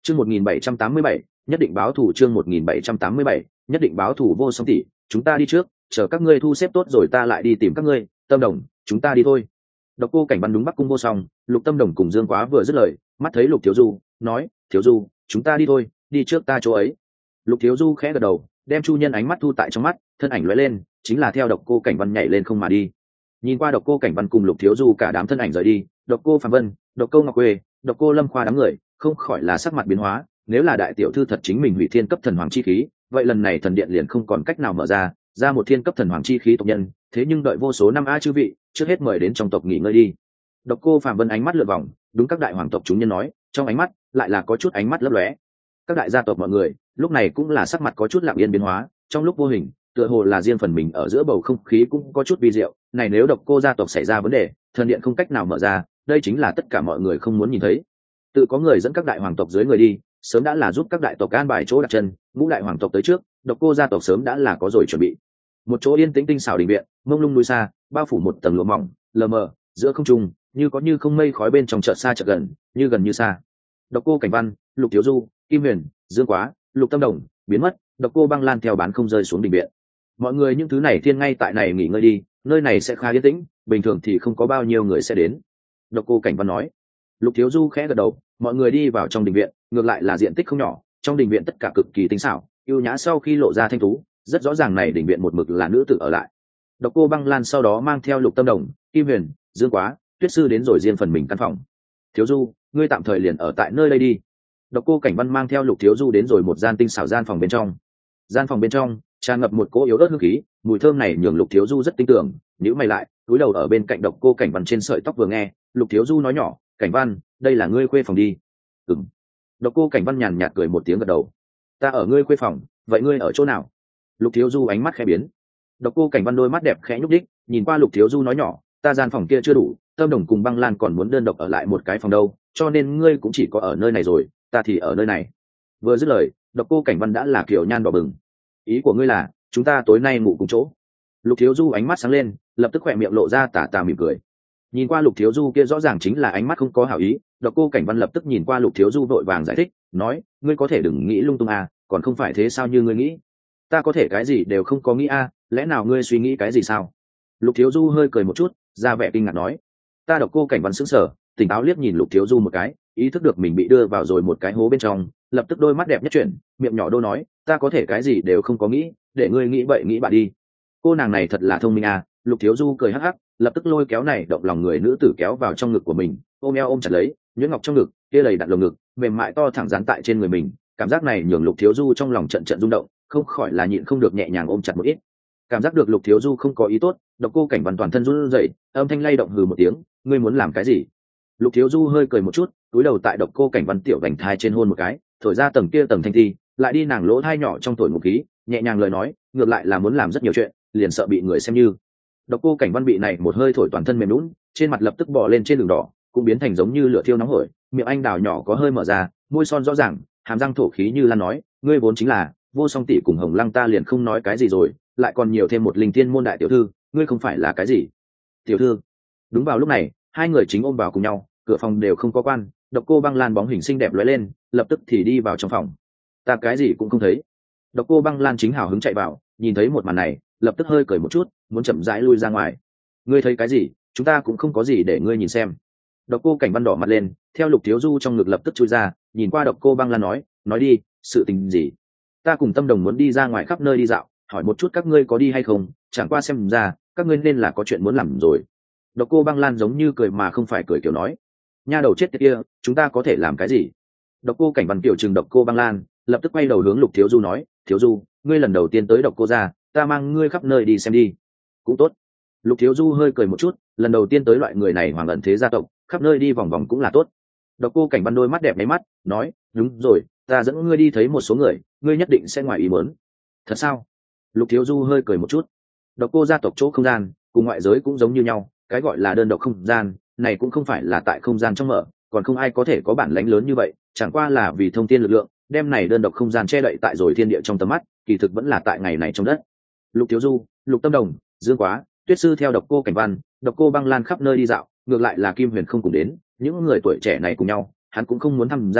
Chương 1787, nhất định báo thủ. Chương 1787, nhất định báo thủ. Vô Song tỷ, chúng ta đi trước, chờ các ngươi thu xếp tốt rồi ta lại đi tìm các ngươi. Tâm Đồng, chúng ta đi thôi. Độc Cô Cảnh Văn đúng Bắc Cung Vô Song, Lục Tâm Đồng cùng Dương Quá vừa dứt lời, mắt thấy Lục Thiếu Du, nói, Thiếu Du, chúng ta đi thôi, đi trước ta chỗ ấy. Lục Thiếu Du khẽ gật đầu, đem Chu Nhân ánh mắt thu tại trong mắt, thân ảnh lóe lên, chính là theo Độc Cô Cảnh Văn nhảy lên không mà đi. Nhìn qua Độc Cô Cảnh Văn cùng Lục Thiếu Du cả đám thân ảnh rời đi, Độc Cô Phạm Vân, Độc Cô Ngọc Quê, Độc Cô Lâm Khoa đám người không khỏi là sắc mặt biến hóa. Nếu là đại tiểu thư thật chính mình hủy thiên cấp thần hoàng chi khí, vậy lần này thần điện liền không còn cách nào mở ra một thiên cấp thần hoàng chi khí tộc nhân. Thế nhưng đợi vô số năm a chư vị, trước hết mời đến trong tộc nghỉ ngơi đi. Độc Cô Phạm Vân ánh mắt lượn vòng, đúng các đại hoàng tộc chúng nhân nói, trong ánh mắt lại là có chút ánh mắt lấp lóe. Các đại gia tộc mọi người lúc này cũng là sắc mặt có chút lặng yên biến hóa, trong lúc vô hình tựa hồ là riêng phần mình ở giữa bầu không khí cũng có chút vi diệu. Này nếu Độc Cô gia tộc xảy ra vấn đề, thần điện không cách nào mở ra, đây chính là tất cả mọi người không muốn nhìn thấy. Tự có người dẫn các đại hoàng tộc dưới người đi, sớm đã là giúp các đại tộc an bài chỗ đặt chân. Ngũ đại hoàng tộc tới trước, Độc Cô gia tộc sớm đã là có rồi chuẩn bị. Một chỗ yên tĩnh tinh xảo đình viện, mông lung núi xa, bao phủ một tầng lụa mỏng lờ mờ giữa không trung, như có như không mây khói bên trong, chợt xa chợt gần, như gần như xa. Độc Cô Cảnh Văn, Lục Thiếu Du, Kim Huyền, Dương Quá, Lục Tâm Đồng biến mất, Độc Cô Băng Lan theo bán không rơi xuống đình viện. Mọi người những thứ này thiên ngay tại này nghỉ ngơi đi, nơi này sẽ khá yên tĩnh, bình thường thì không có bao nhiêu người sẽ đến. Độc Cô Cảnh Văn nói. Lục Thiếu Du khẽ gật đầu, mọi người đi vào trong đình viện, ngược lại là diện tích không nhỏ, trong đình viện tất cả cực kỳ tinh xảo, ưu nhã, sau khi lộ ra thanh tú, rất rõ ràng này đình viện một mực là nữ tử ở lại. Độc Cô Băng Lan sau đó mang theo Lục Tâm Đồng, Kim Huyền, Dương Quá, Tuyết Sư đến rồi riêng phần mình căn phòng. Thiếu Du, ngươi tạm thời liền ở tại nơi đây đi. Độc Cô Cảnh Văn mang theo Lục Thiếu Du đến rồi một gian tinh xảo gian phòng bên trong. Gian phòng bên trong tràn ngập một cỗ yếu ớt hương khí, mùi thơm này nhường Lục Thiếu Du rất tin tưởng, nhíu mày lại, cúi đầu ở bên cạnh Độc Cô Cảnh Văn trên sợi tóc vừa nghe, Lục Thiếu Du nói nhỏ, Cảnh Văn, đây là ngươi khuê phòng đi. Ừm. Độc Cô Cảnh Văn nhàn nhạt cười một tiếng gật đầu. Ta ở ngươi khuê phòng, vậy ngươi ở chỗ nào? Lục Thiếu Du ánh mắt khẽ biến. Độc Cô Cảnh Văn đôi mắt đẹp khẽ nhúc đích, nhìn qua Lục Thiếu Du nói nhỏ, ta gian phòng kia chưa đủ, Tâm Đồng cùng Băng Lan còn muốn đơn độc ở lại một cái phòng đâu, cho nên ngươi cũng chỉ có ở nơi này rồi, ta thì ở nơi này. Vừa dứt lời, Độc Cô Cảnh Văn đã là kiểu nhan đỏ bừng. Ý của ngươi là chúng ta tối nay ngủ cùng chỗ? Lục Thiếu Du ánh mắt sáng lên, lập tức khỏe miệng lộ ra tà tà mỉm cười. Nhìn qua Lục Thiếu Du kia rõ ràng chính là ánh mắt không có hảo ý, Độc Cô Cảnh Văn lập tức nhìn qua Lục Thiếu Du vội vàng giải thích, nói, ngươi có thể đừng nghĩ lung tung à, còn không phải thế sao như ngươi nghĩ? Ta có thể cái gì đều không có nghĩ à, lẽ nào ngươi suy nghĩ cái gì sao? Lục Thiếu Du hơi cười một chút, ra vẻ kinh ngạc nói. Ta Độc Cô Cảnh Văn sững sờ, tỉnh táo liếc nhìn Lục Thiếu Du một cái, ý thức được mình bị đưa vào rồi một cái hố bên trong, lập tức đôi mắt đẹp nhất chuyển, miệng nhỏ đô nói, ta có thể cái gì đều không có nghĩ, để ngươi nghĩ bậy nghĩ bạ đi. Cô nàng này thật là thông minh à. Lục Thiếu Du cười hắc hắc, lập tức lôi kéo này động lòng người nữ tử kéo vào trong ngực của mình, ôm eo ôm chặt lấy, nhuyễn ngọc trong ngực kia đầy đặn lồng ngực mềm mại to thẳng dán tại trên người mình. Cảm giác này nhường Lục Thiếu Du trong lòng trận trận rung động, không khỏi là nhịn không được nhẹ nhàng ôm chặt một ít. Cảm giác được Lục Thiếu Du không có ý tốt, Độc Cô Cảnh Văn toàn thân run rẩy, âm thanh lay động hừ một tiếng, ngươi muốn làm cái gì? Lục Thiếu Du hơi cười một chút, cúi đầu tại Độc Cô Cảnh Văn tiểu vành thai trên hôn một cái, thổi ra tầng kia tầng thanh thi, lại đi nàng lỗ thai nhỏ trong thổi một khí, nhẹ nhàng lời nói, ngược lại là muốn làm rất nhiều chuyện, liền sợ bị người xem như. Độc Cô Cảnh Văn bị này một hơi thổi toàn thân mềm nhũn, trên mặt lập tức bò lên trên đường đỏ, cũng biến thành giống như lửa thiêu nóng hổi, miệng anh đào nhỏ có hơi mở ra, môi son rõ ràng, hàm răng thổ khí như lan nói, ngươi vốn chính là Vô Song tỷ cùng Hồng Lăng, ta liền không nói cái gì rồi, lại còn nhiều thêm một linh thiên môn đại tiểu thư, ngươi không phải là cái gì tiểu thư? Đúng vào lúc này, hai người chính ôm vào cùng nhau, cửa phòng đều không có quan, Độc Cô Băng Lan bóng hình xinh đẹp lóe lên, lập tức thì đi vào trong phòng. Ta cái gì cũng không thấy. Độc Cô Băng Lan chính hào hứng chạy vào, nhìn thấy một màn này, lập tức hơi cười một chút, muốn chậm rãi lui ra ngoài. Ngươi thấy cái gì? Chúng ta cũng không có gì để ngươi nhìn xem. Độc Cô Cảnh Văn đỏ mặt lên, theo Lục Thiếu Du trong ngực lập tức chui ra, nhìn qua Độc Cô Băng Lan nói đi, sự tình gì? Ta cùng Tâm Đồng muốn đi ra ngoài khắp nơi đi dạo, hỏi một chút các ngươi có đi hay không, chẳng qua xem ra các ngươi nên là có chuyện muốn làm rồi. Độc Cô Băng Lan giống như cười mà không phải cười kiểu nói, nha đầu chết tiệt kia, chúng ta có thể làm cái gì? Độc Cô Cảnh Văn tiểu trừng Độc Cô Băng Lan, lập tức quay đầu hướng Lục Thiếu Du nói, Thiếu Du, ngươi lần đầu tiên tới Độc Cô gia, ta mang ngươi khắp nơi đi xem đi. Cũng tốt. Lục Thiếu Du hơi cười một chút, lần đầu tiên tới loại người này hoàng ẩn thế gia tộc, khắp nơi đi vòng vòng cũng là tốt. Độc Cô Cảnh Văn đôi mắt đẹp nháy mắt, nói, đúng rồi, ta dẫn ngươi đi thấy một số người, ngươi nhất định sẽ ngoài ý muốn. Thật sao? Lục Thiếu Du hơi cười một chút. Độc Cô gia tộc chỗ không gian cùng ngoại giới cũng giống như nhau, cái gọi là đơn độc không gian này cũng không phải là tại không gian trong mở, còn không ai có thể có bản lãnh lớn như vậy, chẳng qua là vì thông tin lực lượng đem này đơn độc không gian che đậy tại rồi thiên địa trong tầm mắt, kỳ thực vẫn là tại ngày này trong đất. Lục Thiếu Du, Lục Tâm Đồng, Dương Quá, Tuyết Sư theo Độc Cô Cảnh Văn, Độc Cô Băng Lan khắp nơi đi dạo, ngược lại là Kim Huyền không cùng đến, những người tuổi trẻ này cùng nhau hắn cũng không muốn tham gia,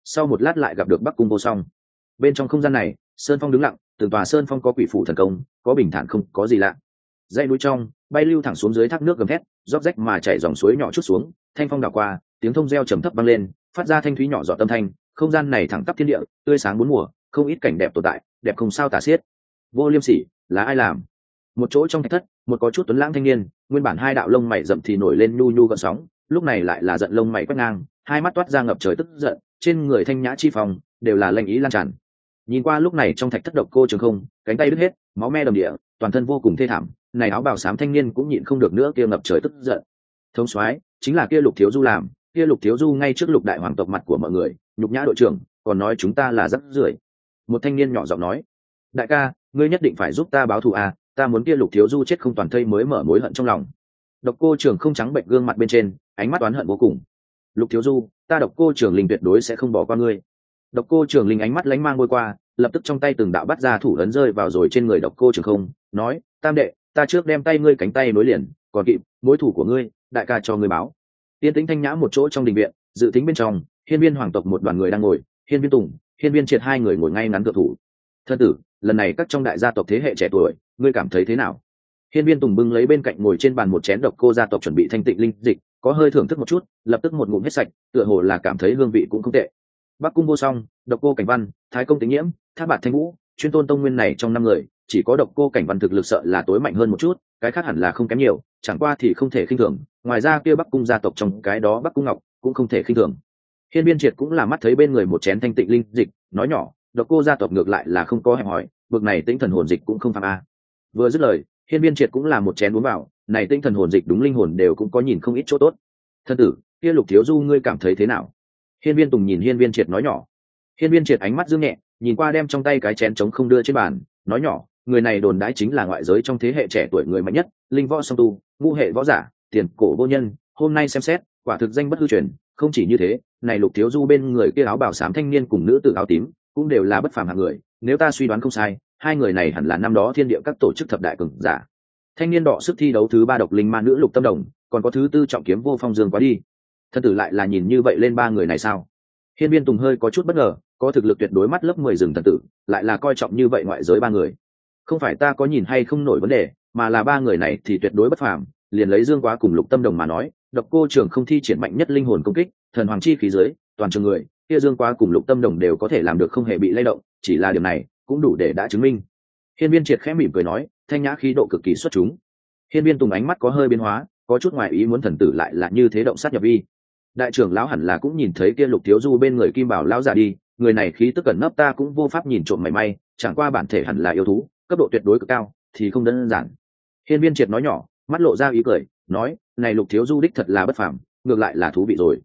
sau một lát lại gặp được Bắc Cung Vô Song. Bên trong không gian này, sơn phong đứng lặng, từng tòa sơn phong có quỷ phủ thần công, có bình thản không có gì lạ. Dãy núi trong bay lưu thẳng xuống dưới thác nước gầm thét, róc rách mà chảy dòng suối nhỏ chút xuống, thanh phong đảo qua, tiếng thông reo trầm thấp vang lên, phát ra thanh thúy nhỏ giọt âm thanh. Không gian này thẳng tắp thiên địa, tươi sáng bốn mùa, không ít cảnh đẹp tồn tại, đẹp không sao tả xiết. Vô Liêm Sỉ, là ai làm? Một chỗ trong thạch thất, một có chút tuấn lãng thanh niên, nguyên bản hai đạo lông mày rậm thì nổi lên nhu nhu gợn sóng, lúc này lại là giận lông mày quét ngang, hai mắt toát ra ngập trời tức giận, trên người thanh nhã chi phòng đều là lanh ý lan tràn. Nhìn qua lúc này trong thạch thất Độc Cô Trường Không, cánh tay đứt hết, máu me đầm địa, toàn thân vô cùng thê thảm, này áo bào xám thanh niên cũng nhịn không được nữa kia ngập trời tức giận. Thống soái, chính là kia Lục Thiếu Du làm, kia Lục Thiếu Du ngay trước Lục đại hoàng tộc mặt của mọi người, nhục nhã đội trưởng, còn nói chúng ta là rắc rưởi. Một thanh niên nhỏ giọng nói, đại ca, ngươi nhất định phải giúp ta báo thù à, ta muốn kia Lục Thiếu Du chết không toàn thây mới mở mối hận trong lòng. Độc Cô Trường Không trắng bệnh gương mặt bên trên, ánh mắt oán hận vô cùng. Lục Thiếu Du, ta Độc Cô Trường Linh tuyệt đối sẽ không bỏ qua ngươi. Độc Cô Trường Linh ánh mắt lánh mang ngôi qua, lập tức trong tay từng đạo bắt ra thủ ấn rơi vào rồi trên người Độc Cô Trường Không, nói, tam đệ, ta trước đem tay ngươi cánh tay nối liền, còn kịp mối thủ của ngươi, đại ca cho ngươi báo. Tiên tĩnh thanh nhã một chỗ trong đình viện, dự tính bên trong, Hiên Viên hoàng tộc một đoàn người đang ngồi, Hiên Viên Tùng, Hiên Viên Triệt hai người ngồi ngay ngắn thượng thủ. Thân tử, lần này các trong đại gia tộc thế hệ trẻ tuổi, ngươi cảm thấy thế nào? Hiên Viên Tùng bưng lấy bên cạnh ngồi trên bàn một chén Độc Cô gia tộc chuẩn bị thanh tịnh linh dịch, có hơi thưởng thức một chút, lập tức một ngụm hết sạch, tựa hồ là cảm thấy hương vị cũng không tệ. Bắc Cung Vô Song, Độc Cô Cảnh Văn, Thái Công Tĩnh Nhiễm, Thác Bạt Thanh Vũ, chuyên tôn tông nguyên này trong năm người, chỉ có Độc Cô Cảnh Văn thực lực sợ là tối mạnh hơn một chút, cái khác hẳn là không kém nhiều, chẳng qua thì không thể khinh thường. Ngoài ra kia Bắc Cung gia tộc trong cái đó Bắc Cung Ngọc cũng không thể khinh thường. Hiên Viên Triệt cũng là mắt thấy bên người một chén thanh tịnh linh dịch, nói nhỏ, Độc Cô gia tộc ngược lại là không có hẹp hỏi, bực này tinh thần hồn dịch cũng không phạm a. Vừa dứt lời, Hiên Viên Triệt cũng là một chén uống vào, này tinh thần hồn dịch đúng linh hồn đều cũng có nhìn không ít chỗ tốt. Thân tử, kia Lục Thiếu Du ngươi cảm thấy thế nào? Hiên Viên Tùng nhìn Hiên Viên Triệt nói nhỏ. Hiên Viên Triệt ánh mắt dương nhẹ, nhìn qua đem trong tay cái chén trống không đưa trên bàn, nói nhỏ, người này đồn đãi chính là ngoại giới trong thế hệ trẻ tuổi người mạnh nhất, linh võ song tu, ngũ hệ võ giả, tiền cổ vô nhân, hôm nay xem xét, quả thực danh bất hư truyền. Không chỉ như thế, này Lục Thiếu Du bên người kia áo bào xám thanh niên cùng nữ tử áo tím, cũng đều là bất phàm hạng người, nếu ta suy đoán không sai, hai người này hẳn là năm đó thiên địa các tổ chức thập đại cường giả. Thanh niên đỏ sức thi đấu thứ 3 độc linh ma nữ Lục Tâm Đồng, còn có thứ 4 trọng kiếm vô phong dương quá đi. Thân tử lại là nhìn như vậy lên ba người này sao? Hiên Viên Tùng hơi có chút bất ngờ, có thực lực tuyệt đối mắt lớp 10 rừng thần tử, lại là coi trọng như vậy ngoại giới ba người. Không phải ta có nhìn hay không nổi vấn đề, mà là ba người này thì tuyệt đối bất phàm, liền lấy Dương Quá cùng Lục Tâm Đồng mà nói, Độc Cô Trường không thi triển mạnh nhất linh hồn công kích, thần hoàng chi khí dưới, toàn trường người, kia Dương Quá cùng Lục Tâm Đồng đều có thể làm được không hề bị lay động, chỉ là điều này cũng đủ để đã chứng minh. Hiên Viên Triệt khẽ mỉm cười nói, thanh nhã khí độ cực kỳ xuất chúng. Hiên Viên Tùng ánh mắt có hơi biến hóa, có chút ngoài ý muốn thần tử lại là như thế động sát nhập vi. Đại trưởng lão hẳn là cũng nhìn thấy kia Lục Thiếu Du bên người Kim Bảo lão giả đi, người này khí tức cẩn nấp ta cũng vô pháp nhìn trộm mảy may, chẳng qua bản thể hẳn là yêu thú, cấp độ tuyệt đối cực cao, thì không đơn giản. Hiên Viên Triệt nói nhỏ, mắt lộ ra ý cười, nói, này Lục Thiếu Du đích thật là bất phàm, ngược lại là thú vị rồi.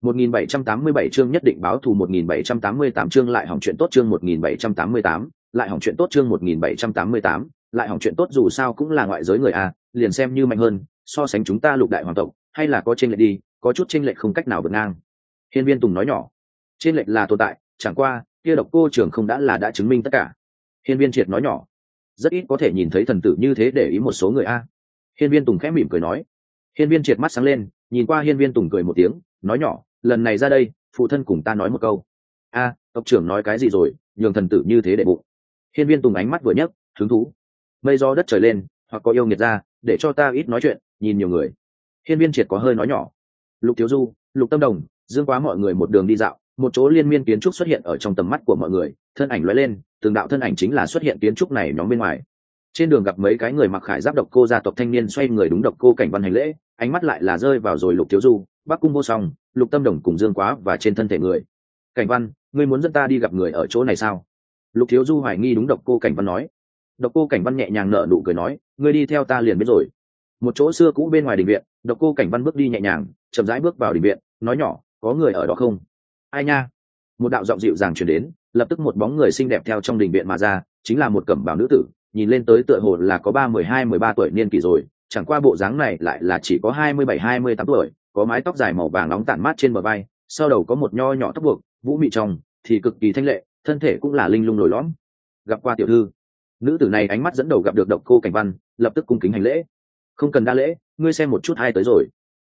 1787 chương nhất định báo thù 1788 chương lại hỏng chuyện tốt chương 1788, lại hỏng chuyện tốt chương 1788, lại hỏng chuyện tốt dù sao cũng là ngoại giới người a, liền xem như mạnh hơn, so sánh chúng ta Lục đại hoàng tộc, hay là có chênh lệch đi, có chút chênh lệch không cách nào vượt ngang. Hiên Viên Tùng nói nhỏ, chênh lệch là tồn tại, chẳng qua, kia Độc Cô Trường không đã chứng minh tất cả. Hiên Viên Triệt nói nhỏ, rất ít có thể nhìn thấy thần tử như thế để ý một số người a. Hiên Viên Tùng khẽ mỉm cười nói. Hiên Viên Triệt mắt sáng lên, nhìn qua Hiên Viên Tùng cười một tiếng, nói nhỏ, lần này ra đây, phụ thân cùng ta nói một câu. A, tộc trưởng nói cái gì rồi, nhường thần tử như thế để bụng. Hiên Viên Tùng ánh mắt vừa nhấc, hứng thú. Mây gió đất trời lên, hoặc có yêu nghiệt ra, để cho ta ít nói chuyện, nhìn nhiều người. Hiên Viên Triệt có hơi nói nhỏ. Lục Thiếu Du, Lục Tâm Đồng, Dương Quá mọi người một đường đi dạo, một chỗ liên miên kiến trúc xuất hiện ở trong tầm mắt của mọi người, thân ảnh lóe lên, từng đạo thân ảnh chính là xuất hiện kiến trúc này nhóm bên ngoài. Trên đường gặp mấy cái người mặc khải giáp Độc Cô gia tộc thanh niên xoay người đúng Độc Cô Cảnh Văn hành lễ, ánh mắt lại là rơi vào rồi Lục Thiếu Du, Bắc Cung Vô Song, Lục Tâm Đồng cùng Dương Quá và trên thân thể người. Cảnh Văn, ngươi muốn dẫn ta đi gặp người ở chỗ này sao? Lục Thiếu Du hoài nghi đúng Độc Cô Cảnh Văn nói. Độc Cô Cảnh Văn nhẹ nhàng nở nụ cười nói, ngươi đi theo ta liền biết rồi. Một chỗ xưa cũ bên ngoài đình viện, Độc Cô Cảnh Văn bước đi nhẹ nhàng, chậm rãi bước vào đình viện, nói nhỏ, có người ở đó không? Ai nha? Một đạo giọng dịu dàng truyền đến, lập tức một bóng người xinh đẹp theo trong đình viện mà ra, chính là một cẩm bào nữ tử, nhìn lên tới tựa hồ là có 13 tuổi niên kỷ rồi, chẳng qua bộ dáng này lại là chỉ có 27-28 tuổi, có mái tóc dài màu vàng nóng tản mát trên bờ vai, sau đầu có một nho nhỏ tóc buộc, vũ mị trong thì cực kỳ thanh lệ, thân thể cũng là linh lung lồi lõm. Gặp qua tiểu thư. Nữ tử này ánh mắt dẫn đầu gặp được Độc Cô Cảnh Văn, lập tức cung kính hành lễ. Không cần đa lễ, ngươi xem một chút ai tới rồi.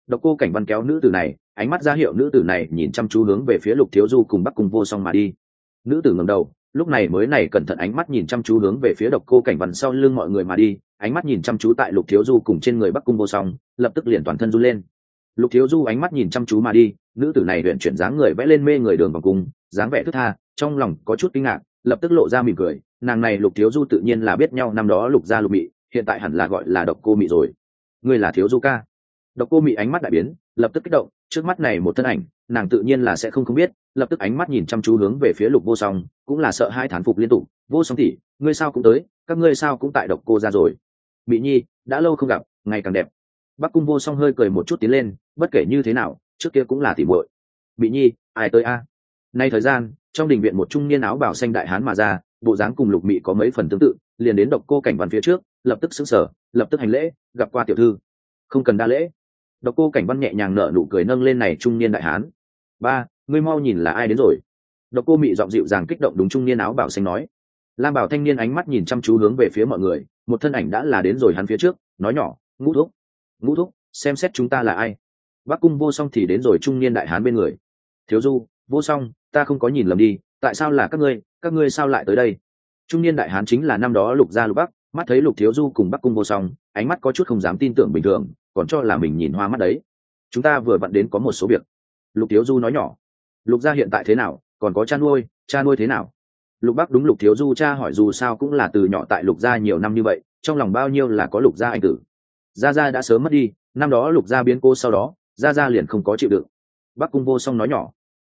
Độc Cô Cảnh Văn kéo nữ tử này, ánh mắt ra hiệu nữ tử này nhìn chăm chú hướng về phía Lục Thiếu Du cùng Bắc Cung Vô Song mà đi. Nữ tử ngẩng đầu, lúc này mới này cẩn thận ánh mắt nhìn chăm chú hướng về phía Độc Cô Cảnh Văn sau lưng mọi người mà đi, ánh mắt nhìn chăm chú tại Lục Thiếu Du cùng trên người Bắc Cung Vô Song, lập tức liền toàn thân run lên. Lục Thiếu Du ánh mắt nhìn chăm chú mà đi, nữ tử này luyện chuyển dáng người vẽ lên mê người đường vòng cung, dáng vẻ thướt tha, trong lòng có chút kinh ngạc, lập tức lộ ra mỉm cười. Nàng này Lục Thiếu Du tự nhiên là biết nhau năm đó Lục gia Lục Mị, hiện tại hẳn là gọi là Độc Cô Mị rồi. Ngươi là Thiếu Du ca? Độc Cô Mị ánh mắt đại biến, lập tức kích động, trước mắt này một thân ảnh, nàng tự nhiên là sẽ không biết, lập tức ánh mắt nhìn chăm chú hướng về phía Lục Vô Song, cũng là sợ hai thán phục liên tục. Vô Song tỷ, ngươi sao cũng tới, các ngươi sao cũng tại Độc Cô gia rồi? Mị Nhi, đã lâu không gặp, ngày càng đẹp. Bắc Cung Vô Song hơi cười một chút tiến lên, bất kể như thế nào, trước kia cũng là tỉ muội. Mị Nhi, ai tới a? Nay thời gian, trong đình viện một trung niên áo bào xanh đại hán mà ra, bộ dáng cùng Lục Mị có mấy phần tương tự, liền đến Độc Cô Cảnh Văn phía trước, lập tức sững sờ, lập tức hành lễ, gặp qua tiểu thư. Không cần đa lễ. Độc Cô Cảnh Văn nhẹ nhàng nở nụ cười nâng lên này trung niên đại hán. Ba, ngươi mau nhìn là ai đến rồi. Độc Cô Mị giọng dịu dàng kích động đúng trung niên áo bào xanh nói. Lam bảo thanh niên ánh mắt nhìn chăm chú hướng về phía mọi người, một thân ảnh đã là đến rồi hắn phía trước, nói nhỏ, Ngũ thúc, Ngũ thúc, xem xét chúng ta là ai. Bắc Cung Vô Song thì đến rồi trung niên đại hán bên người. Thiếu Du, Vô Song, ta không có nhìn lầm đi, tại sao là các ngươi sao lại tới đây? Trung niên đại hán chính là năm đó Lục gia Lục Bắc, mắt thấy Lục Thiếu Du cùng Bắc Cung Vô Song, ánh mắt có chút không dám tin tưởng bình thường, còn cho là mình nhìn hoa mắt đấy. Chúng ta vừa vặn đến có một số việc. Lục Thiếu Du nói nhỏ. Lục gia hiện tại thế nào, còn có cha nuôi thế nào? Lục Bắc đúng Lục Thiếu Du cha hỏi, dù sao cũng là từ nhỏ tại Lục gia nhiều năm như vậy, trong lòng bao nhiêu là có Lục gia anh tử. Gia Gia đã sớm mất đi, năm đó Lục gia biến cô sau đó, Gia Gia liền không có chịu đựng. Bắc Cung Vô Song nói nhỏ.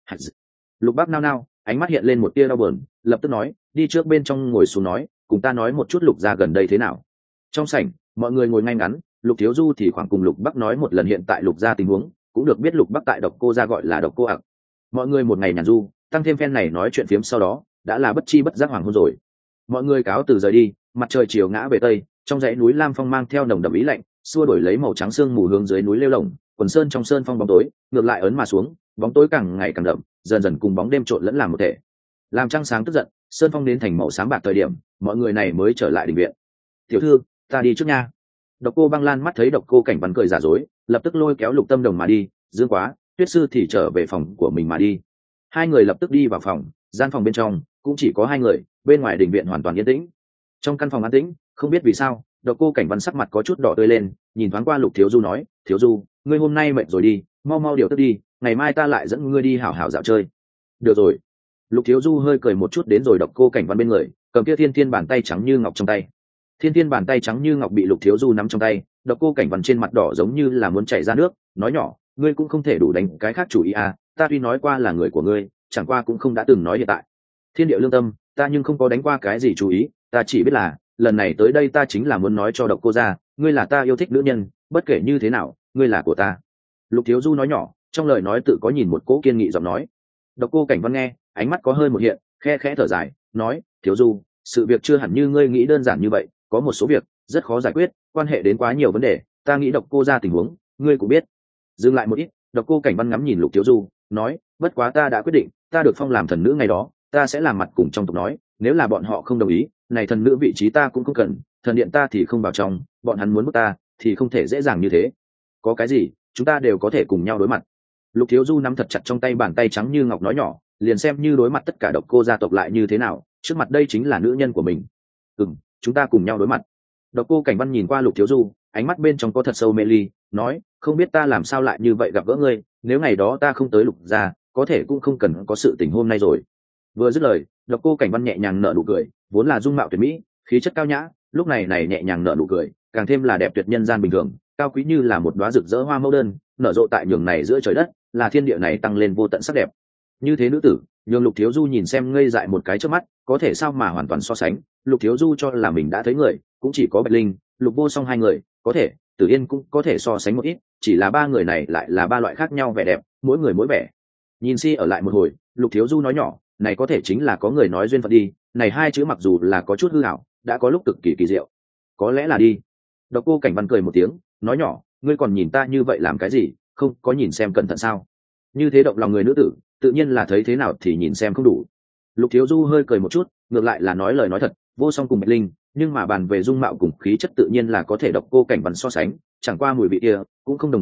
Lục Bắc nao nao, ánh mắt hiện lên một tia đau buồn, lập tức nói, đi trước bên trong ngồi xuống nói, cùng ta nói một chút Lục gia gần đây thế nào. Trong sảnh, mọi người ngồi ngay ngắn, Lục Thiếu Du thì khoảng cùng Lục Bắc nói một lần hiện tại Lục gia tình huống, cũng được biết Lục Bắc tại Độc Cô gia gọi là Độc Cô ặc. Mọi người một ngày nhàn du, tăng thêm phen này nói chuyện phiếm sau đó, đã là bất chi bất giác hoàng hôn rồi. Mọi người cáo từ rời đi, mặt trời chiều ngã về tây, trong dãy núi Lam Phong mang theo nồng đậm ý lạnh, xua đổi lấy màu trắng sương mù hướng dưới núi lêu lồng, quần sơn trong sơn phong bóng tối, ngược lại ấn mà xuống, bóng tối càng ngày càng đậm, dần dần cùng bóng đêm trộn lẫn làm một thể. Làm trăng sáng tức giận, sơn phong đến thành màu sáng bạc thời điểm, mọi người này mới trở lại đình viện. Tiểu thư, ta đi trước nha. Độc Cô Băng Lan mắt thấy Độc Cô Cảnh Văn cười giả dối, lập tức lôi kéo Lục Tâm Đồng mà đi. Dương Quá, Tuyết Sư thì trở về phòng của mình mà đi. Hai người lập tức đi vào phòng, gian phòng bên trong cũng chỉ có hai người, bên ngoài đình viện hoàn toàn yên tĩnh. Trong căn phòng an tĩnh, không biết vì sao, Độc Cô Cảnh Văn sắc mặt có chút đỏ tươi lên, nhìn thoáng qua Lục Thiếu Du nói, Thiếu Du, ngươi hôm nay mệt rồi đi, mau mau điều tức đi, ngày mai ta lại dẫn ngươi đi hảo hảo dạo chơi. Được rồi. Lục Thiếu Du hơi cười một chút đến rồi Độc Cô Cảnh Văn bên người, cầm kia thiên thiên bàn tay trắng như ngọc trong tay. Thiên thiên bàn tay trắng như ngọc bị Lục Thiếu Du nắm trong tay, Độc Cô Cảnh Văn trên mặt đỏ giống như là muốn chảy ra nước, nói nhỏ, ngươi cũng không thể đủ đánh cái khác chủ ý à, ta tuy nói qua là người của ngươi, chẳng qua cũng không đã từng nói hiện tại. Thiên địa lương tâm, ta nhưng không có đánh qua cái gì chú ý, ta chỉ biết là lần này tới đây ta chính là muốn nói cho Độc Cô gia, ngươi là ta yêu thích nữ nhân, bất kể như thế nào, ngươi là của ta. Lục Thiếu Du nói nhỏ, trong lời nói tự có nhìn một cỗ kiên nghị giọng nói. Độc Cô Cảnh Văn nghe, ánh mắt có hơi một hiện, khe khẽ thở dài, nói, Thiếu Du, sự việc chưa hẳn như ngươi nghĩ đơn giản như vậy, có một số việc rất khó giải quyết, quan hệ đến quá nhiều vấn đề, ta nghĩ Độc Cô gia tình huống, ngươi cũng biết. Dừng lại một ít, Độc Cô Cảnh Văn ngắm nhìn Lục Thiếu Du, nói, bất quá ta đã quyết định, ta được phong làm thần nữ ngày đó, ta sẽ làm mặt cùng trong tộc nói, nếu là bọn họ không đồng ý, này thần nữ vị trí ta cũng không cần, thần điện ta thì không vào trong, bọn hắn muốn bức ta thì không thể dễ dàng như thế. Có cái gì, chúng ta đều có thể cùng nhau đối mặt. Lục Thiếu Du nắm thật chặt trong tay bàn tay trắng như ngọc nói nhỏ, liền xem như đối mặt tất cả Độc Cô gia tộc lại như thế nào, trước mặt đây chính là nữ nhân của mình. Chúng ta cùng nhau đối mặt. Độc Cô Cảnh Văn nhìn qua Lục Thiếu Du, ánh mắt bên trong có thật sâu mê ly, nói, không biết ta làm sao lại như vậy gặp gỡ ngươi, nếu ngày đó ta không tới Lục gia, có thể cũng không cần có sự tình hôm nay rồi. Vừa dứt lời, Độc Cô Cảnh Văn nhẹ nhàng nở nụ cười, vốn là dung mạo tuyệt mỹ, khí chất cao nhã, lúc này nhẹ nhàng nở nụ cười, càng thêm là đẹp tuyệt nhân gian bình thường, cao quý như là một đóa rực rỡ hoa mẫu đơn, nở rộ tại nhường này giữa trời đất, là thiên địa này tăng lên vô tận sắc đẹp. Như thế nữ tử, nhường Lục Thiếu Du nhìn xem ngây dại một cái trước mắt, có thể sao mà hoàn toàn so sánh. Lục Thiếu Du cho là mình đã thấy người, cũng chỉ có Bạch Linh, Lục Vô Song hai người, có thể, Tử Yên cũng có thể so sánh một ít, chỉ là ba người này lại là ba loại khác nhau vẻ đẹp, mỗi người mỗi vẻ. Nhìn si ở lại một hồi, Lục Thiếu Du nói nhỏ, này có thể chính là có người nói duyên phận đi, này hai chữ mặc dù là có chút hư ảo, đã có lúc cực kỳ kỳ diệu. Có lẽ là đi. Độc Cô Cảnh Văn cười một tiếng, nói nhỏ, ngươi còn nhìn ta như vậy làm cái gì, không có nhìn xem cẩn thận sao? Như thế động lòng người nữ tử, tự nhiên là thấy thế nào thì nhìn xem không đủ. Lục Thiếu Du hơi cười một chút, ngược lại là nói lời nói thật, Vô Song cùng Bạch Linh, nhưng mà bàn về dung mạo cùng khí chất tự nhiên là có thể Độc Cô Cảnh Văn so sánh, chẳng qua mùi vị kia cũng không đồng dạng,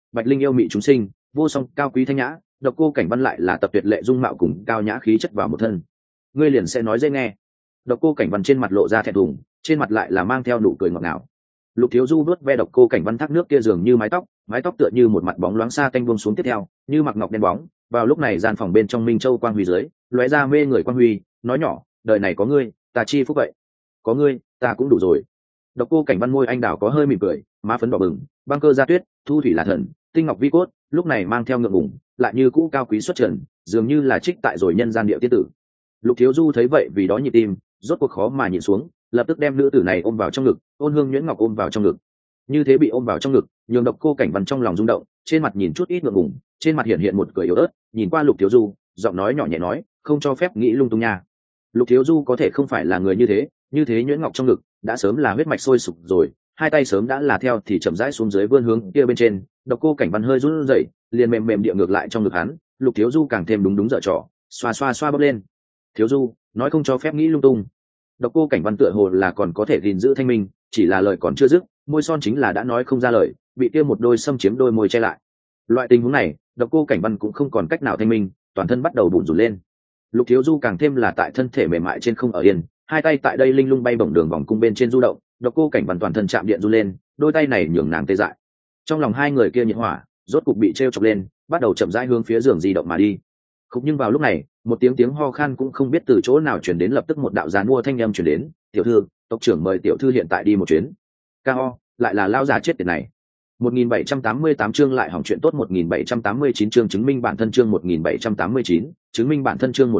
Bạch Linh yêu mị chúng sinh, vô song cao quý thanh nhã, Độc Cô Cảnh Văn lại là tập tuyệt lệ dung mạo cùng cao nhã khí chất vào một thân. Ngươi liền sẽ nói dễ nghe. Độc Cô Cảnh Văn trên mặt lộ ra thẹn thùng, trên mặt lại là mang theo nụ cười ngọt ngào. Lục Thiếu Du vuốt ve Độc Cô Cảnh Văn thác nước kia dường như mái tóc tựa như một mặt bóng loáng xa tanh buông xuống tiếp theo, như mặc ngọc đen bóng. Vào lúc này gian phòng bên trong Minh Châu quang huy dưới, lóe ra mê người quang huy, nói nhỏ, đời này có ngươi, ta chi phúc vậy. Có ngươi, ta cũng đủ rồi. Độc Cô Cảnh Văn môi anh đào có hơi mỉm cười, má phấn đỏ bừng, băng cơ ra tuyết, thu thủy là thần, tinh ngọc vi cốt, lúc này mang theo ngượng ngùng, lại như cũ cao quý xuất trần, dường như là trích tại rồi nhân gian địa tiên tử. Lục Thiếu Du thấy vậy vì đó nhịp tim rốt cuộc khó mà nhịn xuống, lập tức đem nữ tử này ôm vào trong ngực, ôn hương nhuyễn ngọc ôm vào trong ngực. Như thế bị ôm vào trong ngực, nhường Độc Cô Cảnh Văn trong lòng rung động, trên mặt nhìn chút ít ngượng ngùng, trên mặt hiện hiện một cười yếu ớt, nhìn qua Lục Thiếu Du, giọng nói nhỏ nhẹ nói, không cho phép nghĩ lung tung nha. Lục Thiếu Du có thể không phải là người như thế nhuyễn ngọc trong ngực đã sớm là huyết mạch sôi sục rồi, hai tay sớm đã là theo thì chậm rãi xuống dưới vươn hướng kia bên trên. Độc Cô Cảnh Văn hơi run rẩy, liền mềm mềm địa ngược lại trong ngực hắn. Lục Thiếu Du càng thêm đúng dở trò, xoa bóp lên. Thiếu Du nói không cho phép nghĩ lung tung. Độc Cô Cảnh Văn tựa hồ là còn có thể gìn giữ thanh minh, chỉ là lời còn chưa dứt, môi son chính là đã nói không ra lời, bị kia một đôi xâm chiếm đôi môi che lại. Loại tình huống này, Độc Cô Cảnh Văn cũng không còn cách nào thanh minh, toàn thân bắt đầu bủn rủn lên. Lục Thiếu Du càng thêm là tại thân thể mềm mại trên không ở yên, hai tay tại đây linh lung bay bổng đường vòng cung bên trên du động. Độc Cô Cảnh Văn toàn thân chạm điện du lên, đôi tay này nhường nàng tê dại. Trong lòng hai người kia nhiệt hỏa rốt cục bị treo chọc lên, bắt đầu chậm rãi hướng phía giường di động mà đi. Không, nhưng vào lúc này, một tiếng ho khan cũng không biết từ chỗ nào truyền đến, lập tức một đạo giàn mua thanh âm truyền đến, "Tiểu thư, tộc trưởng mời tiểu thư hiện tại đi một chuyến." Cao, lại là lao già chết tiệt này. 1788 chương lại hỏng chuyện tốt. 1789 chương chứng minh bản thân. Chương 1789 chứng minh bản thân. Chương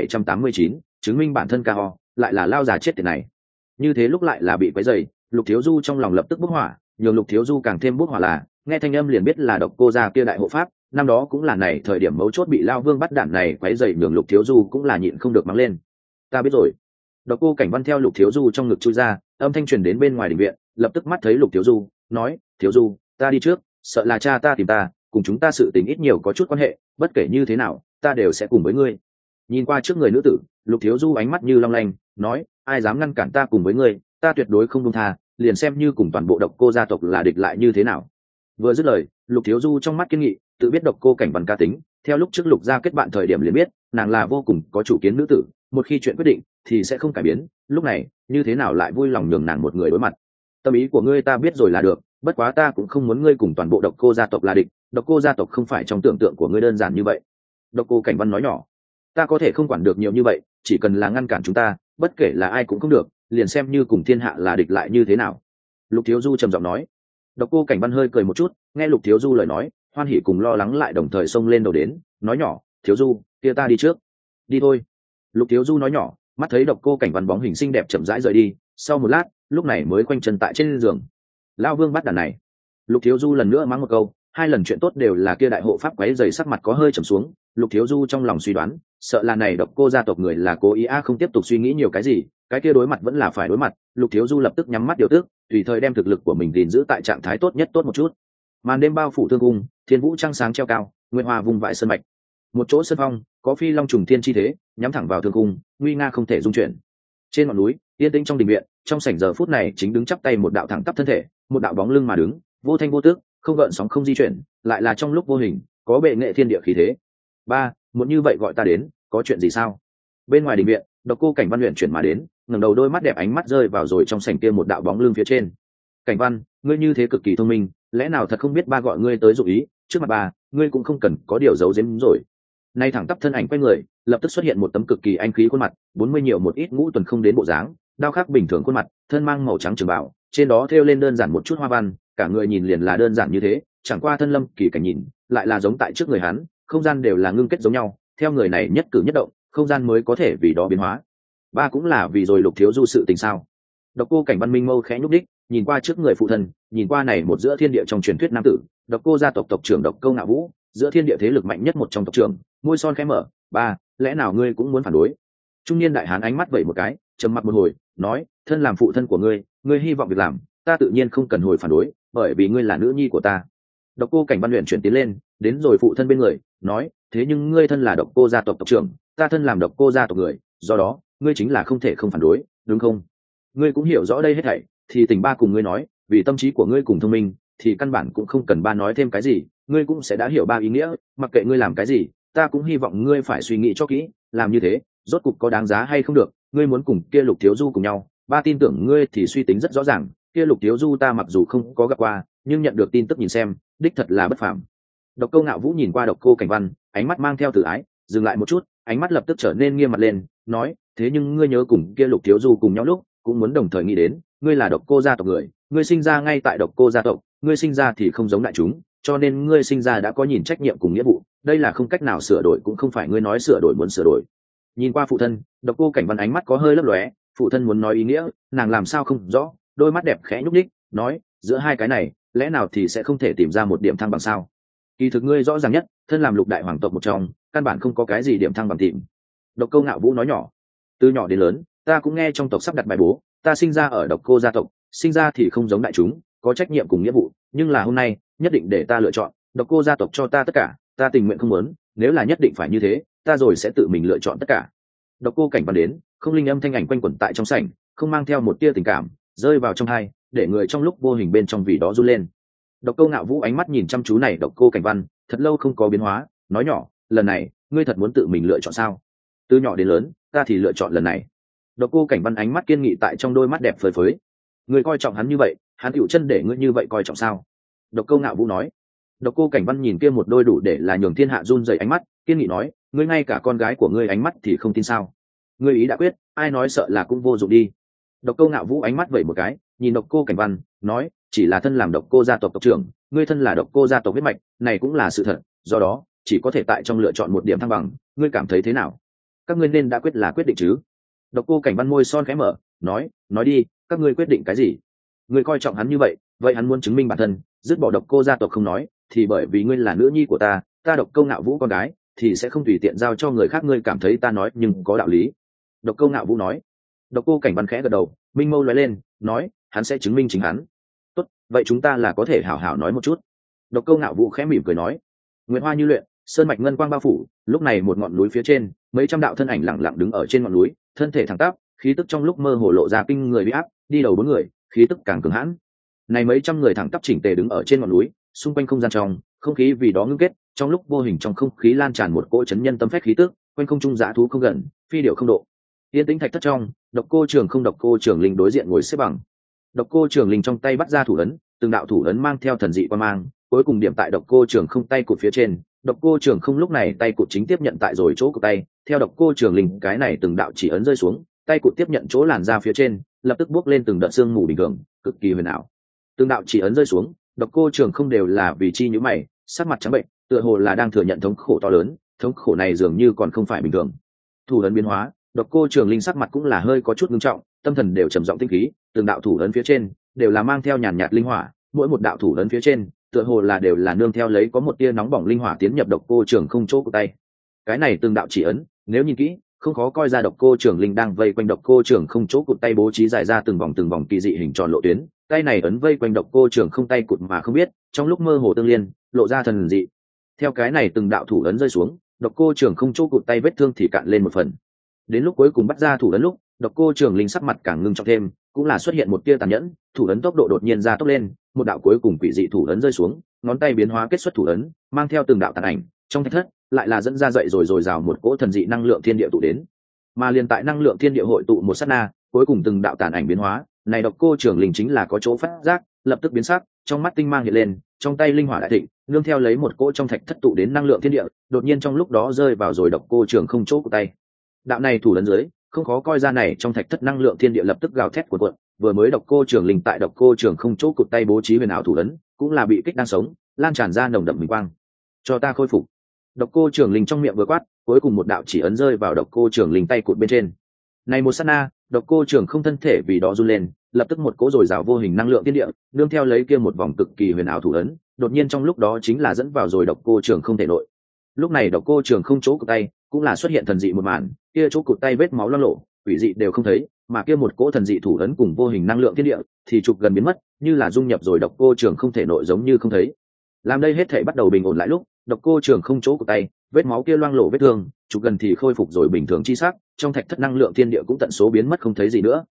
1789 chứng minh bản thân. Cao, lại là lao già chết tiệt này. Như thế lúc lại là bị quấy rầy, Lục Thiếu Du trong lòng lập tức bốc hỏa, nhường Lục Thiếu Du càng thêm bốc hỏa là, nghe thanh âm liền biết là Độc Cô gia kia đại hộ pháp, năm đó cũng là này thời điểm mấu chốt bị Lao Vương bắt đản này quấy rầy, nhường Lục Thiếu Du cũng là nhịn không được mắng lên. Ta biết rồi. Độc Cô Cảnh Văn theo Lục Thiếu Du trong ngực chui ra, âm thanh truyền đến bên ngoài đình viện, lập tức mắt thấy Lục Thiếu Du, nói, Thiếu Du, ta đi trước, sợ là cha ta tìm ta, cùng chúng ta sự tình ít nhiều có chút quan hệ, bất kể như thế nào, ta đều sẽ cùng với ngươi. Nhìn qua trước người nữ tử, Lục Thiếu Du ánh mắt như long lanh, nói, ai dám ngăn cản ta cùng với ngươi, ta tuyệt đối không buông tha, liền xem như cùng toàn bộ Độc Cô gia tộc là địch lại như thế nào. Vừa dứt lời, Lục Thiếu Du trong mắt kiên nghị, tự biết Độc Cô Cảnh Văn ca tính, theo lúc trước Lục gia kết bạn thời điểm liền biết, nàng là vô cùng có chủ kiến nữ tử, một khi chuyện quyết định thì sẽ không cải biến, lúc này, như thế nào lại vui lòng nhường nàng một người đối mặt. Tâm ý của ngươi ta biết rồi là được, bất quá ta cũng không muốn ngươi cùng toàn bộ Độc Cô gia tộc là địch, Độc Cô gia tộc không phải trong tưởng tượng của ngươi đơn giản như vậy. Độc Cô Cảnh Văn nói nhỏ, ta có thể không quản được nhiều như vậy, chỉ cần là ngăn cản chúng ta, bất kể là ai cũng không được, liền xem như cùng thiên hạ là địch lại như thế nào. Lục Thiếu Du trầm giọng nói. Độc Cô Cảnh Văn hơi cười một chút, nghe Lục Thiếu Du lời nói, hoan hỉ cùng lo lắng lại đồng thời xông lên đầu đến, nói nhỏ, Thiếu Du, kia ta đi trước. Đi thôi. Lục Thiếu Du nói nhỏ, mắt thấy Độc Cô Cảnh Văn bóng hình xinh đẹp chậm rãi rời đi, sau một lát, lúc này mới quanh chân tại trên giường. Lão Vương bắt đàn này. Lục Thiếu Du lần nữa mắng một câu, hai lần chuyện tốt đều là kia đại hộ pháp quấy rầy, sắc mặt có hơi trầm xuống. Lục Thiếu Du trong lòng suy đoán, sợ là này Độc Cô gia tộc người là cố ý không tiếp tục suy nghĩ nhiều cái gì, cái kia đối mặt vẫn là phải đối mặt. Lục Thiếu Du lập tức nhắm mắt điều tức, tùy thời đem thực lực của mình gìn giữ tại trạng thái tốt nhất tốt một chút. Màn đêm bao phủ thương cung, thiên vũ trăng sáng treo cao, nguyệt hoa vùng vãi sơn mạch. Một chỗ sân phong, có phi long trùng thiên chi thế, nhắm thẳng vào thương cung, nguy nga không thể dung chuyển. Trên ngọn núi, yên tĩnh trong đình viện, trong sảnh giờ phút này chính đứng chắp tay một đạo thẳng tắp thân thể, một đạo bóng lưng mà đứng, vô thanh vô tước, không gợn sóng không di chuyển, lại là trong lúc vô hình, có bệ nghệ thiên địa khí thế. Ba, muốn như vậy gọi ta đến, có chuyện gì sao? Bên ngoài đình viện, Độc Cô Cảnh Văn luyện chuyển mà đến, ngẩng đầu đôi mắt đẹp ánh mắt rơi vào rồi trong sảnh kia một đạo bóng lưng phía trên. Cảnh Văn, ngươi như thế cực kỳ thông minh, lẽ nào thật không biết ba gọi ngươi tới dụ ý, trước mặt ba, ngươi cũng không cần có điều giấu giếm rồi. Nay thẳng tắp thân ảnh quay người, lập tức xuất hiện một tấm cực kỳ anh khí khuôn mặt, 40 nhiều một ít ngũ tuần không đến bộ dáng, đao khắc bình thường khuôn mặt, thân mang màu trắng trường bào, trên đó thêu lên đơn giản một chút hoa văn, cả người nhìn liền là đơn giản như thế, chẳng qua thân lâm kỳ cảnh nhìn, lại là giống tại trước người hắn, không gian đều là ngưng kết giống nhau, theo người này nhất cử nhất động, không gian mới có thể vì đó biến hóa. Ba cũng là vì rồi Lục Thiếu Du sự tình sao? Độc Cô Cảnh Văn minh mâu khẽ nhúc đích, nhìn qua trước người phụ thân, nhìn qua này một giữa thiên địa trong truyền thuyết nam tử, Độc Cô gia tộc tộc trưởng Độc Câu Ngạo Vũ, giữa thiên địa thế lực mạnh nhất một trong tộc trưởng, môi son khẽ mở, ba, lẽ nào ngươi cũng muốn phản đối? Trung niên đại hán ánh mắt vẩy một cái, trầm mặc một hồi, nói, thân làm phụ thân của ngươi, ngươi hy vọng việc làm, ta tự nhiên không cần hồi phản đối, bởi vì ngươi là nữ nhi của ta. Độc Cô Cảnh Văn luyện chuyển tiến lên, đến rồi phụ thân bên người, nói, thế nhưng ngươi thân là Độc Cô gia tộc tộc trưởng, ta thân làm Độc Cô gia tộc người, do đó, ngươi chính là không thể không phản đối, đúng không? Ngươi cũng hiểu rõ đây hết thảy, thì tình ba cùng ngươi nói, vì tâm trí của ngươi cùng thông minh, thì căn bản cũng không cần ba nói thêm cái gì, ngươi cũng sẽ đã hiểu ba ý nghĩa. Mặc kệ ngươi làm cái gì, ta cũng hy vọng ngươi phải suy nghĩ cho kỹ, làm như thế rốt cục có đáng giá hay không được. Ngươi muốn cùng kia Lục Thiếu Du cùng nhau, ba tin tưởng ngươi thì suy tính rất rõ ràng. Kia Lục Thiếu Du ta mặc dù không có gặp qua, nhưng nhận được tin tức nhìn xem, đích thật là bất phàm. Độc Cô Ngạo Vũ nhìn qua Độc Cô Cảnh Văn, ánh mắt mang theo từ ái, dừng lại một chút, ánh mắt lập tức trở nên nghiêm mặt lên, nói: thế nhưng ngươi nhớ cùng kia Lục Thiếu Du cùng nhau lúc, cũng muốn đồng thời nghĩ đến, ngươi là Độc Cô gia tộc người, ngươi sinh ra ngay tại Độc Cô gia tộc, ngươi sinh ra thì không giống đại chúng, cho nên ngươi sinh ra đã có nhìn trách nhiệm cùng nghĩa vụ, đây là không cách nào sửa đổi, cũng không phải ngươi nói sửa đổi muốn sửa đổi. Nhìn qua phụ thân, Độc Cô Cảnh Văn ánh mắt có hơi lấp lóe, phụ thân muốn nói ý nghĩa, nàng làm sao không rõ, đôi mắt đẹp khẽ nhúc nhích, nói: giữa hai cái này, lẽ nào thì sẽ không thể tìm ra một điểm thăng bằng sao? Kỳ thực ngươi rõ ràng nhất, thân làm Lục đại hoàng tộc một trong, căn bản không có cái gì điểm thăng bằng tìm. Độc Cô Ngạo Vũ nói nhỏ: từ nhỏ đến lớn, ta cũng nghe trong tộc sắp đặt bài bố, ta sinh ra ở Độc Cô gia tộc, sinh ra thì không giống đại chúng, có trách nhiệm cùng nghĩa vụ, nhưng là hôm nay, nhất định để ta lựa chọn, Độc Cô gia tộc cho ta tất cả, ta tình nguyện không muốn, nếu là nhất định phải như thế, ta rồi sẽ tự mình lựa chọn tất cả. Độc Cô Cảnh Văn đến, không linh âm thanh ảnh quanh quẩn tại trong sảnh, không mang theo một tia tình cảm, rơi vào trong tai, để người trong lúc vô hình bên trong vì đó run lên. Độc Cô Ngạo Vũ ánh mắt nhìn chăm chú này Độc Cô Cảnh Văn, thật lâu không có biến hóa, nói nhỏ: lần này, ngươi thật muốn tự mình lựa chọn sao? Từ nhỏ đến lớn, ta thì lựa chọn lần này. Độc Cô Cảnh Văn ánh mắt kiên nghị tại trong đôi mắt đẹp phơi phới. Ngươi coi trọng hắn như vậy, hắn hữu chân để ngươi như vậy coi trọng sao? Độc Cô Ngạo Vũ nói. Độc Cô Cảnh Văn nhìn kia một đôi đủ để là nhường thiên hạ run rẩy ánh mắt, kiên nghị nói: ngươi ngay cả con gái của ngươi ánh mắt thì không tin sao? Ngươi ý đã quyết, ai nói sợ là cũng vô dụng đi. Độc Cô Ngạo Vũ ánh mắt vẩy một cái, nhìn Độc Cô Cảnh Văn, nói: chỉ là thân làm Độc Cô gia tộc tộc trưởng, ngươi thân là Độc Cô gia tộc huyết mạch, này cũng là sự thật, do đó chỉ có thể tại trong lựa chọn một điểm thăng bằng, ngươi cảm thấy thế nào? Các ngươi nên đã quyết là quyết định chứ? Độc Cô Cảnh Văn môi son khẽ mở, nói đi, các ngươi quyết định cái gì? Ngươi coi trọng hắn như vậy, vậy hắn muốn chứng minh bản thân, dứt bỏ Độc Cô gia tộc không nói, thì bởi vì ngươi là nữ nhi của ta, ta Độc Cô Ngạo Vũ con gái, thì sẽ không tùy tiện giao cho người khác. Ngươi cảm thấy ta nói nhưng có đạo lý. Độc Cô Ngạo Vũ nói. Độc Cô Cảnh Văn khẽ gật đầu, minh mâu lóe lên, nói: hắn sẽ chứng minh chính hắn. Tốt, vậy chúng ta là có thể hảo hảo nói một chút. Độc Cô Ngạo Vũ khẽ mỉm cười nói. Nguyệt hoa như luyện, sơn mạch ngân quang bao phủ, lúc này một ngọn núi phía trên, mấy trăm đạo thân ảnh lặng lặng đứng ở trên ngọn núi, thân thể thẳng tắp, khí tức trong lúc mơ hồ lộ ra kinh người uy áp, đi đầu bốn người, khí tức càng cường hãn. Này mấy trăm người thẳng tắp chỉnh tề đứng ở trên ngọn núi, xung quanh không gian trong, không khí vì đó ngưng kết, trong lúc vô hình trong không khí lan tràn một cỗ chấn nhân tâm phách khí tức, quanh không trung dã thú không gần, phi điểu không độ. Yên tĩnh thạch thất trong, Độc Cô Trường Không Độc Cô Trường Linh đối diện ngồi xếp bằng. Độc Cô Trường Linh trong tay bắt ra thủ ấn, từng đạo thủ ấn mang theo thần dị quan mang, cuối cùng điểm tại Độc Cô Trường Không tay cụt phía trên. Độc Cô Trường Không lúc này tay cụt chính tiếp nhận tại rồi chỗ của tay, theo Độc Cô Trường Linh cái này từng đạo chỉ ấn rơi xuống, tay cụt tiếp nhận chỗ làn da phía trên, lập tức bước lên từng đợt sương mù bình thường, cực kỳ huyền ảo. Từng đạo chỉ ấn rơi xuống, Độc Cô Trường Không đều là vì chi nhíu mày, sắc mặt trắng bệnh, tựa hồ là đang thừa nhận thống khổ to lớn, thống khổ này dường như còn không phải bình thường. Thủ ấn biến hóa, Độc Cô Trường Linh sắc mặt cũng là hơi có chút nghiêm trọng, tâm thần đều trầm trọng tinh khí, từng đạo thủ ấn phía trên đều là mang theo nhàn nhạt linh hỏa, mỗi một đạo thủ ấn phía trên tựa hồ là đều là nương theo lấy có một tia nóng bỏng linh hỏa tiến nhập Độc Cô Trường Không chỗ của tay. Cái này từng đạo chỉ ấn, nếu nhìn kỹ, không khó coi ra Độc Cô Trường Linh đang vây quanh Độc Cô Trường Không chỗ cụt tay bố trí dài ra từng vòng kỳ dị hình tròn lộ tuyến, tay này ấn vây quanh Độc Cô Trường Không tay cụt mà không biết, trong lúc mơ hồ tương liên, lộ ra thần dị. Theo cái này từng đạo thủ ấn rơi xuống, Độc Cô Trường Không chỗ cụt tay vết thương thì cạn lên một phần. Đến lúc cuối cùng bắt ra thủ ấn lúc, Độc Cô Trường Linh sắc mặt càng ngưng trọng thêm, cũng là xuất hiện một tia tàn nhẫn, thủ ấn tốc độ đột nhiên gia tốc lên, một đạo cuối cùng quỷ dị thủ ấn rơi xuống, ngón tay biến hóa kết xuất thủ ấn, mang theo từng đạo tàn ảnh, trong thạch thất lại là dẫn ra dậy rồi rào một cỗ thần dị năng lượng thiên địa tụ đến. Mà liền tại năng lượng thiên địa hội tụ một sát na, cuối cùng từng đạo tàn ảnh biến hóa, này Độc Cô Trường Linh chính là có chỗ phát giác, lập tức biến sắc, trong mắt tinh mang hiện lên, trong tay linh hỏa đại thịnh, nương theo lấy một cỗ trong thạch thất tụ đến năng lượng thiên địa, đột nhiên trong lúc đó rơi vào rồi Độc Cô Trường Không chỗ của tay. Đạo này thủ ấn dưới, không khó coi ra này trong thạch thất năng lượng thiên địa lập tức gào thét cuộn cuộn, vừa mới Độc Cô Trường Linh tại Độc Cô Trường Không chỗ cụt tay bố trí huyền ảo thủ ấn, cũng là bị kích đang sống, lan tràn ra nồng đậm huỳnh quang. Cho ta khôi phục. Độc Cô Trường Linh trong miệng vừa quát, cuối cùng một đạo chỉ ấn rơi vào Độc Cô Trường Linh tay cụt bên trên. Này một sát na, Độc Cô Trường Không thân thể vì đó run lên, lập tức một cỗ dồi dào vô hình năng lượng thiên địa, nương theo lấy kia một vòng cực kỳ huyền ảo thủ ấn, đột nhiên trong lúc đó chính là dẫn vào rồi Độc Cô Trường Không thể nội. Lúc này Độc Cô Trường Không chỗ cụt tay cũng là xuất hiện thần dị một màn, kia chỗ cụt tay vết máu loang lổ, quỷ dị đều không thấy, mà kia một cỗ thần dị thủ ấn cùng vô hình năng lượng thiên địa thì trục gần biến mất, như là dung nhập rồi Độc Cô Trường Không thể nội giống như không thấy. Làm đây hết thảy bắt đầu bình ổn lại lúc, Độc Cô Trường Không chỗ cụt tay, vết máu kia loang lổ vết thương, trục gần thì khôi phục rồi bình thường chi sắc, trong thạch thất năng lượng thiên địa cũng tận số biến mất không thấy gì nữa.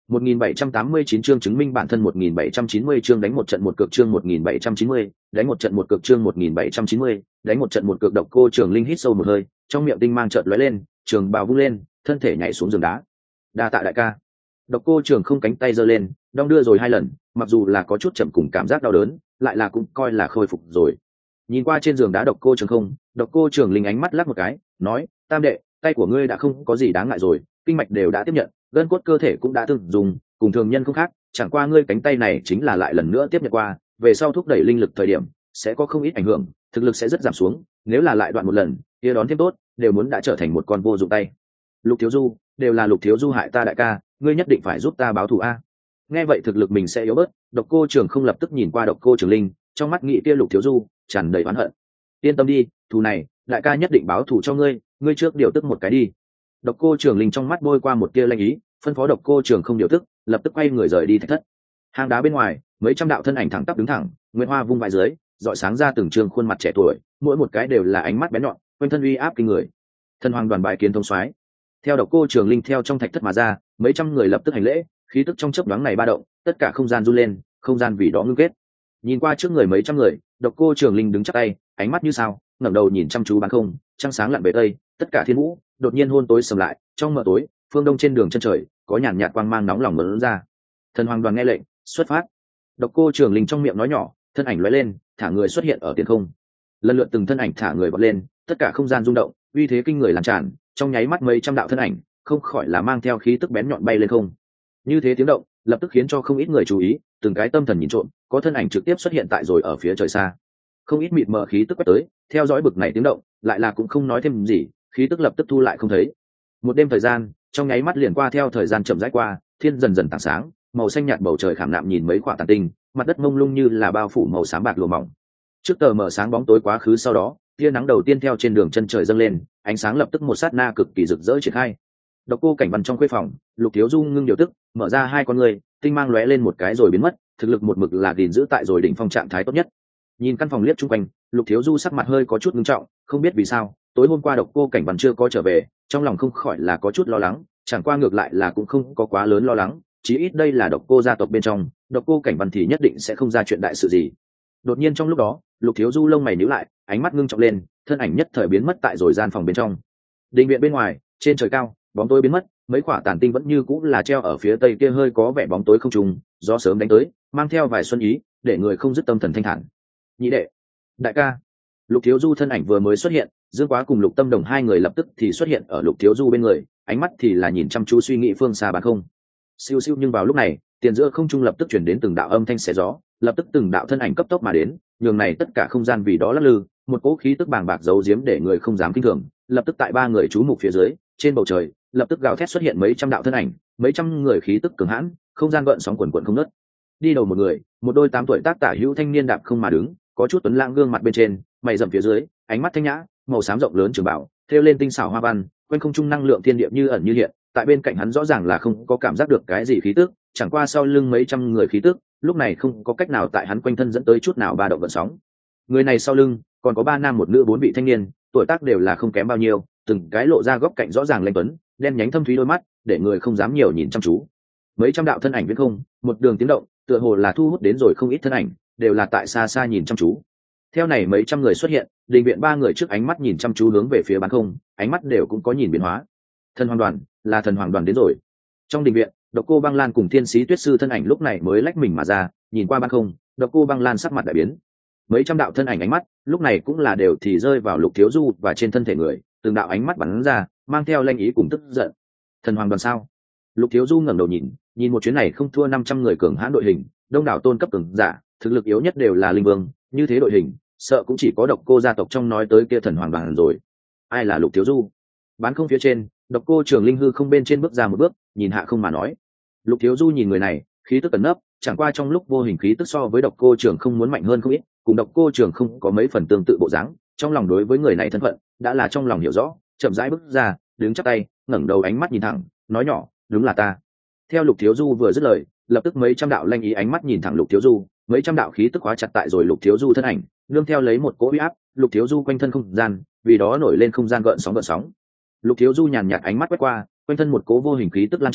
1789 chương chứng minh bản thân 1790 chương đánh một trận một cực chương 1790, đánh một trận một cực chương 1790, đánh một trận một cực. Độc Cô Trường Linh hít sâu một hơi, trong miệng tinh mang chợt lóe lên, trường bào vung lên, thân thể nhảy xuống giường đá. Đa tạ đại ca. Độc Cô Trường không cánh tay giơ lên, đong đưa rồi 2 lần, mặc dù là có chút chậm cùng cảm giác đau đớn, lại là cũng coi là khôi phục rồi. Nhìn qua trên giường đá Độc Cô Trường không, Độc Cô Trường Linh ánh mắt lắc một cái, nói: "Tam đệ, tay của ngươi đã không có gì đáng ngại rồi, kinh mạch đều đã tiếp nhận, gân cốt cơ thể cũng đã từng dùng, cùng thường nhân không khác, chẳng qua ngươi cánh tay này chính là lại lần nữa tiếp nhận qua, về sau thúc đẩy linh lực thời điểm sẽ có không ít ảnh hưởng, thực lực sẽ rất giảm xuống, nếu là lại đoạn một lần, kia đón thêm tốt, đều muốn đã trở thành một con vô dụng tay." Lục Thiếu Du, đều là Lục Thiếu Du hại ta đại ca, ngươi nhất định phải giúp ta báo thù a. Nghe vậy thực lực mình sẽ yếu bớt, Độc Cô Trường không lập tức nhìn qua Độc Cô Trường Linh, trong mắt nghĩ kia Lục Thiếu Du tràn đầy oán hận. Yên tâm đi, thù này đại ca nhất định báo thù cho ngươi, ngươi trước điều tức một cái đi. Độc Cô Trường Linh trong mắt bôi qua một tia lanh ý, phân phó Độc Cô Trường không điều tức, lập tức quay người rời đi thạch thất. Hang đá bên ngoài, mấy trăm đạo thân ảnh thẳng tắp đứng thẳng, nguyệt hoa vung vãi dưới, rọi sáng ra từng trường khuôn mặt trẻ tuổi, mỗi một cái đều là ánh mắt bén nhọn, quanh thân uy áp kinh người. Thần hoàng đoàn bài kiến thông soái. Theo Độc Cô Trường Linh theo trong thạch thất mà ra, mấy trăm người lập tức hành lễ, khí tức trong chớp nhoáng này ba động, tất cả không gian run lên, không gian vì đó ngưng kết. Nhìn qua trước người mấy trăm người, Độc Cô Trường Linh đứng chắp tay, ánh mắt như sao, ngẩng đầu nhìn chăm chú bán không, trăng sáng lặn về tây, tất cả thiên vũ đột nhiên hôn tối sầm lại, trong mờ tối, phương đông trên đường chân trời có nhàn nhạt quang mang nóng lòng mở ra. Thần hoàng đoàn nghe lệnh, xuất phát. Độc Cô Trường Linh trong miệng nói nhỏ, thân ảnh lóe lên, thả người xuất hiện ở tiền không. Lần lượt từng thân ảnh thả người vọt lên, tất cả không gian rung động, uy thế kinh người lan tràn, trong nháy mắt mấy trăm đạo thân ảnh không khỏi là mang theo khí tức bén nhọn bay lên không. Như thế tiếng động lập tức khiến cho không ít người chú ý, từng cái tâm thần nhìn trộm, có thân ảnh trực tiếp xuất hiện tại rồi ở phía trời xa. Không ít mịt mờ khí tức quét tới, theo dõi bực này tiếng động, lại là cũng không nói thêm gì, khí tức lập tức thu lại không thấy. Một đêm thời gian, trong nháy mắt liền qua, theo thời gian chậm rãi qua, thiên dần dần tảng sáng, màu xanh nhạt bầu trời khảm nạm nhìn mấy quả tàn tinh, mặt đất mông lung như là bao phủ màu xám bạc lùa mỏng. Trước tờ mở sáng bóng tối quá khứ, sau đó tia nắng đầu tiên theo trên đường chân trời dâng lên, ánh sáng lập tức một sát na cực kỳ rực rỡ triển khai. Độc Cô Cảnh Văn trong khuê phòng, Lục Thiếu Du ngưng điều tức, mở ra 2 con người, tinh mang lóe lên một cái rồi biến mất, thực lực một mực là gìn giữ tại rồi đỉnh phong trạng thái tốt nhất. Nhìn căn phòng liếc chung quanh, Lục Thiếu Du sắc mặt hơi có chút ngưng trọng, không biết vì sao tối hôm qua Độc Cô Cảnh Văn chưa có trở về, trong lòng không khỏi là có chút lo lắng, chẳng qua ngược lại là cũng không có quá lớn lo lắng, chí ít đây là Độc Cô gia tộc bên trong, Độc Cô Cảnh Văn thì nhất định sẽ không ra chuyện đại sự gì. Đột nhiên trong lúc đó, Lục Thiếu Du lông mày nhíu lại, ánh mắt ngưng trọng lên, thân ảnh nhất thời biến mất tại rồi gian phòng bên trong. Đình viện bên ngoài, trên trời cao, bóng tối biến mất, mấy quả tàn tinh vẫn như cũ là treo ở phía tây kia, hơi có vẻ bóng tối không trùng, gió sớm đánh tới, mang theo vài xuân ý, để người không dứt tâm thần thanh thản. Nhị đệ, đại ca. Lục Thiếu Du thân ảnh vừa mới xuất hiện, Dương Quá cùng Lục Tâm Đồng 2 người lập tức thì xuất hiện ở Lục Thiếu Du bên người, ánh mắt thì là nhìn chăm chú suy nghĩ phương xa bán không. Siêu siêu, nhưng vào lúc này, tiền giữa không trung lập tức chuyển đến từng đạo âm thanh xé gió, lập tức từng đạo thân ảnh cấp tốc mà đến, nhường này tất cả không gian vì đó lắc lư, một cỗ khí tức bàng bạc giấu giếm để người không dám kinh thường, lập tức tại 3 người chú mục phía dưới, trên bầu trời, lập tức gào thét xuất hiện mấy trăm đạo thân ảnh, mấy trăm người khí tức cường hãn, không gian gợn sóng quần quần không ngớt. Đi đầu một người, một đôi 8 tuổi tác tả hữu thanh niên đạp không mà đứng, có chút tuấn lãng gương mặt bên trên, mày rậm phía dưới, ánh mắt thanh nhã, màu xám rộng lớn trường bảo, thêu lên tinh xảo hoa văn, quanh không trung năng lượng thiên địa như ẩn như hiện, tại bên cạnh hắn rõ ràng là không có cảm giác được cái gì khí tức, chẳng qua sau lưng mấy trăm người khí tức, lúc này không có cách nào tại hắn quanh thân dẫn tới chút nào ba động gợn sóng. Người này sau lưng còn có 3 nam một nữ 4 vị thanh niên, tuổi tác đều là không kém bao nhiêu, từng cái lộ ra góc cạnh rõ ràng lanh tuấn, đen nhánh thâm thúy đôi mắt, để người không dám nhiều nhìn chăm chú. Mấy trăm đạo thân ảnh viễn không, một đường tiếng động, tựa hồ là thu hút đến rồi không ít thân ảnh, đều là tại xa xa nhìn chăm chú. Theo này mấy trăm người xuất hiện, đình viện 3 người trước ánh mắt nhìn chăm chú hướng về phía bán không, ánh mắt đều cũng có nhìn biến hóa. Thần hoàng đoàn, là thần hoàng đoàn đến rồi. Trong đình viện, Độc Cô Băng Lan cùng Thiên Sĩ Tuyết Sư thân ảnh lúc này mới lách mình mà ra, nhìn qua bán không, Độc Cô Băng Lan sắc mặt đại biến. Mấy trăm đạo thân ảnh ánh mắt, lúc này cũng là đều thì rơi vào Lục Thiếu Du và trên thân thể người, từng đạo ánh mắt bắn ra, mang theo lanh ý cùng tức giận. Thần hoàng đoàn sao? Lục Thiếu Du ngẩng đầu nhìn một chuyến này không thua 500 người cường hãn đội hình, đông đảo tôn cấp cường giả, thực lực yếu nhất đều là linh vương, như thế đội hình, sợ cũng chỉ có Độc Cô gia tộc trong nói tới kia thần hoàng đoàn rồi. Ai là Lục Thiếu Du? Bán không phía trên, Độc Cô Trường Linh hư không bên trên bước ra một bước, nhìn hạ không mà nói. Lục Thiếu Du nhìn người này, khí tức ẩn nấp, chẳng qua trong lúc vô hình khí tức so với Độc Cô Trường không muốn mạnh hơn không ít, cùng Độc Cô Trường không có mấy phần tương tự bộ dáng, trong lòng đối với người này thân phận đã là trong lòng hiểu rõ, chậm rãi bước ra, đứng chắp tay, ngẩng đầu ánh mắt nhìn thẳng, nói nhỏ, đúng là ta. Theo Lục Thiếu Du vừa dứt lời, lập tức mấy trăm đạo lanh ý ánh mắt nhìn thẳng Lục Thiếu Du, mấy trăm đạo khí tức hóa chặt tại rồi Lục Thiếu Du thân ảnh, nương theo lấy một cỗ uy áp, Lục Thiếu Du quanh thân không gian, vì đó nổi lên không gian gợn sóng gợn sóng. Lục Thiếu Du nhàn nhạt ánh mắt quét qua, quanh thân một cỗ vô hình khí tức lan tràn,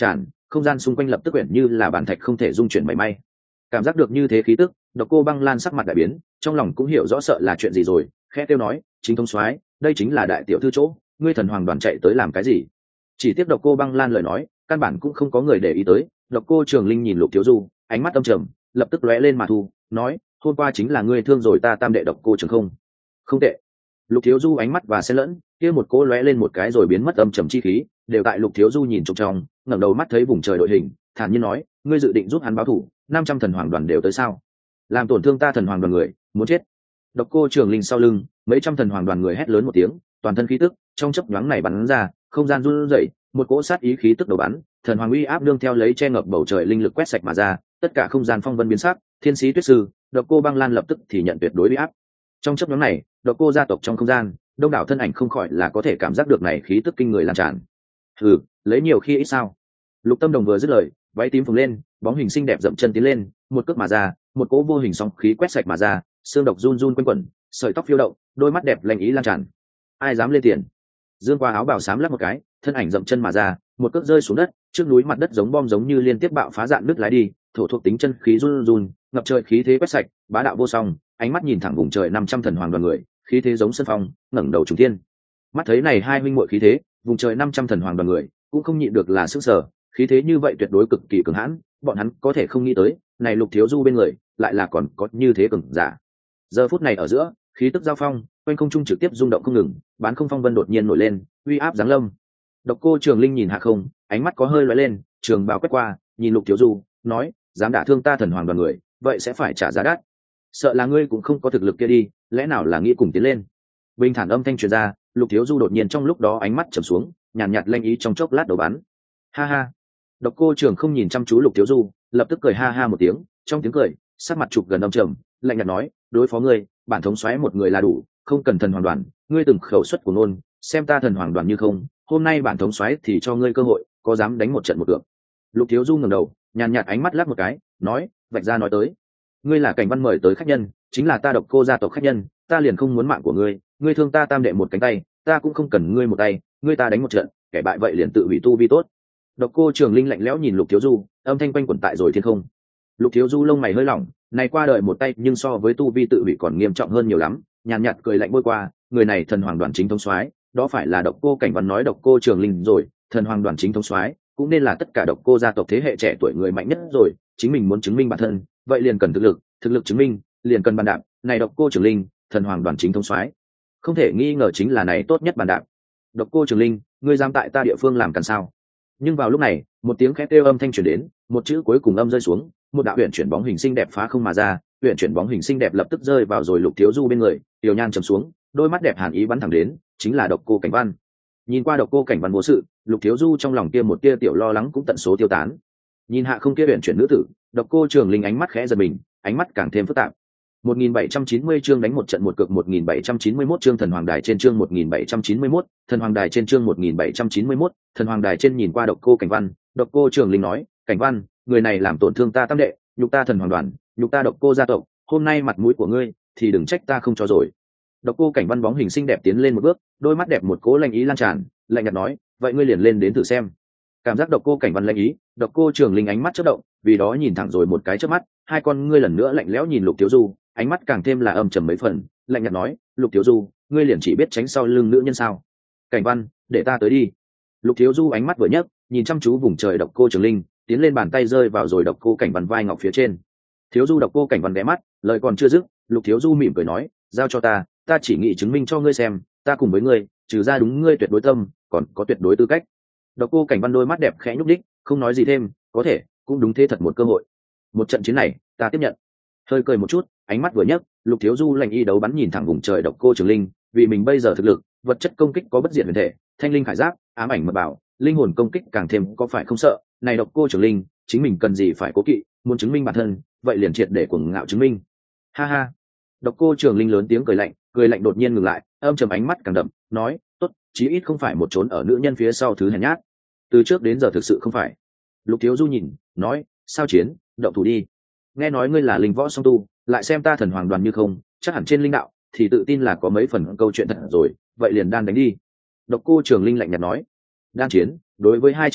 không gian xung quanh lập tức quyển như là bản thạch không thể dung chuyển mảy may. Cảm giác được như thế khí tức, Độc Cô Băng Lan sắc mặt đại biến, trong lòng cũng hiểu rõ sợ là chuyện gì rồi, khẽ kêu nói, chính thống soái, đây chính là đại tiểu thư chỗ, ngươi thần hoàng đoàn chạy tới làm cái gì? Chỉ tiếp Độc Cô Băng Lan lời nói, căn bản cũng không có người để ý tới. Độc Cô Trường Linh nhìn Lục Thiếu Du, ánh mắt âm trầm, lập tức lóe lên mà thu, nói, hôm qua chính là ngươi thương rồi ta tam đệ Độc Cô Trường không? Không tệ. Lục Thiếu Du ánh mắt và xen lẫn, kia một cỗ lóe lên một cái rồi biến mất âm trầm chi khí, đều tại Lục Thiếu Du nhìn trông trong, ngẩng đầu mắt thấy vùng trời đội hình, thản nhiên nói, ngươi dự định giúp hắn báo thù, 500 thần hoàng đoàn đều tới sao? Làm tổn thương ta thần hoàng đoàn người, muốn chết. Độc Cô Trường Linh sau lưng, mấy trăm thần hoàng đoàn người hét lớn một tiếng, toàn thân khí tức trong chớp nhoáng này bắn ra, không gian run rẩy, một cỗ sát ý khí tức đầu bắn, thần hoàng uy áp đương theo lấy che ngập bầu trời linh lực quét sạch mà ra, tất cả không gian phong vân biến sắc, thiên sĩ tuyết sư, Độc Cô Băng Lan lập tức thì nhận tuyệt đối uy áp. Trong chớp nhoáng này, Độc Cô gia tộc trong không gian, đông đảo thân ảnh không khỏi là có thể cảm giác được này khí tức kinh người lan tràn. Hừ, lấy nhiều khi ít sao? Lục Tâm Đồng vừa dứt lời, váy tím phồng lên, bóng hình xinh đẹp dậm chân tiến lên, một cước mà ra, một cỗ vô hình sóng khí quét sạch mà ra, xương độc run run quanh quẩn, sợi tóc phiêu động, đôi mắt đẹp lạnh ý lan tràn. Ai dám lên tiền? Dương qua áo bào xám lắc một cái, thân ảnh dậm chân mà ra, một cước rơi xuống đất, trước núi mặt đất giống bom giống như liên tiếp bạo phá dạn nứt lái đi, thổ thuộc tính chân khí run run, ngập trời khí thế quét sạch, bá đạo vô song, ánh mắt nhìn thẳng vùng trời 500 thần hoàng đoàn người, khí thế giống sân phong, ngẩng đầu trùng thiên. Mắt thấy này hai huynh muội khí thế, vùng trời 500 thần hoàng đoàn người cũng không nhịn được là sức sở, khí thế như vậy tuyệt đối cực kỳ cường hãn, bọn hắn có thể không nghĩ tới, này Lục Thiếu Du bên người lại là còn có như thế cường giả. Giờ phút này ở giữa, khí tức giao phong, quanh không trung trực tiếp rung động không ngừng, bán không phong vân đột nhiên nổi lên, uy áp giáng lâm. Độc Cô Trường Linh nhìn hạ không, ánh mắt có hơi lóe lên, trường bào quét qua, nhìn Lục Thiếu Du, nói, dám đả thương ta thần hoàng đoàn người, vậy sẽ phải trả giá đắt. Sợ là ngươi cũng không có thực lực kia đi, lẽ nào là nghĩ cùng tiến lên? Bình thản âm thanh truyền ra, Lục Thiếu Du đột nhiên trong lúc đó ánh mắt trầm xuống, nhàn nhạt lanh ý trong chốc lát đầu bắn. Ha ha. Độc Cô Trường không nhìn chăm chú Lục Thiếu Du, lập tức cười ha ha một tiếng, trong tiếng cười, sắc mặt chụp gần âm trầm, lạnh nhạt nói, đối phó ngươi, bản thống soái một người là đủ, không cần thần hoàng đoàn, ngươi từng khẩu suất của ngôn, xem ta thần hoàng đoàn như không, hôm nay bản thống soái thì cho ngươi cơ hội, có dám đánh một trận một cược. Lục Thiếu Du ngẩng đầu, nhàn nhạt ánh mắt lắc một cái, nói, vạch ra nói tới, ngươi là Cảnh Văn mời tới khách nhân, chính là ta Độc Cô gia tộc khách nhân, ta liền không muốn mạng của ngươi, ngươi thương ta tam đệ một cánh tay, ta cũng không cần ngươi một tay, ngươi ta đánh một trận, kẻ bại vậy liền tự hủy tu vi tốt. Độc Cô Trường Linh lạnh lẽo nhìn Lục Thiếu Du, âm thanh quanh quẩn tại rồi thiên không. Lục Thiếu Du lông mày hơi lỏng, này qua đời một tay nhưng so với tu vi tự hủy còn nghiêm trọng hơn nhiều lắm, nhàn nhạt cười lạnh bôi qua, người này thần hoàng đoàn chính thống soái, đó phải là Độc Cô Cảnh Văn nói Độc Cô Trường Linh rồi, thần hoàng đoàn chính thống soái, cũng nên là tất cả Độc Cô gia tộc thế hệ trẻ tuổi người mạnh nhất rồi, chính mình muốn chứng minh bản thân, vậy liền cần thực lực chứng minh, liền cần bàn đạp, này Độc Cô Trường Linh, thần hoàng đoàn chính thống soái, không thể nghi ngờ chính là này tốt nhất bàn đạp. Độc Cô Trường Linh, ngươi dám tại ta địa phương làm càn sao? Nhưng vào lúc này, một tiếng khẽ kêu âm thanh truyền đến, một chữ cuối cùng âm rơi xuống, một đạo huyền chuyển bóng hình xinh đẹp phá không mà ra, huyền chuyển bóng hình xinh đẹp lập tức rơi vào rồi Lục Thiếu Du bên người, tiểu nhan trầm xuống, đôi mắt đẹp hàn ý bắn thẳng đến, chính là Độc Cô Cảnh Văn. Nhìn qua Độc Cô Cảnh Văn vô sự, Lục Thiếu Du trong lòng kia một tia tiểu lo lắng cũng tận số tiêu tán. Nhìn hạ không kia huyền chuyển nữ tử, Độc Cô Trường Linh ánh mắt khẽ giật mình, ánh mắt càng thêm phức tạp. 1790 chương đánh một trận một cực 1791 chương thần hoàng đài trên chương 1791, thần hoàng đài trên chương 1791, thần hoàng đài trên nhìn qua Độc Cô Cảnh Văn, Độc Cô Trường Linh nói, Cảnh Văn, người này làm tổn thương ta tam đệ, nhục ta thần hoàng đoàn, nhục ta Độc Cô gia tộc, hôm nay mặt mũi của ngươi thì đừng trách ta không cho rồi. Độc Cô Cảnh Văn bóng hình xinh đẹp tiến lên một bước, đôi mắt đẹp một cố lanh ý lan tràn, lạnh nhạt nói, vậy ngươi liền lên đến thử xem. Cảm giác Độc Cô Cảnh Văn lanh ý, Độc Cô Trường Linh ánh mắt chớp động, vì đó nhìn thẳng rồi một cái chớp mắt, hai con ngươi lần nữa lạnh lẽo nhìn Lục Thiếu Du, ánh mắt càng thêm là âm trầm mấy phần, lạnh nhạt nói, Lục Thiếu Du, ngươi liền chỉ biết tránh sau lưng nữ nhân sao? Cảnh Văn, để ta tới đi. Lục Thiếu Du ánh mắt vừa nhấc, nhìn chăm chú vùng trời Độc Cô Trường Linh, tiến lên bàn tay rơi vào rồi Độc Cô Cảnh Văn vai ngọc phía trên. Thiếu Du Độc Cô Cảnh Văn ghé mắt, lời còn chưa dứt, Lục Thiếu Du mỉm cười nói, giao cho ta chỉ nghĩ chứng minh cho ngươi xem, ta cùng với ngươi, trừ ra đúng ngươi tuyệt đối tâm, còn có tuyệt đối tư cách. Độc Cô Cảnh Văn đôi mắt đẹp khẽ nhúc đích, không nói gì thêm, có thể, cũng đúng thế thật một cơ hội. Một trận chiến này, ta tiếp nhận. Hơi cười một chút, ánh mắt vừa nhấc, Lục Thiếu Du lạnh y đấu bắn nhìn thẳng vùng trời Độc Cô Trường Linh, vì mình bây giờ thực lực, vật chất công kích có bất diệt huyền thể, thanh linh khải giáp, ám ảnh mật bảo, linh hồn công kích càng thêm có phải không sợ, này Độc Cô Trường Linh, chính mình cần gì phải cố kỵ, muốn chứng minh bản thân, vậy liền triệt để cuồng ngạo chứng minh. Ha ha. Độc Cô Trường Linh lớn tiếng cười lạnh đột nhiên ngừng lại, âm trầm ánh mắt càng đậm, nói, tốt, chí ít không phải một trốn ở nữ nhân phía sau thứ hèn nhát. Từ trước đến giờ thực sự không phải. Lục Thiếu Du nhìn, nói, sao chiến, động thủ đi. Nghe nói ngươi là linh võ song tu, lại xem ta thần hoàng đoàn như không, chắc hẳn trên linh đạo thì tự tin là có mấy phần câu chuyện thật rồi, vậy liền đan đánh đi. Độc Cô Trường Linh lạnh nhạt nói. Đan chiến, đối với hai chữ này,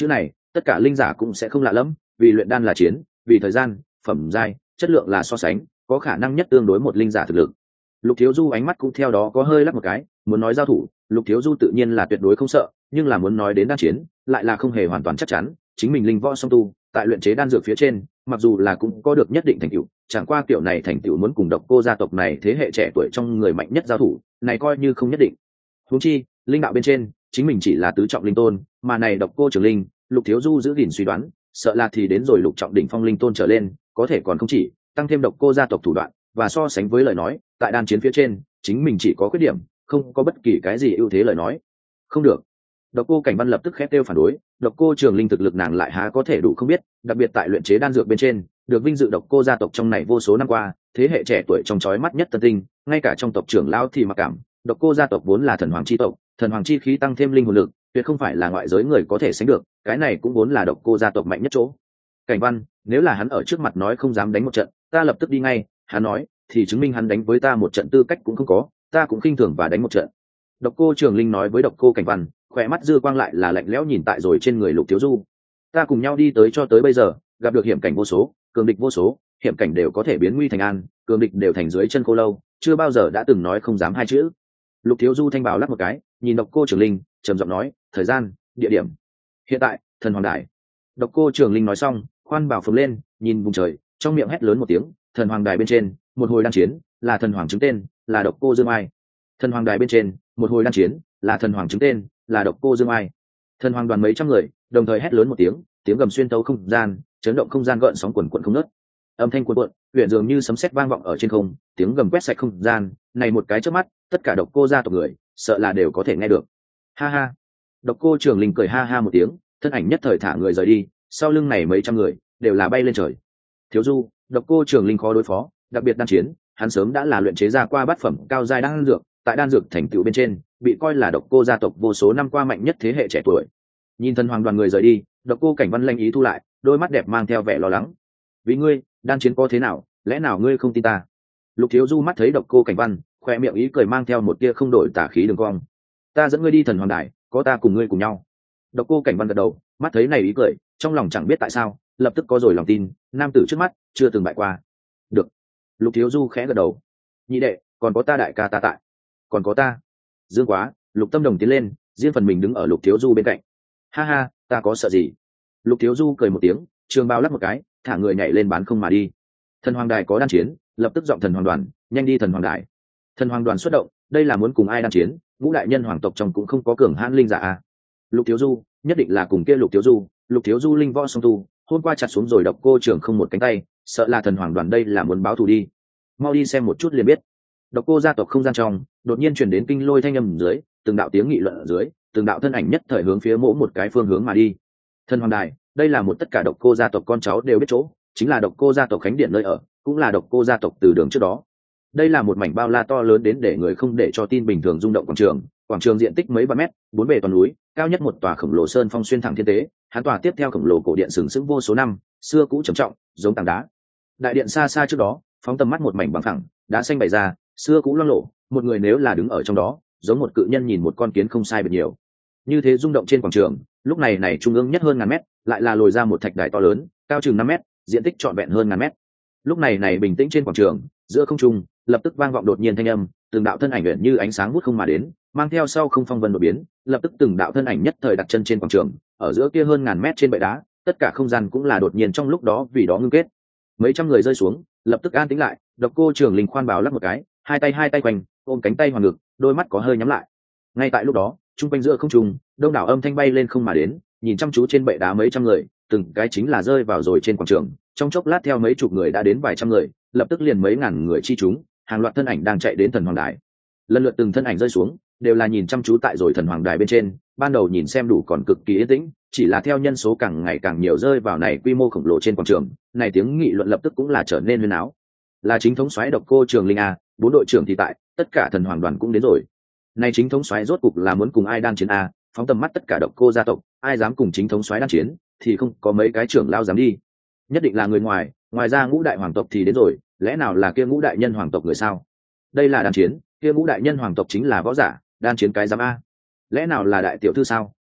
tất cả linh giả cũng sẽ không lạ lẫm, vì luyện đan là chiến, vì thời gian, phẩm giai, chất lượng là so sánh, có khả năng nhất tương đối một linh giả thực lực. Lục Thiếu Du ánh mắt cũng theo đó có hơi lắc một cái, muốn nói giao thủ, Lục Thiếu Du tự nhiên là tuyệt đối không sợ, nhưng là muốn nói đến đan chiến, lại là không hề hoàn toàn chắc chắn. Chính mình linh võ song tu, tại luyện chế đan dược phía trên, mặc dù là cũng có được nhất định thành tựu, chẳng qua kiểu này thành tựu muốn cùng Độc Cô gia tộc này thế hệ trẻ tuổi trong người mạnh nhất giao thủ, này coi như không nhất định. Huống chi, linh đạo bên trên, chính mình chỉ là tứ trọng linh tôn, mà này Độc Cô Trường Linh, Lục Thiếu Du giữ gìn suy đoán, sợ là thì đến rồi lục trọng đỉnh phong linh tôn trở lên, có thể còn không chỉ, tăng thêm Độc Cô gia tộc thủ đoạn, và so sánh với lời nói, tại đan chiến phía trên, chính mình chỉ có khuyết điểm, không có bất kỳ cái gì ưu thế lời nói. Không được. Độc Cô Cảnh Văn lập tức khép kêu phản đối, Độc Cô Trường Linh thực lực nàng lại há có thể đủ không biết, đặc biệt tại luyện chế đan dược bên trên, được vinh dự Độc Cô gia tộc trong này vô số năm qua, thế hệ trẻ tuổi trong chói mắt nhất tân tinh, ngay cả trong tộc trưởng lão thì mặc cảm, Độc Cô gia tộc vốn là thần hoàng chi tộc, thần hoàng chi khí tăng thêm linh hồn lực, tuyệt không phải là ngoại giới người có thể sánh được, cái này cũng vốn là Độc Cô gia tộc mạnh nhất chỗ. Cảnh Văn, nếu là hắn ở trước mặt nói không dám đánh một trận, ta lập tức đi ngay, hắn nói, thì chứng minh hắn đánh với ta một trận tư cách cũng không có, ta cũng khinh thường và đánh một trận. Độc Cô Trường Linh nói với Độc Cô Cảnh Văn, khỏe mắt dư quang lại là lạnh lẽo nhìn tại rồi trên người Lục Thiếu Du. Ta cùng nhau đi tới cho tới bây giờ, gặp được hiểm cảnh vô số, cường địch vô số, hiểm cảnh đều có thể biến nguy thành an, cường địch đều thành dưới chân khô lâu, chưa bao giờ đã từng nói không dám hai chữ. Lục Thiếu Du thanh bảo lắc một cái, nhìn Độc Cô Trường Linh, trầm giọng nói, thời gian, địa điểm. Hiện tại, Thần Hoàng Đài. Độc Cô Trường Linh nói xong, khoan bảo phồng lên, nhìn vùng trời, trong miệng hét lớn một tiếng, Thần Hoàng Đài bên trên, một hồi đan chiến, là thần hoàng chứng tên, là Độc Cô Dương Ai. Thần Hoàng Đài bên trên, một hồi đan chiến, là thần hoàng chứng tên, là Độc Cô Dương Ai. Thần hoàng đoàn mấy trăm người, đồng thời hét lớn một tiếng, tiếng gầm xuyên tấu không gian, chấn động không gian gợn sóng quần quần không ngớt. Âm thanh cuồn cuộn, huyền dường như sấm sét vang vọng ở trên không, tiếng gầm quét sạch không gian, này một cái chớp mắt, tất cả Độc Cô gia tộc người, sợ là đều có thể nghe được. Ha ha. Độc Cô Trường Linh cười ha ha một tiếng, thân ảnh nhất thời thả người rời đi, sau lưng này mấy trăm người đều là bay lên trời. Thiếu Du, Độc Cô Trường Linh khó đối phó, đặc biệt đan chiến, hắn sớm đã là luyện chế ra qua bát phẩm cao giai đan dược, tại đan dược thành tựu bên trên, bị coi là Độc Cô gia tộc vô số năm qua mạnh nhất thế hệ trẻ tuổi. Nhìn Thần Hoàng đoàn người rời đi, Độc Cô Cảnh Văn lanh ý thu lại, đôi mắt đẹp mang theo vẻ lo lắng. Vì ngươi, đan chiến có thế nào, lẽ nào ngươi không tin ta? Lục Thiếu Du mắt thấy Độc Cô Cảnh Văn, khoe miệng ý cười mang theo một tia không đổi tà khí đường cong. Ta dẫn ngươi đi Thần Hoàng đài, có ta cùng ngươi cùng nhau. Độc Cô Cảnh Văn gật đầu, mắt thấy này ý cười, trong lòng chẳng biết tại sao, lập tức có rồi lòng tin, nam tử trước mắt chưa từng bại qua. Được. Lục Thiếu Du khẽ gật đầu. Nhị đệ, còn có ta đại ca ta tại. Còn có ta. Dương Quá, Lục Tâm Đồng tiến lên, riêng phần mình đứng ở Lục Thiếu Du bên cạnh. Ha ha, ta có sợ gì? Lục Thiếu Du cười một tiếng, trường bao lắc một cái, thả người nhảy lên bán không mà đi. Thần Hoàng đài có đan chiến, lập tức giọng Thần Hoàng đoàn, nhanh đi Thần Hoàng đài. Thần Hoàng đoàn xuất động, đây là muốn cùng ai đan chiến? Ngũ đại nhân hoàng tộc trong cũng không có cường hãn linh giả à? Lục Thiếu Du, nhất định là cùng kia Lục Thiếu Du linh võ song tu, hôm qua chặt xuống rồi Độc Cô trưởng không một cánh tay, sợ là Thần Hoàng đoàn đây là muốn báo thù đi. Mau đi xem một chút liền biết. Độc Cô gia tộc không gian trong, đột nhiên truyền đến kinh lôi thanh âm dưới, từng đạo tiếng nghị luận ở dưới, từng đạo thân ảnh nhất thời hướng phía mỗi một cái phương hướng mà đi. Thần Hoàng đài, đây là một tất cả Độc Cô gia tộc con cháu đều biết chỗ, chính là Độc Cô gia tộc khánh điện nơi ở, cũng là Độc Cô gia tộc từ đường trước đó. Đây là một mảnh bao la to lớn đến để người không để cho tin bình thường rung động quảng trường diện tích mấy vạn mét, bốn bề toàn núi, cao nhất một tòa khổng lồ sơn phong xuyên thẳng thiên tế, hắn tòa tiếp theo khổng lồ cổ điện sừng sững vô số năm, xưa cũ trầm trọng, giống tảng đá. Đại điện xa xa trước đó, phóng tầm mắt một mảnh bằng phẳng, đá xanh bày ra, xưa cũ loang lổ, một người nếu là đứng ở trong đó, giống một cự nhân nhìn một con kiến không sai biệt nhiều. Như thế rung động trên quảng trường, lúc này trung ương nhất hơn ngàn mét, lại là lồi ra một thạch đài to lớn, cao chừng 5 mét, diện tích trọn vẹn hơn ngàn mét. Lúc này bình tĩnh trên quảng trường, giữa không trung, lập tức vang vọng đột nhiên thanh âm, từng đạo thân ảnh luyện như ánh sáng vút không mà đến, mang theo sau không phong vân đột biến, lập tức từng đạo thân ảnh nhất thời đặt chân trên quảng trường, ở giữa kia hơn ngàn mét trên bệ đá, tất cả không gian cũng là đột nhiên trong lúc đó vì đó ngưng kết. Mấy trăm người rơi xuống, lập tức an tĩnh lại, Độc Cô Trường Linh khoan bào lắc một cái, hai tay quanh, ôm cánh tay hoàng ngực, đôi mắt có hơi nhắm lại. Ngay tại lúc đó, trung quanh giữa không trung, đông đảo âm thanh bay lên không mà đến, nhìn chăm chú trên bệ đá mấy trăm người, từng cái chính là rơi vào rồi trên quảng trường, trong chốc lát theo mấy chục người đã đến vài trăm người, lập tức liền mấy ngàn người chi chúng, hàng loạt thân ảnh đang chạy đến Thần Hoàng đài. Lần lượt từng thân ảnh rơi xuống, đều là nhìn chăm chú tại rồi Thần Hoàng đài bên trên, ban đầu nhìn xem đủ còn cực kỳ yên tĩnh, chỉ là theo nhân số càng ngày càng nhiều rơi vào này quy mô khổng lồ trên quảng trường, này tiếng nghị luận lập tức cũng là trở nên huyên náo. Là chính thống soái Độc Cô Trường Linh a, 4 đội trưởng thì tại, tất cả Thần Hoàng đoàn cũng đến rồi. Này chính thống soái rốt cục là muốn cùng ai đan chiến a, phóng tầm mắt tất cả Độc Cô gia tộc, ai dám cùng chính thống soái đan chiến, thì không có mấy cái trưởng lao dám đi. Nhất định là người ngoài, ngoài ra ngũ đại hoàng tộc thì đến rồi, lẽ nào là kia ngũ đại nhân hoàng tộc người sao? Đây là đan chiến, kia ngũ đại nhân hoàng tộc chính là võ giả, đan chiến cái dám a? Lẽ nào là đại tiểu thư sao?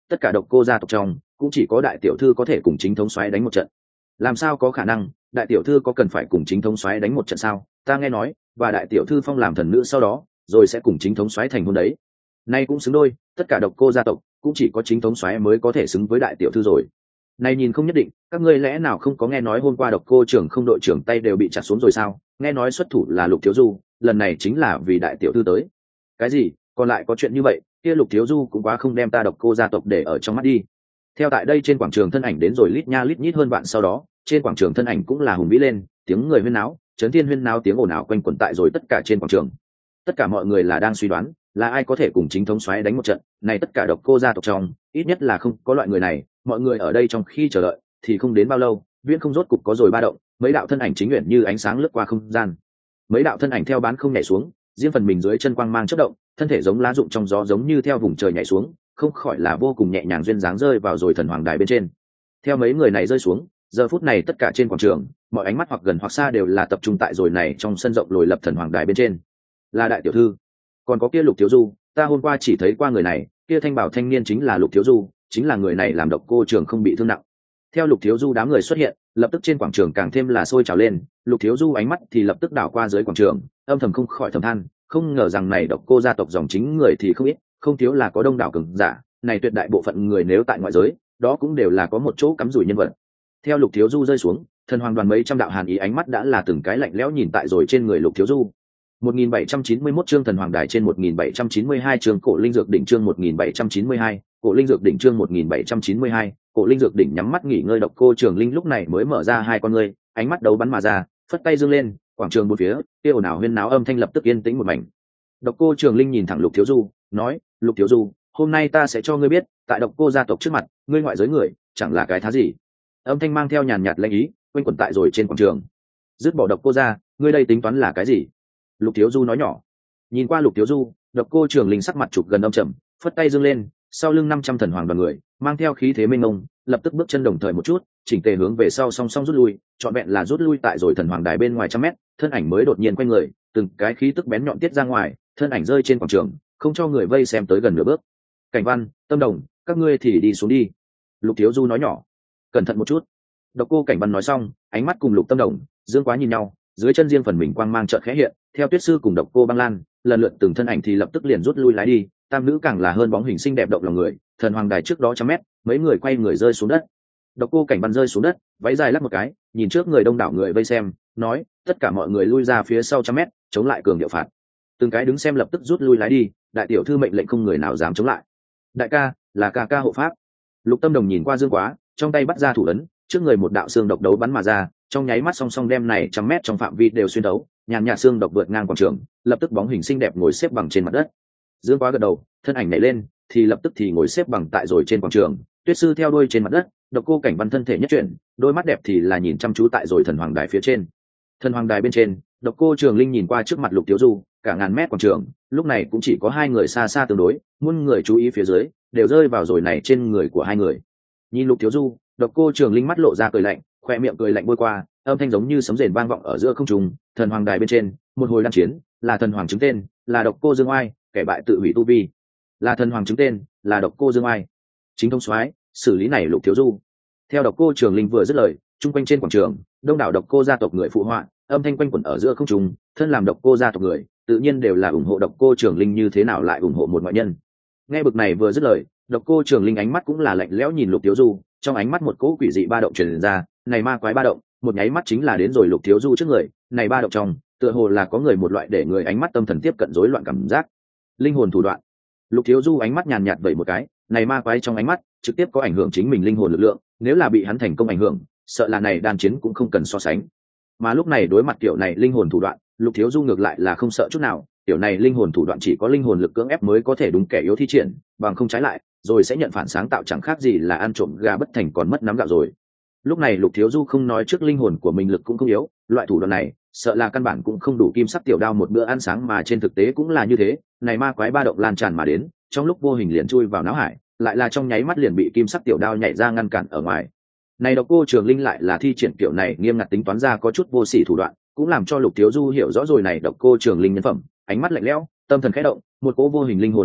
tất cả độc cô gia tộc trong cũng chỉ có đại tiểu thư có thể cùng chính thống soái đánh một trận. Làm sao có khả năng? Đại tiểu thư có cần phải cùng chính thống soái đánh một trận sao? Ta nghe nói và đại tiểu thư phong làm thần nữ sau đó rồi sẽ cùng chính thống soái thành hôn đấy. Nay cũng xứng đôi, tất cả độc cô gia tộc cũng chỉ có chính thống soái mới có thể xứng với đại tiểu thư rồi. Này nhìn không nhất định, các ngươi lẽ nào không có nghe nói hôm qua độc cô trưởng không đội trưởng tay đều bị chặt xuống rồi sao? Nghe nói xuất thủ là Lục Thiếu Du, lần này chính là vì đại tiểu thư tới. Cái gì? Còn lại có chuyện như vậy? Kia Lục Thiếu Du cũng quá không đem ta độc cô gia tộc để ở trong mắt đi. Theo tại đây trên quảng trường thân ảnh đến rồi lít nha lít nhít hơn vạn, sau đó trên quảng trường thân ảnh cũng là hùng vĩ lên, tiếng người huyên náo, chấn thiên huyên náo, tiếng ồn ào quanh quẩn tại rồi tất cả trên quảng trường. Tất cả mọi người là đang suy đoán là ai có thể cùng chính thống soái đánh một trận này. Tất cả độc cô gia tộc trong ít nhất là không có loại người này. Mọi người ở đây trong khi chờ đợi thì không đến bao lâu, viễn không rốt cục có rồi ba động, mấy đạo thân ảnh chính nguyện như ánh sáng lướt qua không gian. Mấy đạo thân ảnh theo bán không nhảy xuống, riêng phần mình dưới chân quang mang chớp động, thân thể giống lá rụng trong gió, giống như theo vùng trời nhảy xuống, không khỏi là vô cùng nhẹ nhàng duyên dáng rơi vào rồi thần hoàng đài bên trên. Theo mấy người này rơi xuống, giờ phút này tất cả trên quảng trường, mọi ánh mắt hoặc gần hoặc xa đều là tập trung tại rồi này trong sân rộng lồi lập thần hoàng đài bên trên. Là đại tiểu thư, còn có kia Lục Thiếu Du, ta hôm qua chỉ thấy qua người này, kia thanh bảo thanh niên chính là Lục Thiếu Du, chính là người này làm độc cô trường không bị thương nặng. Theo Lục Thiếu Du đám người xuất hiện, lập tức trên quảng trường càng thêm là sôi trào lên. Lục Thiếu Du ánh mắt thì lập tức đảo qua dưới quảng trường, âm thầm không khỏi thầm than, không ngờ rằng này độc cô gia tộc dòng chính người thì không ít, không thiếu là có đông đảo cường giả, này tuyệt đại bộ phận người nếu tại ngoại giới, đó cũng đều là có một chỗ cắm rủi nhân vật. Theo Lục Thiếu Du rơi xuống, thần hoàng đoàn mấy trăm đạo hàn ý ánh mắt đã là từng cái lạnh lẽo nhìn tại rồi trên người Lục Thiếu Du. 1791 chương thần hoàng đài trên 1792 chương cổ linh dược đỉnh chương 1792, cổ linh dược đỉnh chương 1792, cổ linh dược đỉnh. Nhắm mắt nghỉ ngơi độc cô Trường Linh lúc này mới mở ra hai con ngươi, ánh mắt đấu bắn mà ra, phất tay dương lên, quảng trường bốn phía, kia ồn ào huyên náo âm thanh lập tức yên tĩnh một mảnh. Độc cô Trường Linh nhìn thẳng Lục Thiếu Du, nói: Lục Thiếu Du, hôm nay ta sẽ cho ngươi biết, tại độc cô gia tộc trước mặt, ngươi ngoại giới người chẳng là cái thá gì. Âm thanh mang theo nhàn nhạt lãnh ý, quanh quẩn tại rồi trên quảng trường. Dứt bỏ độc cô gia, ngươi đây tính toán là cái gì? Lục Thiếu Du nói nhỏ. Nhìn qua Lục Thiếu Du, độc cô Trường Linh sắc mặt chụp gần âm trầm, phất tay dương lên, sau lưng 500 thần hoàng đoàn người mang theo khí thế mênh mông, lập tức bước chân đồng thời một chút, chỉnh tề hướng về sau song song rút lui, trọn vẹn là rút lui tại rồi thần hoàng đài bên ngoài trăm mét. Thân ảnh mới đột nhiên quay người, từng cái khí tức bén nhọn tiết ra ngoài, thân ảnh rơi trên quảng trường, không cho người vây xem tới gần nửa bước. Cảnh Văn, Tâm Đồng, các ngươi thì đi xuống đi. Lục Thiếu Du nói nhỏ. Cẩn thận một chút. Độc cô Cảnh Văn nói xong, ánh mắt cùng Lục Tâm Đồng, Dương Quá nhìn nhau, dưới chân riêng phần mình quang mang chợt khẽ hiện, theo Tuyết Sư cùng độc cô Băng Lan lần lượt từng thân ảnh thì lập tức liền rút lui lái đi. Tam nữ càng là hơn bóng hình xinh đẹp động lòng người, thần hoàng đài trước đó trăm mét, mấy người quay người rơi xuống đất. Độc cô Cảnh Văn rơi xuống đất, váy dài lắc một cái, nhìn trước người đông đảo người vây xem, nói: tất cả mọi người lui ra phía sau trăm mét, chống lại cường điệu phạt. Từng cái đứng xem lập tức rút lui lái đi, đại tiểu thư mệnh lệnh không người nào dám chống lại. Đại ca, là ca ca hộ pháp. Lục Tâm Đồng nhìn qua Dương Quá, trong tay bắt ra thủ ấn, trước người một đạo xương độc đấu bắn mà ra, trong nháy mắt song song đem này trăm mét trong phạm vi đều xuyên đấu, nhàn nhạt xương độc vượt ngang quảng trường, lập tức bóng hình xinh đẹp ngồi xếp bằng trên mặt đất. Dương Quá gật đầu, thân ảnh nhảy lên, thì lập tức thì ngồi xếp bằng tại rồi trên quảng trường. Tuyết Sư theo đuôi trên mặt đất, độc cô Cảnh Văn thân thể nhất chuyển, đôi mắt đẹp thì là nhìn chăm chú tại rồi thần hoàng đài phía trên. Thần hoàng đài bên trên, độc cô Trường Linh nhìn qua trước mặt Lục Thiếu Du, cả ngàn mét quảng trường, lúc này cũng chỉ có hai người xa xa tương đối, muôn người chú ý phía dưới đều rơi vào rồi này trên người của hai người. Nhìn Lục Thiếu Du, độc cô Trường Linh mắt lộ ra cười lạnh, khoe miệng cười lạnh bôi qua, âm thanh giống như sấm rền vang vọng ở giữa không trung. Thần hoàng đài bên trên, một hồi đan chiến, là thần hoàng chứng tên, là độc cô Dương Oai, kẻ bại tự hủy tu vi. Là thần hoàng chứng tên, là độc cô Dương Oai. Chính thông soái, xử lý này Lục Thiếu Du. Theo độc cô Trường Linh vừa dứt lời, trung quanh trên quảng trường, đông đảo độc cô gia tộc người phụ họa, âm thanh quanh quẩn ở giữa không trung. Thân làm độc cô gia tộc người, tự nhiên đều là ủng hộ độc cô Trường Linh, như thế nào lại ủng hộ một ngoại nhân. Nghe bực này vừa dứt lời, độc cô Trường Linh ánh mắt cũng là lạnh lẽo nhìn Lục Thiếu Du, trong ánh mắt một cỗ quỷ dị ba động truyền ra, này ma quái ba động, một nháy mắt chính là đến rồi Lục Thiếu Du trước người. Này ba động trong, tựa hồ là có người một loại để người ánh mắt tâm thần tiếp cận rối loạn cảm giác. Linh hồn thủ đoạn. Lục Thiếu Du ánh mắt nhàn nhạt vẩy một cái, này ma quái trong ánh mắt trực tiếp có ảnh hưởng chính mình linh hồn lực lượng, nếu là bị hắn thành công ảnh hưởng, sợ là này đan chiến cũng không cần so sánh. Mà lúc này đối mặt kiểu này linh hồn thủ đoạn, Lục Thiếu Du ngược lại là không sợ chút nào, kiểu này linh hồn thủ đoạn chỉ có linh hồn lực cưỡng ép mới có thể đúng kẻ yếu thi triển, bằng không trái lại, rồi sẽ nhận phản sáng tạo, chẳng khác gì là ăn trộm gà bất thành còn mất nắm gạo rồi. Lúc này Lục Thiếu Du không nói trước linh hồn của mình lực cũng không yếu, loại thủ đoạn này sợ là căn bản cũng không đủ kim sắc tiểu đao một bữa ăn sáng, mà trên thực tế cũng là như thế. Này ma quái ba động lan tràn mà đến, trong lúc vô hình liền chui vào não hải, lại là trong nháy mắt liền bị kim sắc tiểu đao nhảy ra ngăn cản ở ngoài. Này độc cô Trường Linh lại là thi triển kiểu này nghiêm ngặt tính toán ra có chút vô sỉ thủ đoạn, cũng làm cho Lục Thiếu Du hiểu rõ rồi này độc cô Trường Linh nhân phẩm, ánh mắt lạnh lẽo, tâm thần khẽ động, một cỗ vô hình linh hồn năng lượng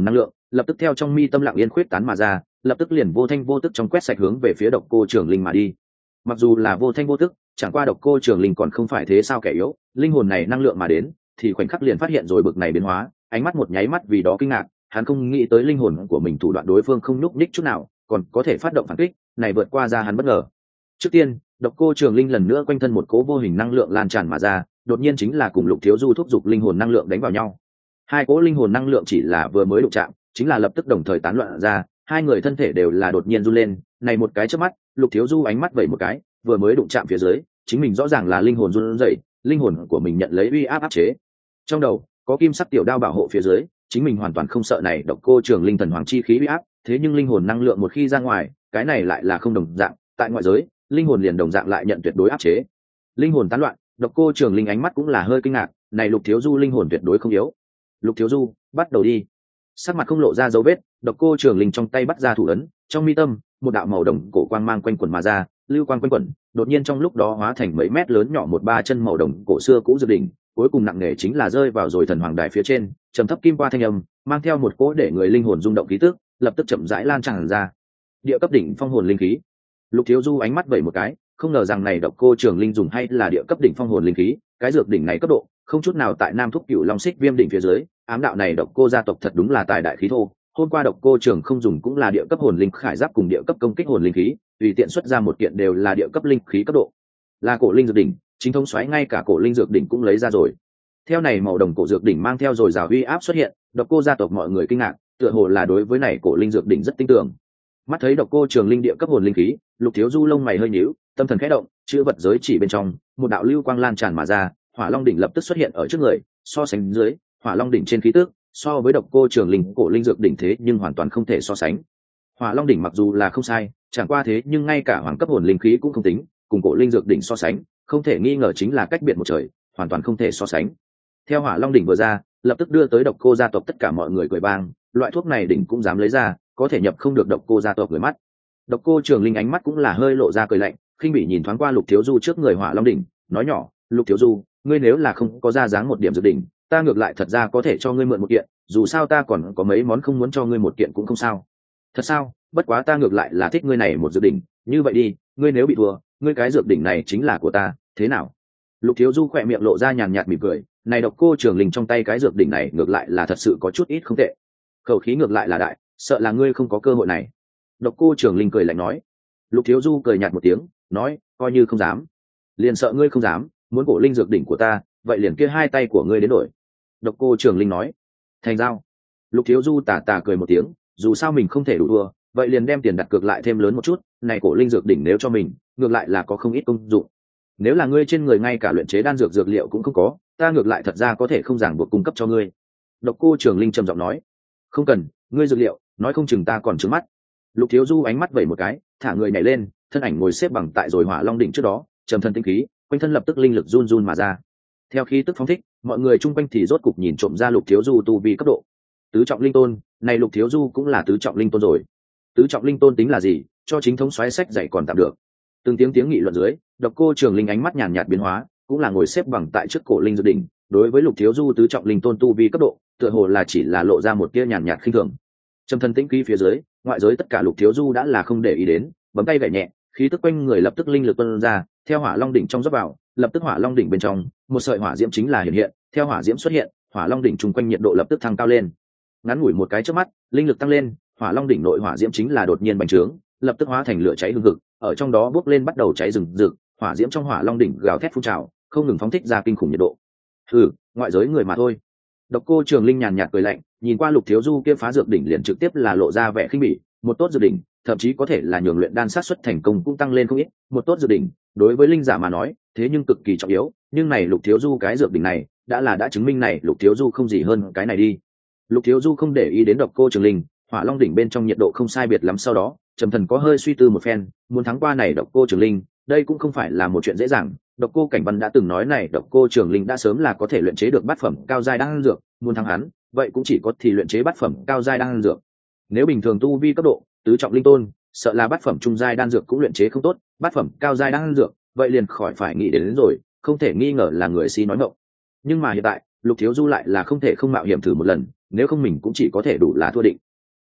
lập tức theo trong mi tâm lặng yên khuyết tán mà ra, lập tức liền vô thanh vô tức trong quét sạch hướng về phía Độc Cô Trường Linh mà đi. Mặc dù là vô thanh vô tức, chẳng qua Độc Cô Trường Linh còn không phải thế sao kẻ yếu, linh hồn này năng lượng mà đến, thì khoảnh khắc liền phát hiện rồi bực này biến hóa, ánh mắt một nháy mắt vì đó kinh ngạc, hắn không nghĩ tới linh hồn của mình thủ đoạn đối phương không nhúc nhích chút nào, còn có thể phát động phản kích, này vượt qua ra hắn bất ngờ. Trước tiên, Độc Cô Trường Linh lần nữa quanh thân một cỗ vô hình năng lượng lan tràn mà ra, đột nhiên chính là cùng Lục Thiếu Du thúc giục linh hồn năng lượng đánh vào nhau. Hai cỗ linh hồn năng lượng chỉ là vừa mới đụng chạm, chính là lập tức đồng thời tán loạn ra, hai người thân thể đều là đột nhiên run lên, này một cái chớp mắt, Lục Thiếu Du ánh mắt vẩy một cái, vừa mới đụng chạm phía dưới, chính mình rõ ràng là linh hồn run rẩy, linh hồn của mình nhận lấy uy áp áp chế. Trong đầu có kim sắc tiểu đao bảo hộ phía dưới, chính mình hoàn toàn không sợ này Độc Cô Trường Linh thần hoàng chi khí uy áp, thế nhưng linh hồn năng lượng một khi ra ngoài, cái này lại là không đồng dạng, tại ngoại giới, linh hồn liền đồng dạng lại nhận tuyệt đối áp chế. Linh hồn tán loạn, Độc Cô Trường Linh ánh mắt cũng là hơi kinh ngạc, này Lục Thiếu Du linh hồn tuyệt đối không yếu. Lục Thiếu Du, bắt đầu đi. Sắc mặt không lộ ra dấu vết, Độc Cô Trường Linh trong tay bắt ra thủ ấn, trong mi tâm, một đạo màu đồng cổ quang mang quanh quẩn mà ra, lưu quang quanh quẩn, đột nhiên trong lúc đó hóa thành mấy mét lớn nhỏ một ba chân màu đồng cổ xưa cũ dược đỉnh, cuối cùng nặng nề chính là rơi vào rồi thần hoàng đài phía trên, trầm thấp kim qua thanh âm, mang theo một cỗ để người linh hồn rung động khí tức, lập tức chậm rãi lan tràn ra. Địa cấp đỉnh phong hồn linh khí. Lục Thiếu Du ánh mắt vẩy một cái, không ngờ rằng này Độc Cô Trường Linh dùng hay là địa cấp đỉnh phong hồn linh khí, cái dược đỉnh này cấp độ không chút nào tại Nam Thúc Cửu Long Xích Viêm đỉnh phía dưới, ám đạo này Độc Cô gia tộc thật đúng là tài đại khí thô. Hôm qua Độc Cô Trường không dùng cũng là địa cấp hồn linh khải giáp cùng địa cấp công kích hồn linh khí, tùy tiện xuất ra một kiện đều là địa cấp linh khí cấp độ. Là cổ linh dược đỉnh, chính thống xoáy ngay cả cổ linh dược đỉnh cũng lấy ra rồi. Theo này màu đồng cổ dược đỉnh mang theo rồi rào uy áp xuất hiện, Độc Cô gia tộc mọi người kinh ngạc, tựa hồ là đối với này cổ linh dược đỉnh rất tin tưởng. Mắt thấy Độc Cô Trường Linh địa cấp hồn linh khí, Lục Thiếu Du lông mày hơi nhíu, tâm thần khẽ động, chữ vật giới chỉ bên trong, một đạo lưu quang lan tràn mà ra, Hỏa Long đỉnh lập tức xuất hiện ở trước người, so sánh dưới, Hỏa Long đỉnh trên khí tức, so với Độc Cô Trường Linh cổ linh dược đỉnh thế nhưng hoàn toàn không thể so sánh. Hỏa Long đỉnh mặc dù là không sai, chẳng qua thế nhưng ngay cả hoàng cấp hồn linh khí cũng không tính, cùng cổ linh dược đỉnh so sánh, không thể nghi ngờ chính là cách biệt một trời, hoàn toàn không thể so sánh. Theo Hỏa Long đỉnh vừa ra, lập tức đưa tới Độc Cô gia tộc tất cả mọi người cười bang, loại thuốc này đỉnh cũng dám lấy ra, có thể nhập không được Độc Cô gia tộc người mắt. Độc Cô Trường Linh ánh mắt cũng là hơi lộ ra cười lạnh, khinh bỉ nhìn thoáng qua Lục Thiếu Du trước người Hỏa Long đỉnh, nói nhỏ, Lục Thiếu Du, ngươi nếu là không có ra dáng một điểm dược đỉnh, ta ngược lại thật ra có thể cho ngươi mượn một kiện, dù sao ta còn có mấy món không muốn cho ngươi một kiện cũng không sao. Thật sao? Bất quá ta ngược lại là thích ngươi này một dược đỉnh, như vậy đi, ngươi nếu bị thua, ngươi cái dược đỉnh này chính là của ta, thế nào? Lục Thiếu Du khỏe miệng lộ ra nhàn nhạt mỉm cười, này Độc Cô Trường Linh trong tay cái dược đỉnh này ngược lại là thật sự có chút ít không tệ. Khẩu khí ngược lại là đại, sợ là ngươi không có cơ hội này. Độc Cô Trường Linh cười lạnh nói. Lục Thiếu Du cười nhạt một tiếng, nói, coi như không dám, liền sợ ngươi không dám, muốn cổ linh dược đỉnh của ta, vậy liền kia hai tay của ngươi đến đổi. Độc Cô Trường Linh nói. Thành giao. Lục Thiếu Du tà tà cười một tiếng, dù sao mình không thể đủ đua, vậy liền đem tiền đặt cược lại thêm lớn một chút, này cổ linh dược đỉnh nếu cho mình, ngược lại là có không ít công dụng. Nếu là ngươi trên người ngay cả luyện chế đan dược dược liệu cũng không có, ta ngược lại thật ra có thể không ràng buộc cung cấp cho ngươi. Độc Cô Trường Linh trầm giọng nói. Không cần, ngươi dược liệu, nói không chừng ta còn trướng mắt. Lục Thiếu Du ánh mắt vẩy một cái, thả người nhảy lên, thân ảnh ngồi xếp bằng tại rồi Hỏa Long đỉnh trước đó, trầm thân tinh khí, quanh thân lập tức linh lực run run mà ra. Theo khí tức phóng thích, mọi người chung quanh thì rốt cục nhìn trộm ra Lục Thiếu Du tu vi cấp độ. Tứ trọng linh tôn, này Lục Thiếu Du cũng là tứ trọng linh tôn rồi. Tứ trọng linh tôn tính là gì, cho chính thống xoáy sách dạy còn tạm được. Từng tiếng nghị luận dưới, Độc Cô Trường Linh ánh mắt nhàn nhạt biến hóa, cũng là ngồi xếp bằng tại trước cổ linh dược đỉnh, đối với Lục Thiếu Du tứ trọng linh tôn tu vi cấp độ, tựa hồ là chỉ là lộ ra một tia nhàn nhạt khinh thường. Trầm thân tĩnh khí phía dưới, ngoại giới tất cả Lục Thiếu Du đã là không để ý đến, bấm tay gảy nhẹ, khí tức quanh người lập tức linh lực tuôn ra, theo Hỏa Long đỉnh trong dốc vào, lập tức Hỏa Long đỉnh bên trong, một sợi hỏa diễm chính là hiện hiện, theo hỏa diễm xuất hiện, Hỏa Long đỉnh chung quanh nhiệt độ lập tức thăng cao lên. Ngắn ngủi một cái chớp mắt, linh lực tăng lên, Hỏa Long đỉnh nội hỏa diễm chính là đột nhiên bành trướng, lập tức hóa thành lửa cháy hừng hực, ở trong đó bốc lên bắt đầu cháy rừng rực, hỏa diễm trong Hỏa Long đỉnh gào thét phun trào, không ngừng phóng thích ra kinh khủng nhiệt độ. Hừ, ngoại giới người mà thôi. Độc Cô Trường Linh nhàn nhạt cười lạnh, nhìn qua Lục Thiếu Du kia phá dược đỉnh liền trực tiếp là lộ ra vẻ khinh bỉ, một tốt dược đỉnh, thậm chí có thể là nhường luyện đan sát suất thành công cũng tăng lên không ít, một tốt dược đỉnh, đối với linh giả mà nói, thế nhưng cực kỳ trọng yếu, nhưng này Lục Thiếu Du cái dược đỉnh này, đã chứng minh này Lục Thiếu Du không gì hơn cái này đi. Lục Thiếu Du không để ý đến Độc Cô Trường Linh, Hỏa Long đỉnh bên trong nhiệt độ không sai biệt lắm, sau đó, Trầm Thần có hơi suy tư một phen, muốn thắng qua này Độc Cô Trường Linh, đây cũng không phải là một chuyện dễ dàng. Độc Cô Cảnh Văn đã từng nói này Độc Cô Trường Linh đã sớm là có thể luyện chế được bát phẩm cao giai đan dược, muốn thắng hắn, vậy cũng chỉ có thì luyện chế bát phẩm cao giai đan dược. Nếu bình thường tu vi cấp độ tứ trọng linh tôn, sợ là bát phẩm trung giai đan dược cũng luyện chế không tốt, bát phẩm cao giai đan dược, vậy liền khỏi phải nghĩ đến rồi, không thể nghi ngờ là người si nói ngọng. Nhưng mà hiện tại, Lục Thiếu Du lại là không thể không mạo hiểm thử một lần, nếu không mình cũng chỉ có thể đủ là thua định.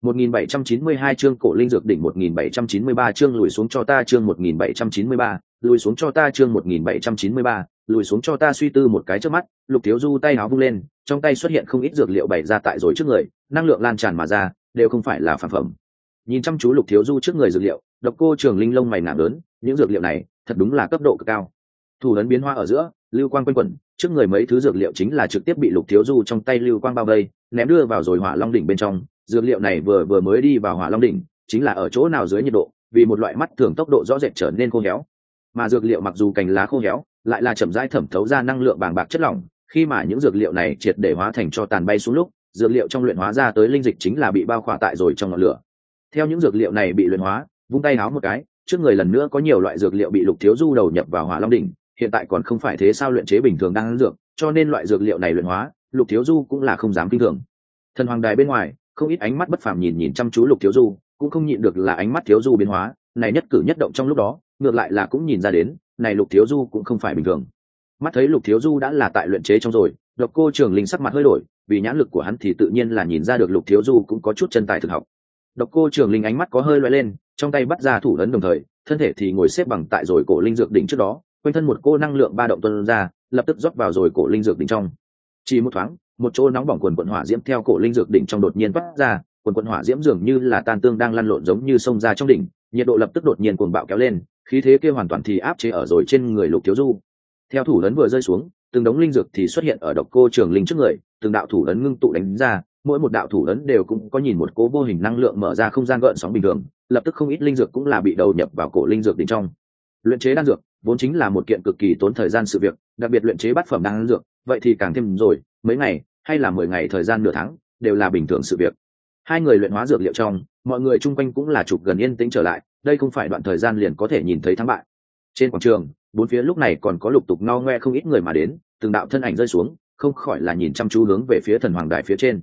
1792 chương cổ linh dược đỉnh 1793 chương lùi xuống cho ta chương 1793, lùi xuống cho ta chương 1793, lùi xuống cho ta suy tư một cái trước mắt, Lục Thiếu Du tay áo vung lên, trong tay xuất hiện không ít dược liệu bày ra tại rồi trước người, năng lượng lan tràn mà ra, đều không phải là phản phẩm. Nhìn chăm chú Lục Thiếu Du trước người dược liệu, Độc Cô Trường Linh lông mày ngả lớn, những dược liệu này thật đúng là cấp độ cực cao. Thủ ấn biến hóa ở giữa, lưu quang quanh quẩn, trước người mấy thứ dược liệu chính là trực tiếp bị Lục Thiếu Du trong tay lưu quang bao vây, ném đưa vào rồi Hỏa Long đỉnh bên trong. Dược liệu này vừa mới đi vào Hỏa Long đỉnh, chính là ở chỗ nào dưới nhiệt độ, vì một loại mắt thường tốc độ rõ rệt trở nên khô héo. Mà dược liệu mặc dù cành lá khô héo, lại là chậm rãi thẩm thấu ra năng lượng bàng bạc chất lỏng, khi mà những dược liệu này triệt để hóa thành cho tàn bay xuống lúc, dược liệu trong luyện hóa ra tới linh dịch chính là bị bao khỏa tại rồi trong ngọn lửa. Theo những dược liệu này bị luyện hóa, vung tay háo một cái, trước người lần nữa có nhiều loại dược liệu bị Lục Thiếu Du đầu nhập vào Hỏa Long đỉnh, hiện tại còn không phải thế sao luyện chế bình thường đang ăn dược, cho nên loại dược liệu này luyện hóa, Lục Thiếu Du cũng là không dám kinh thường. Thần Hoàng Đài bên ngoài, không ít ánh mắt bất phàm nhìn chăm chú Lục Thiếu Du, cũng không nhịn được là ánh mắt Thiếu Du biến hóa, này nhất cử nhất động trong lúc đó, ngược lại là cũng nhìn ra đến, này Lục Thiếu Du cũng không phải bình thường. Mắt thấy Lục Thiếu Du đã là tại luyện chế trong rồi, Độc Cô Trường Linh sắc mặt hơi đổi, vì nhãn lực của hắn thì tự nhiên là nhìn ra được Lục Thiếu Du cũng có chút chân tài thực học. Độc Cô Trường Linh ánh mắt có hơi lóe lên, trong tay bắt ra thủ ấn đồng thời, thân thể thì ngồi xếp bằng tại rồi cổ linh dược đỉnh trước đó, quanh thân một cô năng lượng ba động tuôn ra, lập tức rót vào rồi cổ linh dược đỉnh trong. Chỉ một thoáng, một chỗ nóng bỏng quần quần hỏa diễm theo cổ linh dược đỉnh trong đột nhiên toát ra, quần quần hỏa diễm dường như là tan tương đang lăn lộn giống như xông ra trong đỉnh, nhiệt độ lập tức đột nhiên cuồng bạo kéo lên, khí thế kia hoàn toàn thì áp chế ở rồi trên người Lục Thiếu Du. Theo thủ ấn vừa rơi xuống, từng đống linh dược thì xuất hiện ở Độc Cô Trường Linh trước người, từng đạo thủ ấn ngưng tụ đánh ra, mỗi một đạo thủ ấn đều cũng có nhìn một cố vô hình năng lượng mở ra không gian gợn sóng bình thường, lập tức không ít linh dược cũng là bị đầu nhập vào cổ linh dược đỉnh trong. Luyện chế đan dược vốn chính là một kiện cực kỳ tốn thời gian sự việc, đặc biệt luyện chế bát phẩm đan dược, vậy thì càng thêm rồi, mấy ngày hay là 10 ngày thời gian nửa tháng, đều là bình thường sự việc. Hai người luyện hóa dược liệu trong, mọi người chung quanh cũng là chụp gần yên tĩnh trở lại, đây không phải đoạn thời gian liền có thể nhìn thấy thắng bại. Trên quảng trường, bốn phía lúc này còn có lục tục no ngoe không ít người mà đến, từng đạo thân ảnh rơi xuống, không khỏi là nhìn chăm chú hướng về phía Thần Hoàng Đài phía trên.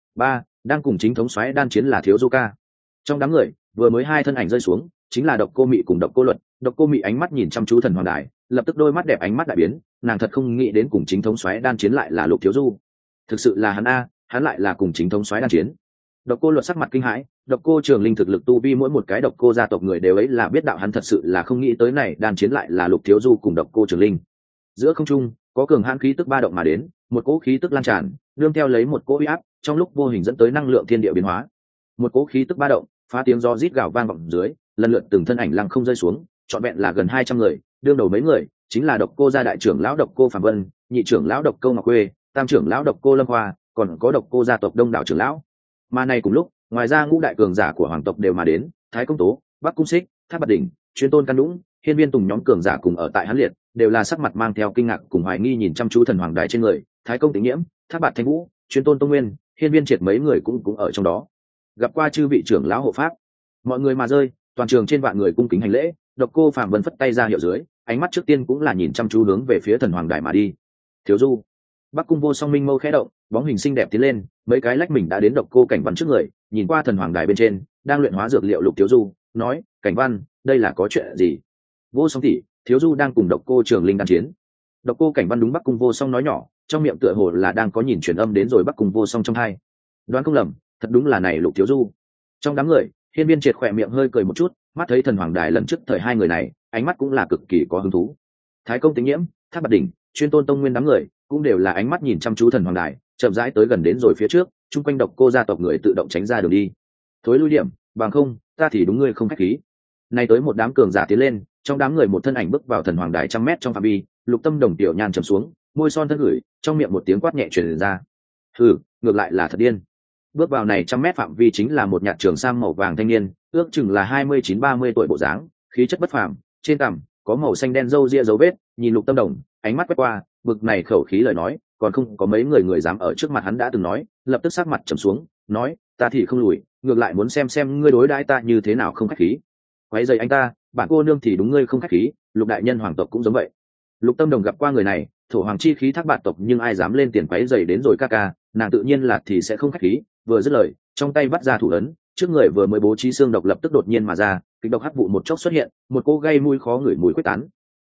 Đang cùng chính thống soái đan chiến là Thiếu Du Ca. Trong đám người, vừa mới hai thân ảnh rơi xuống, chính là Độc Cô Mị cùng Độc Cô Luật. Độc Cô Mị ánh mắt nhìn chăm chú Thần Hoàng Đài, lập tức đôi mắt đẹp ánh mắt đại biến, nàng thật không nghĩ đến cùng chính thống soái đan chiến lại là Lục Thiếu Du. Thực sự là hắn a, hắn lại là cùng chính thống soái đan chiến. Độc Cô Luật sắc mặt kinh hãi, Độc Cô Trường Linh thực lực tu vi mỗi một cái Độc Cô gia tộc người đều ấy là biết đạo, hắn thật sự là không nghĩ tới này đan chiến lại là Lục Thiếu Du cùng Độc Cô Trường Linh. Giữa không trung có cường hãn khí tức ba động mà đến, một cỗ khí tức lan tràn, nương theo lấy một cỗ uy áp, trong lúc vô hình dẫn tới năng lượng thiên địa biến hóa. Một cỗ khí tức ba động, phá tiếng gió rít gào vang vọng dưới, lần lượt từng thân ảnh lăng không rơi xuống, trọn vẹn là gần 200 người, đương đầu mấy người chính là Độc Cô gia đại trưởng lão Độc Cô Phạm Vân, nhị trưởng lão Độc Cô Ngọc Quê, tam trưởng lão Độc Cô Lâm Hoa, còn có Độc Cô gia tộc đông đảo trưởng lão. Mà này cùng lúc, ngoài ra ngũ đại cường giả của hoàng tộc đều mà đến, Thái Công Tố, Bắc Cung Xích, Thác Bạt Đỉnh, Chuyên Tôn Căn Đũng, Hiên Viên Tùng nhóm cường giả cùng ở tại hắn liệt, đều là sắc mặt mang theo kinh ngạc cùng hoài nghi nhìn chăm chú Thần Hoàng Đài trên người, Thái Công Tĩnh Nhiễm, Thác Bạt Thanh Vũ, Chuyên Tôn Tông Nguyên, Hiên Viên Triệt mấy người cũng ở trong đó. Gặp qua chư vị trưởng lão hộ pháp, mọi người mà rơi, toàn trường trên vạn người cung kính hành lễ. Độc Cô Phạm Vân phất tay ra hiệu dưới, ánh mắt trước tiên cũng là nhìn chăm chú hướng về phía Thần Hoàng Đài mà đi. Thiếu Du, Bắc Cung Vô Song minh mâu khẽ động, bóng hình xinh đẹp tiến lên, mấy cái lách mình đã đến Độc Cô Cảnh Văn trước người, nhìn qua Thần Hoàng Đài bên trên đang luyện hóa dược liệu Lục Thiếu Du, nói: Cảnh Văn, đây là có chuyện gì? Vô Song tỷ, Thiếu Du đang cùng Độc Cô Trường Linh đan chiến. Độc Cô Cảnh Văn đúng Bắc Cung Vô Song nói nhỏ, trong miệng tựa hồ là đang có nhìn truyền âm đến rồi Bắc Cung Vô Song trong tai. Đoán không lầm, thật đúng là này Lục Thiếu Du. Trong đám người, Hiên Viên Triệt khỏe miệng hơi cười một chút, mắt thấy Thần Hoàng Đài lần trước thời hai người này, ánh mắt cũng là cực kỳ có hứng thú. Thái Công Tĩnh Nhiễm, Thác Bạt Đỉnh, Chuyên Tôn Tông Nguyên đám người cũng đều là ánh mắt nhìn chăm chú Thần Hoàng Đài, chậm rãi tới gần đến rồi phía trước, chung quanh Độc Cô gia tộc người tự động tránh ra đường đi. Thối lui điểm, bằng không, ta thì đúng ngươi không khách khí. Nay tới một đám cường giả tiến lên, trong đám người một thân ảnh bước vào Thần Hoàng Đài 100 mét trong phạm vi, Lục Tâm Đồng tiểu nhan trầm xuống, môi son thân gửi, trong miệng một tiếng quát nhẹ truyền ra. Hừ, ngược lại là thật điên. Bước vào này 100 mét phạm vi chính là một nhạt trường sam màu vàng thanh niên, ước chừng là 29-30 tuổi bộ dáng, khí chất bất phàm, trên cằm có màu xanh đen râu ria dấu vết, nhìn Lục Tâm Đồng, ánh mắt quét qua, bực này khẩu khí lời nói, còn không có mấy người dám ở trước mặt hắn đã từng nói, lập tức sắc mặt trầm xuống, nói: ta thì không lùi, ngược lại muốn xem ngươi đối đãi ta như thế nào không khách khí. Quấy rầy anh ta, bản cô nương thì đúng ngươi không khách khí, Lục đại nhân hoàng tộc cũng giống vậy. Lục Tâm Đồng gặp qua người này, thổ hoàng chi khí Thác Bạt tộc nhưng ai dám lên tiền quấy rầy đến rồi ca, nàng tự nhiên là thì sẽ không khách khí, vừa dứt lời, trong tay bắt ra thủ ấn, trước người vừa mới bố trí xương độc lập tức đột nhiên mà ra, kịch độc hắc vụ một chốc xuất hiện, một cô gây mũi khó ngửi mùi quyết tán.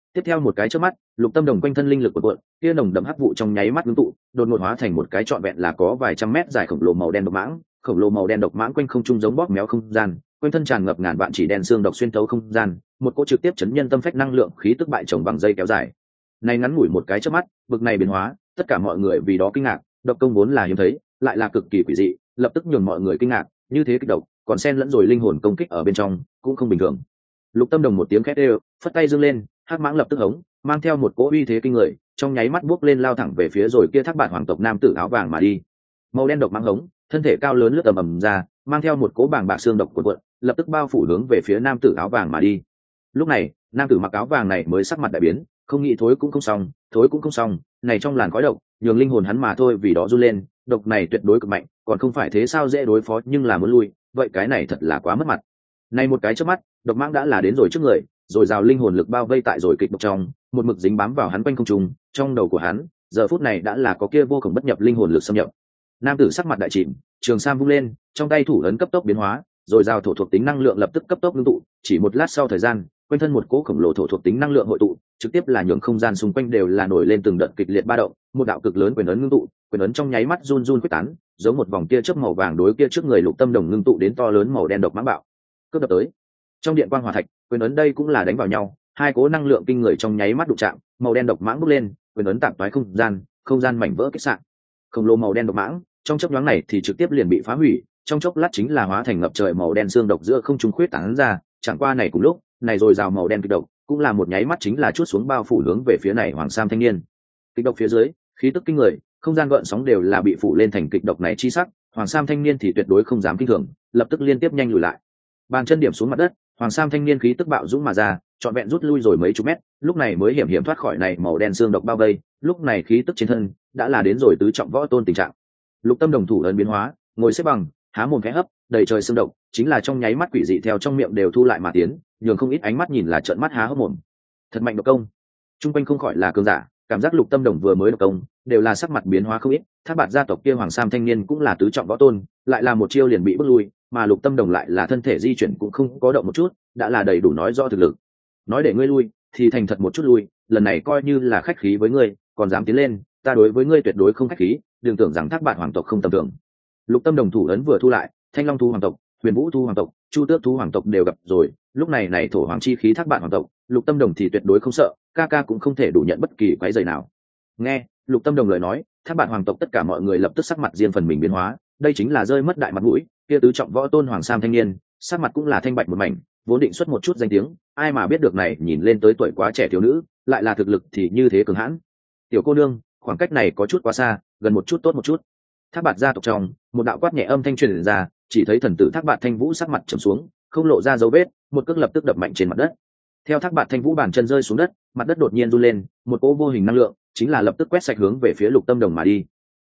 Tiếp theo một cái chớp mắt, Lục Tâm Đồng quanh thân linh lực cuộn cuộn, kia nồng đậm hắc vụ trong nháy mắt ngưng tụ, đột ngột hóa thành một cái trọn vẹn là có vài trăm mét dài khổng lồ màu đen độc mãng, khổng lồ màu đen độc mãng quanh không trung giống bóp méo không gian, quanh thân tràn ngập ngàn vạn chỉ đen xương độc xuyên thấu không gian, một cỗ trực tiếp chấn nhân tâm phách năng lượng khí tức bại chồng bằng dây kéo dài. Này ngắn ngủi một cái chớp mắt, bực này biến hóa, tất cả mọi người vì đó kinh ngạc, độc công vốn là hiếm thấy, lại là cực kỳ quỷ dị, lập tức nhường mọi người kinh ngạc, như thế kích độc, còn xen lẫn rồi linh hồn công kích ở bên trong, cũng không bình thường. Lục Tâm Đồng một tiếng khét đều, phất tay giương lên, hắc mãng lập tức hống, mang theo một cỗ uy thế kinh người, trong nháy mắt bước lên lao thẳng về phía rồi kia Thác Bạt hoàng tộc nam tử áo vàng mà đi. Màu đen độc mãng hống, thân thể cao lớn lướt tầm ầm ra, mang theo một cỗ bàng bạc xương độc cuộn cuộn, lập tức bao phủ hướng về phía nam tử áo vàng mà đi. Lúc này, nam tử mặc áo vàng này mới sắc mặt đại biến, không nghĩ thối cũng không xong, này trong làn khói độc, nhường linh hồn hắn mà thôi vì đó run lên, độc này tuyệt đối cực mạnh, còn không phải thế sao dễ đối phó nhưng là muốn lui, vậy cái này thật là quá mất mặt. Này một cái chớp mắt, độc mãng đã là đến rồi trước người, rồi rào linh hồn lực bao vây tại rồi kịch độc trong, một mực dính bám vào hắn quanh không trung, trong đầu của hắn, giờ phút này đã là có kia vô cùng bất nhập linh hồn lực xâm nhập. Nam tử sắc mặt đại chìm, trường sam vung lên, trong tay thủ ấn cấp tốc biến hóa, rồi rào thổ thuộc tính năng lượng lập tức cấp tốc ngưng tụ, chỉ một lát sau thời gian, quanh thân một cỗ khổng lồ thổ thuộc tính năng lượng hội tụ, trực tiếp là nhường không gian xung quanh đều là nổi lên từng đợt kịch liệt ba động, một đạo cực lớn quyền ấn ngưng tụ, quyền ấn trong nháy mắt run run quyết tán, giống một vòng tia chớp màu vàng đối kia trước người Lục Tâm Đồng ngưng tụ đến to lớn màu đen độc mãng bạo. Cướp đập tới. Trong điện quang hỏa thạch, quyền ấn đây cũng là đánh vào nhau, hai cỗ năng lượng kinh người trong nháy mắt đụng chạm, màu đen độc mãng bốc lên, quyền ấn tạm toái không gian mảnh vỡ kích sạn. Khổng lồ màu đen độc mãng, trong chốc nhoáng này thì trực tiếp liền bị phá hủy, trong chốc lát chính là hóa thành ngập trời màu đen xương độc giữa không trung khuyết tán ra, chẳng qua này cùng lúc, này rồi rào màu đen kịch độc, cũng là một nháy mắt chính là chuốt xuống bao phủ hướng về phía này hoàng sam thanh niên. Kịch độc phía dưới, khí tức kinh người, không gian gợn sóng đều là bị phủ lên thành kịch độc này chi sắc, hoàng sam thanh niên thì tuyệt đối không dám kinh thường, lập tức liên tiếp nhanh lùi lại. Bàn chân điểm xuống mặt đất, hoàng sam thanh niên khí tức bạo dũng mà ra, trọn vẹn rút lui rồi mấy chục mét, lúc này mới hiểm hiểm thoát khỏi này màu đen xương độc bao vây, lúc này khí tức trên thân đã là đến rồi tứ trọng võ tôn tình trạng. Lục Tâm Đồng thủ ấn biến hóa, ngồi xếp bằng, há mồm khẽ hấp, đầy trời xương độc, chính là trong nháy mắt quỷ dị theo trong miệng đều thu lại mà tiến, nhường không ít ánh mắt nhìn là trợn mắt há hốc mồm. Thật mạnh độc công. Trung quanh không khỏi là cường giả, cảm giác Lục Tâm Đồng vừa mới độc công, đều là sắc mặt biến hóa không ít, Thác Bạt gia tộc kia hoàng sam thanh niên cũng là tứ trọng võ tôn, lại là một chiêu liền bị bước lui, mà Lục Tâm Đồng lại là thân thể di chuyển cũng không có động một chút, đã là đầy đủ nói rõ thực lực. Nói để ngươi lui, thì thành thật một chút lui, lần này coi như là khách khí với ngươi, còn dám tiến lên, ta đối với ngươi tuyệt đối không khách khí, đừng tưởng rằng Thác Bạt hoàng tộc không tầm thường. Lục Tâm Đồng thủ ấn vừa thu lại, Thanh Long thú hoàng tộc, Huyền Vũ thú hoàng tộc, Chu Tước thú hoàng tộc đều gặp rồi, lúc này này thổ hoàng chi khí Thác Bạt hoàng tộc, Lục Tâm Đồng thì tuyệt đối không sợ, ca ca cũng không thể đủ nhận bất kỳ quái rầy nào. Nghe Lục Tâm Đồng lời nói, Thác Bạt hoàng tộc tất cả mọi người lập tức sắc mặt riêng phần mình biến hóa, đây chính là rơi mất đại mặt mũi, kia tứ trọng võ tôn hoàng sam thanh niên, sắc mặt cũng là thanh bạch một mảnh, vốn định xuất một chút danh tiếng, ai mà biết được này nhìn lên tới tuổi quá trẻ thiếu nữ, lại là thực lực thì như thế cường hãn. Tiểu cô nương, khoảng cách này có chút quá xa, gần một chút tốt một chút. Thác Bạt gia tộc trong, một đạo quát nhẹ âm thanh truyền ra, chỉ thấy thần tử Thác Bạt Thanh Vũ sắc mặt trầm xuống, không lộ ra dấu vết, một cước lập tức đập mạnh trên mặt đất. Theo Thác Bạt Thanh Vũ bàn chân rơi xuống đất, mặt đất đột nhiên run lên, một cỗ vô hình năng lượng, chính là lập tức quét sạch hướng về phía Lục Tâm Đồng mà đi.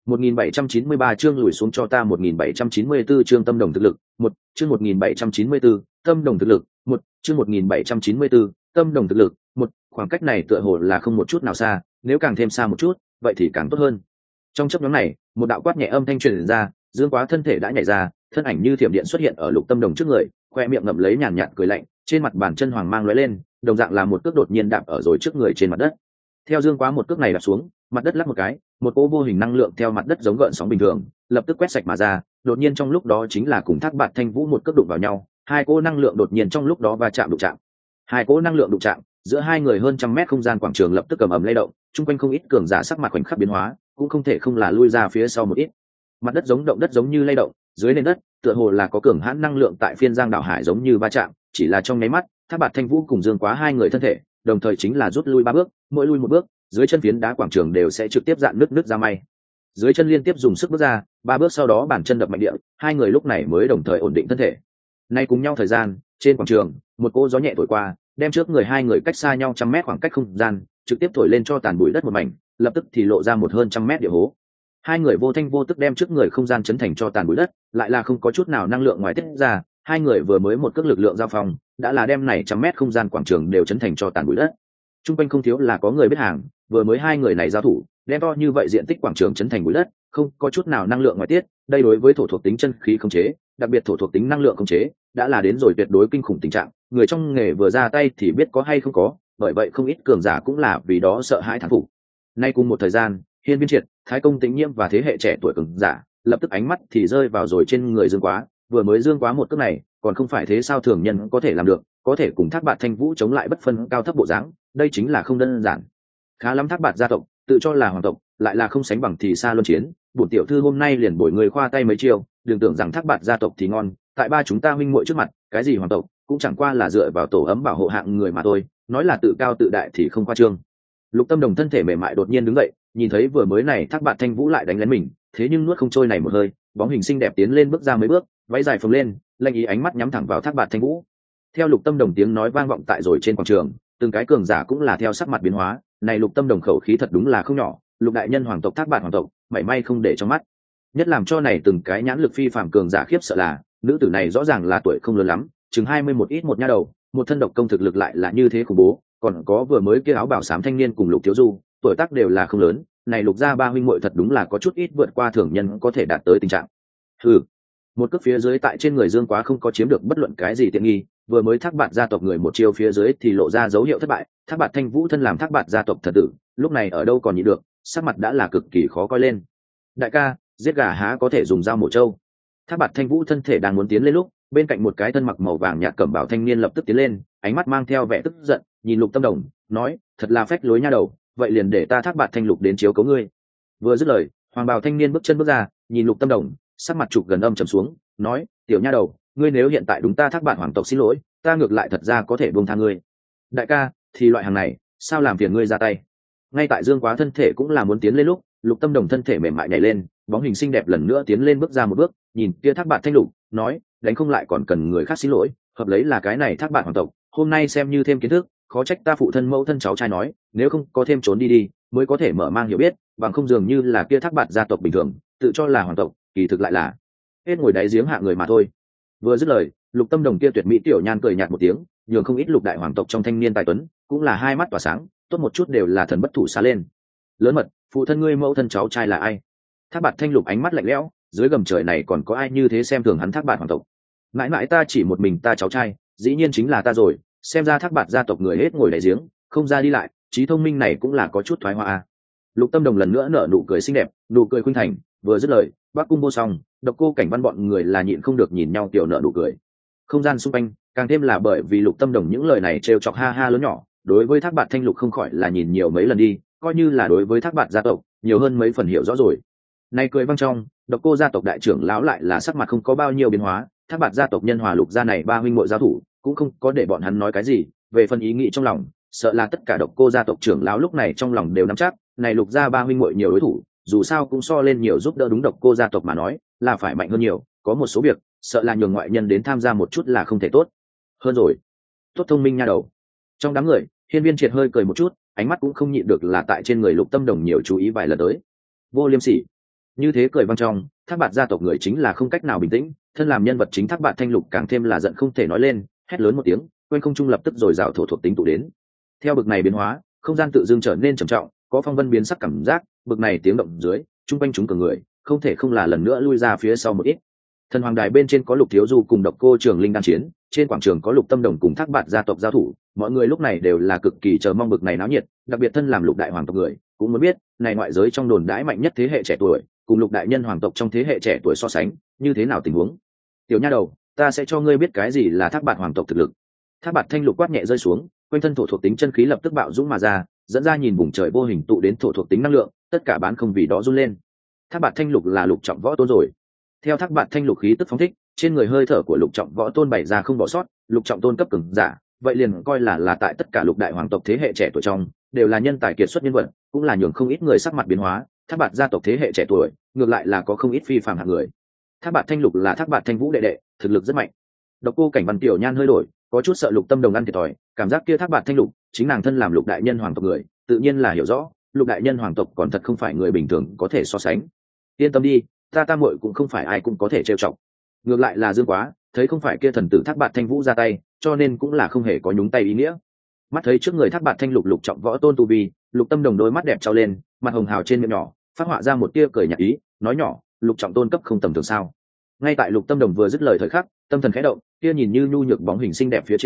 1793 chương lùi xuống cho ta 1794 chương Tâm Đồng thực lực, một chương 1794, Tâm Đồng thực lực, một chương 1794, Tâm Đồng thực lực, một khoảng cách này tựa hồ là không một chút nào xa, nếu càng thêm xa một chút, vậy thì càng tốt hơn. Trong chốc ngắn này, một đạo quát nhẹ âm thanh truyền ra, Dương Quá thân thể đã nhảy ra, thân ảnh như thiểm điện xuất hiện ở Lục Tâm Đồng trước người, khoe miệng ngậm lấy nhàn nhạt cười lạnh, trên mặt bàn chân hoàng mang lóe lên, đồng dạng là một cước đột nhiên đạp ở rồi trước người trên mặt đất. Theo Dương Quá một cước này đạp xuống, mặt đất lắc một cái, một cỗ vô hình năng lượng theo mặt đất giống gợn sóng bình thường, lập tức quét sạch mà ra, đột nhiên trong lúc đó chính là cùng Thác Bạt Thanh Vũ một cước đụng vào nhau, hai cỗ năng lượng đột nhiên trong lúc đó va chạm đụng chạm. Hai cỗ năng lượng đụng chạm, giữa hai người hơn trăm mét không gian quảng trường lập tức ầm ầm lay động, chung quanh không ít cường giả sắc mặt khoảnh khắc biến hóa, cũng không thể không là lui ra phía sau một ít. Mặt đất giống động đất giống như lay động, dưới nền đất tựa hồ là có cường hãn năng lượng tại phiên giang đảo hải giống như va chạm, chỉ là trong nháy mắt, Thác Bạt Thanh Vũ cùng Dương Quá hai người thân thể, đồng thời chính là rút lui ba bước, mỗi lui một bước, dưới chân phiến đá quảng trường đều sẽ trực tiếp dạn nứt ra may. Dưới chân liên tiếp dùng sức bước ra, ba bước sau đó bàn chân đập mạnh địa, hai người lúc này mới đồng thời ổn định thân thể. Nay cùng nhau thời gian, trên quảng trường, một cỗ gió nhẹ thổi qua, đem trước người hai người cách xa nhau trăm mét khoảng cách không gian, trực tiếp thổi lên cho tàn bụi đất một mảnh, lập tức thì lộ ra một hơn trăm mét địa hố. Hai người vô thanh vô tức đem trước người không gian chấn thành cho tàn bụi đất, lại là không có chút nào năng lượng ngoài tiết ra, hai người vừa mới một cước lực lượng giao phong, đã là đem này trăm mét không gian quảng trường đều chấn thành cho tàn bụi đất. Trung quanh không thiếu là có người biết hàng, vừa mới hai người này giao thủ, đem to như vậy diện tích quảng trường chấn thành bụi đất, không có chút nào năng lượng ngoài tiết, đây đối với thổ thuộc tính chân khí khống chế, đặc biệt thổ thuộc tính năng lượng khống chế, đã là đến rồi tuyệt đối kinh khủng tình trạng, người trong nghề vừa ra tay thì biết có hay không có, bởi vậy không ít cường giả cũng là vì đó sợ hãi thán phục. Nay cùng một thời gian, Hiên Viên Triệt, Thái Công Tĩnh Nhiễm và thế hệ trẻ tuổi cường giả lập tức ánh mắt thì rơi vào rồi trên người Dương Quá. Vừa mới Dương Quá một cước này còn không phải thế sao thường nhân có thể làm được, có thể cùng Thác Bạt Thanh Vũ chống lại bất phân cao thấp bộ dáng, đây chính là không đơn giản. Khá lắm Thác Bạt gia tộc tự cho là hoàng tộc, lại là không sánh bằng thì xa luân chiến. Bổn tiểu thư hôm nay liền bồi người khoa tay mấy chiêu, đừng tưởng rằng Thác Bạt gia tộc thì ngon, tại ba chúng ta huynh muội trước mặt, cái gì hoàng tộc cũng chẳng qua là dựa vào tổ ấm bảo hộ hạng người mà thôi, nói là tự cao tự đại thì không khoa trương. Lục Tâm Đồng thân thể mềm mại đột nhiên đứng dậy, nhìn thấy vừa mới này Thác Bạt Thanh Vũ lại đánh lén mình, thế nhưng nuốt không trôi này một hơi, bóng hình xinh đẹp tiến lên bước ra mấy bước, váy dài phồng lên, lanh ý ánh mắt nhắm thẳng vào Thác Bạt Thanh Vũ. Theo Lục Tâm Đồng tiếng nói vang vọng tại rồi trên quảng trường, từng cái cường giả cũng là theo sắc mặt biến hóa, này Lục Tâm Đồng khẩu khí thật đúng là không nhỏ, Lục đại nhân hoàng tộc Thác Bạt hoàng tộc, mảy may không để trong mắt. Nhất làm cho này từng cái nhãn lực phi phàm cường giả khiếp sợ là, nữ tử này rõ ràng là tuổi không lớn lắm, chừng 21 ít một nha đầu, một thân độc công thực lực lại là như thế khủng bố, còn có vừa mới kia áo bảo xám thanh niên cùng Lục Thiếu Du, tuổi tác đều là không lớn, này Lục gia ba huynh muội thật đúng là có chút ít vượt qua thường nhân có thể đạt tới tình trạng. Hừ, một cước phía dưới tại trên người Dương Quá không có chiếm được bất luận cái gì tiện nghi, vừa mới Thác Bạt gia tộc người một chiêu phía dưới thì lộ ra dấu hiệu thất bại. Thác Bạt Thanh Vũ thân làm Thác Bạt gia tộc thật tử, lúc này ở đâu còn nhịn được, sắc mặt đã là cực kỳ khó coi lên. Đại ca, giết gà há có thể dùng dao mổ trâu. Thác Bạt Thanh Vũ thân thể đang muốn tiến lên lúc, bên cạnh một cái thân mặc màu vàng nhạt cẩm bào thanh niên lập tức tiến lên, ánh mắt mang theo vẻ tức giận, nhìn Lục Tâm Đồng, nói: thật là phách lối nha đầu, vậy liền để ta Thác Bạt Thanh Lục đến chiếu cố ngươi. Vừa dứt lời, hoàng bào thanh niên bước chân bước ra, nhìn Lục Tâm Đồng, sắc mặt trục gần âm trầm xuống, nói: tiểu nha đầu, ngươi nếu hiện tại đúng ta Thác Bạt hoàng tộc xin lỗi, ta ngược lại thật ra có thể buông tha ngươi. Đại ca, thì loại hàng này, sao làm phiền ngươi ra tay. Ngay tại Dương Quá thân thể cũng là muốn tiến lên lúc, Lục Tâm Đồng thân thể mềm mại nhảy lên, bóng hình xinh đẹp lần nữa tiến lên bước ra một bước, nhìn kia Thác Bạt Thanh Lục, nói: đánh không lại còn cần người khác xin lỗi, hợp lấy là cái này Thác Bạt hoàng tộc, hôm nay xem như thêm kiến thức, khó trách ta phụ thân mẫu thân cháu trai nói, nếu không có thêm trốn đi đi, mới có thể mở mang hiểu biết, bằng không dường như là kia Thác Bạt gia tộc bình thường, tự cho là hoàng tộc, kỳ thực lại là hết ngồi đáy giếng hạ người mà thôi. Vừa dứt lời, Lục Tâm Đồng kia tuyệt mỹ tiểu nhan cười nhạt một tiếng, nhường không ít lục đại hoàng tộc trong thanh niên tài tuấn cũng là hai mắt tỏa sáng, tốt một chút đều là thần bất thủ xá lên. Lớn mật, phụ thân ngươi mẫu thân cháu trai là ai? Thác Bạt Thanh Lục ánh mắt lạnh lẽo, dưới gầm trời này còn có ai như thế xem thường hắn Thác Bạt hoàng tộc. Mãi mãi ta chỉ một mình ta cháu trai, dĩ nhiên chính là ta rồi, xem ra Thác Bạt gia tộc người hết ngồi đáy giếng, không ra đi lại, trí thông minh này cũng là có chút thoái hoa. Lục Tâm Đồng lần nữa nở nụ cười xinh đẹp, nụ cười khuynh thành, vừa dứt lời, Bắc Cung Vô Song, Độc Cô Cảnh Văn bọn người là nhịn không được nhìn nhau tiểu nở nụ cười. Không gian xung quanh càng thêm là bởi vì Lục Tâm Đồng những lời này trêu chọc ha ha lớn nhỏ, đối với Thác Bạt Thanh Lục không khỏi là nhìn nhiều mấy lần đi, coi như là đối với Thác Bạt gia tộc nhiều hơn mấy phần hiểu rõ rồi. Nay cười vang trong, Độc Cô gia tộc đại trưởng lão lại là sắc mặt không có bao nhiêu biến hóa, Thác Bạt gia tộc nhân hòa Lục gia này ba huynh muội giao thủ, cũng không có để bọn hắn nói cái gì, về phần ý nghĩ trong lòng, sợ là tất cả Độc Cô gia tộc trưởng lão lúc này trong lòng đều nắm chắc, này Lục gia ba huynh muội nhiều đối thủ, dù sao cũng so lên nhiều giúp đỡ đúng Độc Cô gia tộc mà nói, là phải mạnh hơn nhiều, có một số việc, sợ là nhường ngoại nhân đến tham gia một chút là không thể tốt hơn rồi. Tốt thông minh nha đầu. Trong đám người, Hiên Viên Triệt hơi cười một chút, ánh mắt cũng không nhịn được là tại trên người Lục Tâm Đồng nhiều chú ý vài lần tới. Vô liêm sỉ. Như thế cười vang trong, Thác Bạt gia tộc người chính là không cách nào bình tĩnh, thân làm nhân vật chính Thác Bạt Thanh Lục càng thêm là giận không thể nói lên, hét lớn một tiếng, quanh không trung lập tức rồi rào thổ thuộc tính tụ đến. Theo bực này biến hóa, không gian tự dưng trở nên trầm trọng, có phong vân biến sắc cảm giác, bực này tiếng động dưới, trung quanh chúng cường người, không thể không là lần nữa lui ra phía sau một ít. Thần hoàng đài bên trên có Lục Thiếu Du cùng Độc Cô Trường Linh đan chiến, trên quảng trường có Lục Tâm Đồng cùng Thác Bạt gia tộc giao thủ, mọi người lúc này đều là cực kỳ chờ mong bực này náo nhiệt, đặc biệt thân làm Lục đại hoàng tộc người, cũng muốn biết, này ngoại giới trong đồn đãi mạnh nhất thế hệ trẻ tuổi, cùng Lục đại nhân hoàng tộc trong thế hệ trẻ tuổi so sánh, như thế nào tình huống. Tiểu nha đầu, ta sẽ cho ngươi biết cái gì là Thác Bạt hoàng tộc thực lực. Thác Bạt Thanh Lục quát nhẹ rơi xuống, quanh thân thổ thuộc tính chân khí lập tức bạo dũng mà ra, dẫn ra nhìn vùng trời vô hình tụ đến thổ thuộc tính năng lượng, tất cả bán không vì đó run lên. Thác Bạt Thanh Lục là Lục trọng võ tôn rồi. Theo Thác Bạt Thanh Lục khí tức phóng thích, trên người hơi thở của Lục trọng võ tôn bày ra không bỏ sót, Lục trọng tôn cấp cường giả, vậy liền coi là tại tất cả Lục đại hoàng tộc thế hệ trẻ tuổi trong, đều là nhân tài kiệt xuất nhân vật, cũng là nhường không ít người sắc mặt biến hóa. Thác Bạt gia tộc thế hệ trẻ tuổi, ngược lại là có không ít phi phàm hạng người. Thác Bạt Thanh Lục là Thác Bạt Thanh Vũ đệ đệ, thực lực rất mạnh. Độc Cô Cảnh Văn tiểu nhan hơi đổi, có chút sợ Lục Tâm Đồng ăn thiệt thòi, cảm giác kia Thác Bạt Thanh Lục chính nàng thân làm Lục đại nhân hoàng tộc người, tự nhiên là hiểu rõ, Lục đại nhân hoàng tộc còn thật không phải người bình thường có thể so sánh. Yên tâm đi, ta muội cũng không phải ai cũng có thể trêu chọc. Ngược lại là Dương Quá, thấy không phải kia thần tử Thác Bạt Thanh Vũ ra tay, cho nên cũng là không hề có nhúng tay ý nghĩa. Mắt thấy trước người Thác Bạt Thanh Lục Lục trọng võ tôn tu vi, Lục Tâm Đồng đôi mắt đẹp trao lên, mặt hồng hào trên miệng nhỏ, phát họa ra một tia cười nhạt ý, nói nhỏ, Lục trọng tôn cấp không tầm thường sao? Ngay tại Lục Tâm Đồng vừa dứt lời thời khắc, tâm thần khẽ động, kia nhìn như nhu nhược bóng hình xinh đẹp phía trên,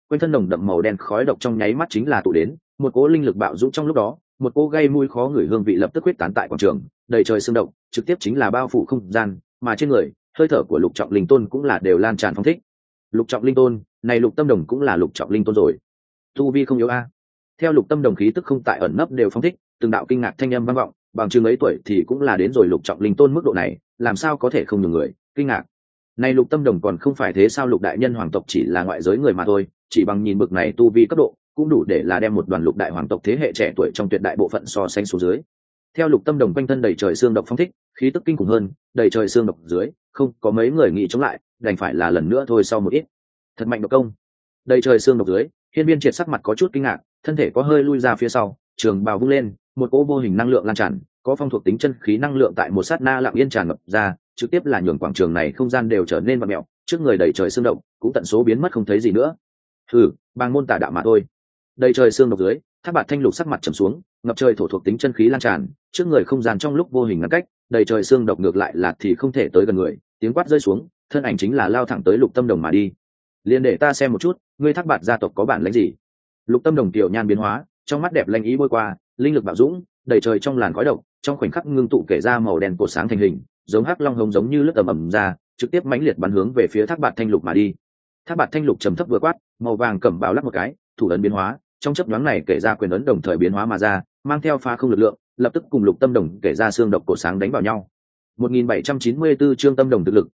quanh thân nồng đậm màu đen khói độc trong nháy mắt chính là tụ đến, một cỗ linh lực bạo dũng trong lúc đó, một cỗ gây mùi khó ngửi hương vị lập tức huyết tán tại quảng trường, đầy trời xương độc, trực tiếp chính là bao phủ không gian, mà trên người, hơi thở của Lục Trọng Linh Tôn cũng là đều lan tràn phong thích. Lục Trọng Linh Tôn, này Lục Tâm Đồng cũng là Lục Trọng Linh Tôn rồi. Tu vi không yếu a. Theo Lục Tâm Đồng khí tức không tại ẩn nấp đều phong thích, từng đạo kinh ngạc thanh âm vang vọng, bằng chừng ấy tuổi thì cũng là đến rồi Lục Trọng Linh Tôn mức độ này, làm sao có thể không nhường người kinh ngạc. Này Lục Tâm Đồng còn không phải thế sao, Lục đại nhân hoàng tộc chỉ là ngoại giới người mà thôi, chỉ bằng nhìn bực này tu vi cấp độ, cũng đủ để là đem một đoàn Lục đại hoàng tộc thế hệ trẻ tuổi trong tuyệt đại bộ phận so sánh xuống dưới. Theo Lục Tâm Đồng quanh thân đầy trời xương độc phong thích, khí tức kinh khủng hơn, đầy trời xương độc dưới, không có mấy người nghĩ chống lại, đành phải là lần nữa thôi sau một ít. Thật mạnh độc công. Đầy trời xương độc dưới, Hiên Viên Triệt sắc mặt có chút kinh ngạc, thân thể có hơi lui ra phía sau, trường bào vung lên, một cỗ vô hình năng lượng lan tràn, có phong thuộc tính chân khí năng lượng tại một sát na lặng yên tràn ngập ra, trực tiếp là nhường quảng trường này không gian đều trở nên vặn mèo, trước người đầy trời xương độc cũng tận số biến mất không thấy gì nữa. Hừ, bang môn tà đạo mà thôi. Đầy trời xương độc dưới, Thác Bạt Thanh Lục sắc mặt trầm xuống, ngập trời thổ thuộc tính chân khí lan tràn, trước người không gian trong lúc vô hình ngăn cách, đầy trời xương độc ngược lại là thì không thể tới gần người, tiếng quát rơi xuống, thân ảnh chính là lao thẳng tới Lục Tâm Đồng mà đi. Liền để ta xem một chút, ngươi Thác Bạt gia tộc có bản lĩnh gì? Lục Tâm Đồng tiểu nhan biến hóa, trong mắt đẹp lanh ý bôi qua, linh lực bạo dũng, đầy trời trong làn khói độc, trong khoảnh khắc ngưng tụ kể ra màu đen cột sáng thành hình, giống hắc long hống giống như lướt ầm ra, trực tiếp mãnh liệt bắn hướng về phía Thác Bạt Thanh Lục mà đi. Thác Bạt Thanh Lục trầm thấp vừa quát, màu vàng cẩm bào lắc một cái, thủ ấn biến hóa, trong chớp nhoáng này kể ra quyền ấn đồng thời biến hóa mà ra, mang theo phá không lực lượng, lập tức cùng Lục Tâm Đồng kể ra xương độc cổ sáng đánh vào nhau. 1794 chương Tâm Đồng thực lực,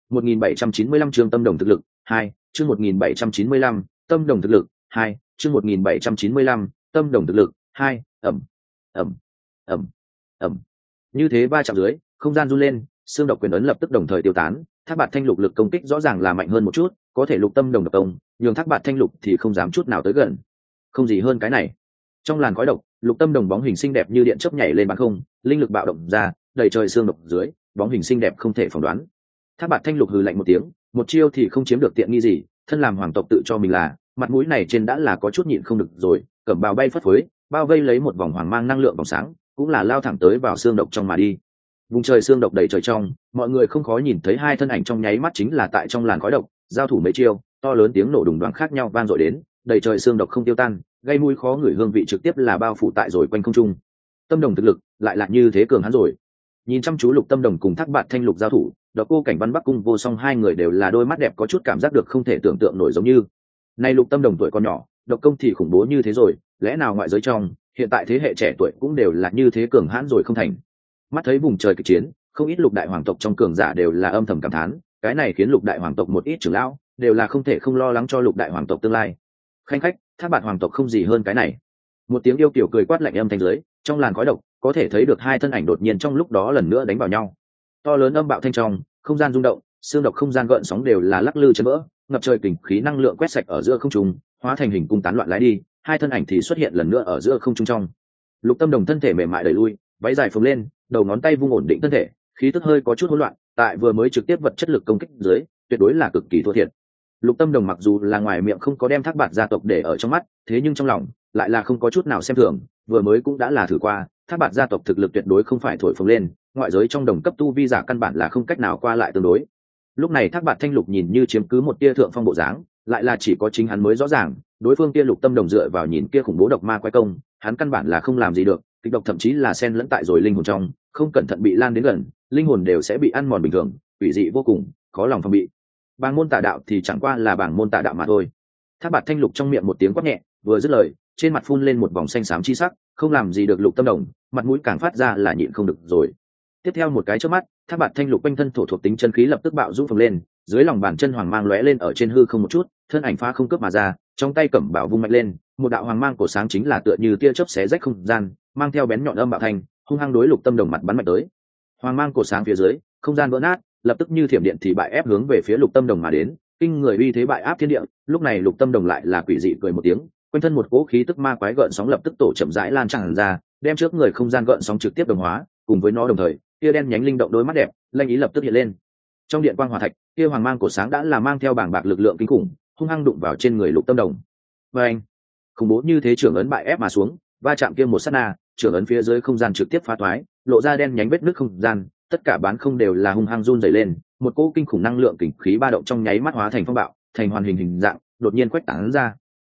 1795 chương Tâm Đồng thực lực, 2, chương 1795, Tâm Đồng thực lực, 2, chương 1795, Tâm Đồng thực lực, 2, ầm, ầm, ầm, ầm. Như thế ba chạm dưới, không gian run lên, xương độc quyền ấn lập tức đồng thời tiêu tán, Thác Bạt Thanh Lục lực công kích rõ ràng là mạnh hơn một chút, có thể Lục Tâm Đồng độc công, nhường Thác Bạt Thanh Lục thì không dám chút nào tới gần. Không gì hơn cái này. Trong làn khói độc, Lục Tâm Đồng bóng hình xinh đẹp như điện chớp nhảy lên bán không, linh lực bạo động ra, đầy trời xương độc dưới, bóng hình xinh đẹp không thể phỏng đoán. Thác Bạt Thanh Lục hừ lạnh một tiếng, một chiêu thì không chiếm được tiện nghi gì, thân làm hoàng tộc tự cho mình là, mặt mũi này trên đã là có chút nhịn không được rồi, cẩm bào bay phất phới, bao vây lấy một vòng hoàng mang năng lượng vòng sáng, cũng là lao thẳng tới vào xương độc trong mà đi. Vùng trời xương độc đầy trời trong, mọi người không khó nhìn thấy hai thân ảnh trong nháy mắt chính là tại trong làn khói độc, giao thủ mấy chiêu, to lớn tiếng nổ đùng đoàng khác nhau vang dội đến, đầy trời xương độc không tiêu tan, gây mùi khó ngửi hương vị trực tiếp là bao phủ tại rồi quanh không trung. Tâm Đồng thực lực lại là như thế cường hắn rồi. Nhìn chăm chú Lục Tâm Đồng cùng Thác Bạt Thanh Lục giao thủ, Độc Cô Cảnh Văn Bắc Cung Vô Song hai người đều là đôi mắt đẹp có chút cảm giác được không thể tưởng tượng nổi giống như. Nay Lục Tâm Đồng tuổi còn nhỏ, độc công thì khủng bố như thế rồi, lẽ nào ngoại giới trong, hiện tại thế hệ trẻ tuổi cũng đều là như thế cường hãn rồi không thành. Mắt thấy vùng trời kịch chiến, không ít Lục đại hoàng tộc trong cường giả đều là âm thầm cảm thán, cái này khiến Lục đại hoàng tộc một ít trưởng lão đều là không thể không lo lắng cho Lục đại hoàng tộc tương lai. Khanh khách, Thác Bạt hoàng tộc không gì hơn cái này. Một tiếng yêu kiều cười quát lạnh âm thanh dưới, trong làn khói độc có thể thấy được hai thân ảnh đột nhiên trong lúc đó lần nữa đánh vào nhau. To lớn âm bạo thanh trong, không gian rung động, xương độc không gian gợn sóng đều là lắc lư chấn vỡ, ngập trời kình khí năng lượng quét sạch ở giữa không trung, hóa thành hình cung tán loạn lái đi, hai thân ảnh thì xuất hiện lần nữa ở giữa không trung trong. Lục Tâm Đồng thân thể mềm mại đẩy lui, váy dài phồng lên, đầu ngón tay vung ổn định thân thể, khí tức hơi có chút hỗn loạn, tại vừa mới trực tiếp vật chất lực công kích dưới, tuyệt đối là cực kỳ thua thiệt. Lục Tâm Đồng mặc dù là ngoài miệng không có đem Thác Bạt gia tộc để ở trong mắt, thế nhưng trong lòng lại là không có chút nào xem thường, vừa mới cũng đã là thử qua, Thác Bạt gia tộc thực lực tuyệt đối không phải thổi phồng lên, ngoại giới trong đồng cấp tu vi giả căn bản là không cách nào qua lại tương đối. Lúc này Thác Bạt Thanh Lục nhìn như chiếm cứ một tia thượng phong bộ dáng, lại là chỉ có chính hắn mới rõ ràng, đối phương kia Lục Tâm Đồng dựa vào nhìn kia khủng bố độc ma quái công, hắn căn bản là không làm gì được, kịch độc thậm chí là xen lẫn tại rồi linh hồn trong, không cẩn thận bị lan đến gần, linh hồn đều sẽ bị ăn mòn bình thường, quỷ dị vô cùng, khó lòng phòng bị. Bảng môn tà đạo thì chẳng qua là bảng môn tà đạo mà thôi. Thác Bạt Thanh Lục trong miệng một tiếng quát nhẹ, vừa dứt lời, trên mặt phun lên một vòng xanh xám chi sắc, không làm gì được Lục Tâm Đồng, mặt mũi càng phát ra là nhịn không được rồi. Tiếp theo một cái chớp mắt, Thác Bạt Thanh Lục quanh thân thổ thuộc tính chân khí lập tức bạo dũng phồng lên, dưới lòng bàn chân hoàng mang lóe lên ở trên hư không một chút, thân ảnh phá không cướp mà ra, trong tay cẩm bảo vung mạnh lên, một đạo hoàng mang cổ sáng chính là tựa như tia chớp xé rách không gian, mang theo bén nhọn âm bạo thanh, hung hăng đối Lục Tâm Đồng mặt bắn mạnh tới. Hoàng mang cổ sáng phía dưới, không gian vỡ nát, lập tức như thiểm điện thì bại ép hướng về phía Lục Tâm Đồng mà đến, kinh người uy thế bại áp thiên địa. Lúc này Lục Tâm Đồng lại là quỷ dị cười một tiếng, quanh thân một cỗ khí tức ma quái gợn sóng lập tức tổ chậm rãi lan tràn ra, đem trước người không gian gợn sóng trực tiếp đồng hóa, cùng với nó đồng thời, kia đen nhánh linh động đôi mắt đẹp, lanh ý lập tức hiện lên. Trong điện quang hỏa thạch, kia hoàng mang cổ sáng đã là mang theo bảng bạc lực lượng kinh khủng, hung hăng đụng vào trên người Lục Tâm Đồng. Và anh, khủng bố như thế trưởng ấn bại ép mà xuống, va chạm kia một sát na, trưởng ấn phía dưới không gian trực tiếp phá toái, lộ ra đen nhánh vết nứt không gian, tất cả bán không đều là hung hăng run rẩy lên, một cỗ kinh khủng năng lượng kình khí ba động trong nháy mắt hóa thành phong bạo, thành hoàn hình hình dạng, đột nhiên quét tán ra.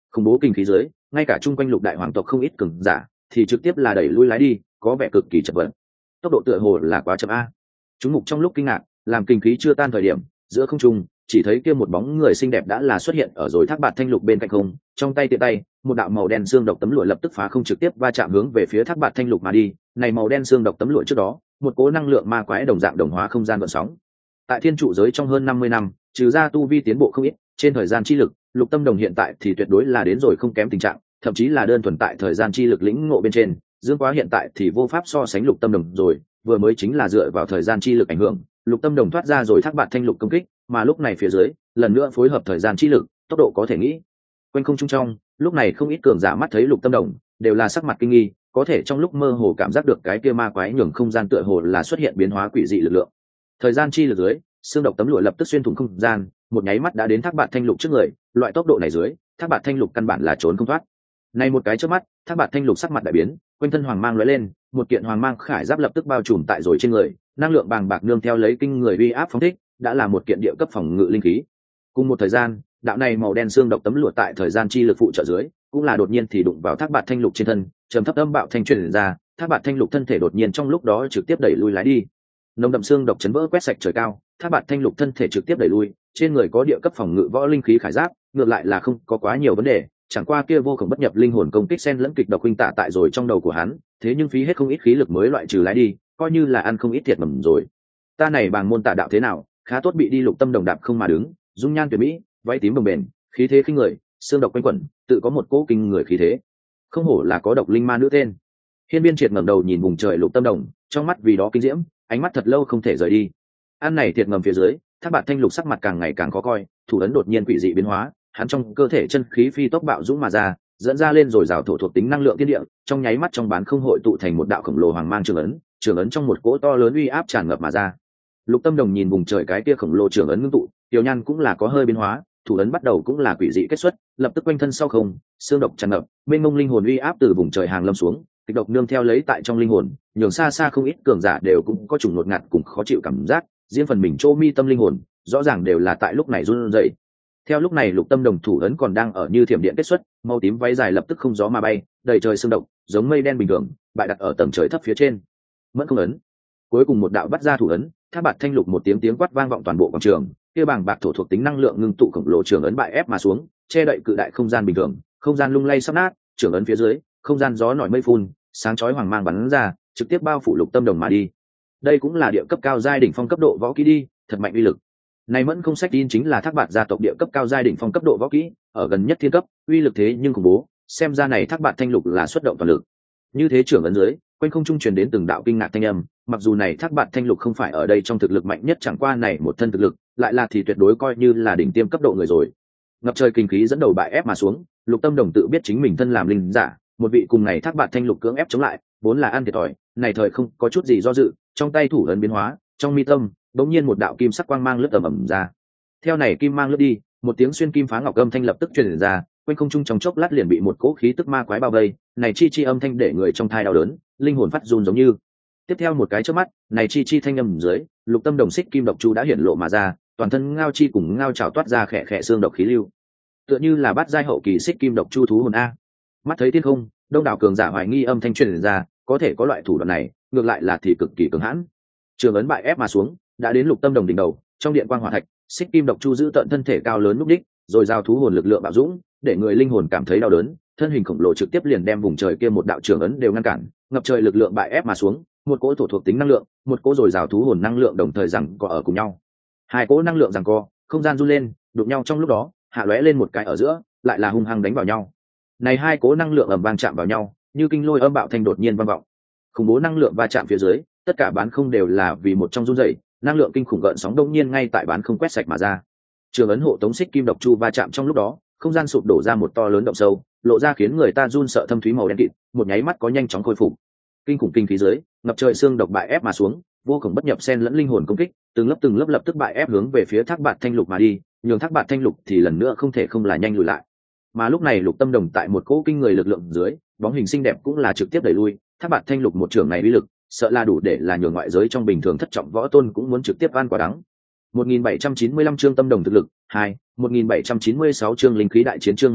khủng bố kinh khí dưới, ngay cả chung quanh lục đại hoàng tộc không ít cường giả thì trực tiếp là đẩy lui lái đi, có vẻ cực kỳ chật vật. Tốc độ tựa hồ là quá chậm a. Chúng mục trong lúc kinh ngạc, làm kinh khí chưa tan thời điểm, giữa không trung chỉ thấy kia một bóng người xinh đẹp đã là xuất hiện ở rồi Thác Bạt Thanh Lục bên cạnh không, trong tay tiện tay, một đạo màu đen xương độc tấm lụa lập tức phá không trực tiếp va chạm hướng về phía Thác Bạt Thanh Lục mà đi. Này màu đen xương độc tấm lụa trước đó, một cỗ năng lượng ma quái đồng dạng đồng hóa không gian gợn sóng. Tại thiên trụ giới trong hơn 50 năm, trừ ra tu vi tiến bộ không ít, trên thời gian chi lực, Lục Tâm Đồng hiện tại thì tuyệt đối là đến rồi không kém tình trạng, thậm chí là đơn thuần tại thời gian chi lực lĩnh ngộ bên trên, Dương Quá hiện tại thì vô pháp so sánh Lục Tâm Đồng rồi, vừa mới chính là dựa vào thời gian chi lực ảnh hưởng, Lục Tâm Đồng thoát ra rồi Thác Bạt Thanh Lục công kích, mà lúc này phía dưới, lần nữa phối hợp thời gian chi lực, tốc độ có thể nghĩ. Quanh không trung trong, lúc này không ít cường giả mắt thấy Lục Tâm Đồng, đều là sắc mặt kinh nghi, có thể trong lúc mơ hồ cảm giác được cái kia ma quái nhường không gian tựa hồ là xuất hiện biến hóa quỷ dị lực lượng. Thời gian chi lực dưới, xương độc tấm lụa lập tức xuyên thủng không gian, một nháy mắt đã đến Thác Bạt Thanh Lục trước người, loại tốc độ này dưới, Thác Bạt Thanh Lục căn bản là trốn không thoát. Này một cái chớp mắt, Thác Bạt Thanh Lục sắc mặt đại biến, quanh thân hoàng mang lóe lên, một kiện hoàng mang khải giáp lập tức bao trùm tại rồi trên người, năng lượng bàng bạc nương theo lấy kinh người uy áp phóng thích, đã là một kiện địa cấp phòng ngự linh khí. Cùng một thời gian, đạo này màu đen xương độc tấm lụa tại thời gian chi lực phụ trợ dưới, cũng là đột nhiên thì đụng vào Thác Bạt Thanh Lục trên thân, trầm thấp âm bạo thanh truyền ra, Thác Bạt Thanh Lục thân thể đột nhiên trong lúc đó trực tiếp đẩy lui lái đi. Nồng đậm xương độc chấn vỡ quét sạch trời cao, Thác Bạt Thanh Lục thân thể trực tiếp đẩy lui, trên người có địa cấp phòng ngự võ linh khí khải giáp, ngược lại là không có quá nhiều vấn đề, chẳng qua kia vô cùng bất nhập linh hồn công kích xen lẫn kịch độc huynh tạ tại rồi trong đầu của hắn, thế nhưng phí hết không ít khí lực mới loại trừ lái đi, coi như là ăn không ít thiệt mầm rồi. Ta này bàng môn tà đạo thế nào, khá tốt bị đi Lục Tâm Đồng đạp không mà đứng, dung nhan tuyệt mỹ, váy tím đồng bền, khí thế khinh người, xương độc quanh quẩn, tự có một cỗ kinh người khí thế. Không hổ là có độc linh ma nữ tên. Hiên Biên Triệt ngẩng đầu nhìn vùng trời Lục Tâm Đồng, trong mắt vì đó kinh diễm, ánh mắt thật lâu không thể rời đi. Ăn này thiệt ngầm phía dưới, Thác Bạt Thanh Lục sắc mặt càng ngày càng khó coi, thủ ấn đột nhiên quỷ dị biến hóa, hắn trong cơ thể chân khí phi tốc bạo dũng mà ra, dẫn ra lên rồi rào thổ thuộc tính năng lượng thiên địa, trong nháy mắt trong bán không hội tụ thành một đạo khổng lồ hoàng mang trường ấn trong một cỗ to lớn uy áp tràn ngập mà ra. Lục Tâm Đồng nhìn vùng trời cái kia khổng lồ trường ấn ngưng tụ, tiểu nhan cũng là có hơi biến hóa, thủ ấn bắt đầu cũng là quỷ dị kết xuất, lập tức quanh thân sau không, xương độc tràn ngập, mênh mông linh hồn uy áp từ vùng trời hàng lâm xuống, kịch độc nương theo lấy tại trong linh hồn, nhường xa xa không ít cường giả đều cũng có trùng ngột ngạt cùng khó chịu cảm giác, riêng phần mình chỗ mi tâm linh hồn, rõ ràng đều là tại lúc này run rẩy. Theo lúc này Lục Tâm Đồng thủ ấn còn đang ở như thiểm điện kết xuất, màu tím váy dài lập tức không gió mà bay, đầy trời xương độc, giống mây đen bình thường, bại đặt ở tầng trời thấp phía trên. Mẫn không ấn. Cuối cùng một đạo bắt ra thủ ấn, Thác Bạt Thanh Lục một tiếng quát vang vọng toàn bộ quảng trường, kia bàng bạc thổ thuộc tính năng lượng ngưng tụ khổng lồ trường ấn bại ép mà xuống, che đậy cự đại không gian bình thường, không gian lung lay sắp nát, trường ấn phía dưới, không gian gió nổi mây phun, sáng chói hoàng mang bắn ra, trực tiếp bao phủ Lục Tâm Đồng mà đi. Đây cũng là địa cấp cao giai đỉnh phong cấp độ võ kỹ đi, thật mạnh uy lực. Này Mẫn không sách tin chính là Thác Bạt gia tộc địa cấp cao giai đỉnh phong cấp độ võ kỹ, ở gần nhất thiên cấp, uy lực thế nhưng khủng bố, xem ra này Thác Bạt Thanh Lục là xuất động toàn lực. Như thế trưởng ấn dưới, quanh không trung truyền đến từng đạo kinh ngạc thanh âm, mặc dù này Thác Bạt Thanh Lục không phải ở đây trong thực lực mạnh nhất, chẳng qua này một thân thực lực, lại là thì tuyệt đối coi như là đỉnh tiêm cấp độ người rồi. Ngập trời kinh khí dẫn đầu bại ép mà xuống, Lục Tâm Đồng tự biết chính mình thân làm linh giả, một vị cùng này Thác Bạt Thanh Lục cưỡng ép chống lại, vốn là ăn thiệt thòi, này thời không có chút gì do dự, trong tay thủ ấn biến hóa, trong mi tâm, đống nhiên một đạo kim sắc quang mang lướt ầm ra. Theo này kim mang lướt đi, một tiếng xuyên kim phá ngọc âm thanh lập tức truyền ra, quanh không trung trong chốc lát liền bị một cỗ khí tức ma quái bao vây, này chi âm thanh để người trong thai đau đớn, linh hồn phát run giống như. Tiếp theo một cái chớp mắt, này chi thanh âm dưới, Lục Tâm Đồng xích kim độc chu đã hiện lộ mà ra, toàn thân ngao chi cùng ngao trảo toát ra khẽ khẽ xương độc khí lưu, tựa như là bát giai hậu kỳ xích kim độc chu thú hồn a. Mắt thấy thiên không, đông đảo cường giả hoài nghi âm thanh truyền ra, có thể có loại thủ đoạn này, ngược lại là thì cực kỳ cứng hãn. Trường ấn bại ép mà xuống, đã đến Lục Tâm Đồng đỉnh đầu, trong điện quang hỏa thạch, xích kim độc chu giữ tận thân thể cao lớn lúc đích, rồi giao thú hồn lực lượng bạo dũng, để người linh hồn cảm thấy đau đớn, thân hình khổng lồ trực tiếp liền đem vùng trời kia một đạo trường ấn đều ngăn cản, ngập trời lực lượng bại ép mà xuống, một cỗ thổ thuộc tính năng lượng, một cỗ rồi giao thú hồn năng lượng đồng thời rằng có ở cùng nhau. Hai cỗ năng lượng rằng co, không gian run lên, đụng nhau trong lúc đó, hạ lóe lên một cái ở giữa, lại là hung hăng đánh vào nhau. Này hai cỗ năng lượng ầm vang chạm vào nhau, như kinh lôi âm bạo thanh đột nhiên vang vọng. Khủng bố năng lượng va chạm phía dưới, tất cả bán không đều là vì một trong run rẩy, năng lượng kinh khủng gợn sóng đông nhiên ngay tại bán không quét sạch mà ra. Trường ấn hộ tống xích kim độc chu va chạm trong lúc đó, không gian sụp đổ ra một to lớn động sâu, lộ ra khiến người ta run sợ thâm thúy màu đen kịt, một nháy mắt có nhanh chóng khôi phục. Kinh khủng kinh khí dưới, ngập trời xương độc bại ép mà xuống, vô cùng bất nhập xen lẫn linh hồn công kích, từng lớp lập tức bại ép hướng về phía Thác Bạt Thanh Lục mà đi, nhường Thác Bạt Thanh Lục thì lần nữa không thể không là nhanh lùi lại. Mà lúc này Lục Tâm Đồng tại một cỗ kinh người lực lượng dưới, bóng hình xinh đẹp cũng là trực tiếp đẩy lui, Thác Bạt Thanh Lục một trường này uy lực, sợ là đủ để là nhường ngoại giới trong bình thường thất trọng võ tôn cũng muốn trực tiếp ăn quả đắng. 1795 chương Tâm Đồng thực lực, 2, 1796 chương linh khí đại chiến chương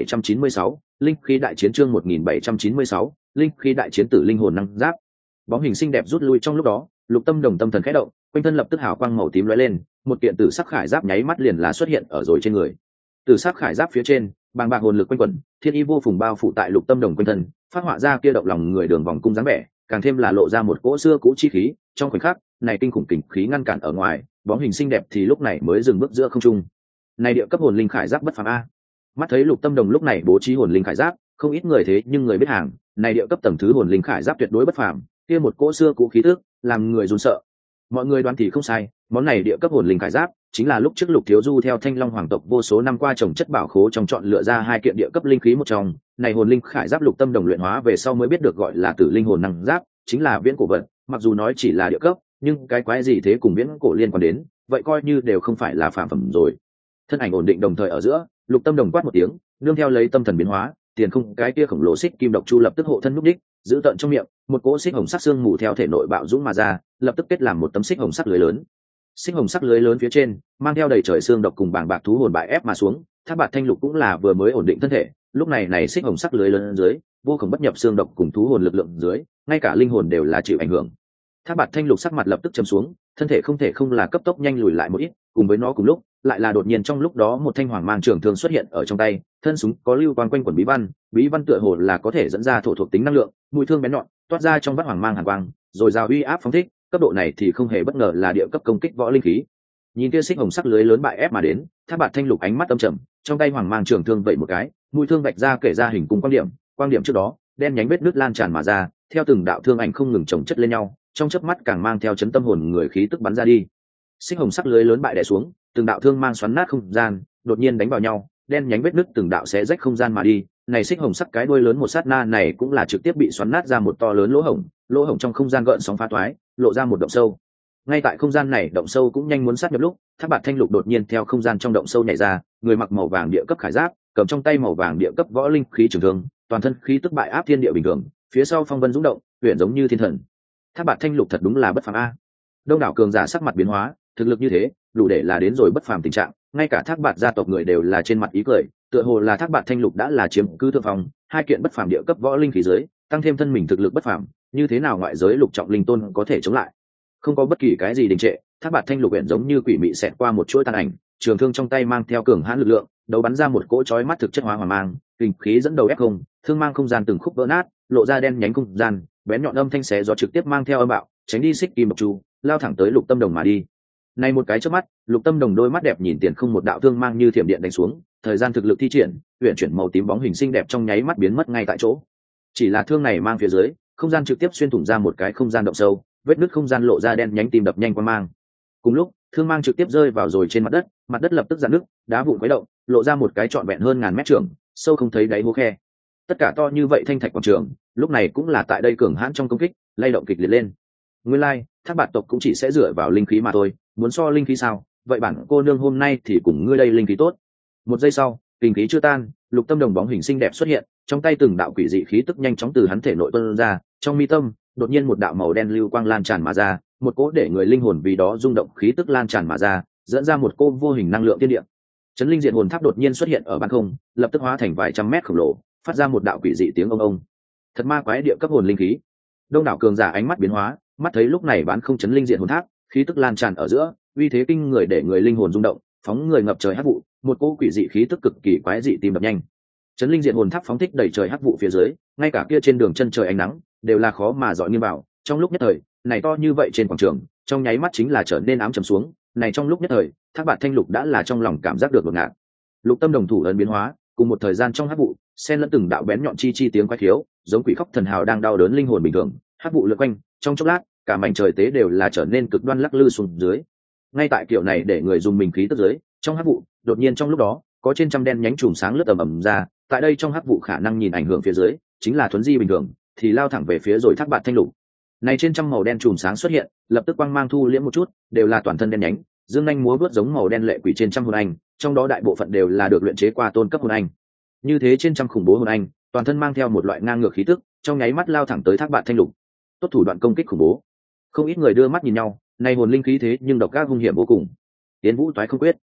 1796, linh khí đại chiến chương 1796, linh khí đại chiến tử linh hồn năng giáp. Bóng hình xinh đẹp rút lui trong lúc đó, Lục Tâm Đồng tâm thần khẽ động, quanh thân lập tức hào quang màu tím lóe lên, một kiện tử sắc khải giáp nháy mắt liền là xuất hiện ở rồi trên người. Tử sắc khải giáp phía trên, bàng bạc hồn lực quanh quẩn, thiên ý vô phùng bao phủ tại Lục Tâm Đồng quanh thân, phát họa ra kia động lòng người đường vòng cung dáng vẻ, càng thêm là lộ ra một cỗ xưa cũ chi khí. Trong khoảnh khắc, này kinh khủng kình khí ngăn cản ở ngoài, bóng hình xinh đẹp thì lúc này mới dừng bước giữa không trung. Này địa cấp hồn linh khải giáp bất phàm a. Mắt thấy Lục Tâm Đồng lúc này bố trí hồn linh khải giáp, không ít người thế nhưng người biết hàng, này địa cấp tầng thứ hồn linh khải giáp tuyệt đối bất phàm, kia một cỗ xưa cũ khí tức, làm người run sợ. Mọi người đoán thì không sai, món này địa cấp hồn linh khải giáp chính là lúc trước Lục Thiếu Du theo Thanh Long hoàng tộc vô số năm qua trồng chất bảo khố trong chọn lựa ra hai kiện địa cấp linh khí một trong. Này hồn linh khải giáp Lục Tâm Đồng luyện hóa về sau mới biết được gọi là tử linh hồn năng giáp, chính là viễn cổ vật, mặc dù nói chỉ là địa cấp, nhưng cái quái gì thế cùng viễn cổ liên quan đến, vậy coi như đều không phải là phàm phẩm rồi. Thân ảnh ổn định đồng thời ở giữa, Lục Tâm Đồng quát một tiếng, nương theo lấy tâm thần biến hóa, tiền không cái kia khổng lồ xích kim độc chu lập tức hộ thân núp đích, giữ tận trong miệng, một cỗ xích hồng sắc xương mù theo thể nội bạo dũng mà ra, lập tức kết làm một tấm xích hồng sắc lưới lớn. Xích hồng sắc lưới lớn phía trên, mang theo đầy trời xương độc cùng bảng bạc thú hồn bại ép mà xuống, Thác Bạt Thanh Lục cũng là vừa mới ổn định thân thể, lúc này này xích hồng sắc lưới lớn dưới, vô cùng bất nhập xương độc cùng thú hồn lực lượng dưới, ngay cả linh hồn đều là chịu ảnh hưởng. Thác Bạt Thanh Lục sắc mặt lập tức trầm xuống, thân thể không thể không là cấp tốc nhanh lùi lại một ít, cùng với nó cùng lúc, lại là đột nhiên trong lúc đó một thanh hoàng mang trường thương xuất hiện ở trong tay, thân súng có lưu quang quanh quẩn bí văn tựa hồ là có thể dẫn ra thổ thuộc tính năng lượng, mũi thương bén nhọn, toát ra trong vắt hoàng mang hàn quang, rồi rào uy áp phóng thích, cấp độ này thì không hề bất ngờ là địa cấp công kích võ linh khí. Nhìn kia xích hồng sắc lưới lớn bại ép mà đến, Thác Bạt Thanh Lục ánh mắt âm trầm, trong tay hoàng mang trường thương vậy một cái, mũi thương vạch ra kể ra hình cung quang điểm trước đó, đen nhánh vết nước lan tràn mà ra, theo từng đạo thương ảnh không ngừng chồng chất lên nhau, trong chớp mắt càng mang theo chấn tâm hồn người khí tức bắn ra đi. Xích hồng sắc lưới lớn bại đè xuống, từng đạo thương mang xoắn nát không gian, đột nhiên đánh vào nhau, đen nhánh vết nứt từng đạo xé rách không gian mà đi. Này xích hồng sắc cái đuôi lớn một sát na này cũng là trực tiếp bị xoắn nát ra một to lớn lỗ hổng trong không gian gợn sóng phá toái, lộ ra một động sâu. Ngay tại không gian này động sâu cũng nhanh muốn sát nhập lúc, Thác Bạt Thanh Lục đột nhiên theo không gian trong động sâu nhảy ra, người mặc màu vàng địa cấp khải giáp, cầm trong tay màu vàng địa cấp võ linh khí trường thương, toàn thân khí tức bại áp thiên địa bình thường, phía sau phong vân dũng động, huyền giống như thiên thần. Thác Bạt Thanh Lục thật đúng là bất phàm a. Đông đảo cường giả sắc mặt biến hóa, thực lực như thế, đủ để là đến rồi bất phàm tình trạng, ngay cả Thác Bạt gia tộc người đều là trên mặt ý cười, tựa hồ là Thác Bạt Thanh Lục đã là chiếm cứ thượng phong, hai kiện bất phàm địa cấp võ linh khí dưới, tăng thêm thân mình thực lực bất phàm, như thế nào ngoại giới lục trọng linh tôn có thể chống lại. Không có bất kỳ cái gì đình trệ, Thác Bạt Thanh Lục uyển giống như quỷ mị xẹt qua một chuỗi tàn ảnh, trường thương trong tay mang theo cường hãn lực lượng, đấu bắn ra một cỗ chói mắt thực chất hóa hỏa mang, kình khí dẫn đầu ép không, thương mang không gian từng khúc vỡ nát, lộ ra đen nhánh không gian, bén nhọn âm thanh xé gió trực tiếp mang theo âm bạo, tránh đi xích kim độc chu, lao thẳng tới Lục Tâm Đồng mà đi. Này một cái chớp mắt, Lục Tâm Đồng đôi mắt đẹp nhìn tiền không một đạo thương mang như thiểm điện đánh xuống, thời gian thực lực thi triển, uyển chuyển màu tím bóng hình xinh đẹp trong nháy mắt biến mất ngay tại chỗ. Chỉ là thương này mang phía dưới, không gian trực tiếp xuyên thủng ra một cái không gian động sâu, vết nứt không gian lộ ra đen nhánh tim đập nhanh qua mang. Cùng lúc, thương mang trực tiếp rơi vào rồi trên mặt đất lập tức rạn nứt, đá vụn khuấy động, lộ ra một cái trọn vẹn hơn ngàn mét trường, sâu không thấy đáy hố khe. Tất cả to như vậy thanh thạch quảng trường, lúc này cũng là tại đây cường hãn trong công kích, lay động kịch liệt lên. Nguyên lai, Thác Bạt tộc cũng chỉ sẽ dựa vào linh khí mà thôi, muốn so linh khí sao? Vậy bản cô nương hôm nay thì cùng ngươi đây linh khí tốt. Một giây sau, kinh khí chưa tan, Lục Tâm Đồng bóng hình xinh đẹp xuất hiện, trong tay từng đạo quỷ dị khí tức nhanh chóng từ hắn thể nội tuôn ra, trong mi tâm, đột nhiên một đạo màu đen lưu quang lan tràn mà ra, một cỗ để người linh hồn vì đó rung động khí tức lan tràn mà ra, dẫn ra một cô vô hình năng lượng tiên địa. Chấn linh diện hồn tháp đột nhiên xuất hiện ở ban không, lập tức hóa thành vài trăm mét khổng lồ, phát ra một đạo quỷ dị tiếng ông. Thật ma quái địa cấp hồn linh khí. Đông đảo cường giả ánh mắt biến hóa, mắt thấy lúc này bán không chấn linh diện hồn tháp, khí tức lan tràn ở giữa, uy thế kinh người để người linh hồn rung động, phóng người ngập trời hắc vụ, một cỗ quỷ dị khí tức cực kỳ quái dị tìm đập nhanh. Chấn linh diện hồn tháp phóng thích đầy trời hắc vụ phía dưới, ngay cả kia trên đường chân trời ánh nắng đều là khó mà dọi nghiêng vào. Trong lúc nhất thời, này to như vậy trên quảng trường, trong nháy mắt chính là trở nên ám trầm xuống. Này trong lúc nhất thời, Thác Bạt Thanh Lục đã là trong lòng cảm giác được ngột ngạt. Lục Tâm Đồng thủ ấn biến hóa, cùng một thời gian trong hắc vụ, xen lẫn từng đạo bén nhọn chi tiếng quái khiếu, giống quỷ khóc thần hào đang đau đớn linh hồn bình thường. Hắc vụ lượn quanh, trong chốc lát, cả mảnh trời tế đều là trở nên cực đoan lắc lư xuống dưới. Ngay tại kiểu này để người dùng mình khí tức dưới, trong hắc vụ, đột nhiên trong lúc đó, có trên trăm đen nhánh chùm sáng lướt ầm ra, tại đây trong hắc vụ khả năng nhìn ảnh hưởng phía dưới, chính là thuấn di bình thường, thì lao thẳng về phía rồi Thác Bạt Thanh Lục. Này trên trăm màu đen chùm sáng xuất hiện, lập tức quang mang thu liễm một chút, đều là toàn thân đen nhánh, dương nhanh múa vớt giống màu đen lệ quỷ trên trăm hồn anh, trong đó đại bộ phận đều là được luyện chế qua tôn cấp hồn anh. Như thế trên trăm khủng bố hồn anh, toàn thân mang theo một loại ngang ngược khí tức, trong nháy mắt lao thẳng tới Thác Bạt Thanh Lục. Tốt thủ đoạn công kích khủng bố. Không ít người đưa mắt nhìn nhau, này hồn linh khí thế nhưng độc ác hung hiểm vô cùng. Tiến Vũ toái không quyết.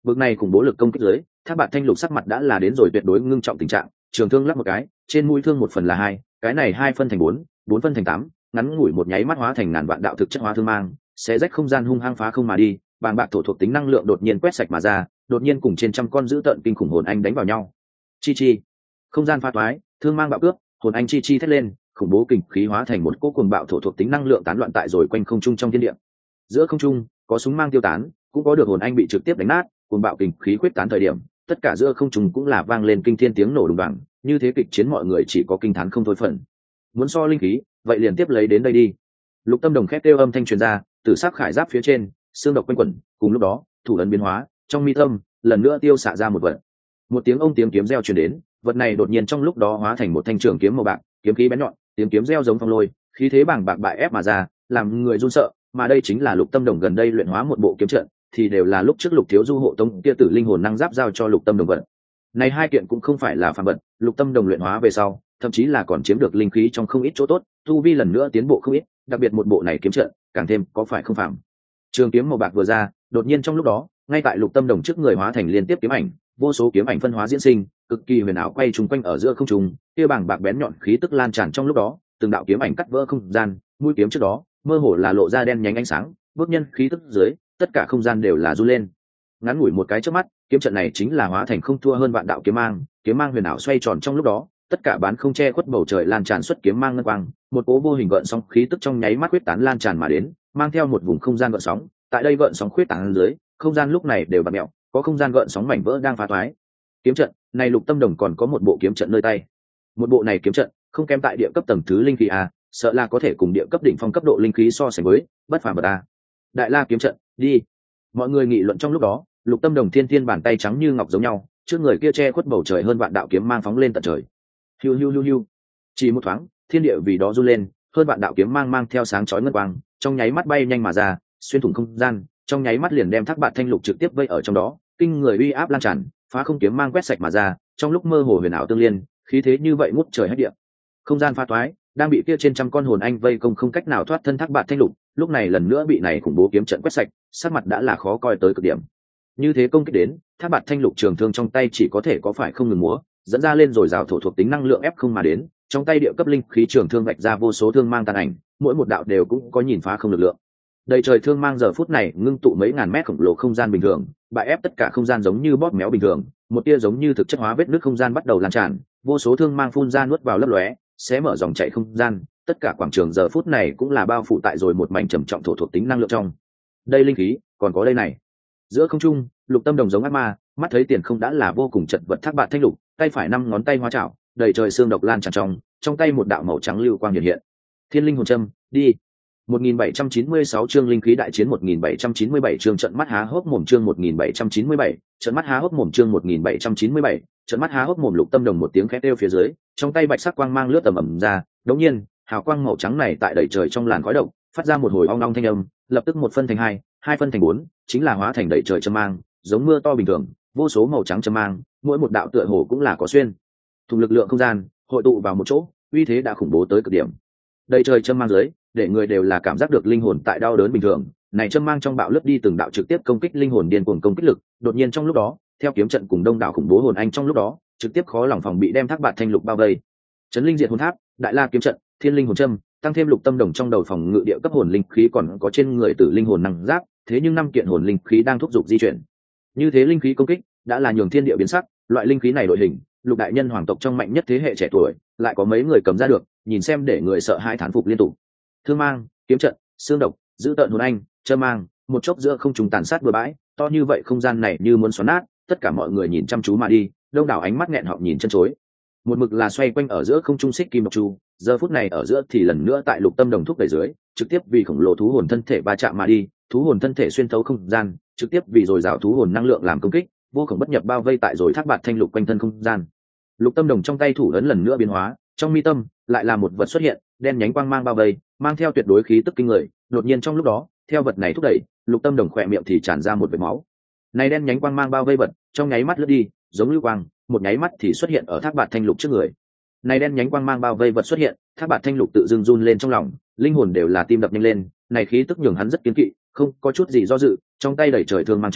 Vực này cùng bố lực công kích dưới, Thác Bạt Thanh Lục sắc mặt đã là đến rồi tuyệt đối ngưng trọng tình trạng, trường thương lắp một cái, trên mũi thương 1 phần là 2, cái này 2 phân thành 4, 4 phân thành 8, ngắn ngủi một nháy mắt hóa thành ngàn vạn đạo thực chất hóa thương mang, xé rách không gian hung hăng phá không mà đi, bàng bạc thổ thuộc tính năng lượng đột nhiên quét sạch mà ra, đột nhiên cùng trên trăm con dữ tợn kinh khủng hồn anh đánh vào nhau. Chi chi, không gian pha toái, thương mang bạo cướp, hồn anh chi chi thét lên, khủng bố kình khí hóa thành một cỗ cuồng bạo thổ thuộc tính năng lượng tán loạn tại rồi quanh không trung trong thiên địa. Giữa không trung, có súng mang tiêu tán, cũng có được hồn anh bị trực tiếp đánh nát, cuồng bạo kình khí quyết tán thời điểm, tất cả giữa không trung cũng là vang lên kinh thiên tiếng nổ đùng đoàng, như thế kịch chiến mọi người chỉ có kinh thán không thôi phần. Muốn so linh khí, vậy liền tiếp lấy đến đây đi. Lục Tâm Đồng khét kêu âm thanh truyền ra, tử sắc khải giáp phía trên, xương độc quanh quẩn, cùng lúc đó, thủ ấn biến hóa, trong mi tâm, lần nữa tiêu xạ ra một vật. Một tiếng ông tiếng kiếm reo truyền đến, vật này đột nhiên trong lúc đó hóa thành một thanh trường kiếm màu bạc, kiếm khí bén nhọn, tiếng kiếm reo giống phong lôi, khí thế bàng bạc bại ép mà ra, làm người run sợ, mà đây chính là Lục Tâm Đồng gần đây luyện hóa một bộ kiếm trận, thì đều là lúc trước Lục Thiếu Du hộ tông kia tử linh hồn năng giáp giao cho Lục Tâm Đồng vận. Này hai kiện cũng không phải là phàm vật, Lục Tâm Đồng luyện hóa về sau, thậm chí là còn chiếm được linh khí trong không ít chỗ tốt, tu vi lần nữa tiến bộ không ít, đặc biệt một bộ này kiếm trận, càng thêm có phải không phàm. Trường kiếm màu bạc vừa ra, đột nhiên trong lúc đó, ngay tại Lục Tâm Đồng trước người hóa thành liên tiếp kiếm ảnh, vô số kiếm ảnh phân hóa diễn sinh, cực kỳ huyền ảo quay trùng quanh ở giữa không trung, kia bảng bạc bén nhọn khí tức lan tràn trong lúc đó, từng đạo kiếm ảnh cắt vỡ không gian, mũi kiếm trước đó, mơ hồ là lộ ra đen nhánh ánh sáng, bước nhân khí tức dưới, tất cả không gian đều là run lên. Ngắn ngủi một cái chớp mắt, kiếm trận này chính là hóa thành không thua hơn vạn đạo kiếm mang huyền ảo xoay tròn trong lúc đó, tất cả bán không che khuất bầu trời lan tràn xuất kiếm mang ngân quang, một cỗ vô hình gợn sóng khí tức trong nháy mắt quyết tán lan tràn mà đến, mang theo một vùng không gian gợn sóng, tại đây gợn sóng khuyết tán dưới, không gian lúc này đều bạt mèo, có không gian gợn sóng mảnh vỡ đang phá toái. Kiếm trận này Lục Tâm Đồng còn có một bộ kiếm trận nơi tay, một bộ này kiếm trận không kém tại địa cấp tầng thứ linh khí a, sợ là có thể cùng địa cấp đỉnh phong cấp độ linh khí so sánh với, bất phàm bậc a. Đại La kiếm trận, đi. Mọi người nghị luận trong lúc đó, Lục Tâm Đồng thiên thiên bàn tay trắng như ngọc giống nhau, trước người kia che khuất bầu trời hơn vạn đạo kiếm mang phóng lên tận trời. Hiu hiu hiu hiu. Chỉ một thoáng, thiên địa vì đó run lên, hơn vạn đạo kiếm mang theo sáng chói ngân quang, trong nháy mắt bay nhanh mà ra, xuyên thủng không gian, trong nháy mắt liền đem Thác Bạt Thanh Lục trực tiếp vây ở trong đó, kinh người uy áp lan tràn, phá không kiếm mang quét sạch mà ra, trong lúc mơ hồ huyền ảo tương liên, khí thế như vậy ngút trời hết địa. Không gian pha toái, đang bị kia trên trăm con hồn anh vây công không cách nào thoát thân Thác Bạt Thanh Lục, lúc này lần nữa bị này khủng bố kiếm trận quét sạch, sắc mặt đã là khó coi tới cực điểm. Như thế công kích đến, Thác Bạt Thanh Lục trường thương trong tay chỉ có thể có phải không ngừng múa, dẫn ra lên rồi rào thổ thuộc tính năng lượng ép không mà đến, trong tay địa cấp linh khí trường thương vạch ra vô số thương mang tàn ảnh, mỗi một đạo đều cũng có nhìn phá không lực lượng. Đầy trời thương mang giờ phút này ngưng tụ mấy ngàn mét khổng lồ không gian bình thường, bại ép tất cả không gian giống như bóp méo bình thường, một tia giống như thực chất hóa vết nứt không gian bắt đầu lan tràn, vô số thương mang phun ra nuốt vào lấp lóe, xé mở dòng chảy không gian, tất cả quảng trường giờ phút này cũng là bao phủ tại rồi một mảnh trầm trọng thổ thuộc tính năng lượng trong. Đây linh khí, còn có đây này. Giữa không trung, Lục Tâm Đồng giống ác ma, mắt thấy tiền không đã là vô cùng chật vật Thác Bạt Thanh Lục, tay phải 5 ngón tay hóa chảo, đầy trời xương độc lan tràn trong tay một đạo màu trắng lưu quang hiện hiện. Thiên linh hồn châm, đi. 1796 chương linh khí đại chiến 1797 chương trận mắt há hốc mồm chương 1797, trận mắt há hốc mồm chương 1797, trận mắt há hốc mồm. Lục Tâm Đồng một tiếng khét kêu phía dưới, trong tay bạch sắc quang mang lướt tầm ầm ra, đột nhiên, hào quang màu trắng này tại đầy trời trong làn khói độc, phát ra một hồi ong ong thanh âm, lập tức một phân thành hai, hai phân thành bốn, chính là hóa thành đầy trời châm mang, giống mưa to bình thường, vô số màu trắng châm mang, mỗi một đạo tựa hồ cũng là có xuyên thủng lực lượng không gian, hội tụ vào một chỗ, uy thế đã khủng bố tới cực điểm. Đầy trời châm mang dưới, để người đều là cảm giác được linh hồn tại đau đớn bình thường, này châm mang trong bạo lướt đi từng đạo trực tiếp công kích linh hồn điên cuồng công kích lực, đột nhiên trong lúc đó, theo kiếm trận cùng đông đảo khủng bố hồn anh trong lúc đó, trực tiếp khó lòng phòng bị đem Thác Bạt Thanh Lục bao vây. Chấn linh diệt hồn tháp, Đại La kiếm trận, Thiên linh hồn châm, tăng thêm Lục Tâm Đồng trong đầu phòng ngự địa cấp hồn linh khí còn có trên người tử linh hồn năng giáp, thế nhưng 5 kiện hồn linh khí đang thúc giục di chuyển. Như thế linh khí công kích, đã là nhường thiên địa biến sắc, loại linh khí này đội hình, Lục đại nhân hoàng tộc trong mạnh nhất thế hệ trẻ tuổi, lại có mấy người cầm ra được, nhìn xem để người sợ hãi thán phục liên tục. Thương mang, kiếm trận, xương độc, giữ tợn hồn anh, châm mang, một chốc giữa không trùng tàn sát bừa bãi, to như vậy không gian này như muốn xoắn nát, tất cả mọi người nhìn chăm chú mà đi, đông đảo ánh mắt nghẹn họng nhìn chân chối. Một mực là xoay quanh ở giữa không trung xích kim độc chu, giờ phút này ở giữa thì lần nữa tại Lục Tâm Đồng thúc đẩy dưới, trực tiếp vì khổng lồ thú hồn thân thể va chạm mà đi, thú hồn thân thể xuyên thấu không gian, trực tiếp vì rồi rào thú hồn năng lượng làm công kích, vô cùng bất nhập bao vây tại rồi Thác Bạt Thanh Lục quanh thân không gian. Lục Tâm Đồng trong tay thủ ấn lần nữa biến hóa, trong mi tâm lại là một vật xuất hiện, đen nhánh quang mang bao vây, mang theo tuyệt đối khí tức kinh người, đột nhiên trong lúc đó, theo vật này thúc đẩy, Lục Tâm Đồng khỏe miệng thì tràn ra một vệt máu. Này đen nhánh quang mang bao vây vật, trong nháy mắt lướt đi, giống lưu quang, một nháy mắt thì xuất hiện ở Thác Bạt Thanh Lục trước người. Này đen nhánh quang mang bao vây vật xuất hiện, Thác Bạt Thanh Lục tự dưng run lên trong lòng, linh hồn đều là tim đập nhanh lên, này khí tức nhường hắn rất kiên kỵ, không có chút gì do dự, trong tay đẩy trời thương mang trong,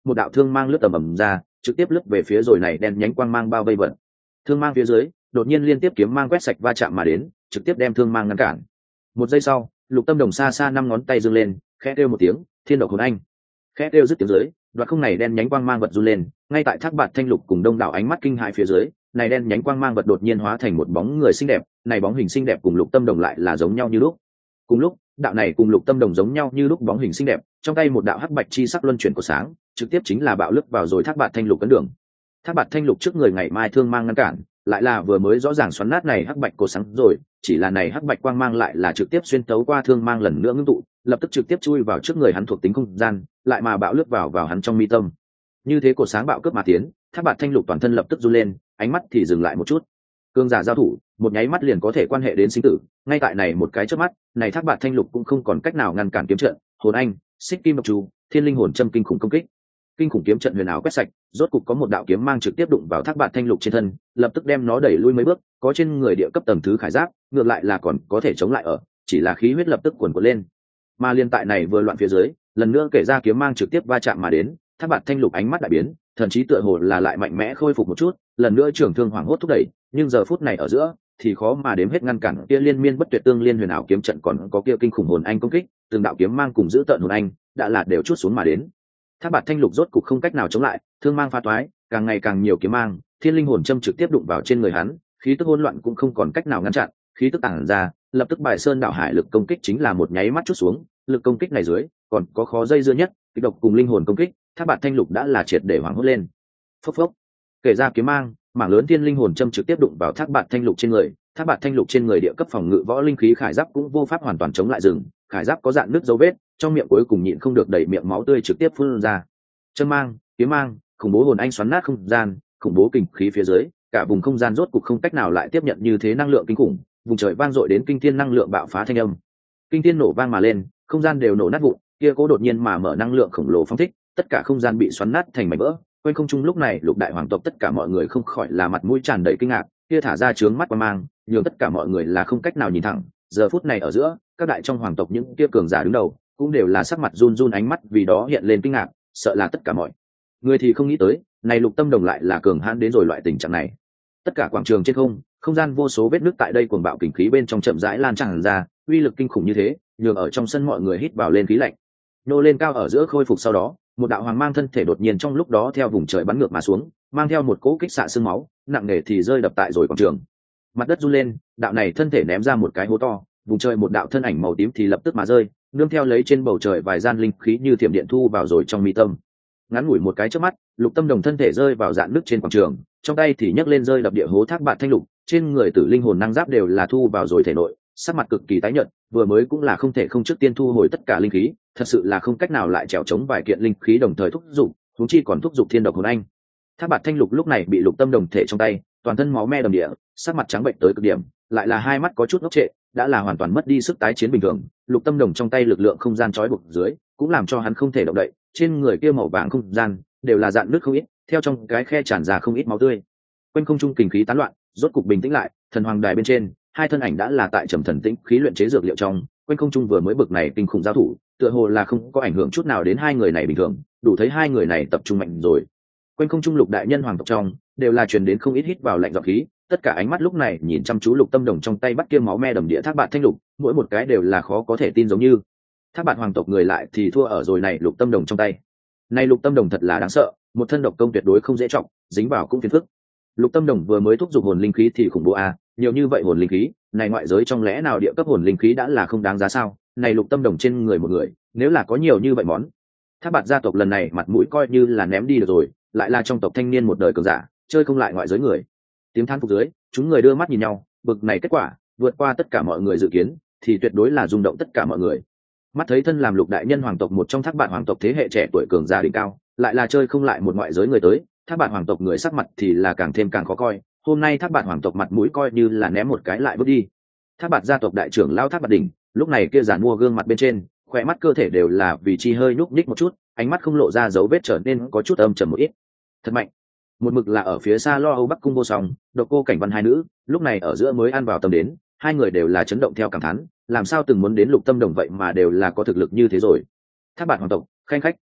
một đạo thương mang lướt tầm ầm ra, trực tiếp lướt về phía rồi này đen nhánh quang mang bao vây vật. Thương mang phía dưới đột nhiên liên tiếp kiếm mang quét sạch va chạm mà đến, trực tiếp đem thương mang ngăn cản. Một giây sau, Lục Tâm Đồng xa xa 5 ngón tay giương lên, khẽ kêu một tiếng, Thiên Độc Hồn Anh. Khẽ kêu dứt tiếng dưới, đoạt không này đen nhánh quang mang vật run lên, ngay tại Thác Bạt Thanh Lục cùng đông đảo ánh mắt kinh hãi phía dưới, này đen nhánh quang mang vật đột nhiên hóa thành một bóng người xinh đẹp, này bóng hình xinh đẹp cùng Lục Tâm Đồng lại là giống nhau như lúc. Cùng lúc, đạo này cùng Lục Tâm Đồng giống nhau như lúc bóng hình xinh đẹp, trong tay một đạo hắc bạch chi sắc luân chuyển của sáng, trực tiếp chính là bạo lực vào rồi Thác Bạt Thanh Lục cấn đường. Thác Bạt Thanh Lục trước người ngày mai thương mang ngăn cản, lại là vừa mới rõ ràng xoắn nát này hắc bạch cổ sáng rồi, chỉ là này hắc bạch quang mang lại là trực tiếp xuyên tấu qua thương mang lần nữa ngưng tụ, lập tức trực tiếp chui vào trước người hắn thuộc tính không gian, lại mà bạo lướt vào hắn trong mi tâm. Như thế cổ sáng bạo cướp mà tiến, Thác Bạt Thanh Lục toàn thân lập tức run lên, ánh mắt thì dừng lại một chút. Cương giả giao thủ, một nháy mắt liền có thể quan hệ đến sinh tử, ngay tại này một cái chớp mắt, này Thác Bạt Thanh Lục cũng không còn cách nào ngăn cản kiếm trận, hồn anh, xích kim độc chú, thiên linh hồn châm kinh khủng công kích. Kinh khủng kiếm trận huyền ảo quét sạch, rốt cục có một đạo kiếm mang trực tiếp đụng vào Thác Bạt Thanh Lục trên thân, lập tức đem nó đẩy lui mấy bước, có trên người địa cấp tầng thứ khải giáp, ngược lại là còn có thể chống lại ở, chỉ là khí huyết lập tức cuồn cuộn lên. Mà liên tại này vừa loạn phía dưới, lần nữa kể ra kiếm mang trực tiếp va chạm mà đến, Thác Bạt Thanh Lục ánh mắt đại biến, thần chí tựa hồ là lại mạnh mẽ khôi phục một chút, lần nữa trưởng thương hoảng hốt thúc đẩy, nhưng giờ phút này ở giữa thì khó mà đếm hết ngăn cản kia liên miên bất tuyệt tương liên huyền ảo kiếm trận, còn có kia kinh khủng hồn anh công kích, từng đạo kiếm mang cùng giữ tận hồn anh đã là đều chút xuống mà đến. Thác Bạt Thanh Lục rốt cục không cách nào chống lại, thương mang pha toái, càng ngày càng nhiều kiếm mang, thiên linh hồn châm trực tiếp đụng vào trên người hắn, khí tức hỗn loạn cũng không còn cách nào ngăn chặn, khí tức tản ra, lập tức bài sơn đảo hải lực công kích chính là một nháy mắt chút xuống, lực công kích này dưới, còn có khó dây dưa nhất, kịch độc cùng linh hồn công kích, Thác Bạt Thanh Lục đã là triệt để hoảng hốt lên. Phốc phốc. Kể ra kiếm mang, mảng lớn thiên linh hồn châm trực tiếp đụng vào Thác Bạt Thanh Lục trên người, Thác Bạt Thanh Lục trên người địa cấp phòng ngự võ linh khí khải giáp cũng vô pháp hoàn toàn chống lại rừng, khải giáp có dạn nứt dấu vết, trong miệng cuối cùng nhịn không được đẩy miệng máu tươi trực tiếp phun ra. Châm mang, kiếm mang, khủng bố hồn anh xoắn nát không gian, khủng bố kình khí phía dưới, cả vùng không gian rốt cục không cách nào lại tiếp nhận như thế năng lượng kinh khủng, vùng trời vang dội đến kinh thiên năng lượng bạo phá thanh âm. Kinh thiên nổ vang mà lên, không gian đều nổ nát vụn, kia cố đột nhiên mà mở năng lượng khổng lồ phóng thích, tất cả không gian bị xoắn nát thành mảnh vỡ. Quanh không trung lúc này Lục đại hoàng tộc tất cả mọi người không khỏi là mặt mũi tràn đầy kinh ngạc, kia thả ra trướng mắt qua mang, nhường tất cả mọi người là không cách nào nhìn thẳng. Giờ phút này ở giữa, các đại trong hoàng tộc những kia cường giả đứng đầu, cũng đều là sắc mặt run run, ánh mắt vì đó hiện lên kinh ngạc, sợ là tất cả mọi người thì không nghĩ tới, này Lục Tâm Đồng lại là cường hãn đến rồi loại tình trạng này. Tất cả quảng trường trên không gian vô số vết nứt tại đây cuồng bạo kình khí bên trong chậm rãi lan tràn ra, uy lực kinh khủng như thế, nhường ở trong sân mọi người hít vào lên khí lạnh. Nô lên cao ở giữa khôi phục sau đó, một đạo hoàng mang thân thể đột nhiên trong lúc đó theo vùng trời bắn ngược mà xuống, mang theo một cỗ kích xạ xương máu, nặng nề thì rơi đập tại rồi quảng trường. Mặt đất run lên, đạo này thân thể ném ra một cái hố to, vùng trời một đạo thân ảnh màu tím thì lập tức mà rơi, nương theo lấy trên bầu trời vài gian linh khí như thiểm điện thu vào rồi trong mi tâm. Ngắn ngủi một cái chớp mắt, Lục Tâm Đồng thân thể rơi vào dạn nứt trên quảng trường, trong tay thì nhấc lên rơi đập địa hố Thác Bạt Thanh Lục, trên người tử linh hồn năng giáp đều là thu vào rồi thể nội, sắc mặt cực kỳ tái nhợt, vừa mới cũng là không thể không trước tiên thu hồi tất cả linh khí, thật sự là không cách nào lại trèo chống vài kiện linh khí đồng thời thúc giục, huống chi còn thúc giục thiên độc hồn anh. Thác Bạt Thanh Lục lúc này bị Lục Tâm Đồng thể trong tay, toàn thân máu me đầm địa, sắc mặt trắng bệnh tới cực điểm, lại là hai mắt có chút ngốc trệ, đã là hoàn toàn mất đi sức tái chiến bình thường. Lục Tâm Đồng trong tay lực lượng không gian trói buộc dưới, cũng làm cho hắn không thể động đậy, trên người kia màu vàng không gian đều là dạn nước không ít, theo trong cái khe tràn ra không ít máu tươi. Quanh không trung kình khí tán loạn, rốt cục bình tĩnh lại, thần hoàng đài bên trên, hai thân ảnh đã là tại trầm thần tĩnh khí luyện chế dược liệu trong, quanh không trung vừa mới bực này kinh khủng giao thủ, tựa hồ là không có ảnh hưởng chút nào đến hai người này bình thường, đủ thấy hai người này tập trung mạnh rồi. Quanh không trung Lục đại nhân hoàng tộc trong, đều là truyền đến không ít hít vào lạnh giọng khí, tất cả ánh mắt lúc này nhìn chăm chú Lục Tâm Đồng trong tay bắt kia máu me đầm địa Thác Bạt Thanh Lục, mỗi một cái đều là khó có thể tin giống như Thác Bạt hoàng tộc người lại thì thua ở rồi này Lục Tâm Đồng trong tay. Này Lục Tâm Đồng thật là đáng sợ, một thân độc công tuyệt đối không dễ trọng, dính vào cũng phiền phức. Lục Tâm Đồng vừa mới thúc giục hồn linh khí thì khủng bố a, nhiều như vậy hồn linh khí, này ngoại giới trong lẽ nào địa cấp hồn linh khí đã là không đáng giá sao? Này Lục Tâm Đồng trên người một người, nếu là có nhiều như vậy món, Thác Bạt gia tộc lần này mặt mũi coi như là ném đi được rồi, lại là trong tộc thanh niên một đời cường giả, chơi không lại ngoại giới người. Tiếng than phục dưới, chúng người đưa mắt nhìn nhau, bực này kết quả vượt qua tất cả mọi người dự kiến, thì tuyệt đối là rung động tất cả mọi người. Mắt thấy thân làm Lục đại nhân hoàng tộc một trong Thác Bạt hoàng tộc thế hệ trẻ tuổi cường giả đỉnh cao, lại là chơi không lại một ngoại giới người tới, Thác Bạt hoàng tộc người sắc mặt thì là càng thêm càng khó coi. Hôm nay Thác Bạt hoàng tộc mặt mũi coi như là ném một cái lại bước đi. Thác Bạt gia tộc đại trưởng lão Thác Bạt Đỉnh, lúc này kia giản mua gương mặt bên trên, khỏe mắt cơ thể đều là vì chi hơi nhúc nhích một chút, ánh mắt không lộ ra dấu vết trở nên có chút âm trầm một ít. Thật mạnh. Một mực là ở phía xa lo âu Bắc cung vô song, Độc Cô Cảnh Văn hai nữ, lúc này ở giữa mới ăn vào tâm đến, hai người đều là chấn động theo cảm thán, làm sao từng muốn đến Lục Tâm Đồng vậy mà đều là có thực lực như thế rồi. Thác Bạt hoàng tộc, khanh khách.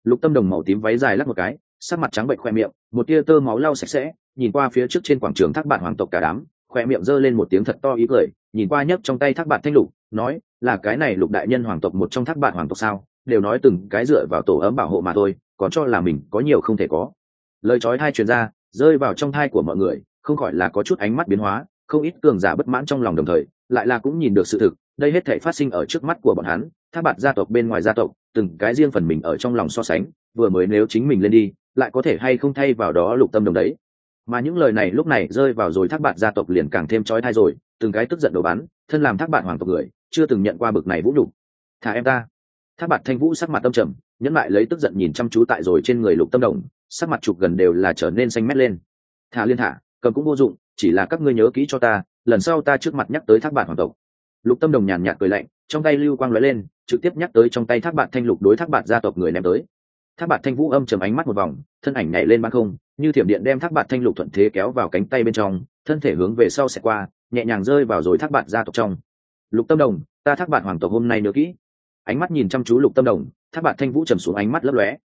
Lục Tâm Đồng màu tím váy dài lắc một cái, sắc mặt trắng bệch, khoe miệng một tia tơ máu lau sạch sẽ, nhìn qua phía trước trên quảng trường Thác Bạt hoàng tộc cả đám, khoe miệng giơ lên một tiếng thật to ý cười, nhìn qua nhấc trong tay Thác Bạt thanh lục, nói, là cái này Lục đại nhân hoàng tộc một trong Thác Bạt hoàng tộc sao? Đều nói từng cái dựa vào tổ ấm bảo hộ mà thôi, còn cho là mình có nhiều không thể có. Lời chói tai truyền ra, rơi vào trong tai của mọi người, không khỏi là có chút ánh mắt biến hóa, không ít cường giả bất mãn trong lòng, đồng thời lại là cũng nhìn được sự thực, đây hết thảy phát sinh ở trước mắt của bọn hắn. Thác Bạt gia tộc bên ngoài gia tộc, từng cái riêng phần mình ở trong lòng so sánh, vừa mới nếu chính mình lên đi, lại có thể hay không thay vào đó Lục Tâm Đồng đấy. Mà những lời này lúc này rơi vào rồi Thác Bạt gia tộc liền càng thêm chói tai rồi, từng cái tức giận đổ bắn, thân làm Thác Bạt hoàng tộc người, chưa từng nhận qua bực này vũ nhục. Thả em ta. Thác Bạt Thanh Vũ sắc mặt tâm trầm, nhẫn lại lấy tức giận nhìn chăm chú tại rồi trên người Lục Tâm Đồng, sắc mặt chụp gần đều là trở nên xanh mét lên. Thả liên thả, cầm cũng vô dụng, chỉ là các ngươi nhớ kỹ cho ta, lần sau ta trước mặt nhắc tới Thác Bạt hoàng tộc. Lục Tâm Đồng nhàn nhạt cười lạnh, trong tay lưu quang lóe lên, trực tiếp nhắc tới trong tay Thác Bạt Thanh Lục đối Thác Bạt gia tộc người ném tới. Thác Bạt Thanh Vũ âm trầm ánh mắt một vòng, thân ảnh nhảy lên ban không, như thiểm điện đem Thác Bạt Thanh Lục thuận thế kéo vào cánh tay bên trong, thân thể hướng về sau xẹt qua, nhẹ nhàng rơi vào rồi Thác Bạt gia tộc trong. Lục Tâm Đồng, ta Thác Bạt hoàng tộc hôm nay nhớ kỹ. Ánh mắt nhìn chăm chú Lục Tâm Đồng, Thác Bạt Thanh Vũ trầm xuống ánh mắt lấp lóe.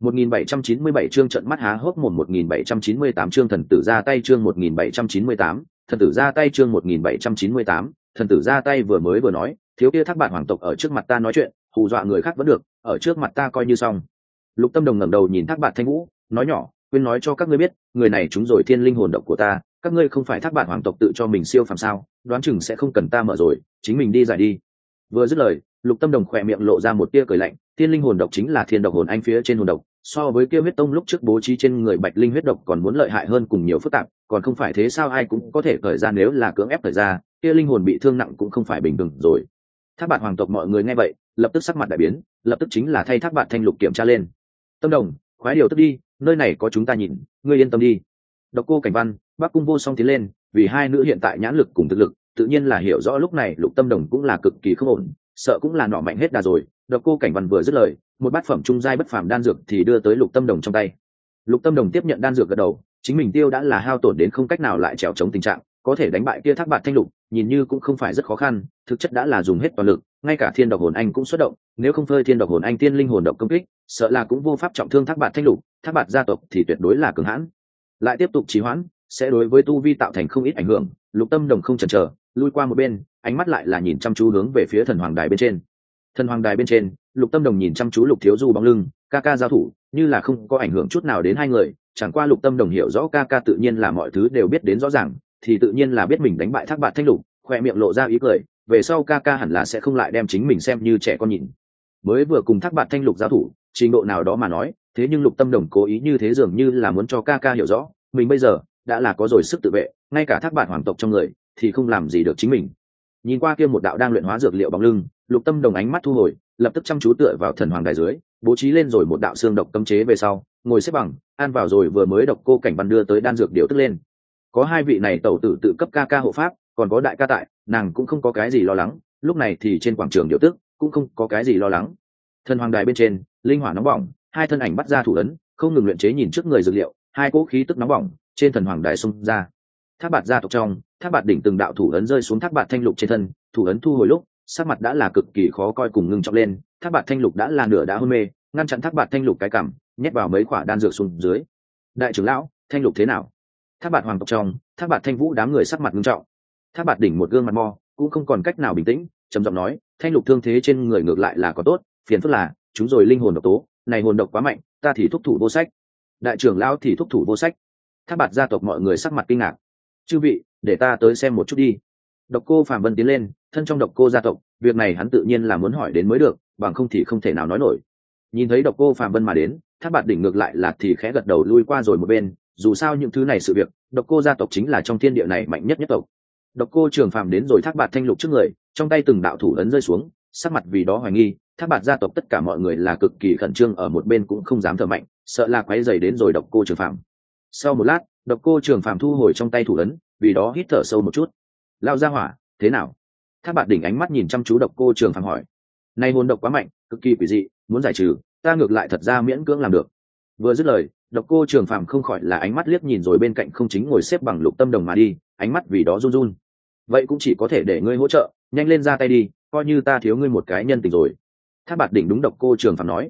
1797 chương trận mắt há hốc mồm, 1798 chương thần tử ra tay, chương 1798, thần tử ra tay, chương 1798, thần tử ra tay. Vừa mới vừa nói, thiếu kia Thác Bạt hoàng tộc ở trước mặt ta nói chuyện, hù dọa người khác vẫn được, ở trước mặt ta coi như xong. Lục Tâm Đồng ngẩng đầu nhìn Thác Bạt Thanh Vũ, nói nhỏ, quên nói cho các ngươi biết, người này trúng rồi thiên linh hồn độc của ta, các ngươi không phải Thác Bạt hoàng tộc tự cho mình siêu phàm sao, đoán chừng sẽ không cần ta mở rồi, chính mình đi giải đi. Vừa dứt lời, Lục Tâm Đồng khỏe miệng lộ ra một tia cười lạnh, thiên linh hồn độc chính là thiên độc hồn anh phía trên hồn độc, so với kia huyết tông lúc trước bố trí trên người bạch linh huyết độc còn muốn lợi hại hơn cùng nhiều phức tạp, còn không phải thế sao ai cũng có thể cởi ra, nếu là cưỡng ép cởi ra, kia linh hồn bị thương nặng cũng không phải bình thường rồi. Thác Bạt hoàng tộc mọi người nghe vậy, lập tức sắc mặt đại biến, lập tức chính là thay Thác Bạt Thanh Lục kiểm tra lên. Tâm Đồng, khoái điều tức đi, nơi này có chúng ta nhìn, ngươi yên tâm đi. Độc Cô Cảnh Văn, Bắc Cung Vô Song tiến lên, vì hai nữ hiện tại nhãn lực cùng thực lực, tự nhiên là hiểu rõ lúc này Lục Tâm Đồng cũng là cực kỳ không ổn, sợ cũng là nọ mạnh hết đà rồi. Độc Cô Cảnh Văn vừa dứt lời, một bát phẩm trung giai bất phàm đan dược thì đưa tới Lục Tâm Đồng trong tay. Lục Tâm Đồng tiếp nhận đan dược gật đầu, chính mình tiêu đã là hao tổn đến không cách nào lại trèo chống tình trạng, có thể đánh bại kia Thác Bạt Thanh Lục, nhìn như cũng không phải rất khó khăn, thực chất đã là dùng hết toàn lực, ngay cả thiên độc hồn anh cũng xuất động, nếu không phơi thiên độc hồn anh tiên linh hồn độc công kích, sợ là cũng vô pháp trọng thương Thác Bạt Thanh Lục. Thác Bạt gia tộc thì tuyệt đối là cường hãn, lại tiếp tục trì hoãn sẽ đối với tu vi tạo thành không ít ảnh hưởng. Lục Tâm Đồng không chần chờ, lui qua một bên, ánh mắt lại là nhìn chăm chú hướng về phía thần hoàng đài bên trên. Thần hoàng đài bên trên, Lục Tâm Đồng nhìn chăm chú Lục Thiếu Du bóng lưng, ca ca giao thủ, như là không có ảnh hưởng chút nào đến hai người, chẳng qua Lục Tâm Đồng hiểu rõ ca ca tự nhiên là mọi thứ đều biết đến rõ ràng, thì tự nhiên là biết mình đánh bại Thác Bạt Thanh Lục, khoe miệng lộ ra ý cười, về sau ca ca hẳn là sẽ không lại đem chính mình xem như trẻ con nhìn. Mới vừa cùng Thác Bạt Thanh Lục giao thủ, trình độ nào đó mà nói, thế nhưng Lục Tâm Đồng cố ý như thế dường như là muốn cho ca ca hiểu rõ, mình bây giờ đã là có rồi sức tự vệ, ngay cả Thác Bạt hoàng tộc trong người thì không làm gì được chính mình. Nhìn qua kia một đạo đang luyện hóa dược liệu bóng lưng, Lục Tâm Đồng ánh mắt thu hồi, lập tức chăm chú tựa vào thần hoàng đài dưới, bố trí lên rồi một đạo xương độc cấm chế về sau, ngồi xếp bằng, ăn vào rồi vừa mới Độc Cô Cảnh Văn đưa tới đan dược điều tức lên. Có hai vị này tẩu tử tự cấp ca ca hộ pháp, còn có đại ca tại, nàng cũng không có cái gì lo lắng, lúc này thì trên quảng trường điều tức cũng không có cái gì lo lắng. Thần hoàng đài bên trên, linh hỏa nóng bỏng, hai thân ảnh bắt ra thủ ấn, không ngừng luyện chế nhìn trước người dược liệu, hai cỗ khí tức nóng bỏng trên thần hoàng đài xung ra. Thác Bạt gia tộc trong, Thác Bạt đỉnh từng đạo thủ ấn rơi xuống Thác Bạt Thanh Lục trên thân, thủ ấn thu hồi lúc, sắc mặt đã là cực kỳ khó coi cùng ngưng trọng lên. Thác Bạt Thanh Lục đã là nửa đã hôn mê, ngăn chặn Thác Bạt Thanh Lục cái cằm, nhét vào mấy quả đan dược xuống dưới. Đại trưởng lão, Thanh Lục thế nào? Thác Bạt hoàng tộc trong, Thác Bạt Thanh Vũ đám người sắc mặt ngưng trọng. Thác Bạt đỉnh một gương mặt mo, cũng không còn cách nào bình tĩnh, trầm giọng nói, Thanh Lục thương thế trên người ngược lại là có tốt, phiền phức là chúng rồi linh hồn độc tố, này hồn độc quá mạnh, ta thì thúc thủ vô sách. Đại trưởng lão thì thúc thủ vô sách. Thác Bạt gia tộc mọi người sắc mặt kinh ngạc. Chư vị, để ta tới xem một chút đi. Độc Cô Phạm Vân tiến lên, thân trong Độc Cô gia tộc, việc này hắn tự nhiên là muốn hỏi đến mới được, bằng không thì không thể nào nói nổi. Nhìn thấy Độc Cô Phạm Vân mà đến, Thác Bạt đỉnh ngược lại là thì khẽ gật đầu lui qua rồi một bên, dù sao những thứ này sự việc, Độc Cô gia tộc chính là trong thiên địa này mạnh nhất nhất tộc. Độc Cô Trường Phàm đến rồi Thác Bạt Thanh Lục trước người, trong tay từng đạo thủ ấn rơi xuống, sắc mặt vì đó hoài nghi. Thác Bạt gia tộc tất cả mọi người là cực kỳ khẩn trương, ở một bên cũng không dám thở mạnh, sợ là quấy rầy đến rồi Độc Cô Trường Phàm. Sau một lát, Độc Cô Trường Phàm thu hồi trong tay thủ ấn, vì đó hít thở sâu một chút. Lao ra hỏa, thế nào? Thác Bạt đỉnh ánh mắt nhìn chăm chú Độc Cô Trường Phàm hỏi. Này hồn độc quá mạnh, cực kỳ quỷ dị, muốn giải trừ, ta ngược lại thật ra miễn cưỡng làm được. Vừa dứt lời, Độc Cô Trường Phàm không khỏi là ánh mắt liếc nhìn rồi bên cạnh không chính ngồi xếp bằng Lục Tâm Đồng mà đi, ánh mắt vì đó run run. Vậy cũng chỉ có thể để ngươi hỗ trợ, nhanh lên ra tay đi, coi như ta thiếu ngươi một cái nhân tình rồi. Thác Bạt đỉnh đúng Độc Cô Trường Phàm nói.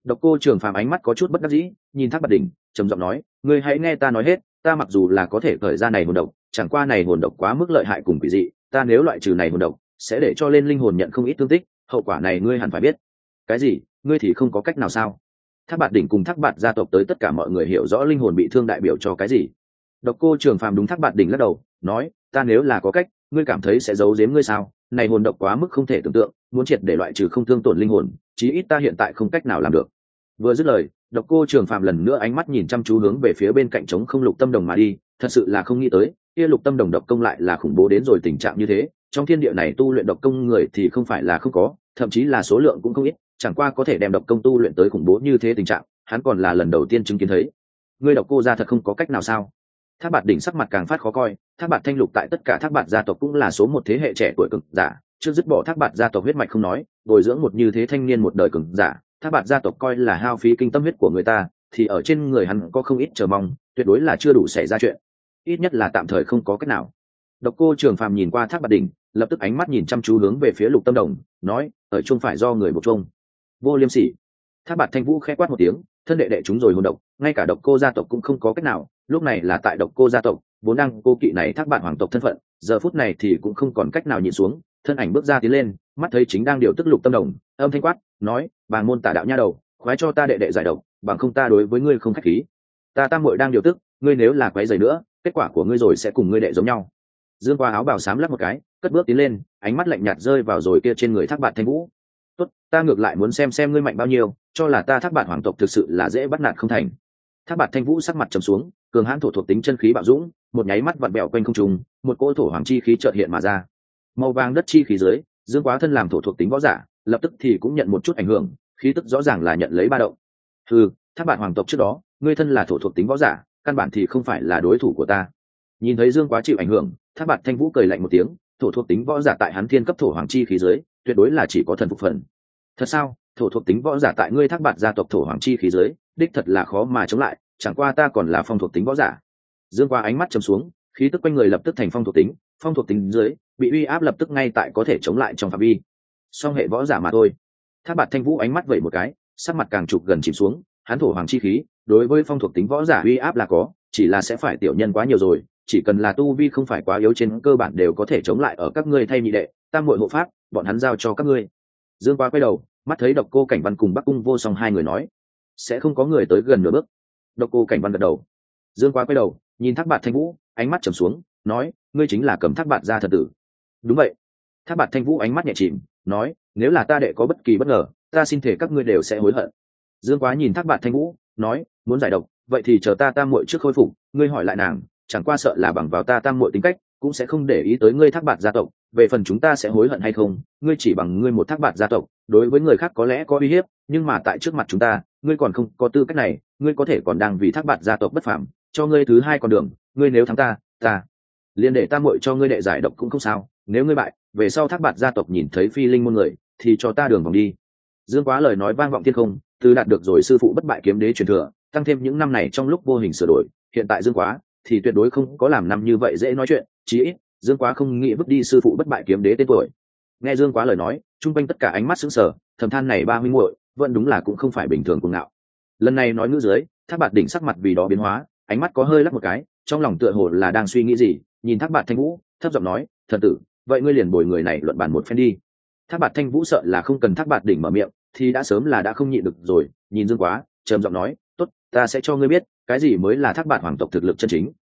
Độc Cô Trường Phàm ánh mắt có chút bất đắc dĩ, nhìn Thác Bạt Đỉnh, trầm giọng nói, ngươi hãy nghe ta nói hết, ta mặc dù là có thể khởi ra này hồn độc, chẳng qua này hồn độc quá mức lợi hại cùng quỷ dị, ta nếu loại trừ này hồn độc, sẽ để cho lên linh hồn nhận không ít thương tích, hậu quả này ngươi hẳn phải biết. Cái gì? Ngươi thì không có cách nào sao? Thác Bạt Đỉnh cùng Thác Bạt gia tộc tới tất cả mọi người hiểu rõ linh hồn bị thương đại biểu cho cái gì. Độc Cô Trường Phàm đúng Thác Bạt Đỉnh lắc đầu, nói, ta nếu là có cách, ngươi cảm thấy sẽ giấu giếm ngươi sao? Này hồn độc quá mức không thể tưởng tượng, muốn triệt để loại trừ không thương tổn linh hồn, chí ít ta hiện tại không cách nào làm được. Vừa dứt lời, Độc Cô Trường Phàm lần nữa ánh mắt nhìn chăm chú hướng về phía bên cạnh trống không Lục Tâm Đồng mà đi, thật sự là không nghĩ tới, kia Lục Tâm Đồng độc công lại là khủng bố đến rồi tình trạng như thế, trong thiên địa này tu luyện độc công người thì không phải là không có, thậm chí là số lượng cũng không ít, chẳng qua có thể đem độc công tu luyện tới khủng bố như thế tình trạng, hắn còn là lần đầu tiên chứng kiến thấy. Ngươi Độc Cô gia thật không có cách nào sao? Thác Bạt Đỉnh sắc mặt càng phát khó coi, Thác Bạt Thanh Lục tại tất cả Thác Bạt gia tộc cũng là số một thế hệ trẻ tuổi cường giả, trước dứt bỏ Thác Bạt gia tộc huyết mạch không nói, bồi dưỡng một như thế thanh niên một đời cường giả, Thác Bạt gia tộc coi là hao phí kinh tâm huyết của người ta, thì ở trên người hắn có không ít chờ mong, tuyệt đối là chưa đủ xảy ra chuyện, ít nhất là tạm thời không có cách nào. Độc Cô Trường Phàm nhìn qua Thác Bạt Đỉnh, lập tức ánh mắt nhìn chăm chú hướng về phía Lục Tâm Đồng, nói, ở chung phải do người một chung. Vô liêm sỉ. Thác Bạt Thanh Vũ khẽ quát một tiếng, thân đệ đệ chúng rồi hồn độc, ngay cả Độc Cô gia tộc cũng không có cách nào, lúc này là tại Độc Cô gia tộc vốn đang cô kỵ này Thác Bạt hoàng tộc thân phận, giờ phút này thì cũng không còn cách nào nhịn xuống, thân ảnh bước ra tiến lên, mắt thấy chính đang điều tức Lục Tâm Đồng, âm thanh quát, nói, bàng môn tà đạo nha đầu, khoái cho ta đệ đệ giải độc, bằng không ta đối với ngươi không khách khí. Ta tam muội đang điều tức, ngươi nếu là quấy rầy nữa, kết quả của ngươi rồi sẽ cùng ngươi đệ giống nhau. Dương qua áo bào xám lắc một cái, cất bước tiến lên, ánh mắt lạnh nhạt rơi vào rồi kia trên người Thác Bạt Thanh Vũ. Tốt, ta ngược lại muốn xem ngươi mạnh bao nhiêu, cho là ta Thác Bạt hoàng tộc thực sự là dễ bắt nạt không thành. Thác Bạt Thanh Vũ sắc mặt trầm xuống, cường hãn thổ thuộc tính chân khí bạo dũng, một nháy mắt vặn bẹo quanh không trung, một cỗ thổ hoàng chi khí chợt hiện mà ra. Màu vàng đất chi khí dưới, Dương Quá thân làm thổ thuộc tính võ giả, lập tức thì cũng nhận một chút ảnh hưởng, khí tức rõ ràng là nhận lấy ba động. Thác Bạt hoàng tộc trước đó, ngươi thân là thổ thuộc tính võ giả, căn bản thì không phải là đối thủ của ta. Nhìn thấy Dương Quá chịu ảnh hưởng, Thác Bạt Thanh Vũ cười lạnh một tiếng, thổ thuộc tính võ giả tại hắn thiên cấp thổ hoàng chi khí dưới, tuyệt đối là chỉ có thần phục phần. Thật sao? Thổ thuộc tính võ giả tại ngươi Thác Bạt gia tộc thổ hoàng chi khí dưới, đích thật là khó mà chống lại, chẳng qua ta còn là phong thuộc tính võ giả. Dương Quá ánh mắt trầm xuống, khí tức quanh người lập tức thành phong thuộc tính dưới bị uy áp lập tức ngay tại có thể chống lại trong phạm vi. Song hệ võ giả mà thôi. Thác Bạt Thanh Vũ ánh mắt vẩy một cái, sắc mặt càng trục gần chìm xuống, hắn thổ hoàng chi khí, đối với phong thuộc tính võ giả uy áp là có, chỉ là sẽ phải tiểu nhân quá nhiều rồi, chỉ cần là tu vi không phải quá yếu trên cơ bản đều có thể chống lại ở các ngươi thay nhị đệ, tam muội hộ pháp, bọn hắn giao cho các ngươi. Dương Quá quay đầu, mắt thấy Độc Cô Cảnh Văn cùng Bắc Cung Vô Song hai người nói, sẽ không có người tới gần nửa bước. Độc Cô Cảnh Văn gật đầu. Dương Quá quay đầu, nhìn Thác Bạt Thanh Vũ, ánh mắt trầm xuống, nói, ngươi chính là Cầm Thác Bạt gia thần tử. Đúng vậy. Thác Bạt Thanh Vũ ánh mắt nhẹ chìm, nói, nếu là ta đệ có bất kỳ bất ngờ, ta xin thể các ngươi đều sẽ hối hận. Dương Quá nhìn Thác Bạt Thanh Vũ, nói, muốn giải độc, vậy thì chờ ta tam muội trước khôi phục, ngươi hỏi lại nàng, chẳng qua sợ là bằng vào ta tam muội tính cách, cũng sẽ không để ý tới ngươi Thác Bạt gia tộc, về phần chúng ta sẽ hối hận hay không, ngươi chỉ bằng ngươi một Thác Bạt gia tộc, đối với người khác có lẽ có uy hiếp, nhưng mà tại trước mặt chúng ta, ngươi còn không có tư cách này, ngươi có thể còn đang vì Thác Bạt gia tộc bất phàm, cho ngươi thứ hai con đường, ngươi nếu thắng ta liền để tam muội cho ngươi đệ giải độc cũng không sao, nếu ngươi bại, về sau Thác Bạt gia tộc nhìn thấy phi linh môn người, thì cho ta đường vòng đi. Dương Quá lời nói vang vọng thiên không, từ đạt được rồi sư phụ bất bại kiếm đế truyền thừa, tăng thêm những năm này trong lúc vô hình sửa đổi, hiện tại Dương Quá thì tuyệt đối không có làm năm như vậy dễ nói chuyện, chí ít Dương Quá không nghĩ vứt đi sư phụ bất bại kiếm đế tên tuổi. Nghe Dương Quá lời nói, chung quanh tất cả ánh mắt sững sờ, thầm than này ba huynh muội vẫn đúng là cũng không phải bình thường cuồng ngạo. Lần này nói ngữ dưới, Thác Bạt Đỉnh sắc mặt vì đó biến hóa, ánh mắt có hơi lắc một cái, trong lòng tựa hồ là đang suy nghĩ gì, nhìn Thác Bạt Thanh Vũ, thấp giọng nói, thần tử, vậy ngươi liền bồi người này luận bàn một phen đi. Thác Bạt Thanh Vũ sợ là không cần Thác Bạt Đỉnh mở miệng, thì đã sớm là đã không nhịn được rồi, nhìn Dương Quá, trầm giọng nói, tốt, ta sẽ cho ngươi biết, cái gì mới là Thác Bạt hoàng tộc thực lực chân chính.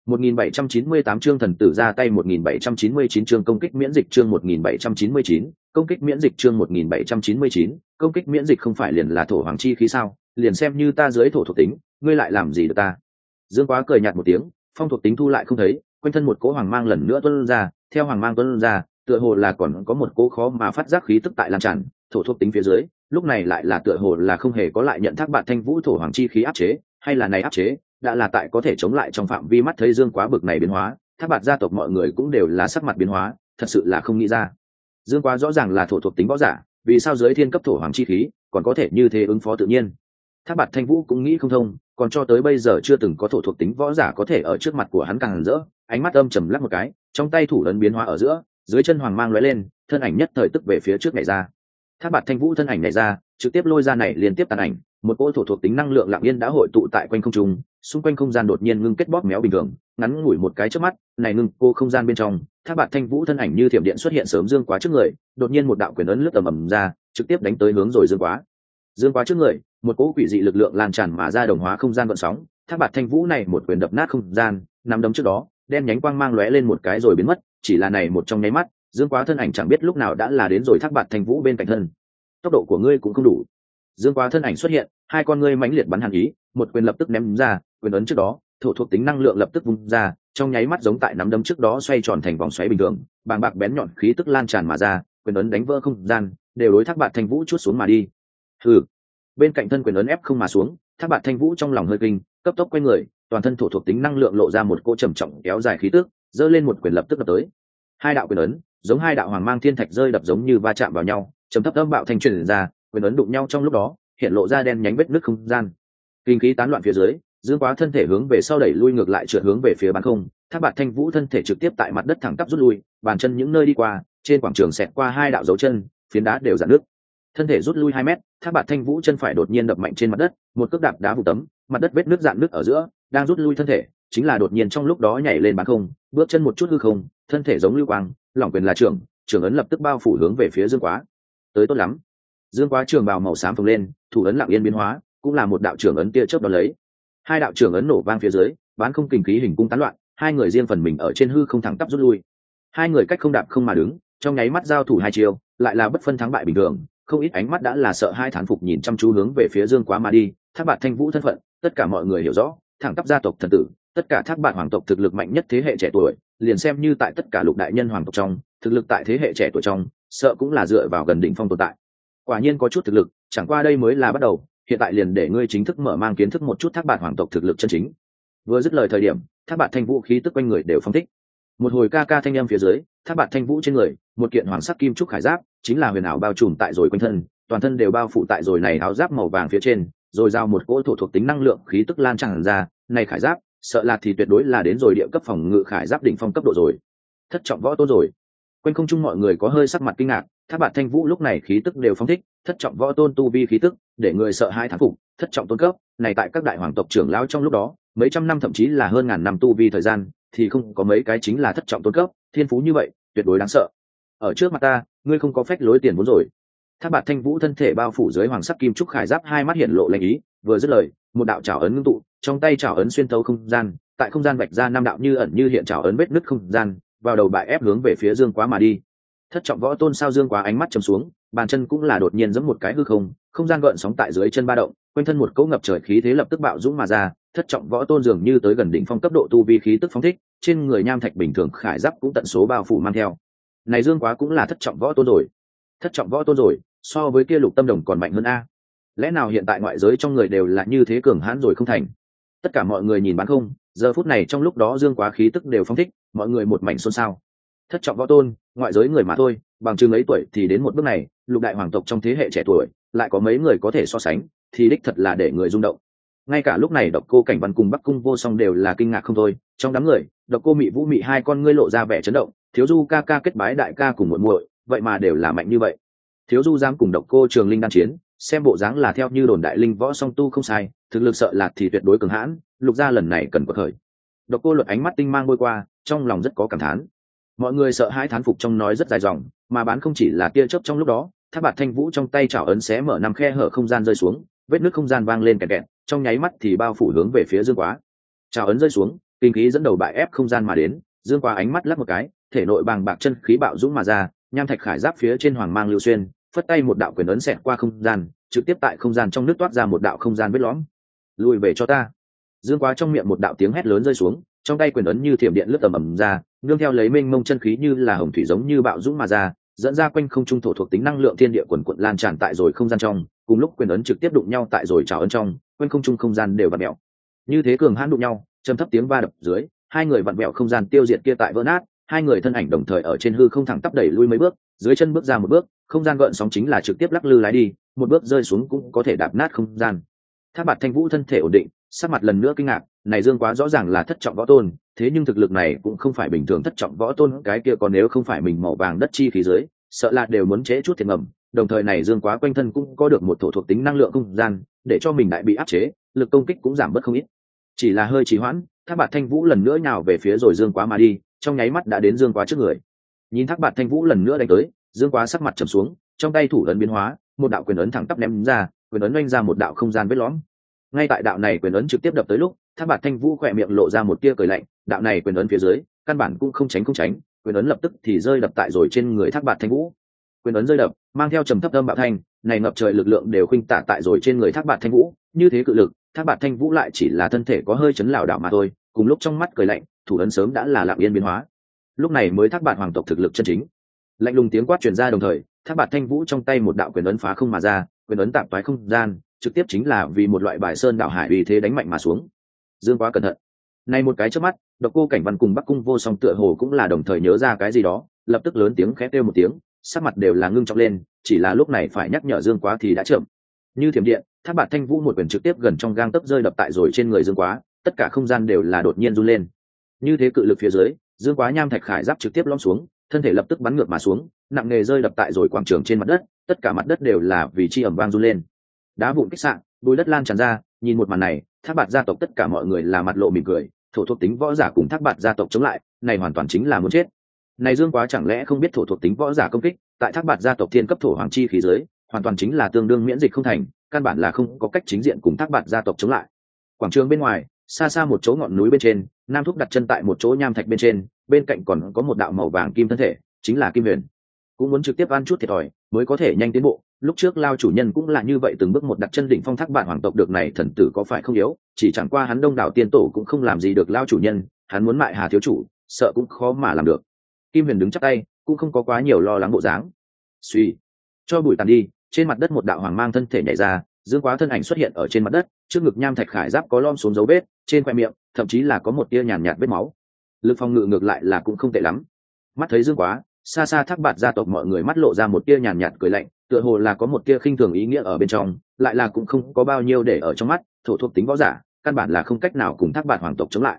1798 chương thần tử ra tay, 1799 chương công kích miễn dịch, chương 1799, công kích miễn dịch, chương 1799, công kích miễn dịch không phải liền là thổ hoàng chi khí sao, liền xem như ta dưới thổ thuộc tính, ngươi lại làm gì được ta. Dương Quá cười nhạt một tiếng, phong thuộc tính thu lại không thấy, quanh thân một cỗ hoàng mang lần nữa tuôn ra, theo hoàng mang tuôn ra, tựa hồ là còn có một cỗ khó mà phát giác khí tức tại lan tràn, thổ thuộc tính phía dưới, lúc này lại là tựa hồ là không hề có lại nhận Thác Bạt Thanh Vũ thổ hoàng chi khí áp chế, hay là này áp chế đã là tại có thể chống lại trong phạm vi mắt thấy Dương Quá bực này biến hóa, Thác Bạt gia tộc mọi người cũng đều là sắc mặt biến hóa, thật sự là không nghĩ ra. Dương Quá rõ ràng là thổ thuộc tính võ giả, vì sao dưới thiên cấp thổ hoàng chi khí còn có thể như thế ứng phó tự nhiên. Thác Bạt Thanh Vũ cũng nghĩ không thông, còn cho tới bây giờ chưa từng có thổ thuộc tính võ giả có thể ở trước mặt của hắn càng rỡ, ánh mắt âm trầm lắc một cái, trong tay thủ ấn biến hóa ở giữa, dưới chân hoàng mang lóe lên, thân ảnh nhất thời tức về phía trước nhảy ra. Thác Bạt Thanh Vũ thân ảnh nhảy ra, trực tiếp lôi ra này liên tiếp tàn ảnh, một cỗ thổ thuộc tính năng lượng lặng yên đã hội tụ tại quanh không trung, xung quanh không gian đột nhiên ngưng kết bóp méo bình thường, ngắn ngủi một cái chớp mắt, này ngưng cô không gian bên trong, Thác Bạt Thanh Vũ thân ảnh như thiểm điện xuất hiện sớm Dương Quá trước người, đột nhiên một đạo quyền ấn lướt tầm ầm ra, trực tiếp đánh tới hướng rồi Dương Quá. Dương Quá trước người, một cỗ quỷ dị lực lượng lan tràn mà ra đồng hóa không gian gợn sóng, Thác Bạt Thanh Vũ này một quyền đập nát không gian, nắm đấm trước đó, đen nhánh quang mang lóe lên một cái rồi biến mất, chỉ là này một trong nháy mắt, Dương Quá thân ảnh chẳng biết lúc nào đã là đến rồi Thác Bạt Thanh Vũ bên cạnh thân. Tốc độ của ngươi cũng không đủ. Dương Quá thân ảnh xuất hiện, hai con ngươi mãnh liệt bắn hàn ý, một quyền lập tức ném ra, quyền ấn trước đó, thổ thuộc tính năng lượng lập tức vung ra, trong nháy mắt giống tại nắm đấm trước đó xoay tròn thành vòng xoáy bình thường, bàng bạc bén nhọn khí tức lan tràn mà ra, quyền ấn đánh vỡ không gian, đều đối Thác Bạt Thanh Vũ chuốt xuống mà đi. Hừ. Bên cạnh thân quyền ấn ép không mà xuống, Thác Bạt Thanh Vũ trong lòng hơi kinh, cấp tốc quay người, toàn thân thổ thuộc tính năng lượng lộ ra một cỗ trầm trọng kéo dài khí tức, giơ lên một quyền lập tức đập tới. Hai đạo quyền ấn, giống hai đạo hoàng mang thiên thạch rơi đập giống như va chạm vào nhau, trầm thấp âm bạo thanh truyền ra, quyền ấn đụng nhau trong lúc đó, hiện lộ ra đen nhánh vết nứt không gian. Kinh khí tán loạn phía dưới, Dương Quá thân thể hướng về sau đẩy lui ngược lại trượt hướng về phía bán không, Thác Bạt Thanh Vũ thân thể trực tiếp tại mặt đất thẳng tắp rút lui, bàn chân những nơi đi qua, trên quảng trường xẹt qua hai đạo dấu chân, phiến đá đều rạn nước. Thân thể rút lui 2 mét, Thác Bạt Thanh Vũ chân phải đột nhiên đập mạnh trên mặt đất, một cước đạp đá vụ tấm, mặt đất vết nước rạn nước ở giữa, đang rút lui thân thể, chính là đột nhiên trong lúc đó nhảy lên bán không, bước chân một chút hư không, thân thể giống lưu quang, lỏng quyền là trưởng ấn lập tức bao phủ hướng về phía Dương Quá. Tới tốt lắm. Dương Quá trường bào màu xám phồng lên, thủ ấn lặng yên biến hóa, cũng là một đạo trưởng ấn tia chớp đó lấy. Hai đạo trưởng ấn nổ vang phía dưới, bán không kình khí hình cung tán loạn, hai người riêng phần mình ở trên hư không thẳng tắp rút lui. Hai người cách không đạp không mà đứng, trong nháy mắt giao thủ hai chiều, lại là bất phân thắng bại bình thường, không ít ánh mắt đã là sợ hai thán phục nhìn chăm chú hướng về phía Dương Quá mà đi. Thác Bạt Thanh Vũ thân phận, tất cả mọi người hiểu rõ, thẳng tắp gia tộc thần tử, tất cả Thác Bạt hoàng tộc thực lực mạnh nhất thế hệ trẻ tuổi, liền xem như tại tất cả lục đại nhân hoàng tộc trong, thực lực tại thế hệ trẻ tuổi trong, sợ cũng là dựa vào gần đỉnh phong tồn tại. Quả nhiên có chút thực lực, chẳng qua đây mới là bắt đầu, hiện tại liền để ngươi chính thức mở mang kiến thức một chút Thác Bạt hoàng tộc thực lực chân chính. Vừa dứt lời thời điểm, Thác Bạt Thanh Vũ khí tức quanh người đều phóng thích. Một hồi ca ca thanh âm phía dưới, Thác Bạt Thanh Vũ trên người, một kiện hoàng sắc kim trúc khải giáp, chính là huyền ảo bao trùm tại rồi quanh thân, toàn thân đều bao phủ tại rồi này áo giáp màu vàng phía trên, rồi giao một cỗ thổ thuộc tính năng lượng khí tức lan tràn ra, này khải giáp, sợ là thì tuyệt đối là đến rồi địa cấp phòng ngự khải giáp đỉnh phong cấp độ rồi. Thất trọng võ tôn rồi. Quanh không trung mọi người có hơi sắc mặt kinh ngạc, Thác Bạt Thanh Vũ lúc này khí tức đều phóng thích, thất trọng võ tôn tu vi khí tức, để người sợ hai thán phục, thất trọng tôn cấp, này tại các đại hoàng tộc trưởng lão trong lúc đó, mấy trăm năm thậm chí là hơn ngàn năm tu vi thời gian, thì không có mấy cái chính là thất trọng tôn cấp, thiên phú như vậy, tuyệt đối đáng sợ. Ở trước mặt ta, ngươi không có phách lối tiền vốn rồi. Thác Bạt Thanh Vũ thân thể bao phủ dưới hoàng sắc kim trúc khải giáp, hai mắt hiện lộ lạnh ý, vừa dứt lời, một đạo trảo ấn ngưng tụ, trong tay trảo ấn xuyên thấu không gian, tại không gian vạch ra năm đạo như ẩn như hiện trảo ấn vết nứt không gian, vào đầu bại ép hướng về phía Dương Quá mà đi. Thất trọng võ tôn sao? Dương Quá ánh mắt trầm xuống, bàn chân cũng là đột nhiên giẫm một cái hư không, không gian gợn sóng tại dưới chân ba động, quanh thân một cỗ ngập trời khí thế lập tức bạo dũng mà ra. Thất trọng võ tôn dường như tới gần đỉnh phong cấp độ tu vi khí tức phóng thích, trên người nham thạch bình thường khải giáp cũng tận số bao phủ mang theo. Này Dương Quá cũng là thất trọng võ tôn rồi. Thất trọng võ tôn rồi, so với kia Lục Tâm Đồng còn mạnh hơn a. Lẽ nào hiện tại ngoại giới trong người đều là như thế cường hãn rồi không thành? Tất cả mọi người nhìn bán không, giờ phút này trong lúc đó Dương Quá khí tức đều phóng thích, mọi người một mảnh xôn xao. Thất trọng võ tôn, ngoại giới người mà thôi, bằng chừng ấy tuổi thì đến một bước này, lục đại hoàng tộc trong thế hệ trẻ tuổi, lại có mấy người có thể so sánh, thì đích thật là để người rung động. Ngay cả lúc này Độc Cô Cảnh Văn cùng Bắc Cung Vô Song đều là kinh ngạc không thôi, trong đám người, Độc Cô Mị Vũ Mị hai con ngươi lộ ra vẻ chấn động, Thiếu Du ca ca kết bái đại ca cùng muội muội, vậy mà đều là mạnh như vậy. Thiếu Du dám cùng Độc Cô Trường Linh đan chiến, xem bộ dáng là theo như đồn đại linh võ song tu không sai, thực lực sợ là thì tuyệt đối cường hãn, lục gia lần này cần có khởi. Độc Cô Luật ánh mắt tinh mang bôi qua, trong lòng rất có cảm thán. Mọi người sợ hãi thán phục trong nói rất dài dòng, mà bán không chỉ là tia chớp trong lúc đó, Thác Bạt Thanh Vũ trong tay chảo ấn xé mở năm khe hở không gian rơi xuống, vết nứt không gian vang lên kẹt kẹt, trong nháy mắt thì bao phủ hướng về phía Dương Quá. Chảo ấn rơi xuống, kinh khí dẫn đầu bại ép không gian mà đến, Dương Quá ánh mắt lắc một cái, thể nội bàng bạc chân khí bạo dũng mà ra, nham thạch khải giáp phía trên hoàng mang lưu xuyên, phất tay một đạo quyền ấn xẹt qua không gian, trực tiếp tại không gian trong nước toát ra một đạo không gian vết lõm. Lùi về cho ta. Dương Quá trong miệng một đạo tiếng hét lớn rơi xuống, trong tay quyền ấn như thiểm điện lướt ầm ầm ra, nương theo lấy mênh mông chân khí như là hồng thủy giống như bạo dũng mà ra, dẫn ra quanh không trung thổ thuộc tính năng lượng thiên địa quần quật lan tràn tại rồi không gian trong, cùng lúc quyền ấn trực tiếp đụng nhau tại rồi chảo ấn trong, quanh không trung không gian đều vặn mèo. Như thế cường hãn đụng nhau, trầm thấp tiếng va đập dưới, hai người vặn mèo không gian tiêu diệt kia tại vỡ nát, hai người thân ảnh đồng thời ở trên hư không thẳng tắp đẩy lui mấy bước, dưới chân bước ra một bước, không gian gợn sóng chính là trực tiếp lắc lư lái đi, một bước rơi xuống cũng có thể đạp nát không gian. Thác Bạt Thanh Vũ thân thể ổn định, sắc mặt lần nữa kinh ngạc, này Dương Quá rõ ràng là thất trọng võ tôn, thế nhưng thực lực này cũng không phải bình thường thất trọng võ tôn, cái kia còn nếu không phải mình màu vàng đất chi khí dưới, sợ là đều muốn chế chút thiệt ngầm, đồng thời này dương quá quanh thân cũng có được một thổ thuộc tính năng lượng không gian để cho mình đại bị áp chế, lực công kích cũng giảm bớt không ít. Chỉ là hơi trì hoãn, Thác Bạt Thanh Vũ lần nữa nhào về phía rồi dương quá mà đi, trong nháy mắt đã đến dương quá trước người. Nhìn Thác Bạt Thanh Vũ lần nữa đánh tới, dương quá sắc mặt trầm xuống, trong tay thủ ấn biến hóa, một đạo quyền ấn thẳng tắp ném ra, quyền ấn oanh ra một đạo không gian vết lõm. Ngay tại đạo này quyền ấn trực tiếp đập tới lúc, Thác Bạt Thanh Vũ khỏe miệng lộ ra một tia cười lạnh, đạo này quyền ấn phía dưới căn bản cũng không tránh, quyền ấn lập tức thì rơi đập tại rồi trên người Thác Bạt Thanh Vũ. Quyền ấn rơi đập mang theo trầm thấp âm bạo thanh, này ngập trời lực lượng đều khuynh tả tại rồi trên người Thác Bạt Thanh Vũ, như thế cự lực, Thác Bạt Thanh Vũ lại chỉ là thân thể có hơi chấn lảo đảo mà thôi, cùng lúc trong mắt cười lạnh, thủ ấn sớm đã là lặng yên biến hóa. Lúc này mới Thác Bạt hoàng tộc thực lực chân chính. Lạnh lùng tiếng quát truyền ra đồng thời, Thác Bạt Thanh Vũ trong tay một đạo quyền ấn phá không mà ra, quyền ấn tạm toái không gian, trực tiếp chính là vì một loại bài sơn đảo hải uy thế đánh mạnh mà xuống. Dương quá cẩn thận. Này một cái chớp mắt, Độc Cô Cảnh Văn cùng Bắc Cung Vô Song tựa hồ cũng là đồng thời nhớ ra cái gì đó, lập tức lớn tiếng khẽ kêu một tiếng, sắc mặt đều là ngưng trọng lên, chỉ là lúc này phải nhắc nhở Dương Quá thì đã chậm. Như thiểm điện, Thác Bạt Thanh Vũ một quyền trực tiếp gần trong gang tấc rơi đập tại rồi trên người Dương Quá, tất cả không gian đều là đột nhiên run lên. Như thế cự lực phía dưới, Dương Quá nham thạch khải giáp trực tiếp lõm xuống, thân thể lập tức bắn ngược mà xuống, nặng nề rơi đập tại rồi quảng trường trên mặt đất, tất cả mặt đất đều là vì chi ầm vang run lên. Đá vụn kích sạn, bụi đất lan tràn ra, nhìn một màn này, Thác Bạt gia tộc tất cả mọi người là mặt lộ mỉm cười, thổ thuộc tính võ giả cùng Thác Bạt gia tộc chống lại, này hoàn toàn chính là muốn chết. Này Dương Quá chẳng lẽ không biết thổ thuộc tính võ giả công kích, tại Thác Bạt gia tộc thiên cấp thổ hoàng chi khí dưới, hoàn toàn chính là tương đương miễn dịch không thành, căn bản là không có cách chính diện cùng Thác Bạt gia tộc chống lại. Quảng trường bên ngoài, xa xa một chỗ ngọn núi bên trên, Nam Thúc đặt chân tại một chỗ nham thạch bên trên, bên cạnh còn có một đạo màu vàng kim thân thể, chính là Kim Huyền. Cũng muốn trực tiếp ăn chút thiệt thòi, mới có thể nhanh tiến bộ. Lúc trước Lao chủ nhân cũng là như vậy, từng bước một đặt chân đỉnh phong Thác Bạt hoàng tộc được này thần tử có phải không yếu, chỉ chẳng qua hắn đông đảo tiên tổ cũng không làm gì được Lao chủ nhân, hắn muốn mại Hà thiếu chủ, sợ cũng khó mà làm được. Kim Huyền đứng chắp tay, cũng không có quá nhiều lo lắng bộ dáng. Suy, cho bụi tàn đi, trên mặt đất một đạo hoàng mang thân thể nhảy ra, Dương Quá thân ảnh xuất hiện ở trên mặt đất, trước ngực nham thạch khải giáp có lom xuống dấu vết, trên khoe miệng thậm chí là có một tia nhàn nhạt vết máu. Lực phòng ngự ngược lại là cũng không tệ lắm. Mắt thấy Dương Quá, xa xa Thác Bạt gia tộc mọi người mắt lộ ra một tia nhàn nhạt cười lạnh, tựa hồ là có một tia khinh thường ý nghĩa ở bên trong, lại là cũng không có bao nhiêu để ở trong mắt, thổ thuộc tính võ giả, căn bản là không cách nào cùng Thác Bạt hoàng tộc chống lại.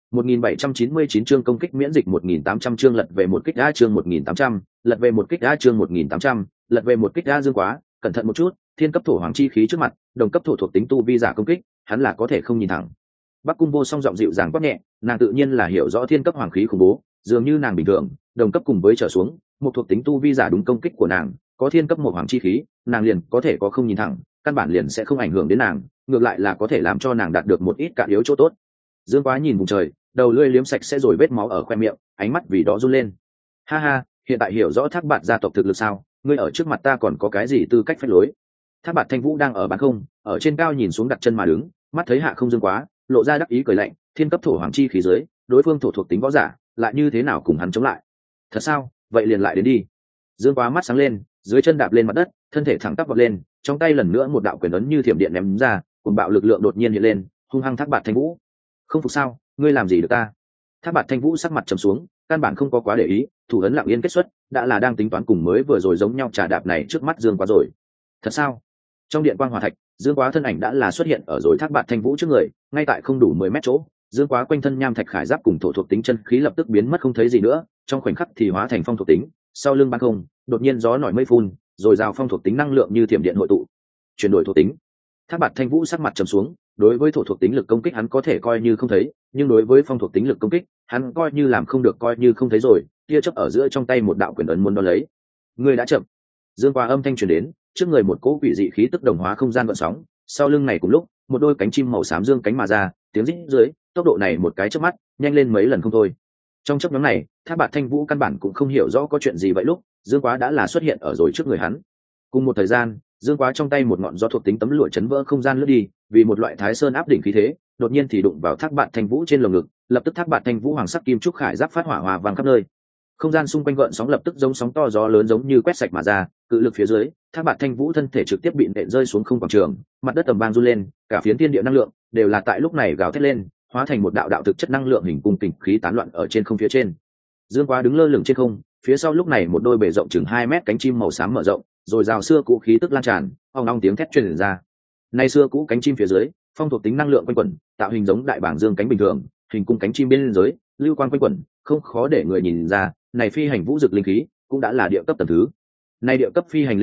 1799 chương công kích miễn dịch, 1800 chương lật về một kích A, chương 1800, lật về một kích A, chương 1800, lật về một kích A. Dương Quá, cẩn thận một chút, thiên cấp thổ hoàng chi khí trước mặt, đồng cấp thổ thuộc tính tu vi giả công kích, hắn là có thể không nhìn thẳng. Bắc Cung Vô Song giọng dịu dàng quát nhẹ, nàng tự nhiên là hiểu rõ thiên cấp hoàng khí khủng bố, dường như nàng bình thường, đồng cấp cùng với trở xuống, một thuộc tính tu vi giả đúng công kích của nàng, có thiên cấp một hoàng chi khí, nàng liền có thể có không nhìn thẳng, căn bản liền sẽ không ảnh hưởng đến nàng, ngược lại là có thể làm cho nàng đạt được một ít cạn yếu chỗ tốt. Dương Quá nhìn vùng trời, đầu lưỡi liếm sạch sẽ rồi vết máu ở khoe miệng, ánh mắt vì đó run lên. Ha ha, hiện tại hiểu rõ Thác Bạt gia tộc thực lực sao? Ngươi ở trước mặt ta còn có cái gì tư cách phách lối? Thác Bạt Thanh Vũ đang ở bán không, ở trên cao nhìn xuống đặt chân mà đứng, mắt thấy hạ không Dương Quá, lộ ra đắc ý cười lạnh, thiên cấp thổ hoàng chi khí dưới, đối phương thổ thuộc tính võ giả, lại như thế nào cùng hắn chống lại? Thật sao? Vậy liền lại đến đi. Dương Quá mắt sáng lên, dưới chân đạp lên mặt đất, thân thể thẳng tắp vọt lên, trong tay lần nữa một đạo quyền ấn như thiểm điện ném ra, cuồng bạo lực lượng đột nhiên hiện lên, hung hăng Thác Bạt Thanh Vũ. Không phục sao? Ngươi làm gì được ta? Thác Bạt Thanh Vũ sắc mặt trầm xuống, căn bản không có quá để ý, thủ ấn lặng yên kết xuất, đã là đang tính toán cùng mới vừa rồi giống nhau trà đạp này trước mắt Dương Quá rồi. Thật sao? Trong điện quang hỏa thạch, Dương Quá thân ảnh đã là xuất hiện ở rồi Thác Bạt Thanh Vũ trước người, ngay tại không đủ 10 mét chỗ, Dương Quá quanh thân nham thạch khải giáp cùng thổ thuộc tính chân khí lập tức biến mất không thấy gì nữa, trong khoảnh khắc thì hóa thành phong thuộc tính, sau lưng ban không, đột nhiên gió nổi mây phun, rồi rào phong thuộc tính năng lượng như thiểm điện hội tụ, chuyển đổi thuộc tính. Thác Bạt Thanh Vũ sắc mặt trầm xuống, đối với thổ thuộc tính lực công kích hắn có thể coi như không thấy, nhưng đối với phong thuộc tính lực công kích, hắn coi như làm không được coi như không thấy rồi, tia chớp ở giữa trong tay một đạo quyền ấn muốn đón lấy. Ngươi đã chậm. Dương Quá âm thanh truyền đến, trước người một cỗ quỷ dị khí tức đồng hóa không gian gợn sóng, sau lưng này cùng lúc, một đôi cánh chim màu xám dương cánh mà ra, tiếng rít dưới, tốc độ này một cái chớp mắt, nhanh lên mấy lần không thôi. Trong chớp nhoáng này, Thác Bạt Thanh Vũ căn bản cũng không hiểu rõ có chuyện gì vậy lúc, Dương Quá đã là xuất hiện ở rồi trước người hắn. Cùng một thời gian, Dương Quá trong tay một ngọn gió thuộc tính tấm lụa chấn vỡ không gian lướt đi, vì một loại Thái Sơn áp đỉnh khí thế, đột nhiên thì đụng vào Thác Bạt Thanh Vũ trên lồng ngực, lập tức Thác Bạt Thanh Vũ hoàng sắc kim trúc khải giáp phát hỏa hòa vàng khắp nơi. Không gian xung quanh gợn sóng lập tức giống sóng to gió lớn giống như quét sạch mà ra, cự lực phía dưới, Thác Bạt Thanh Vũ thân thể trực tiếp bị nện rơi xuống không quảng trường, mặt đất ầm vang run lên, cả phiến thiên địa năng lượng đều là tại lúc này gào thét lên, hóa thành một đạo đạo thực chất năng lượng hình cung kình khí tán loạn ở trên không phía trên. Dương Quá đứng lơ lửng trên không, phía sau lúc này một đôi bề rộng chừng 2 mét cánh chim màu xám mở rộng, rồi rào xưa cũ khí tức lan tràn, ong ong tiếng thét truyền ra. Nay xưa cũ cánh chim phía dưới, phong thuộc tính năng lượng quanh quẩn, tạo hình giống đại bảng dương cánh bình thường, hình cung cánh chim bên dưới, lưu quang quanh quẩn, không khó để người nhìn ra, này phi hành vũ dực linh khí cũng đã là địa cấp tầng thứ. Này địa cấp phi hành linh khí,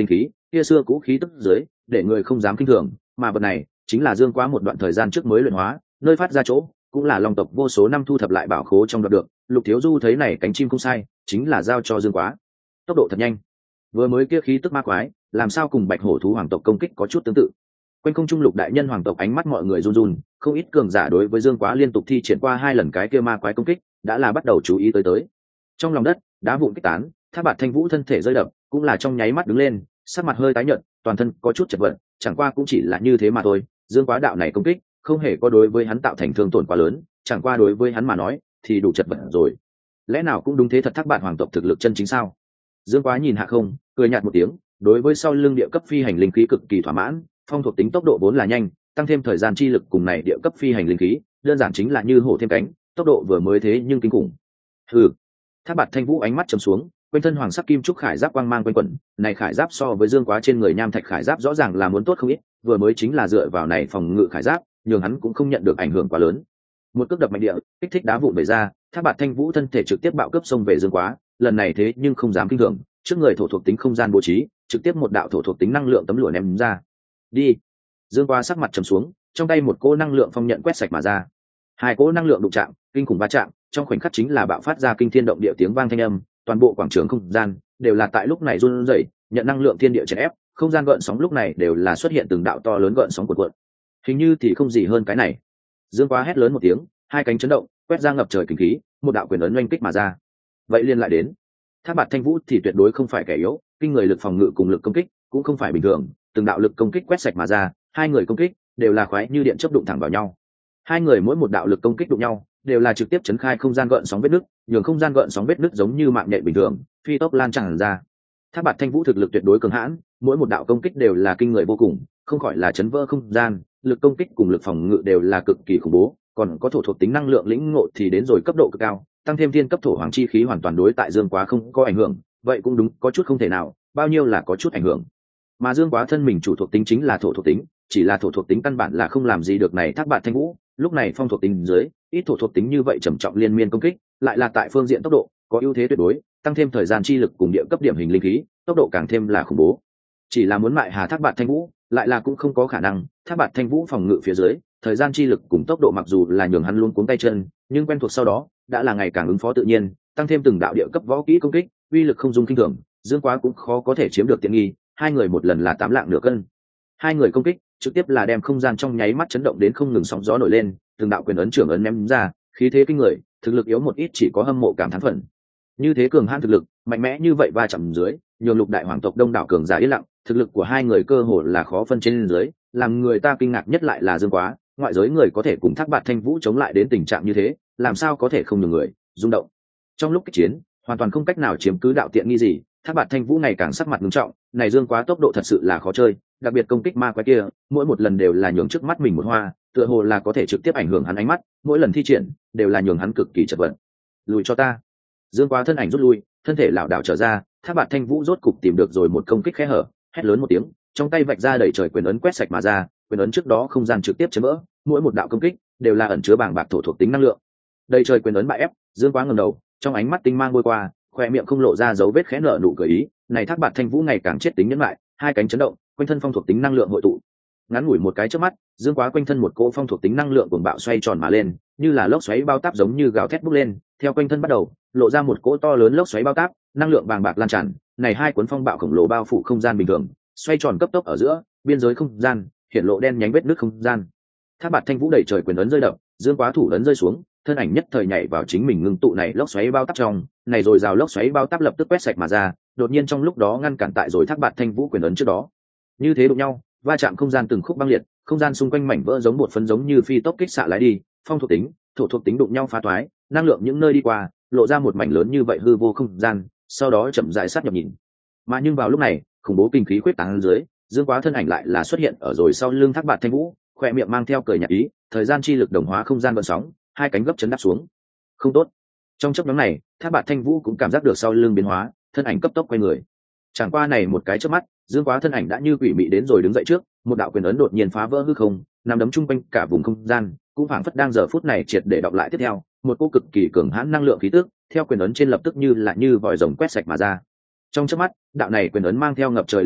kia xưa cũ khí tức dưới để người không dám kinh thường, mà vật này chính là Dương Quá một đoạn thời gian trước mới luyện hóa, nơi phát ra chỗ cũng là Long tộc vô số năm thu thập lại bảo khố trong đoạt được. Lục Thiếu Du thấy này cánh chim không sai, chính là giao cho Dương Quá. Tốc độ thật nhanh, vừa mới kia khí tức ma quái làm sao cùng Bạch Hổ thú hoàng tộc công kích có chút tương tự. Quanh không trung Lục đại nhân hoàng tộc ánh mắt mọi người run run, không ít cường giả đối với Dương Quá liên tục thi triển qua 2 lần cái kia ma quái công kích đã là bắt đầu chú ý tới. Trong lòng đất đá vụn kích tán, Thác Bạt Thanh Vũ thân thể rơi đập cũng là trong nháy mắt đứng lên, sắc mặt hơi tái nhợt, toàn thân có chút chật vật, chẳng qua cũng chỉ là như thế mà thôi. Dương Quá đạo này công kích không hề có đối với hắn tạo thành thương tổn quá lớn, chẳng qua đối với hắn mà nói thì đủ chật vật rồi. Lẽ nào cũng đúng thế thật Thác Bạt hoàng tộc thực lực chân chính sao? Dương Quá nhìn hạ không, cười nhạt một tiếng, đối với sau lưng địa cấp phi hành linh khí cực kỳ thỏa mãn. Phong thuộc tính tốc độ vốn là nhanh, tăng thêm thời gian chi lực cùng này địa cấp phi hành linh khí, đơn giản chính là như hổ thêm cánh, tốc độ vừa mới thế nhưng kinh khủng. Hừ. Thác Bạt Thanh Vũ ánh mắt trầm xuống, quanh thân hoàng sắc kim trúc khải giáp quang mang quanh quẩn, này khải giáp so với Dương Quá trên người nham thạch khải giáp rõ ràng là muốn tốt không ít, vừa mới chính là dựa vào này phòng ngự khải giáp, nhường hắn cũng không nhận được ảnh hưởng quá lớn. Một cước đập mạnh địa, kích thích đá vụn về ra, Thác Bạt Thanh Vũ thân thể trực tiếp bạo cướp xông về Dương Quá, lần này thế nhưng không dám kinh thường, trước người thổ thuộc tính không gian bố trí, trực tiếp một đạo thổ thuộc tính năng lượng tấm lụa ném ra. Đi. Dương Quá sắc mặt trầm xuống, trong tay một cỗ năng lượng phong nhận quét sạch mà ra. 2 cỗ năng lượng đụng chạm, kinh khủng va chạm, trong khoảnh khắc chính là bạo phát ra kinh thiên động địa tiếng vang thanh âm, toàn bộ quảng trường không gian đều là tại lúc này run rẩy, nhận năng lượng thiên địa chèn ép, không gian gợn sóng lúc này đều là xuất hiện từng đạo to lớn gợn sóng cuộn. Hình như thì không gì hơn cái này. Dương Quá hét lớn một tiếng, 2 cánh chấn động, quét ra ngập trời kinh khí, một đạo quyền ấn oanh kích mà ra. Vậy liên lại đến. Thác Bạt Thanh Vũ thì tuyệt đối không phải kẻ yếu, kinh người lực phòng ngự cùng lực công kích cũng không phải bình thường, từng đạo lực công kích quét sạch mà ra, 2 người công kích đều là khoái như điện chớp đụng thẳng vào nhau. 2 người mỗi một đạo lực công kích đụng nhau đều là trực tiếp chấn khai không gian gợn sóng vết nứt, nhường không gian gợn sóng vết nứt giống như mạng nhện bình thường phi tốc lan tràn ra. Thác Bạt Thanh Vũ thực lực tuyệt đối cường hãn, mỗi một đạo công kích đều là kinh người vô cùng, không khỏi là chấn vỡ không gian, lực công kích cùng lực phòng ngự đều là cực kỳ khủng bố, còn có thổ thuộc tính năng lượng lĩnh ngộ thì đến rồi cấp độ cực cao, tăng thêm thiên cấp thổ hoàng chi khí hoàn toàn đối tại Dương Quá không có ảnh hưởng, vậy cũng đúng, có chút không thể nào, bao nhiêu là có chút ảnh hưởng. Mà Dương Quá thân mình chủ thuộc tính chính là thổ thuộc tính, chỉ là thổ thuộc tính căn bản là không làm gì được này Thác Bạt Thanh Vũ, lúc này phong thuộc tính dưới ít thổ thuộc tính như vậy trầm trọng liên miên công kích lại là tại phương diện tốc độ có ưu thế tuyệt đối, tăng thêm thời gian chi lực cùng địa cấp điểm hình linh khí, tốc độ càng thêm là khủng bố. Chỉ là muốn mại hà Thác Bạt Thanh Vũ lại là cũng không có khả năng. Thác Bạt Thanh Vũ phòng ngự phía dưới thời gian chi lực cùng tốc độ mặc dù là nhường hắn luôn cuống tay chân, nhưng quen thuộc sau đó đã là ngày càng ứng phó tự nhiên, tăng thêm từng đạo địa cấp võ kỹ công kích uy lực không dung kinh thường, Dương Quá cũng khó có thể chiếm được tiện nghi. 2 người một lần là 8 lạng nửa cân. 2 người công kích trực tiếp là đem không gian trong nháy mắt chấn động đến không ngừng, sóng gió nổi lên, từng đạo quyền ấn trưởng ấn ném ra, khí thế kinh người, thực lực yếu một ít chỉ có hâm mộ cảm thán phần. Như thế cường hãn thực lực mạnh mẽ như vậy va chạm dưới, nhường Lục đại hoàng tộc đông đảo cường giả yên lặng, thực lực của 2 người cơ hồ là khó phân trên dưới, làm người ta kinh ngạc nhất lại là Dương Quá, ngoại giới người có thể cùng Thác Bạt Thanh Vũ chống lại đến tình trạng như thế, làm sao có thể không nhường người rung động. Trong lúc kích chiến, hoàn toàn không cách nào chiếm cứ đạo tiện nghi gì, Thác Bạt Thanh Vũ ngày càng sắc mặt nghiêm trọng, này Dương Quá tốc độ thật sự là khó chơi, đặc biệt công kích ma quái kia, mỗi một lần đều là nhường trước mắt mình một hoa, tựa hồ là có thể trực tiếp ảnh hưởng hắn ánh mắt, mỗi lần thi triển đều là nhường hắn cực kỳ chật vật. Lùi cho ta. Dương Quá thân ảnh rút lui, thân thể lảo đảo trở ra, Thác Bạt Thanh Vũ rốt cục tìm được rồi một công kích kẽ hở, hét lớn một tiếng, trong tay vạch ra đẩy trời quyền ấn quét sạch mà ra, quyền ấn trước đó không gian trực tiếp chấn vỡ, mỗi một đạo công kích đều là ẩn chứa bàng bạc thổ thuộc tính năng lượng. Đẩy trời quyền ấn bại ép, Dương Quá ngẩng đầu, trong ánh mắt tinh mang bôi qua, khoe miệng không lộ ra dấu vết khẽ nở nụ cười ý, này Thác Bạt Thanh Vũ ngày càng chết tính nhẫn lại, 2 cánh chấn động, quanh thân phong thuộc tính năng lượng hội tụ. Ngắn ngủi một cái chớp mắt, Dương Quá quanh thân một cỗ phong thuộc tính năng lượng cuồng bạo xoay tròn mà lên, như là lốc xoáy bao táp giống như gào thét bốc lên, theo quanh thân bắt đầu lộ ra một cỗ to lớn lốc xoáy bao táp, năng lượng bàng bạc lan tràn, này 2 cuốn phong bạo khổng lồ bao phủ không gian bình thường, xoay tròn cấp tốc ở giữa biên giới không gian, hiện lộ đen nhánh vết nứt không gian. Thác Bạt Thanh Vũ đẩy trời quyền ấn rơi đập, Dương Quá thủ ấn rơi xuống, thân ảnh nhất thời nhảy vào chính mình ngưng tụ này lốc xoáy bao táp trong, này rồi rào lốc xoáy bao táp lập tức quét sạch mà ra, đột nhiên trong lúc đó ngăn cản tại rồi Thác Bạt Thanh Vũ quyền ấn trước đó. Như thế đụng nhau, va chạm không gian từng khúc băng liệt, không gian xung quanh mảnh vỡ giống một phấn giống như phi tốc kích xạ lái đi, phong thuộc tính, thổ thuộc tính đụng nhau phá toái, năng lượng những nơi đi qua, lộ ra một mảnh lớn như vậy hư vô không gian, sau đó chậm rãi sát nhập nhìn. Mà nhưng vào lúc này, khủng bố kinh khí khuyết tán dưới, Dương Quá thân ảnh lại là xuất hiện ở rồi sau lưng Thác Bạt Thanh Vũ, khoe miệng mang theo cười nhạt ý, thời gian chi lực đồng hóa không gian gợn sóng, 2 cánh gấp chấn đáp xuống. Không tốt. Trong chốc ngắn này, Thác Bạt Thanh Vũ cũng cảm giác được sau lưng biến hóa, thân ảnh cấp tốc quay người. Chẳng qua này một cái chớp mắt, Dương Quá thân ảnh đã như quỷ mị đến rồi đứng dậy trước, một đạo quyền ấn đột nhiên phá vỡ hư không, nằm đấm trung quanh cả vùng không gian, cũng phảng phất đang giờ phút này triệt để đọc lại tiếp theo, một cô cực kỳ cường hãn năng lượng khí tức, theo quyền ấn trên lập tức như là như vòi rồng quét sạch mà ra. Trong chớp mắt, đạo này quyền ấn mang theo ngập trời lực lượng,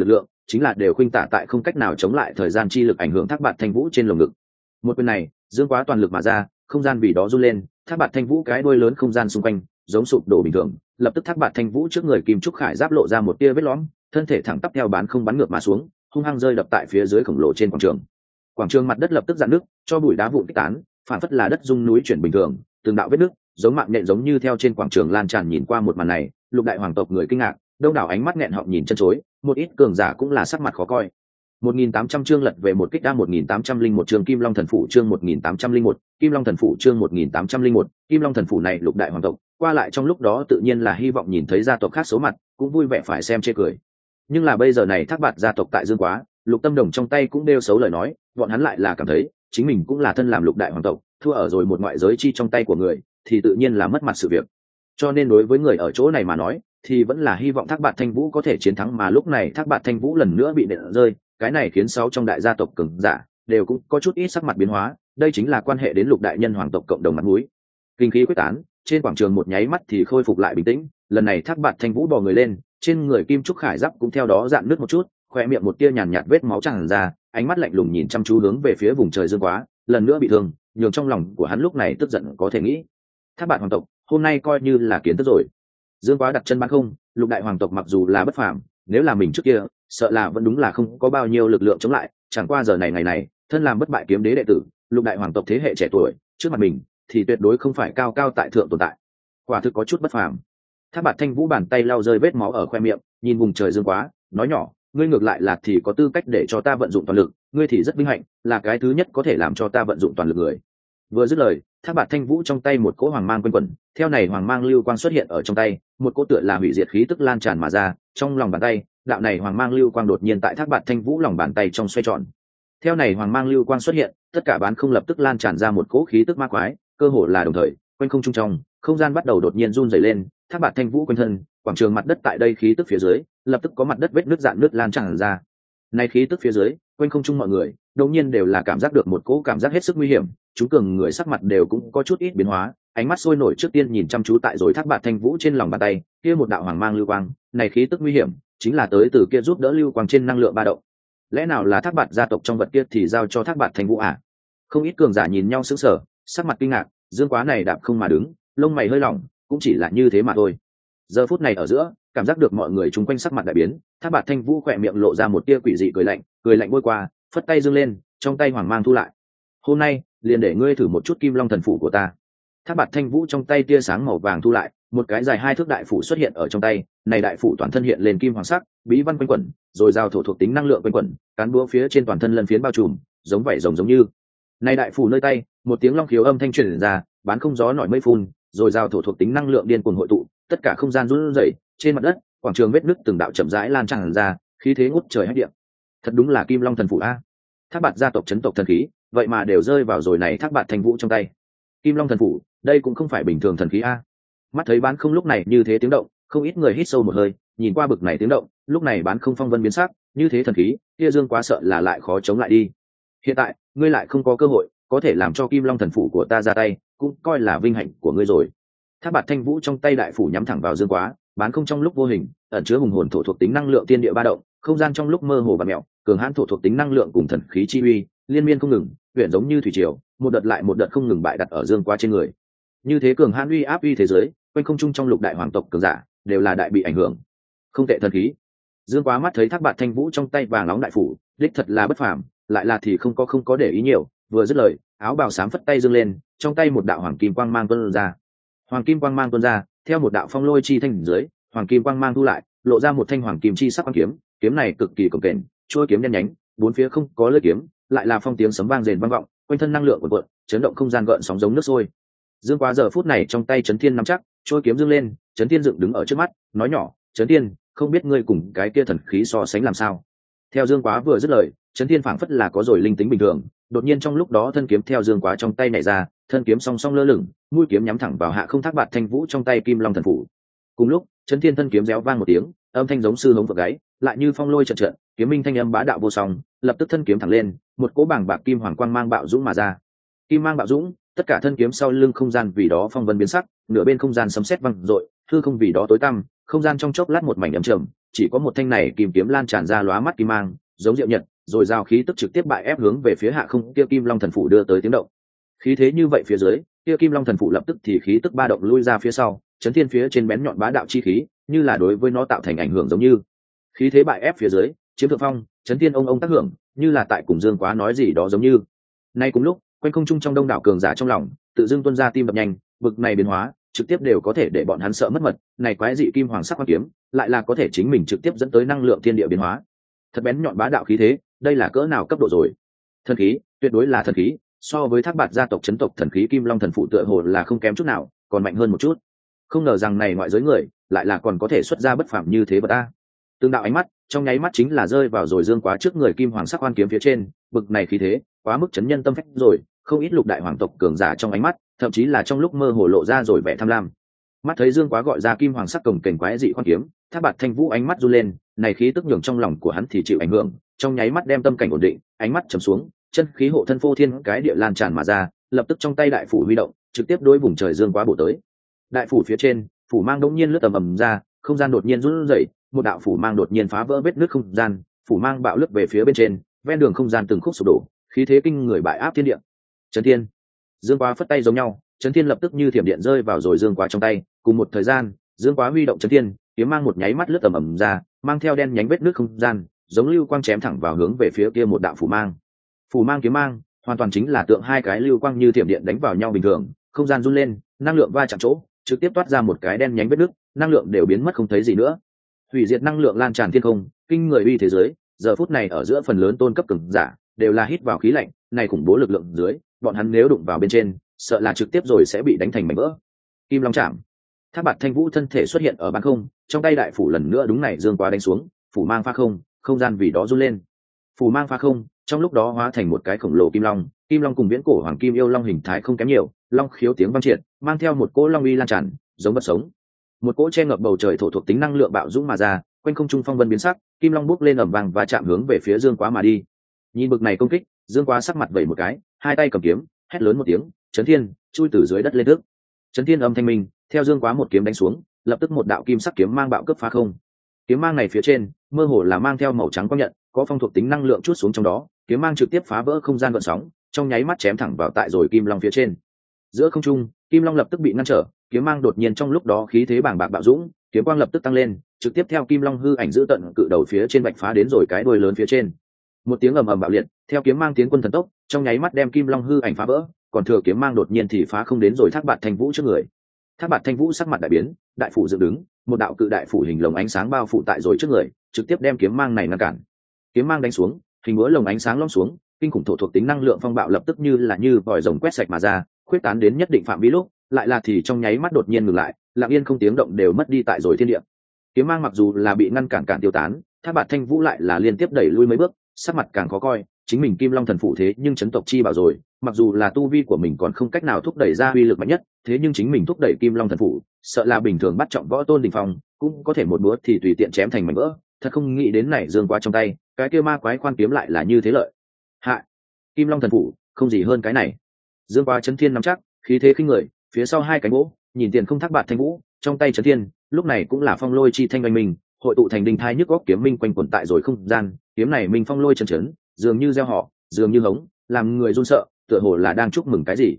chính là đều khuynh tả tại không cách nào chống lại thời gian chi lực ảnh hưởng Thác Bạt Thanh Vũ trên lồng ngực. Một quyền này dương quá toàn lực mà ra, không gian vì đó run lên, Thác Bạt Thanh Vũ cái đuôi lớn không gian xung quanh giống sụp đổ bình thường, lập tức Thác Bạt Thanh Vũ trước người kim trúc khải giáp lộ ra một tia vết lõm, thân thể thẳng tắp theo bán không bắn ngược mà xuống, hung hăng rơi đập tại phía dưới khổng lồ trên quảng trường. Quảng trường mặt đất lập tức dạn nước, cho bụi đá vụn kích tán, phản phất là đất rung núi chuyển bình thường, từng đạo vết nước giống mạng nhện giống như theo trên quảng trường lan tràn. Nhìn qua một màn này, lục đại hoàng tộc người kinh ngạc, đông đảo ánh mắt nghẹn họng nhìn chân chối, một ít cường giả cũng là sắc mặt khó coi. 1800 chương lật về một kích đa 1801 chương Kim Long Thần Phủ chương 1801, Kim Long Thần Phủ chương 1801, Kim Long Thần Phủ này lục đại hoàng tộc, qua lại trong lúc đó tự nhiên là hy vọng nhìn thấy gia tộc khác số mặt, cũng vui vẻ phải xem chê cười. Nhưng là bây giờ này Thác Bạt gia tộc tại Dương Quá, Lục Tâm Đồng trong tay cũng đeo xấu lời nói, bọn hắn lại là cảm thấy, chính mình cũng là thân làm lục đại hoàng tộc, thua ở rồi một ngoại giới chi trong tay của người, thì tự nhiên là mất mặt sự việc. Cho nên đối với người ở chỗ này mà nói, thì vẫn là hy vọng Thác Bạt Thanh Vũ có thể chiến thắng, mà lúc này Thác Bạt Thanh Vũ lần nữa bị nện rơi, cái này khiến 6 trong đại gia tộc cường giả đều cũng có chút ít sắc mặt biến hóa, đây chính là quan hệ đến lục đại nhân hoàng tộc cộng đồng mặt mũi. Kinh khí quyết tán, trên quảng trường một nháy mắt thì khôi phục lại bình tĩnh, lần này Thác Bạt Thanh Vũ bò người lên, trên người kim trúc khải giáp cũng theo đó dạn nứt một chút, khoe miệng một tia nhàn nhạt vết máu tràn ra, ánh mắt lạnh lùng nhìn chăm chú hướng về phía vùng trời Dương Quá, lần nữa bị thương, nhường trong lòng của hắn lúc này tức giận có thể nghĩ. Thác Bạt hoàng tộc, hôm nay coi như là kiến thức rồi. Dương Quá đặt chân bán không, lục đại hoàng tộc mặc dù là bất phàm, nếu là mình trước kia, sợ là vẫn đúng là không có bao nhiêu lực lượng chống lại, chẳng qua giờ này ngày này, thân làm bất bại kiếm đế đệ tử, lục đại hoàng tộc thế hệ trẻ tuổi, trước mặt mình thì tuyệt đối không phải cao cao tại thượng tồn tại. Quả thực có chút bất phàm. Thác Bạt Thanh Vũ bàn tay lau rơi vết máu ở khoe miệng, nhìn vùng trời Dương Quá, nói nhỏ, ngươi ngược lại là thì có tư cách để cho ta vận dụng toàn lực, ngươi thì rất vinh hạnh, là cái thứ nhất có thể làm cho ta vận dụng toàn lực người. Vừa dứt lời, Thác Bạt Thanh Vũ trong tay một cỗ hoàng mang quanh quẩn, theo này hoàng mang lưu quang xuất hiện ở trong tay, một cỗ tựa là hủy diệt khí tức lan tràn mà ra, trong lòng bàn tay, đạo này hoàng mang lưu quang đột nhiên tại Thác Bạt Thanh Vũ lòng bàn tay trong xoay tròn. Theo này hoàng mang lưu quang xuất hiện, tất cả bán không lập tức lan tràn ra một cỗ khí tức ma quái, cơ hồ là đồng thời, quanh không trung trong, không gian bắt đầu đột nhiên run rẩy lên, Thác Bạt Thanh Vũ quanh thân, quảng trường mặt đất tại đây khí tức phía dưới, lập tức có mặt đất vết nứt dạn nứt lan tràn ra. Này khí tức phía dưới, quanh không trung mọi người, đột nhiên đều là cảm giác được một cỗ cảm giác hết sức nguy hiểm, chúng cường người sắc mặt đều cũng có chút ít biến hóa, ánh mắt sôi nổi trước tiên nhìn chăm chú tại rồi Thác Bạt Thanh Vũ trên lòng bàn tay, kia một đạo hoàng mang lưu quang, này khí tức nguy hiểm, chính là tới từ kia giúp đỡ lưu quang trên năng lượng ba động. Lẽ nào là Thác Bạt gia tộc trong vật kia thì giao cho Thác Bạt Thanh Vũ à? Không ít cường giả nhìn nhau sững sờ, sắc mặt kinh ngạc, Dương Quá này đạp không mà đứng, lông mày hơi lỏng, cũng chỉ là như thế mà thôi. Giờ phút này ở giữa, cảm giác được mọi người chung quanh sắc mặt đại biến, Thác Bạt Thanh Vũ khỏe miệng lộ ra một tia quỷ dị cười lạnh bôi qua, phất tay giương lên, trong tay hoàng mang thu lại. Hôm nay, liền để ngươi thử một chút Kim Long Thần Phủ của ta. Thác Bạt Thanh Vũ trong tay tia sáng màu vàng thu lại, một cái dài 2 thước đại phủ xuất hiện ở trong tay, này đại phủ toàn thân hiện lên kim hoàng sắc, bí văn quanh quẩn, rồi giao thổ thuộc tính năng lượng quanh quẩn, cán búa phía trên toàn thân lân phiến bao trùm, giống vảy rồng giống như. Này đại phủ nơi tay, một tiếng long khiếu âm thanh truyền ra, bán không gió nổi mây phun, rồi giao thổ thuộc tính năng lượng điên cuồng hội tụ, tất cả không gian run rẩy, trên mặt đất, quảng trường vết nứt từng đạo chậm rãi lan tràn ra, khí thế ngút trời hách địa. Thật đúng là Kim Long Thần Phủ a. Thác Bạt gia tộc chấn tộc thần khí, vậy mà đều rơi vào rồi này Thác Bạt Thanh Vũ trong tay. Kim Long Thần Phủ, đây cũng không phải bình thường thần khí a. Mắt thấy bán không lúc này như thế tiếng động, không ít người hít sâu một hơi, nhìn qua bực này tiếng động, lúc này bán không phong vân biến sắc, như thế thần khí, kia Dương Quá sợ là lại khó chống lại đi. Hiện tại, ngươi lại không có cơ hội, có thể làm cho Kim Long Thần Phủ của ta ra tay, cũng coi là vinh hạnh của ngươi rồi. Thác Bạt Thanh Vũ trong tay đại phủ nhắm thẳng vào Dương Quá, bán không trong lúc vô hình, ẩn chứa hùng hồn thổ thuộc tính năng lượng tiên địa ba động, không gian trong lúc mơ hồ và mèo, cường hãn thổ thuộc tính năng lượng cùng thần khí chi uy, liên miên không ngừng, huyền giống như thủy triều, một đợt lại một đợt không ngừng bại đặt ở Dương Quá trên người. Như thế cường hãn uy áp uy thế giới, quanh không trung trong lục đại hoàng tộc cường giả đều là đại bị ảnh hưởng. Không tệ thần khí. Dương Quá mắt thấy Thác Bạt Thanh Vũ trong tay vàng nóng đại phủ, đích thật là bất phàm, lại là thì không có để ý nhiều, vừa dứt lời, áo bào xám phất tay dương lên, trong tay một đạo hoàng kim quang mang tuôn ra. Hoàng kim quang mang tuôn ra, theo một đạo phong lôi chi thanh dưới, hoàng kim quang mang thu lại, lộ ra một thanh hoàng kim chi sắc quang kiếm, kiếm này cực kỳ cồng kềnh, chuôi kiếm đen nhánh, bốn phía không có lưỡi kiếm, lại là phong tiếng sấm vang rền vang vọng, quanh thân năng lượng cuộn cuộn, chấn động không gian gợn sóng giống nước sôi. Dương Quá giờ phút này trong tay Chấn Thiên nắm chắc, chuôi kiếm dương lên, Chấn Thiên dựng đứng ở trước mắt, nói nhỏ, Chấn Thiên, không biết ngươi cùng cái kia thần khí so sánh làm sao. Theo Dương Quá vừa dứt lời, Chấn Thiên phảng phất là có rồi linh tính bình thường, đột nhiên trong lúc đó thân kiếm theo Dương Quá trong tay nhảy ra, thân kiếm song song lơ lửng, mũi kiếm nhắm thẳng vào hạ không Thác Bạt Thanh Vũ trong tay Kim Long Thần Phủ. Cùng lúc, Chấn Thiên thân kiếm réo vang một tiếng, âm thanh giống sư hống vượt gáy, lại như phong lôi trận trận, kiếm minh thanh âm bá đạo vô song, lập tức thân kiếm thẳng lên, một cỗ bảng bạc kim hoàng quang mang bạo dũng mà ra. Kim mang bạo dũng, tất cả thân kiếm sau lưng không gian vì đó phong vân biến sắc, nửa bên không gian sấm sét vang dội, hư không vì đó tối tăm, không gian trong chốc lát một mảnh ấm trầm, chỉ có một thanh này kim kiếm lan tràn ra lóa mắt kim mang giống diệu nhật rồi giao khí tức trực tiếp bại ép hướng về phía hạ không kia kim long thần phủ đưa tới tiếng động. Khí thế như vậy phía dưới kia kim long thần phủ lập tức thì khí tức ba động lui ra phía sau, chấn thiên phía trên bén nhọn bá đạo chi khí như là đối với nó tạo thành ảnh hưởng giống như khí thế bại ép phía dưới chiếm thượng phong, chấn thiên ông tác hưởng như là tại cùng Dương Quá nói gì đó giống như. Nay cùng lúc quanh không trung trong đông đảo cường giả trong lòng tự dưng tuôn ra tim đập nhanh, bực này biến hóa trực tiếp đều có thể để bọn hắn sợ mất mật. Này quái dị kim hoàng sắc hoa kiếm lại là có thể chính mình trực tiếp dẫn tới năng lượng thiên địa biến hóa, thật bén nhọn bá đạo khí thế, đây là cỡ nào cấp độ rồi. Thần khí tuyệt đối là thần khí, so với Thác Bạt gia tộc chấn tộc thần khí kim long thần phụ tựa hồ là không kém chút nào, còn mạnh hơn một chút. Không ngờ rằng này ngoại giới người lại là còn có thể xuất ra bất phàm như thế vật ta. Tương đạo ánh mắt trong nháy mắt chính là rơi vào rồi Dương Quá trước người kim hoàng sắc hoan kiếm phía trên, bực này khí thế quá mức chấn nhân tâm phách rồi. Không ít lục đại hoàng tộc cường giả trong ánh mắt thậm chí là trong lúc mơ hồ lộ ra rồi vẻ tham lam. Mắt thấy Dương Quá gọi ra kim hoàng sắc cồng kềnh quái dị hoan kiếm, Thác Bạt Thanh Vũ ánh mắt run lên, này khí tức nhường trong lòng của hắn thì chịu ảnh hưởng, trong nháy mắt đem tâm cảnh ổn định, ánh mắt trầm xuống, chân khí hộ thân phô thiên cái địa lan tràn mà ra, lập tức trong tay đại phủ huy động, trực tiếp đối vùng trời Dương Quá bổ tới. Đại phủ phía trên, phủ mang đống nhiên lướt tầm ầm ra, không gian đột nhiên rung rẩy, một đạo phủ mang đột nhiên phá vỡ vết nứt không gian, phủ mang bạo lướt về phía bên trên, ven đường không gian từng khúc sụp đổ, khí thế kinh người bại áp thiên địa. Chấn Thiên, Dương Quá phất tay giống nhau, Chấn Thiên lập tức như thiểm điện rơi vào rồi Dương Quá trong tay, cùng một thời gian, Dương Quá huy động Chấn Thiên, kiếm mang một nháy mắt lướt tầm ầm ra, mang theo đen nhánh vết nứt không gian, giống lưu quang chém thẳng vào hướng về phía kia một đạo phủ mang. Phủ mang kiếm mang, hoàn toàn chính là tượng hai cái lưu quang như thiểm điện đánh vào nhau bình thường, không gian run lên, năng lượng va chạm chỗ, trực tiếp toát ra một cái đen nhánh vết nứt, năng lượng đều biến mất không thấy gì nữa. Hủy diệt năng lượng lan tràn thiên không, kinh người uy thế giới, giờ phút này ở giữa phần lớn tôn cấp cường giả đều là hít vào khí lạnh, này khủng bố lực lượng dưới, bọn hắn nếu đụng vào bên trên, sợ là trực tiếp rồi sẽ bị đánh thành mảnh vỡ. Kim Long Trảm. Thác Bạt Thanh Vũ thân thể xuất hiện ở ban không, trong tay đại phủ lần nữa đúng này Dương Quá đánh xuống, phủ mang pha không, không gian vì đó run lên. Phủ mang pha không, trong lúc đó hóa thành một cái khổng lồ kim long, kim long cùng viễn cổ hoàng kim yêu long hình thái không kém nhiều, long khiếu tiếng vang triệt, mang theo một cỗ long uy lan tràn, giống vật sống. Một cỗ che ngập bầu trời thổ thuộc tính năng lượng bạo dũng mà ra, quanh không trung phong vân biến sắc, kim long bốc lên ầm vang và chạm hướng về phía Dương Quá mà đi. Nhìn bực này công kích, Dương Quá sắc mặt vẩy một cái, hai tay cầm kiếm, hét lớn một tiếng, Chấn Thiên, chui từ dưới đất lên trước. Chấn Thiên âm thanh minh, theo Dương Quá một kiếm đánh xuống, lập tức một đạo kim sắc kiếm mang bạo cướp phá không. Kiếm mang này phía trên, mơ hồ là mang theo màu trắng quang nhận, có phong thuộc tính năng lượng chút xuống trong đó, kiếm mang trực tiếp phá vỡ không gian gợn sóng, trong nháy mắt chém thẳng vào tại rồi kim long phía trên. Giữa không trung, kim long lập tức bị ngăn trở, kiếm mang đột nhiên trong lúc đó khí thế bàng bạc bạo dũng, kiếm quang lập tức tăng lên, trực tiếp theo kim long hư ảnh giữ tận cự đầu phía trên bạch phá đến rồi cái đuôi lớn phía trên. Một tiếng ầm ầm bạo liệt, theo kiếm mang tiến quân thần tốc, trong nháy mắt đem kim long hư ảnh phá vỡ, còn thừa kiếm mang đột nhiên thì phá không đến rồi Thác Bạt Thanh Vũ trước người. Thác Bạt Thanh Vũ sắc mặt đại biến, đại phủ dựng đứng, một đạo cự đại phủ hình lồng ánh sáng bao phủ tại rồi trước người, trực tiếp đem kiếm mang này ngăn cản. Kiếm mang đánh xuống, hình búa lồng ánh sáng lõm xuống, kinh khủng thổ thuộc tính năng lượng phong bạo lập tức như vòi rồng quét sạch mà ra, khuyết tán đến nhất định phạm vi lúc, lại là thì trong nháy mắt đột nhiên ngừng lại, lặng yên không tiếng động đều mất đi tại rồi thiên địa. Kiếm mang mặc dù là bị ngăn cản tiêu tán, Thác Bạt Thanh Vũ lại là liên tiếp đẩy lui mấy bước, sắc mặt càng khó coi, chính mình Kim Long thần phụ thế nhưng chấn tộc chi bảo rồi, mặc dù là tu vi của mình còn không cách nào thúc đẩy ra uy lực mạnh nhất, thế nhưng chính mình thúc đẩy Kim Long thần phụ, sợ là bình thường bắt trọng võ tôn đỉnh phong, cũng có thể một búa thì tùy tiện chém thành mảnh vỡ, thật không nghĩ đến này Dương Quá trong tay, cái kia ma quái khoan kiếm lại là như thế lợi. Hạ, Kim Long thần phụ, không gì hơn cái này. Dương Quá chấn thiên nắm chắc, khí thế khinh người, phía sau hai cánh gỗ, nhìn tiền không Thác Bạt Thanh Vũ, trong tay chấn thiên, lúc này cũng là phong lôi chi thanh oanh mình, hội tụ thành đinh thai nhức góc kiếm minh quanh quẩn tại rồi không gian, kiếm này minh phong lôi chấn chấn, dường như gieo họ, dường như hống, làm người run sợ, tựa hồ là đang chúc mừng cái gì.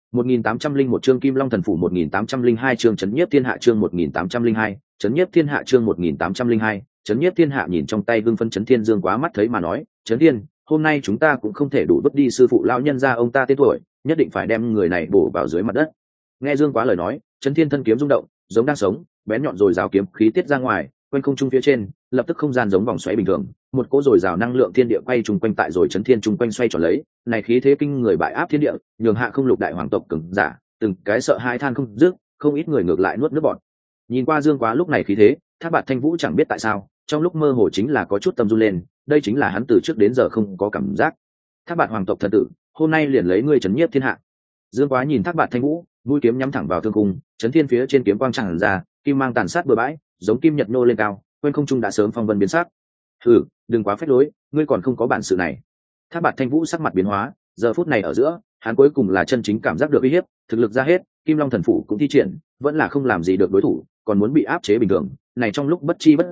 1801 chương Kim Long thần phủ, 1802 chương chấn nhiếp thiên hạ, chương 1802 chấn nhiếp thiên hạ, chương 1802 chấn nhiếp thiên hạ. Nhìn trong tay hưng phân chấn thiên Dương Quá mắt thấy mà nói, chấn thiên, hôm nay chúng ta cũng không thể đủ vứt đi sư phụ lão nhân gia ông ta tên tuổi, nhất định phải đem người này bổ vào dưới mặt đất. Nghe Dương Quá lời nói, chấn thiên thân kiếm rung động, giống đang sống, bén nhọn rồi rào kiếm khí tiết ra ngoài, quanh không trung phía trên, lập tức không gian giống vòng xoáy bình thường, một cỗ rồi rào năng lượng thiên địa quay trùng quanh tại rồi chấn thiên trung quanh xoay tròn lấy, này khí thế kinh người bại áp thiên địa, nhường hạ không lục đại hoàng tộc cường giả, từng cái sợ hai than không dứt, không ít người ngược lại nuốt nước bọt. Nhìn qua Dương Quá lúc này khí thế, Thác Bạt Thanh Vũ chẳng biết tại sao, trong lúc mơ hồ chính là có chút tâm run lên, đây chính là hắn từ trước đến giờ không có cảm giác. Thác Bạt hoàng tộc thần tử, hôm nay liền lấy ngươi chấn nhiếp thiên hạ. Dương Quá nhìn Thác Bạt Thanh Vũ, mũi kiếm nhắm thẳng vào thương cung, chấn thiên phía trên kiếm quang tràn ra, kim mang tàn sát bừa bãi, giống kim nhật nô lên cao, quên không trung đã sớm phong vân biến sắc. Đừng quá phách lối, ngươi còn không có bản sự này. Thác Bạt Thanh Vũ sắc mặt biến hóa, giờ phút này ở giữa, hắn cuối cùng là chân chính cảm giác được uy hiếp, thực lực ra hết, Kim Long thần phủ cũng thi triển, vẫn là không làm gì được đối thủ, còn muốn bị áp chế bình thường, này trong lúc bất chi bất giác,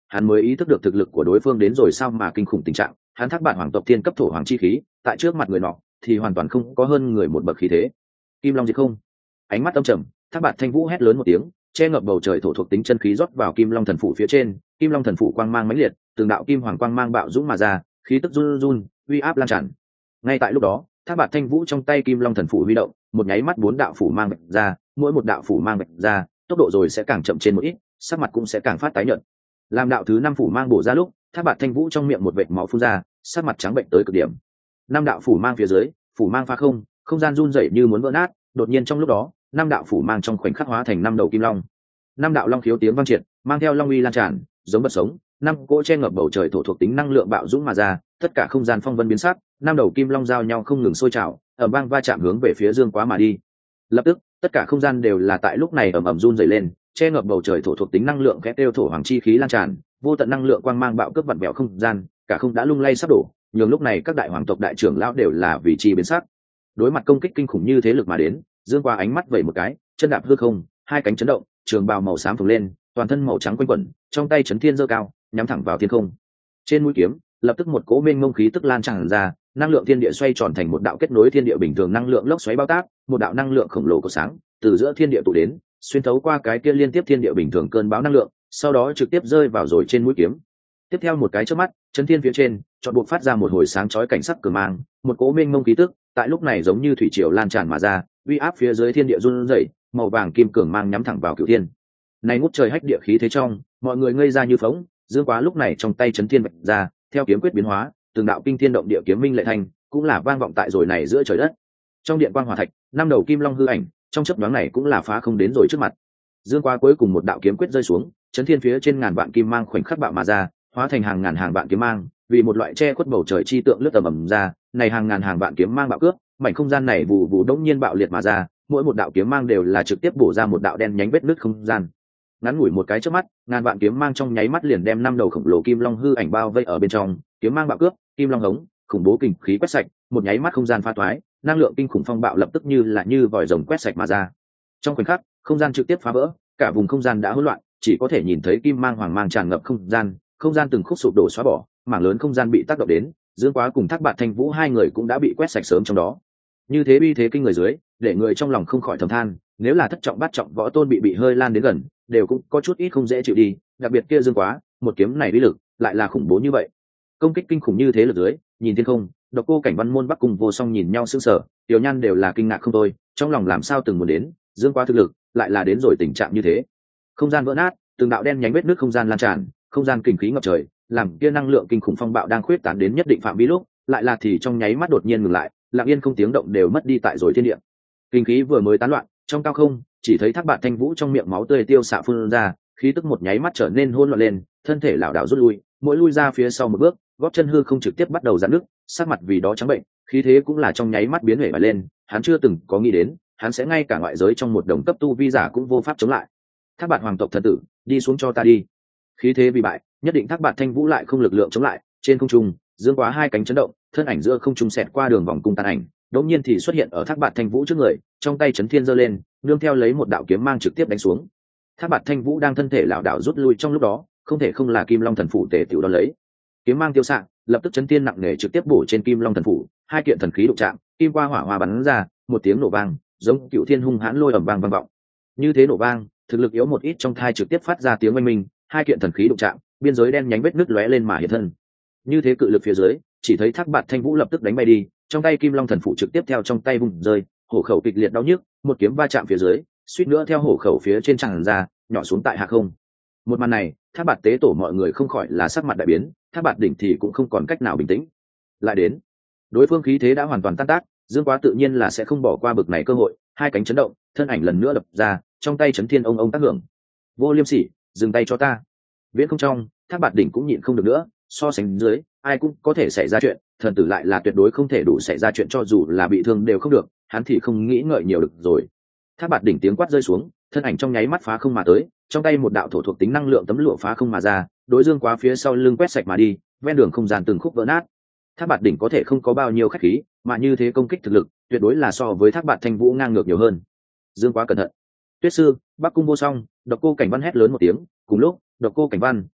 hắn mới ý thức được thực lực của đối phương đến rồi sao mà kinh khủng tình trạng. Hắn Thác Bạt hoàng tộc thiên cấp thổ hoàng chi khí tại trước mặt người nọ thì hoàn toàn không có hơn người một bậc khí thế. Kim Long diệt không. Ánh mắt âm trầm, Thác Bạt Thanh Vũ hét lớn một tiếng, che ngập bầu trời thổ thuộc tính chân khí rót vào Kim Long thần phủ phía trên. Kim Long thần phủ quang mang mãnh liệt, từng đạo kim hoàng quang mang bạo dũng mà ra, khí tức run run, uy áp lan tràn. Ngay tại lúc đó, Thác Bạt Thanh Vũ trong tay Kim Long thần phủ huy động, một nháy mắt 4 đạo phủ mang vạch ra, mỗi một đạo phủ mang vạch ra, tốc độ rồi sẽ càng chậm trên một ít, sắc mặt cũng sẽ càng phát tái nhợt. Làm đạo thứ 5 phủ mang bổ ra lúc, Thác Bạt Thanh Vũ trong miệng một vệt máu phun ra, sắc mặt trắng bệnh tới cực điểm. 5 đạo phủ mang phía dưới, phủ mang phá không, không gian run rẩy như muốn vỡ nát, đột nhiên trong lúc đó, 5 đạo phủ mang trong khoảnh khắc hóa thành 5 đầu kim long. 5 đạo long khiếu tiếng vang triệt, mang theo long uy lan tràn, giống vật sống, 5 cỗ che ngập bầu trời thổ thuộc tính năng lượng bạo dũng mà ra, tất cả không gian phong vân biến sắc, 5 đầu kim long giao nhau không ngừng sôi trào, ầm vang va chạm hướng về phía Dương Quá mà đi. Lập tức, tất cả không gian đều là tại lúc này ầm ầm run rẩy lên, che ngập bầu trời thổ thuộc tính năng lượng khẽ tiêu thổ hoàng chi khí lan tràn, vô tận năng lượng quang mang bạo cướp vặn vẹo không gian, cả không đã lung lay sắp đổ. Nhường lúc này các đại hoàng tộc đại trưởng lão đều là vì chi biến sắc. Đối mặt công kích kinh khủng như thế lực mà đến, Dương Quá ánh mắt vẩy một cái, chân đạp hư không, hai cánh chấn động, trường bào màu xám phồng lên, toàn thân màu trắng quanh quẩn, trong tay chấn thiên giơ cao, nhắm thẳng vào thiên không. Trên mũi kiếm, lập tức một cỗ mênh mông khí tức lan tràn ra, năng lượng thiên địa xoay tròn thành một đạo kết nối thiên địa bình thường năng lượng lốc xoáy bao tác, một đạo năng lượng khổng lồ của sáng từ giữa thiên địa tụ đến, xuyên thấu qua cái kia liên tiếp thiên địa bình thường cơn bão năng lượng, sau đó trực tiếp rơi vào rồi trên mũi kiếm. Tiếp theo một cái chớp mắt, chấn thiên phía trên chọn buộc phát ra một hồi sáng chói cảnh sắc cường mang, một cỗ mênh mông khí tức tại lúc này giống như thủy triều lan tràn mà ra, uy áp phía dưới thiên địa run rẩy, màu vàng kim cường mang nhắm thẳng vào cửu thiên. Này ngút trời hách địa khí thế trong, mọi người ngây ra như phỗng. Dương Quá lúc này trong tay chấn thiên bạch ra, theo kiếm quyết biến hóa, từng đạo kinh thiên động địa kiếm minh lệ thành, cũng là vang vọng tại rồi này giữa trời đất. Trong điện quang hỏa thạch, 5 đầu kim long hư ảnh, trong chớp nhoáng này cũng là phá không đến rồi trước mặt. Dương Quá cuối cùng một đạo kiếm quyết rơi xuống, chấn thiên phía trên ngàn vạn kim mang khoảnh khắc bạo mà ra, hóa thành hàng ngàn hàng vạn kiếm mang, vì một loại che khuất bầu trời chi tượng lướt tầm ầm ra, này hàng ngàn hàng vạn kiếm mang bạo cướp, mảnh không gian này vù vù đống nhiên bạo liệt mà ra, mỗi một đạo kiếm mang đều là trực tiếp bổ ra một đạo đen nhánh vết nứt không gian. Ngắn ngủi một cái chớp mắt, ngàn vạn kiếm mang trong nháy mắt liền đem 5 đầu khổng lồ kim long hư ảnh bao vây ở bên trong, kiếm mang bạo cướp, kim long hống, khủng bố kình khí quét sạch, một nháy mắt không gian pha toái, năng lượng kinh khủng phong bạo lập tức như vòi rồng quét sạch mà ra. Trong khoảnh khắc, không gian trực tiếp phá vỡ, cả vùng không gian đã hỗn loạn, chỉ có thể nhìn thấy kim mang hoàng mang tràn ngập không gian từng khúc sụp đổ xóa bỏ, mảng lớn không gian bị tác động đến. Dương Quá cùng Thác Bạt Thanh Vũ hai người cũng đã bị quét sạch sớm trong đó. Như thế uy thế kinh người dưới, để người trong lòng không khỏi thầm than, nếu là thất trọng bát trọng võ tôn bị hơi lan đến gần, đều cũng có chút ít không dễ chịu đi, đặc biệt kia Dương Quá, một kiếm này uy lực lại là khủng bố như vậy. Công kích kinh khủng như thế lực dưới, nhìn thiên không, Độc Cô Cảnh Văn Môn Bắc cùng Vô Song nhìn nhau sững sờ, Tiểu Nhan đều là kinh ngạc không thôi, trong lòng làm sao từng muốn đến, Dương Quá thực lực lại là đến rồi tình trạng như thế. Không gian vỡ nát, từng đạo đen nhánh vết nước không gian lan tràn, không gian kinh khí ngập trời, làm kia năng lượng kinh khủng phong bạo đang khuyết tán đến nhất định phạm vi lúc, lại là thì trong nháy mắt đột nhiên ngừng lại, lặng yên không tiếng động đều mất đi tại rồi thiên địa. Kinh khí vừa mới tán loạn, trong cao không, chỉ thấy Thác Bạt Thanh Vũ trong miệng máu tươi tiêu xạ phun ra, khí tức một nháy mắt trở nên hỗn loạn lên, thân thể lảo đảo rút lui, mỗi lui ra phía sau một bước, gót chân hư không trực tiếp bắt đầu giãn nước, sắc mặt vì đó trắng bệnh, khí thế cũng là trong nháy mắt biến hể mà lên, hắn chưa từng có nghĩ đến, hắn sẽ ngay cả ngoại giới trong một đồng cấp tu vi giả cũng vô pháp chống lại. Thác Bạt hoàng tộc thần tử, đi xuống cho ta đi. Khí thế vì bại, nhất định Thác Bạt Thanh Vũ lại không lực lượng chống lại, trên không trung, Dương Quá hai cánh chấn động, thân ảnh giữa không trung xẹt qua đường vòng cung tàn ảnh, đột nhiên thì xuất hiện ở Thác Bạt Thanh Vũ trước người, trong tay chấn thiên giơ lên, nương theo lấy một đạo kiếm mang trực tiếp đánh xuống. Thác Bạt Thanh Vũ đang thân thể lảo đảo rút lui trong lúc đó, không thể không là Kim Long thần phủ tề tiểu đón lấy. Kiếm mang tiêu xạ, lập tức chấn thiên nặng nề trực tiếp bổ trên Kim Long thần phủ, hai kiện thần khí đụng chạm, kim qua hỏa hoa bắn ra, một tiếng nổ vang, giống cựu thiên hung hãn lôi ầm vang vang vọng. Như thế nổ vang, thực lực yếu một ít trong thai trực tiếp phát ra tiếng oanh minh, hai kiện thần khí đụng chạm, biên giới đen nhánh vết nứt lóe lên mà hiện thân. Như thế cự lực phía dưới, chỉ thấy Thác Bạt Thanh Vũ lập tức đánh bay đi, trong tay Kim Long thần phủ trực tiếp theo trong tay vùng rơi, hổ khẩu kịch liệt đau nhức, một kiếm va chạm phía dưới, suýt nữa theo hổ khẩu phía trên tràn ra, nhỏ xuống tại hạ không. Một màn này, Thác Bạt tế tổ mọi người không khỏi là sắc mặt đại biến, Thác Bạt đỉnh thì cũng không còn cách nào bình tĩnh. Lại đến, đối phương khí thế đã hoàn toàn tan tác, Dương Quá tự nhiên là sẽ không bỏ qua bực này cơ hội, hai cánh chấn động, thân ảnh lần nữa đập ra, trong tay chấn thiên ông tác hưởng. Vô Liêm Sỉ, dừng tay cho ta. Viễn không trong, Thác Bạt đỉnh cũng nhịn không được nữa, so sánh dưới, ai cũng có thể xảy ra chuyện, thần tử lại là tuyệt đối không thể đủ xảy ra chuyện, cho dù là bị thương đều không được, hắn thì không nghĩ ngợi nhiều được rồi. Thác Bạt đỉnh tiếng quát rơi xuống, thân ảnh trong nháy mắt phá không mà tới, trong tay một đạo thổ thuộc tính năng lượng tấm lụa phá không mà ra, đối Dương Quá phía sau lưng quét sạch mà đi, ven đường không gian từng khúc vỡ nát. Thác Bạt đỉnh có thể không có bao nhiêu khách khí, mà như thế công kích thực lực, tuyệt đối là so với Thác Bạt Thanh Vũ ngang ngược nhiều hơn. Dương Quá cẩn thận. Tuyết sư, Bắc cung Vô Song, Độc Cô Cảnh Văn hét lớn một tiếng, cùng lúc, Độc Cô Cảnh Văn,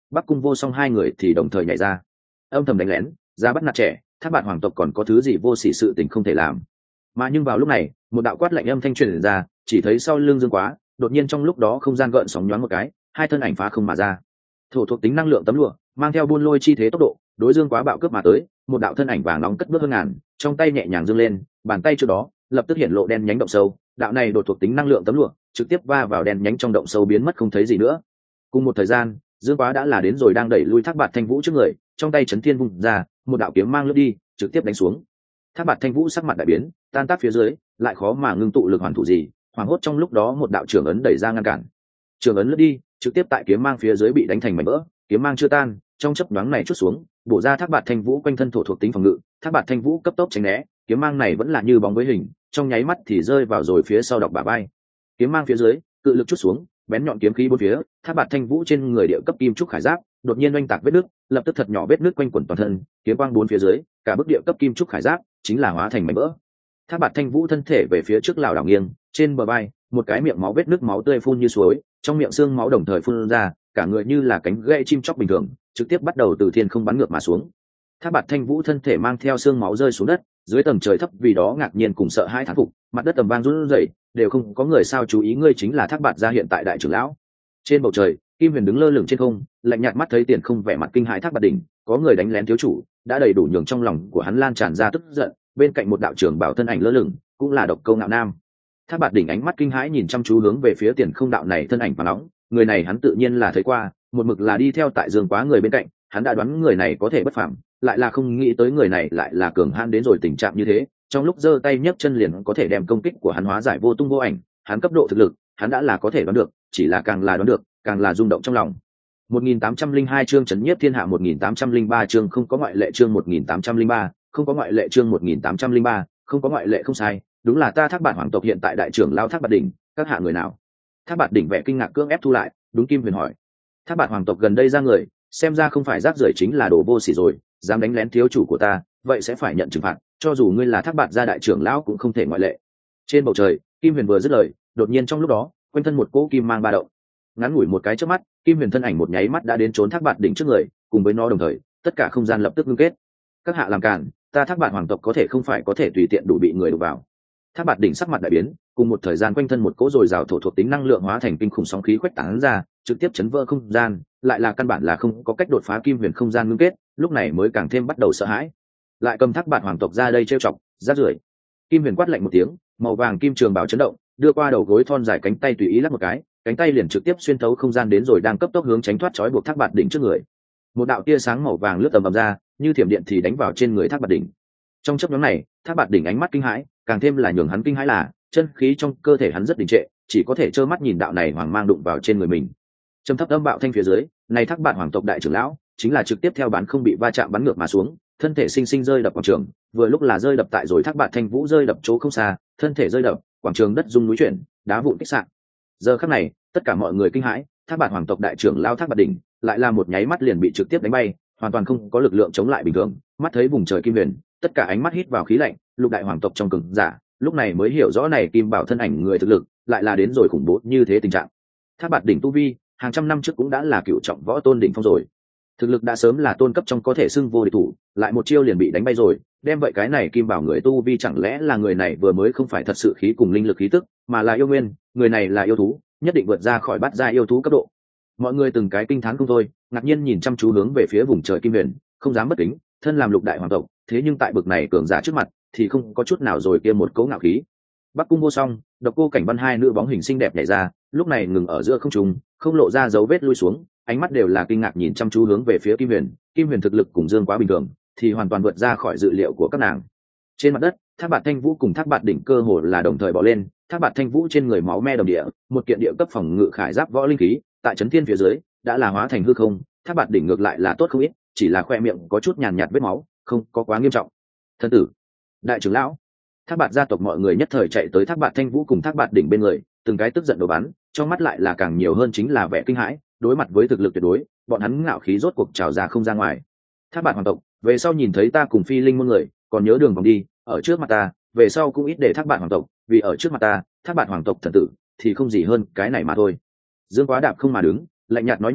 Bắc Cung Vô Song hai người thì đồng thời nhảy ra, âm thầm đánh lén, ra bắt nạt trẻ. Thác Bạt hoàng tộc còn có thứ gì vô sỉ sự tình không thể làm. Mà nhưng vào lúc này, một đạo quát lạnh âm thanh truyền ra, chỉ thấy sau lưng Dương Quá, đột nhiên trong lúc đó không gian gợn sóng nhoáng một cái, hai thân ảnh phá không mà ra. Thổ thuộc tính năng lượng tấm lụa, mang theo buôn lôi chi thế tốc độ, đối Dương Quá bạo cướp mà tới, một đạo thân ảnh vàng nóng cất bước hơn ngàn, trong tay nhẹ nhàng giương lên, bàn tay trước đó, lập tức hiện lộ đen nhánh động sâu, đạo này đột thuộc tính năng lượng tấm lụa, trực tiếp va vào đen nhánh trong động sâu biến mất không thấy gì nữa. Cùng một thời gian, Dương Quá đã là đến rồi đang đẩy lui Thác Bạt Thanh Vũ trước người, trong tay chấn thiên vung ra, một đạo kiếm mang lướt đi, trực tiếp đánh xuống. Thác Bạt Thanh Vũ sắc mặt đại biến, tan tác phía dưới, lại khó mà ngưng tụ lực hoàn thủ gì, hoảng hốt trong lúc đó một đạo trưởng ấn đẩy ra ngăn cản. Trường ấn lướt đi, trực tiếp tại kiếm mang phía dưới bị đánh thành mảnh vỡ, kiếm mang chưa tan, trong chớp nhoáng này chút xuống, bổ ra Thác Bạt Thanh Vũ quanh thân thổ thuộc tính phòng ngự. Thác Bạt Thanh Vũ cấp tốc tránh né, kiếm mang này vẫn là như bóng với hình, trong nháy mắt thì rơi vào rồi phía sau đọc bả vai. Kiếm mang phía dưới, cự lực chút xuống, bén nhọn kiếm khí bốn phía, Thác Bạt Thanh Vũ trên người địa cấp kim trúc khải giáp, đột nhiên oanh tạc vết nước, lập tức thật nhỏ vết nước quanh quẩn toàn thân, kiếm quang bốn phía dưới, cả bức địa cấp kim trúc khải giáp chính là hóa thành mảnh vỡ. Thác Bạt Thanh Vũ thân thể về phía trước lảo đảo nghiêng, trên bờ vai, một cái miệng máu vết nước máu tươi phun như suối, trong miệng xương máu đồng thời phun ra, cả người như là cánh gãy chim chóc bình thường, trực tiếp bắt đầu từ thiên không bắn ngược mà xuống. Thác Bạt Thanh Vũ thân thể mang theo xương máu rơi xuống đất, dưới tầng trời thấp vì đó ngạc nhiên cùng sợ hãi thán phục, mặt đất tầm vang run rẩy, đều không có người sao chú ý ngươi chính là Thác Bạt gia hiện tại đại trưởng lão. Trên bầu trời, Kim Huyền đứng lơ lửng trên không, lạnh nhạt mắt thấy tiền không vẻ mặt kinh hãi Thác Bạt đỉnh, có người đánh lén thiếu chủ, đã đầy đủ nhường trong lòng của hắn lan tràn ra tức giận, bên cạnh một đạo trưởng bảo thân ảnh lơ lửng, cũng là Độc Câu Ngạo Nam. Thác Bạt đỉnh ánh mắt kinh hãi nhìn chăm chú hướng về phía tiền không đạo này thân ảnh và nóng, người này hắn tự nhiên là thấy qua, một mực là đi theo tại Dương Quá người bên cạnh, hắn đã đoán người này có thể bất phàm, lại là không nghĩ tới người này lại là cường hãn đến rồi tình trạng như thế, trong lúc giơ tay nhấc chân liền có thể đem công kích của hắn hóa giải vô tung vô ảnh, hắn cấp độ thực lực, hắn đã là có thể đoán được, chỉ là càng là đoán được, càng là rung động trong lòng. 1802 chương trấn nhiếp thiên hạ 1803 chương không có ngoại lệ chương 1803, không có ngoại lệ chương 1803, không có ngoại lệ không sai, đúng là ta Thác Bạt hoàng tộc hiện tại đại trưởng lao Thác Bạt đỉnh, các hạ người nào? Thác Bạt đỉnh vẻ kinh ngạc cưỡng ép thu lại, đúng Kim Huyền hỏi. Thác Bạt hoàng tộc gần đây ra người, xem ra không phải rác rưởi chính là đồ vô sỉ rồi, dám đánh lén thiếu chủ của ta, vậy sẽ phải nhận trừng phạt, cho dù ngươi là Thác Bạt gia đại trưởng lão cũng không thể ngoại lệ. Trên bầu trời, Kim Huyền vừa dứt lời, đột nhiên trong lúc đó, quanh thân một cỗ kim mang ba động. Ngắn ngủi một cái chớp mắt, Kim Huyền thân ảnh một nháy mắt đã đến trốn Thác Bạt đỉnh trước người, cùng với nó đồng thời, tất cả không gian lập tức ngưng kết. Các hạ làm cản, ta Thác Bạt hoàng tộc có thể không phải có thể tùy tiện đủ bị người đụng vào. Thác Bạt đỉnh sắc mặt đại biến, cùng một thời gian quanh thân một cỗ dồi dào thổ thuộc tính năng lượng hóa thành kinh khủng sóng khí khuếch tán ra, trực tiếp chấn vỡ không gian, lại là căn bản là không có cách đột phá Kim Huyền không gian ngưng kết, lúc này mới càng thêm bắt đầu sợ hãi. Lại cầm Thác Bạt hoàng tộc ra đây trêu chọc, rát rưởi. Kim Huyền quát lạnh một tiếng, màu vàng kim trường bào chấn động, đưa qua đầu gối thon dài cánh tay tùy ý lắc một cái, cánh tay liền trực tiếp xuyên thấu không gian đến rồi đang cấp tốc hướng tránh thoát trói buộc Thác Bạt đỉnh trước người. Một đạo tia sáng màu vàng lướt tầm ầm ra, như thiểm điện thì đánh vào trên người Thác Bạt đỉnh. Trong chớp nhoáng này, Thác Bạt đỉnh ánh mắt kinh hãi, càng thêm là nhường hắn kinh hãi là chân khí trong cơ thể hắn rất đình trệ, chỉ có thể trơ mắt nhìn đạo này hoàng mang đụng vào trên người mình. Trầm thấp âm bạo thanh phía dưới, này Thác Bạt hoàng tộc đại trưởng lão chính là trực tiếp theo bán không bị va chạm bắn ngược mà xuống, thân thể sinh sinh rơi đập quảng trường, vừa lúc là rơi đập tại rồi Thác Bạt Thanh Vũ rơi đập chỗ không xa, thân thể rơi đập, quảng trường đất rung núi chuyển, đá vụn kích sạn. Giờ khắc này, tất cả mọi người kinh hãi, Thác Bạt hoàng tộc đại trưởng lão Thác Bạt đỉnh, lại là một nháy mắt liền bị trực tiếp đánh bay, hoàn toàn không có lực lượng chống lại bình thường. Mắt thấy vùng trời kim huyền, tất cả ánh mắt hít vào khí lạnh, lục đại hoàng tộc trong cường giả, lúc này mới hiểu rõ này Kim Bảo thân ảnh người thực lực, lại là đến rồi khủng bố như thế tình trạng. Thác Bạt đỉnh tu vi, hàng trăm năm trước cũng đã là cựu trọng võ tôn đỉnh phong rồi. Thực lực đã sớm là tôn cấp trong có thể xưng vô địch thủ, lại một chiêu liền bị đánh bay rồi, đem vậy cái này Kim Bảo người tu vi chẳng lẽ là người này vừa mới không phải thật sự khí cùng linh lực khí tức, mà là yêu nguyên, người này là yêu thú, nhất định vượt ra khỏi bát giai yêu thú cấp độ. Mọi người từng cái kinh thán không thôi, ngạc nhiên nhìn chăm chú hướng về phía vùng trời kim huyền, không dám bất kính, thân làm lục đại hoàng tộc, thế nhưng tại bực này cường giả trước mặt thì không có chút nào rồi kia một cấu ngạo khí. Bắc Cung Vô Song, Độc Cô Cảnh Văn hai nữ bóng hình xinh đẹp nhảy ra, lúc này ngừng ở giữa không trung, không lộ ra dấu vết lui xuống, ánh mắt đều là kinh ngạc nhìn chăm chú hướng về phía Kim Huyền. Kim Huyền thực lực cùng Dương Quá bình thường, thì hoàn toàn vượt ra khỏi dự liệu của các nàng. Trên mặt đất, Thác Bạt Thanh Vũ cùng Thác Bạt đỉnh cơ hồ là đồng thời bỏ lên, Thác Bạt Thanh Vũ trên người máu me đồng địa, một kiện địa cấp phòng ngự khải giáp võ linh khí, tại chấn thiên phía dưới đã là hóa thành hư không. Thác Bạt đỉnh ngược lại là tốt không ít, chỉ là khoe miệng có chút nhàn nhạt vết máu, không có quá nghiêm trọng. Thân tử, đại trưởng lão, Thác Bạt gia tộc mọi người nhất thời chạy tới Thác Bạt Thanh Vũ cùng Thác Bạt đỉnh bên người, từng cái tức giận đổ bắn, trong mắt lại là càng nhiều hơn chính là vẻ kinh hãi, đối mặt với thực lực tuyệt đối, bọn hắn ngạo khí rốt cuộc trào ra không ra ngoài. Thác Bạt hoàng tộc, về sau nhìn thấy ta cùng Phi Linh môn người, còn nhớ đường vòng đi, ở trước mặt ta, về sau cũng ít để Thác Bạt hoàng tộc, vì ở trước mặt ta, Thác Bạt hoàng tộc thần tử thì không gì hơn cái này mà thôi. Dương Quá đạp không mà đứng, lạnh nhạt nói nhỏ,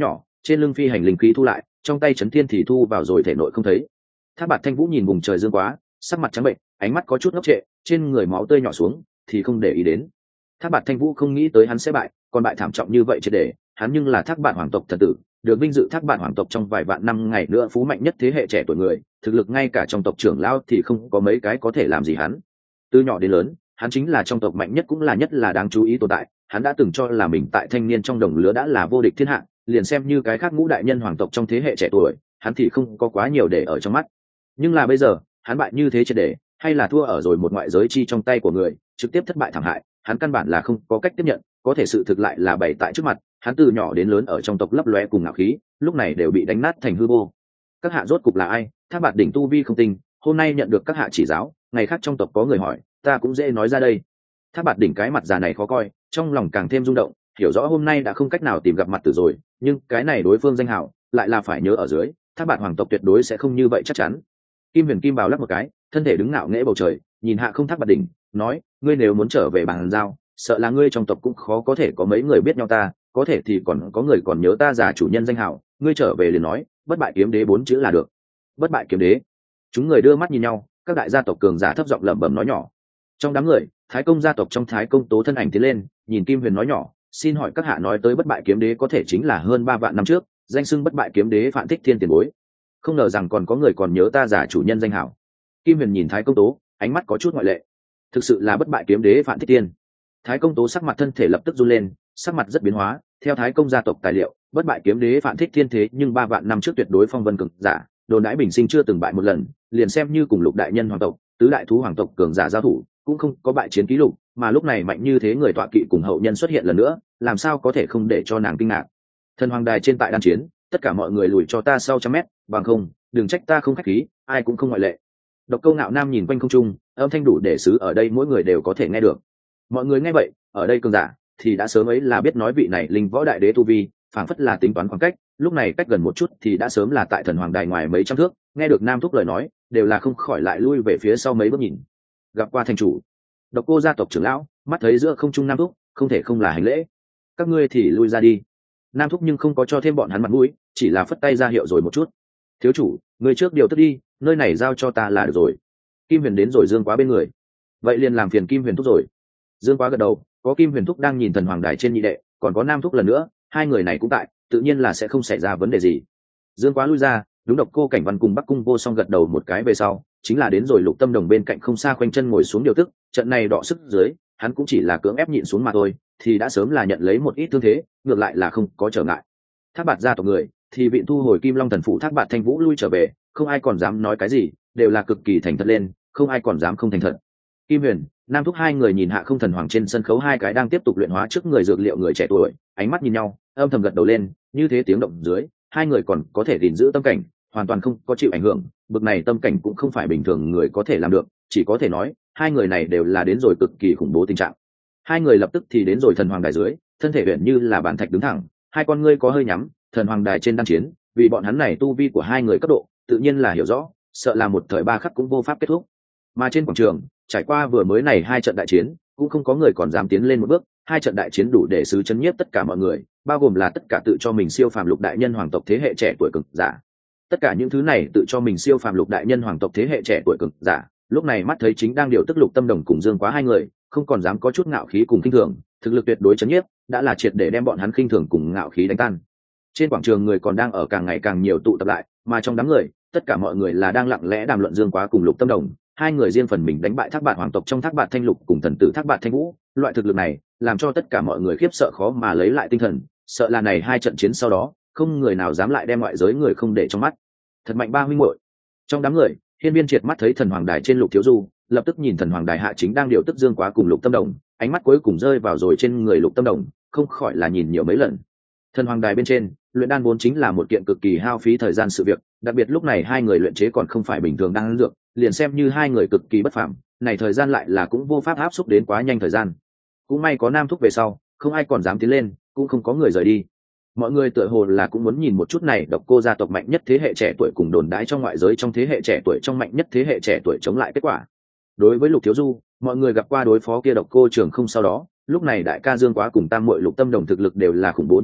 trên lưng phi hành linh khí thu lại, trong tay chấn thiên thì thu vào rồi thể nội không thấy. Thác Bạt Thanh Vũ nhìn vùng trời Dương Quá, sắc mặt trắng bệnh, ánh mắt có chút ngốc trệ, trên người máu tươi nhỏ xuống thì không để ý đến. Thác Bạt Thanh Vũ không nghĩ tới hắn sẽ bại, còn bại thảm trọng như vậy triệt để, hắn nhưng là Thác Bạt hoàng tộc thần tử, được vinh dự Thác Bạt hoàng tộc trong vài vạn năm ngày nữa phú mạnh nhất thế hệ trẻ tuổi người, thực lực ngay cả trong tộc trưởng lão thì không có mấy cái có thể làm gì hắn. Từ nhỏ đến lớn, hắn chính là trong tộc mạnh nhất cũng là nhất là đáng chú ý tồn tại, hắn đã từng cho là mình tại thanh niên trong đồng lứa đã là vô địch thiên hạ, liền xem như cái khác ngũ đại nhân hoàng tộc trong thế hệ trẻ tuổi, hắn thì không có quá nhiều để ở trong mắt. Nhưng là bây giờ, hắn bại như thế triệt để, hay là thua ở rồi một ngoại giới chi trong tay của người, trực tiếp thất bại thảm hại, hắn căn bản là không có cách tiếp nhận, có thể sự thực lại là bày tại trước mặt, hắn từ nhỏ đến lớn ở trong tộc lấp lóe cùng ngạo khí, lúc này đều bị đánh nát thành hư vô. Các hạ rốt cục là ai? Thác Bạt đỉnh tu vi không tinh, hôm nay nhận được các hạ chỉ giáo, ngày khác trong tộc có người hỏi, ta cũng dễ nói ra đây. Thác Bạt đỉnh cái mặt già này khó coi, trong lòng càng thêm rung động, hiểu rõ hôm nay đã không cách nào tìm gặp mặt tử rồi, nhưng cái này đối phương danh hào lại là phải nhớ ở dưới, Thác Bạt hoàng tộc tuyệt đối sẽ không như vậy chắc chắn. Kim Huyền Kim Bào lắc một cái, thân thể đứng ngạo nghễ bầu trời, nhìn hạ không Thác Bạt đỉnh, nói, ngươi nếu muốn trở về bàn giao, sợ là ngươi trong tộc cũng khó có thể có mấy người biết nhau ta, có thể thì còn có người còn nhớ ta giả chủ nhân danh hào, ngươi trở về liền nói, bất bại kiếm đế 4 chữ là được. Bất bại kiếm đế. Chúng người đưa mắt nhìn nhau, các đại gia tộc cường giả thấp giọng lẩm bẩm nói nhỏ. Trong đám người, Thái Công gia tộc trong Thái Công Tố thân ảnh tiến lên, nhìn Kim Huyền nói nhỏ, xin hỏi các hạ nói tới bất bại kiếm đế có thể chính là hơn 3 vạn năm trước, danh xưng bất bại kiếm đế Phạn Thích Thiên tiền bối. Không ngờ rằng còn có người còn nhớ ta giả chủ nhân danh hảo. Kim Huyền nhìn Thái Công Tố, ánh mắt có chút ngoại lệ. Thực sự là bất bại kiếm đế Phạn Thích Thiên. Thái Công Tố sắc mặt thân thể lập tức run lên, sắc mặt rất biến hóa, theo Thái Công gia tộc tài liệu, bất bại kiếm đế Phạn Thích Thiên thế nhưng 3 vạn năm trước tuyệt đối phong vân cường giả, đồn đãi bình sinh chưa từng bại một lần, liền xem như cùng Lục đại nhân hoàng tộc, tứ đại thú hoàng tộc cường giả giao thủ, cũng không có bại chiến ký lục, mà lúc này mạnh như thế người tọa kỵ cùng hậu nhân xuất hiện lần nữa, làm sao có thể không để cho nàng kinh ngạc. Thần hoàng đài trên tại đan chiến, tất cả mọi người lùi cho ta sau trăm mét, bằng không, đừng trách ta không khách khí, ai cũng không ngoại lệ. Độc Câu Ngạo Nam nhìn quanh không trung, âm thanh đủ để xứ ở đây mỗi người đều có thể nghe được. Mọi người nghe vậy, ở đây cường giả thì đã sớm ấy là biết nói vị này linh võ đại đế tu vi, phảng phất là tính toán khoảng cách, lúc này cách gần một chút thì đã sớm là tại thần hoàng đài ngoài mấy trăm thước, nghe được Nam Thúc lời nói, đều là không khỏi lại lui về phía sau mấy bước nhìn. Gặp qua thành chủ, Độc Cô gia tộc trưởng lão, mắt thấy giữa không trung Nam Thúc, không thể không là hành lễ. Các ngươi thì lui ra đi. Nam Thúc nhưng không có cho thêm bọn hắn mặt mũi, chỉ là phất tay ra hiệu rồi một chút. Thiếu chủ, người trước điều tức đi, nơi này giao cho ta là được rồi. Kim Huyền đến rồi Dương Quá bên người. Vậy liền làm phiền Kim Huyền Thúc rồi. Dương Quá gật đầu, có Kim Huyền Thúc đang nhìn thần hoàng đài trên nhị đệ, còn có Nam Thúc lần nữa, hai người này cũng tại, tự nhiên là sẽ không xảy ra vấn đề gì. Dương Quá lui ra, đúng Độc Cô Cảnh Văn cùng Bắc Cung Vô Song gật đầu một cái về sau, chính là đến rồi Lục Tâm Đồng bên cạnh không xa khoanh chân ngồi xuống điều tức, trận này đọ sức dưới, hắn cũng chỉ là cưỡng ép nhịn xuống mà thôi, thì đã sớm là nhận lấy một ít thương thế, ngược lại là không có trở ngại. Thác Bạt gia tộc người, thì viện thu hồi Kim Long thần phụ Thác Bạt Thanh Vũ lui trở về, không ai còn dám nói cái gì, đều là cực kỳ thành thật lên, không ai còn dám không thành thật. Kim Huyền, Nam Thúc hai người nhìn Hạ Không Thần Hoàng trên sân khấu hai cái đang tiếp tục luyện hóa trước người dược liệu người trẻ tuổi, ánh mắt nhìn nhau, âm thầm gật đầu lên, như thế tiếng động dưới, hai người còn có thể gìn giữ tâm cảnh, hoàn toàn không có chịu ảnh hưởng, bực này tâm cảnh cũng không phải bình thường người có thể làm được, chỉ có thể nói, hai người này đều là đến rồi cực kỳ khủng bố tình trạng. Hai người lập tức thì đến rồi thần hoàng đài dưới, thân thể huyền như là bản thạch đứng thẳng, hai con ngươi có hơi nhắm, thần hoàng đài trên đang chiến, vì bọn hắn này tu vi của hai người cấp độ, tự nhiên là hiểu rõ, sợ là một thời ba khắc cũng vô pháp kết thúc. Mà trên quảng trường, trải qua vừa mới này hai trận đại chiến, cũng không có người còn dám tiến lên một bước, hai trận đại chiến đủ để xứ chấn nhiếp tất cả mọi người, bao gồm là tất cả tự cho mình siêu phàm lục đại nhân hoàng tộc thế hệ trẻ tuổi cực giả. Tất cả những thứ này tự cho mình siêu phàm lục đại nhân hoàng tộc thế hệ trẻ tuổi cực giả, lúc này mắt thấy chính đang điều tức Lục Tâm Đồng cùng Dương Quá hai người, không còn dám có chút ngạo khí cùng khinh thường, thực lực tuyệt đối chấn nhiếp, đã là triệt để đem bọn hắn khinh thường cùng ngạo khí đánh tan. Trên quảng trường người còn đang ở càng ngày càng nhiều tụ tập lại, mà trong đám người, tất cả mọi người là đang lặng lẽ đàm luận Dương Quá cùng Lục Tâm Đồng, hai người riêng phần mình đánh bại Thác Bạt hoàng tộc trong Thác Bạt Thanh Lục cùng thần tử Thác Bạt Thanh Vũ, loại thực lực này làm cho tất cả mọi người khiếp sợ khó mà lấy lại tinh thần, sợ là này hai trận chiến sau đó, không người nào dám lại đem ngoại giới người không để trong mắt. Thật mạnh ba huynh muội. Trong đám người, Hiên Viên triệt mắt thấy thần hoàng đài trên Lục Thiếu Du, lập tức nhìn thần hoàng đài hạ chính đang điều tức Dương Quá cùng Lục Tâm Đồng, ánh mắt cuối cùng rơi vào rồi trên người Lục Tâm Đồng, không khỏi là nhìn nhiều mấy lần. Thần hoàng đài bên trên, luyện đan vốn chính là một kiện cực kỳ hao phí thời gian sự việc, đặc biệt lúc này hai người luyện chế còn không phải bình thường đan dược, liền xem như hai người cực kỳ bất phàm, này thời gian lại là cũng vô pháp áp xúc đến quá nhanh thời gian. Cũng may có Nam Thúc về sau, không ai còn dám tiến lên, cũng không có người rời đi. Mọi người tựa hồ là cũng muốn nhìn một chút này Độc Cô gia tộc mạnh nhất thế hệ trẻ tuổi cùng đồn đái trong ngoại giới trong thế hệ trẻ tuổi trong mạnh nhất thế hệ trẻ tuổi chống lại kết quả. Đối với Lục Thiếu Du, mọi người gặp qua đối phó kia Độc Cô Trường không sau đó, lúc này đại ca Dương Quá cùng tam muội Lục Tâm Đồng thực lực đều là khủng bố như thế,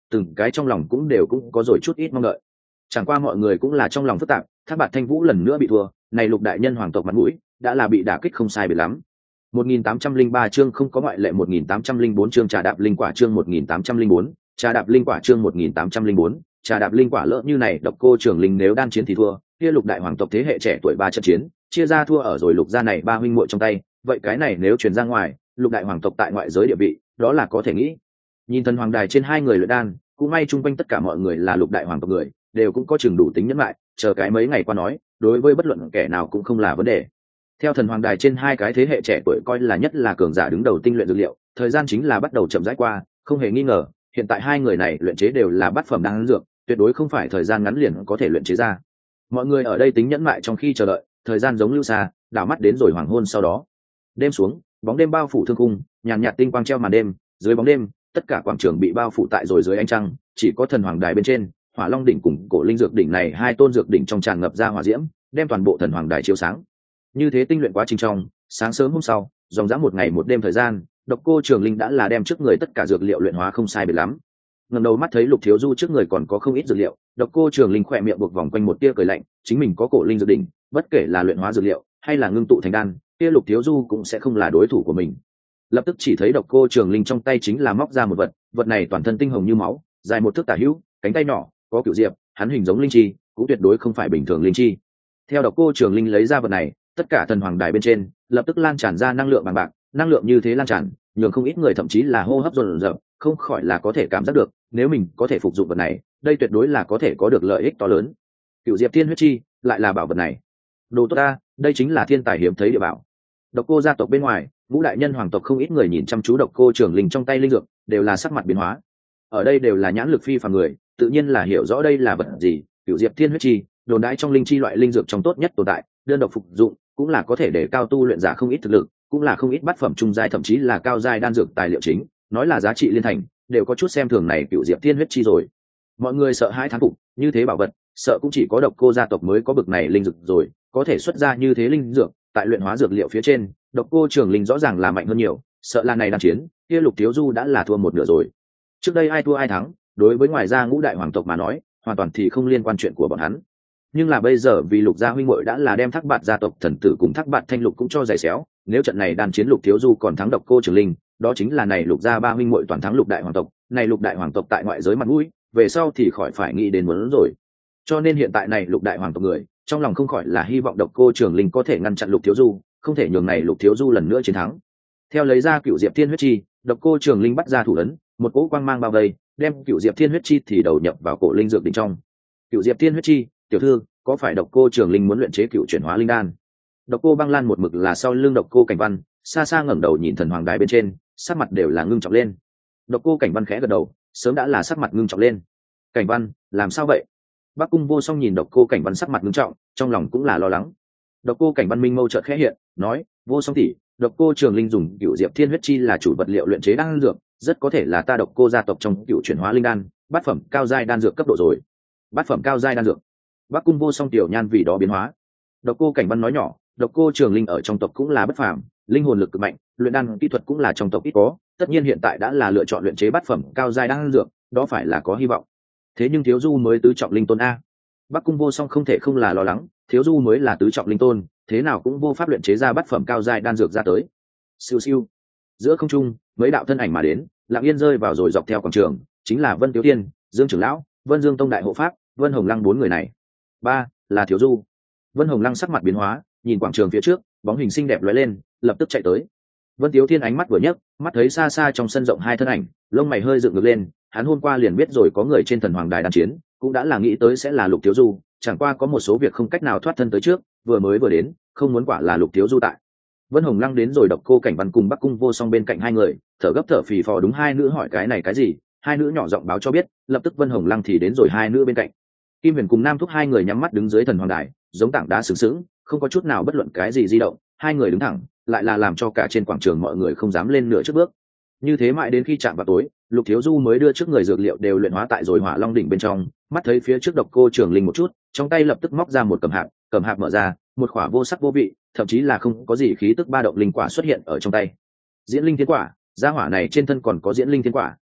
từng cái trong lòng cũng có rồi chút ít mong đợi. Chẳng qua mọi người cũng là trong lòng phức tạp, Thác Bạt Thanh Vũ lần nữa bị thua, này Lục đại nhân hoàng tộc mặt mũi đã là bị đả kích không sai biệt lắm. 1803 chương không có ngoại lệ, 1804 chương trà đạp linh quả, chương 1804 trà đạp linh quả, chương 1804 trà đạp linh quả. Lỡ như này Độc Cô Trường Linh nếu đan chiến thì thua, kia Lục đại hoàng tộc thế hệ trẻ tuổi 3 trận chiến, chia ra thua ở rồi Lục gia này 3 huynh muội trong tay, vậy cái này nếu truyền ra ngoài, Lục đại hoàng tộc tại ngoại giới địa vị, đó là có thể nghĩ. Nhìn thần hoàng đài trên hai người luyện đan, cũng may chung quanh tất cả mọi người là Lục đại hoàng tộc người, đều cũng có chừng đủ tính nhẫn lại, chờ cái mấy ngày qua nói, đối với bất luận kẻ nào cũng không là vấn đề. Theo thần hoàng đài trên hai cái thế hệ trẻ tuổi coi là nhất là cường giả đứng đầu tinh luyện dược liệu, thời gian chính là bắt đầu chậm rãi qua, không hề nghi ngờ, hiện tại hai người này luyện chế đều là bát phẩm đan dược, tuyệt đối không phải thời gian ngắn liền có thể luyện chế ra. Mọi người ở đây tính nhẫn mại trong khi chờ đợi, thời gian giống lưu xa, đảo mắt đến rồi hoàng hôn sau đó. Đêm xuống, bóng đêm bao phủ thương cung, nhàn nhạt tinh quang treo màn đêm, dưới bóng đêm, tất cả quảng trường bị bao phủ tại rồi dưới ánh trăng, chỉ có thần hoàng đài bên trên, Hỏa Long đỉnh cùng Cổ Linh dược đỉnh này hai tôn dược đỉnh trong tràn ngập ra hỏa diễm, đem toàn bộ thần hoàng đài chiếu sáng. Như thế tinh luyện quá trình trong, sáng sớm hôm sau, dòng dã một ngày một đêm thời gian, Độc Cô Trường Linh đã là đem trước người tất cả dược liệu luyện hóa không sai biệt lắm. Ngẩng đầu mắt thấy Lục Thiếu Du trước người còn có không ít dược liệu, Độc Cô Trường Linh khỏe miệng buộc vòng quanh một tia cười lạnh, chính mình có Cổ Linh dược đỉnh, bất kể là luyện hóa dược liệu hay là ngưng tụ thành đan, kia Lục Thiếu Du cũng sẽ không là đối thủ của mình. Lập tức chỉ thấy Độc Cô Trường Linh trong tay chính là móc ra một vật, vật này toàn thân tinh hồng như máu, dài một thước tả hữu, cánh tay nhỏ, có cửu diệp, hắn hình giống linh chi, cũng tuyệt đối không phải bình thường linh chi. Theo Độc Cô Trường Linh lấy ra vật này, tất cả thần hoàng đài bên trên lập tức lan tràn ra năng lượng bằng bạc, năng lượng như thế lan tràn, nhường không ít người thậm chí là hô hấp dồn dập, không khỏi là có thể cảm giác được, nếu mình có thể phục dụng vật này, đây tuyệt đối là có thể có được lợi ích to lớn. Cửu diệp thiên huyết chi lại là bảo vật này, đồ tốt ta, đây chính là thiên tài hiếm thấy địa bảo. Độc Cô gia tộc bên ngoài, Ngũ đại nhân hoàng tộc không ít người nhìn chăm chú Độc Cô Trường Linh trong tay linh dược, đều là sắc mặt biến hóa. Ở đây đều là nhãn lực phi phàm người, tự nhiên là hiểu rõ đây là vật gì. Cửu diệp thiên huyết chi, đồn đãi trong linh chi loại linh dược trong tốt nhất tồn tại, đơn độc phục dụng cũng là có thể để cao tu luyện giả không ít thực lực, cũng là không ít bát phẩm trung giai thậm chí là cao giai đan dược tài liệu chính, nói là giá trị liên thành, đều có chút xem thường này Cửu diệp thiên huyết chi rồi. Mọi người sợ hãi thán phục, như thế bảo vật, sợ cũng chỉ có Độc Cô gia tộc mới có bực này linh dược rồi, có thể xuất ra như thế linh dược, tại luyện hóa dược liệu phía trên, Độc Cô Trường Linh rõ ràng là mạnh hơn nhiều, sợ là này đan chiến, kia Lục Thiếu Du đã là thua một nửa rồi. Trước đây ai thua ai thắng, đối với ngoài ra ngũ đại hoàng tộc mà nói, hoàn toàn thì không liên quan chuyện của bọn hắn. Nhưng là bây giờ vì Lục gia huynh muội đã là đem Thác Bạt gia tộc thần tử cùng Thác Bạt Thanh Lục cũng cho giày xéo, nếu trận này đan chiến Lục Thiếu Du còn thắng Độc Cô Trường Linh, đó chính là này Lục gia ba huynh muội toàn thắng Lục đại hoàng tộc, này Lục đại hoàng tộc tại ngoại giới mặt mũi, về sau thì khỏi phải nghĩ đến muốn rồi. Cho nên hiện tại này Lục đại hoàng tộc người, trong lòng không khỏi là hy vọng Độc Cô Trường Linh có thể ngăn chặn Lục Thiếu Du, không thể nhường này Lục Thiếu Du lần nữa chiến thắng. Theo lấy ra Cửu diệp thiên huyết chi, Độc Cô Trường Linh bắt ra thủ ấn, một cỗ quang mang bao vây, đem Cửu diệp thiên huyết chi thì đầu nhập vào cổ linh dược đỉnh trong. Cửu diệp thiên huyết chi, tiểu thư, có phải Độc Cô Trường Linh muốn luyện chế cựu chuyển hóa linh đan? Độc Cô Băng Lan một mực là sau lưng Độc Cô Cảnh Văn, xa xa ngẩng đầu nhìn thần hoàng đài bên trên, sắc mặt đều là ngưng trọng lên. Độc Cô Cảnh Văn khẽ gật đầu, sớm đã là sắc mặt ngưng trọng lên. Cảnh Văn, làm sao vậy? Bắc Cung Vô Song nhìn Độc Cô Cảnh Văn sắc mặt ngưng trọng, trong lòng cũng là lo lắng. Độc Cô Cảnh Văn minh mâu chợt khẽ hiện, nói: Vô Song tỷ, Độc Cô Trường Linh dùng cựu diệp thiên huyết chi là chủ vật liệu luyện chế đan dược, rất có thể là ta Độc Cô gia tộc trong cựu chuyển hóa linh đan, bát phẩm cao giai đan dược cấp độ rồi. Bát phẩm cao giai đan dược. Bắc Cung Vô Song tiểu nhan vì đó biến hóa. Độc Cô Cảnh Văn nói nhỏ, Độc Cô Trường Linh ở trong tộc cũng là bất phàm, linh hồn lực cực mạnh, luyện đan kỹ thuật cũng là trong tộc ít có, tất nhiên hiện tại đã là lựa chọn luyện chế bát phẩm cao giai đan dược, đó phải là có hy vọng. Thế nhưng Thiếu Du mới tứ trọng linh tôn a. Bắc Cung Vô Song không thể không là lo lắng, Thiếu Du mới là tứ trọng linh tôn, thế nào cũng vô pháp luyện chế ra bát phẩm cao giai đan dược ra tới. Siêu siêu. Giữa không trung, mấy đạo thân ảnh mà đến, lặng yên rơi vào rồi dọc theo quảng trường, chính là Vân Tiếu Tiên, Dương trưởng lão, Vân Dương tông đại hộ pháp, Vân Hồng Lăng bốn người này. Ba là Thiếu Du. Vân Hồng Lăng sắc mặt biến hóa, nhìn quảng trường phía trước, bóng hình xinh đẹp lóe lên, lập tức chạy tới. Vân Tiếu Thiên ánh mắt vừa nhấc, mắt thấy xa xa trong sân rộng hai thân ảnh, lông mày hơi dựng ngược lên, hắn hôm qua liền biết rồi có người trên thần hoàng đài đan chiến, cũng đã là nghĩ tới sẽ là Lục Thiếu Du, chẳng qua có một số việc không cách nào thoát thân tới trước, vừa đến, không muốn quả là Lục Thiếu Du tại. Vân Hồng Lăng đến rồi Độc Cô Cảnh Văn cùng Bắc Cung Vô Song bên cạnh hai người, thở gấp thở phì phò đúng hai nữ hỏi cái này cái gì, hai nữ nhỏ giọng báo cho biết, lập tức Vân Hồng Lăng thì đến rồi hai nữ bên cạnh. Kim Huyền cùng Nam Thúc hai người nhắm mắt đứng dưới thần hoàng đài, giống tảng đá sừng sững, không có chút nào bất luận cái gì di động, hai người đứng thẳng, lại là làm cho cả trên quảng trường mọi người không dám lên nửa trước bước. Như thế mãi đến khi chạm vào tối, Lục Thiếu Du mới đưa trước người dược liệu đều luyện hóa tại rồi Hỏa Long đỉnh bên trong, mắt thấy phía trước Độc Cô Trường Linh một chút, trong tay lập tức móc ra một cầm hạp mở ra, một quả vô sắc vô vị, thậm chí là không có gì khí tức ba động linh quả xuất hiện ở trong tay. Diễn linh thiên quả, gia hỏa này trên thân còn có diễn linh thiên quả.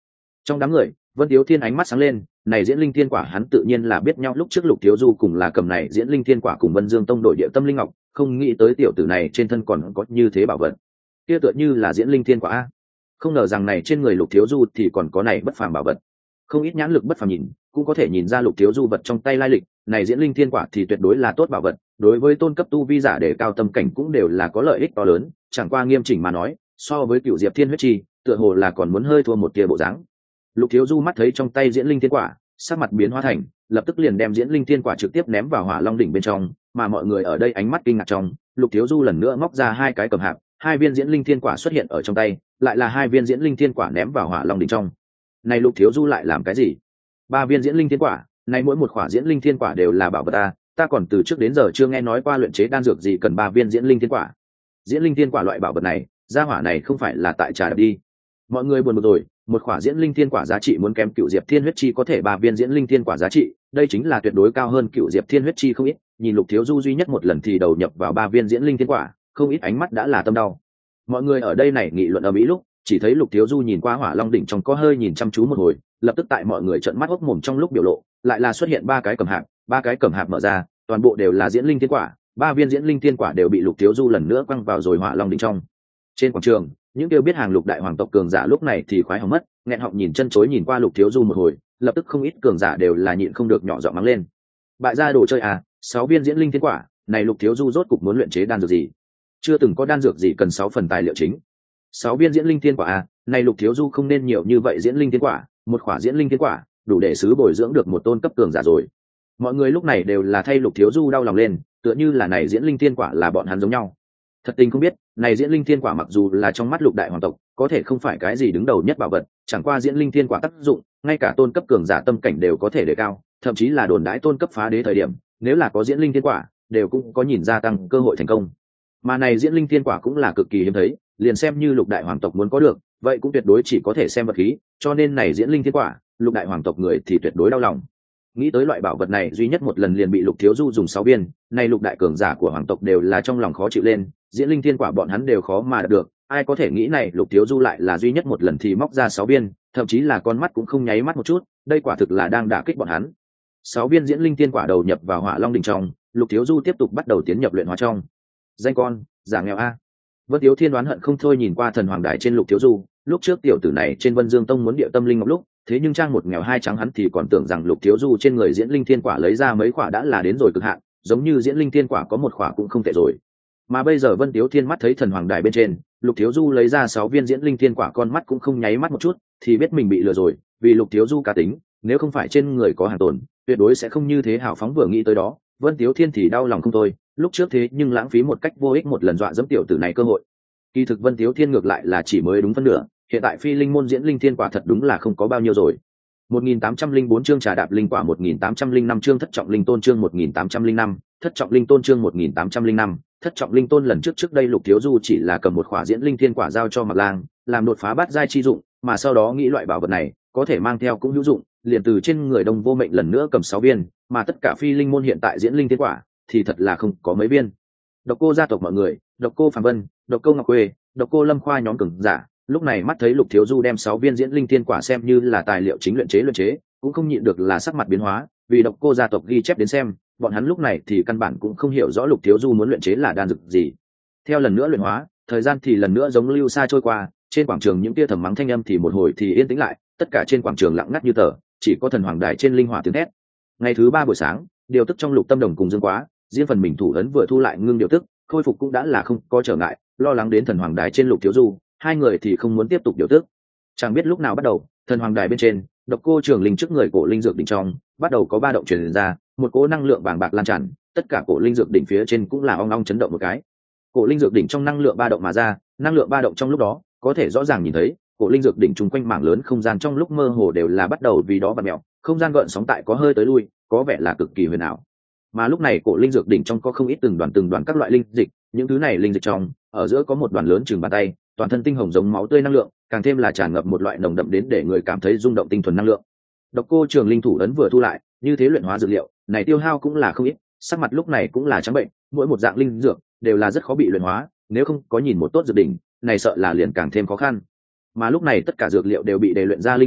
Trong đám người, Vân Tiếu Thiên ánh mắt sáng lên, này diễn linh thiên quả hắn tự nhiên là biết nhau, lúc trước Lục Thiếu Du cùng là cầm này diễn linh thiên quả cùng Vân Dương Tông đổi địa tâm linh ngọc, không nghĩ tới tiểu tử này trên thân còn có như thế bảo vật. Kia tựa như là diễn linh thiên quả a. Không ngờ rằng này trên người Lục Thiếu Du thì còn có này bất phàm bảo vật. Không ít nhãn lực bất phàm nhìn, cũng có thể nhìn ra Lục Thiếu Du vật trong tay lai lịch, này diễn linh thiên quả thì tuyệt đối là tốt bảo vật, đối với tôn cấp tu vi giả để cao tâm cảnh cũng đều là có lợi ích to lớn, chẳng qua nghiêm chỉnh mà nói, so với Cửu Diệp Thiên huyết chi, tựa hồ là còn muốn hơi thua một tia bộ dáng. Lục Thiếu Du mắt thấy trong tay diễn linh thiên quả, sắc mặt biến hóa thành, lập tức liền đem diễn linh thiên quả trực tiếp ném vào Hỏa Long đỉnh bên trong, mà mọi người ở đây ánh mắt kinh ngạc trong, Lục Thiếu Du lần nữa móc ra hai cái cầm hạp, hai viên diễn linh thiên quả xuất hiện ở trong tay, lại là hai viên diễn linh thiên quả ném vào Hỏa Long đỉnh trong. Này Lục Thiếu Du lại làm cái gì? Ba viên diễn linh thiên quả, này mỗi một quả diễn linh thiên quả đều là bảo vật ta còn từ trước đến giờ chưa nghe nói qua luyện chế đan dược gì cần ba viên diễn linh thiên quả. Diễn linh thiên quả loại bảo vật này, gia hỏa này không phải là tại trà đập đi. Mọi người buồn bực rồi, một quả diễn linh thiên quả giá trị muốn kém Cửu Diệp Thiên huyết chi có thể ba viên diễn linh thiên quả giá trị, đây chính là tuyệt đối cao hơn Cửu Diệp Thiên huyết chi không ít. Nhìn Lục Thiếu Du duy nhất một lần thì đầu nhập vào ba viên diễn linh thiên quả, không ít ánh mắt đã là tâm đau. Mọi người ở đây này nghị luận ở mỹ lúc, chỉ thấy Lục Thiếu Du nhìn qua Hỏa Long đỉnh trong có hơi nhìn chăm chú một hồi, lập tức tại mọi người trợn mắt hốc mồm trong lúc biểu lộ, lại là xuất hiện ba cái cầm hạp mở ra, toàn bộ đều là diễn linh thiên quả, ba viên diễn linh thiên quả đều bị Lục Thiếu Du lần nữa quăng vào rồi Hỏa Long đỉnh trong. Trên quảng trường, những kêu biết hàng Lục đại hoàng tộc cường giả lúc này thì khoái hỏng mất, nghẹn họng nhìn chân chối nhìn qua Lục Thiếu Du một hồi, lập tức không ít cường giả đều là nhịn không được nhỏ giọng mắng lên. Bại gia đồ chơi à, 6 viên diễn linh thiên quả, này Lục Thiếu Du rốt cục muốn luyện chế đan dược gì? Chưa từng có đan dược gì cần 6 phần tài liệu chính. 6 viên diễn linh thiên quả à, này Lục Thiếu Du không nên nhiều như vậy diễn linh thiên quả, một quả diễn linh thiên quả, đủ để sứ bồi dưỡng được một tôn cấp cường giả rồi. Mọi người lúc này đều là thay Lục Thiếu Du đau lòng lên, tựa như là này diễn linh thiên quả là bọn hắn giống nhau. Thật tình không biết, này diễn linh thiên quả mặc dù là trong mắt Lục đại hoàng tộc, có thể không phải cái gì đứng đầu nhất bảo vật, chẳng qua diễn linh thiên quả tác dụng, ngay cả tôn cấp cường giả tâm cảnh đều có thể đề cao, thậm chí là đồn đãi tôn cấp phá đế thời điểm, nếu là có diễn linh thiên quả, đều cũng có nhìn gia tăng cơ hội thành công. Mà này diễn linh thiên quả cũng là cực kỳ hiếm thấy, liền xem như Lục đại hoàng tộc muốn có được, vậy cũng tuyệt đối chỉ có thể xem vật khí, cho nên này diễn linh thiên quả, Lục đại hoàng tộc người thì tuyệt đối đau lòng. Nghĩ tới loại bảo vật này duy nhất một lần liền bị Lục Thiếu Du dùng 6 viên, này Lục đại cường giả của hoàng tộc đều là trong lòng khó chịu lên, diễn linh thiên quả bọn hắn đều khó mà đạt được, ai có thể nghĩ này Lục Thiếu Du lại là duy nhất một lần thì móc ra 6 viên, thậm chí là con mắt cũng không nháy mắt một chút, đây quả thực là đang đả kích bọn hắn. 6 viên diễn linh thiên quả đầu nhập vào Hỏa Long đỉnh trong, Lục Thiếu Du tiếp tục bắt đầu tiến nhập luyện hóa trong. Danh con, giả nghèo a. Vân Tiếu Thiên đoán hận không thôi nhìn qua thần hoàng đài trên Lục Thiếu Du, lúc trước tiểu tử này trên Vân Dương Tông muốn địa tâm linh ngọc lúc, thế nhưng trang một nghèo hai trắng hắn thì còn tưởng rằng Lục Thiếu Du trên người diễn linh thiên quả lấy ra mấy quả đã là đến rồi cực hạn, giống như diễn linh thiên quả có một quả cũng không tệ rồi. Mà bây giờ Vân Tiếu Thiên mắt thấy thần hoàng đài bên trên, Lục Thiếu Du lấy ra 6 viên diễn linh thiên quả, con mắt cũng không nháy mắt một chút, thì biết mình bị lừa rồi, vì Lục Thiếu Du cá tính, nếu không phải trên người có hàng tồn, tuyệt đối sẽ không như thế hào phóng vừa nghĩ tới đó, Vân Tiếu Thiên thì đau lòng không thôi, lúc trước thế nhưng lãng phí một cách vô ích một lần dọa dẫm tiểu tử này cơ hội. Kỳ thực Vân Tiếu Thiên ngược lại là chỉ mới đúng phân nửa, hiện tại phi linh môn diễn linh thiên quả thật đúng là không có bao nhiêu rồi. 1804 chương trà đạp linh quả, 1805 chương thất trọng linh tôn, chương 1805, thất trọng linh tôn, chương 1805, thất trọng linh tôn. Lần trước đây Lục Thiếu Du chỉ là cầm một quả diễn linh thiên quả giao cho Mạc Lang, làm đột phá bát giai chi dụng, mà sau đó nghĩ loại bảo vật này có thể mang theo cũng hữu dụng, liền từ trên người Đông Vô Mệnh lần nữa cầm 6 viên, mà tất cả phi linh môn hiện tại diễn linh thiên quả thì thật là không có mấy viên. Độc Cô gia tộc mọi người, Độc Cô Phàm Vân, Độc Cô Ngọc Quê, Độc Cô Lâm Khoa nhóm cường giả, lúc này mắt thấy Lục Thiếu Du đem 6 viên diễn linh thiên quả xem như là tài liệu chính luyện chế, cũng không nhịn được là sắc mặt biến hóa, vì Độc Cô gia tộc ghi chép đến xem, bọn hắn lúc này thì căn bản cũng không hiểu rõ Lục Thiếu Du muốn luyện chế là đan dược gì. Theo lần nữa luyện hóa, thời gian thì lần nữa giống lưu xa trôi qua, trên quảng trường những tia thầm mắng thanh âm thì một hồi thì yên tĩnh lại, tất cả trên quảng trường lặng ngắt như tờ, chỉ có thần hoàng đài trên linh hỏa tiếng thét. Ngày thứ 3 buổi sáng, điều tức trong Lục Tâm Đồng cùng Dương Quá, riêng phần mình thủ ấn vừa thu lại ngưng điều tức, khôi phục cũng đã là không có trở ngại, lo lắng đến thần hoàng đài trên Lục Thiếu Du, hai người thì không muốn tiếp tục điều tức. Chẳng biết lúc nào bắt đầu, thần hoàng đài bên trên, Độc Cô Trường Linh trước người cổ linh dược đỉnh trong, bắt đầu có ba động truyền ra, một cỗ năng lượng bàng bạc lan tràn, tất cả cổ linh dược đỉnh phía trên cũng là ong ong chấn động một cái. Cổ linh dược đỉnh trong năng lượng ba động mà ra, năng lượng ba động trong lúc đó, có thể rõ ràng nhìn thấy, cổ linh dược đỉnh chung quanh mảng lớn không gian trong lúc mơ hồ đều là bắt đầu vì đó vặn mèo, không gian gợn sóng tại có hơi tới lui, có vẻ là cực kỳ huyền ảo. Mà lúc này cổ linh dược đỉnh trong có không ít từng đoàn các loại linh dịch, những thứ này linh dịch trong, ở giữa có một đoàn lớn chừng bàn tay, toàn thân tinh hồng giống máu tươi năng lượng, càng thêm là tràn ngập một loại nồng đậm đến để người cảm thấy rung động tinh thuần năng lượng. Độc Cô Trường Linh thủ ấn vừa thu lại, như thế luyện hóa dược liệu, này tiêu hao cũng là không ít, sắc mặt lúc này cũng là trắng bệnh, mỗi một dạng linh dược đều là rất khó bị luyện hóa, nếu không có nhìn một tốt dược đỉnh, này sợ là liền càng thêm khó khăn. Mà lúc này tất cả dược liệu đều bị đề luyện ra linh dịch,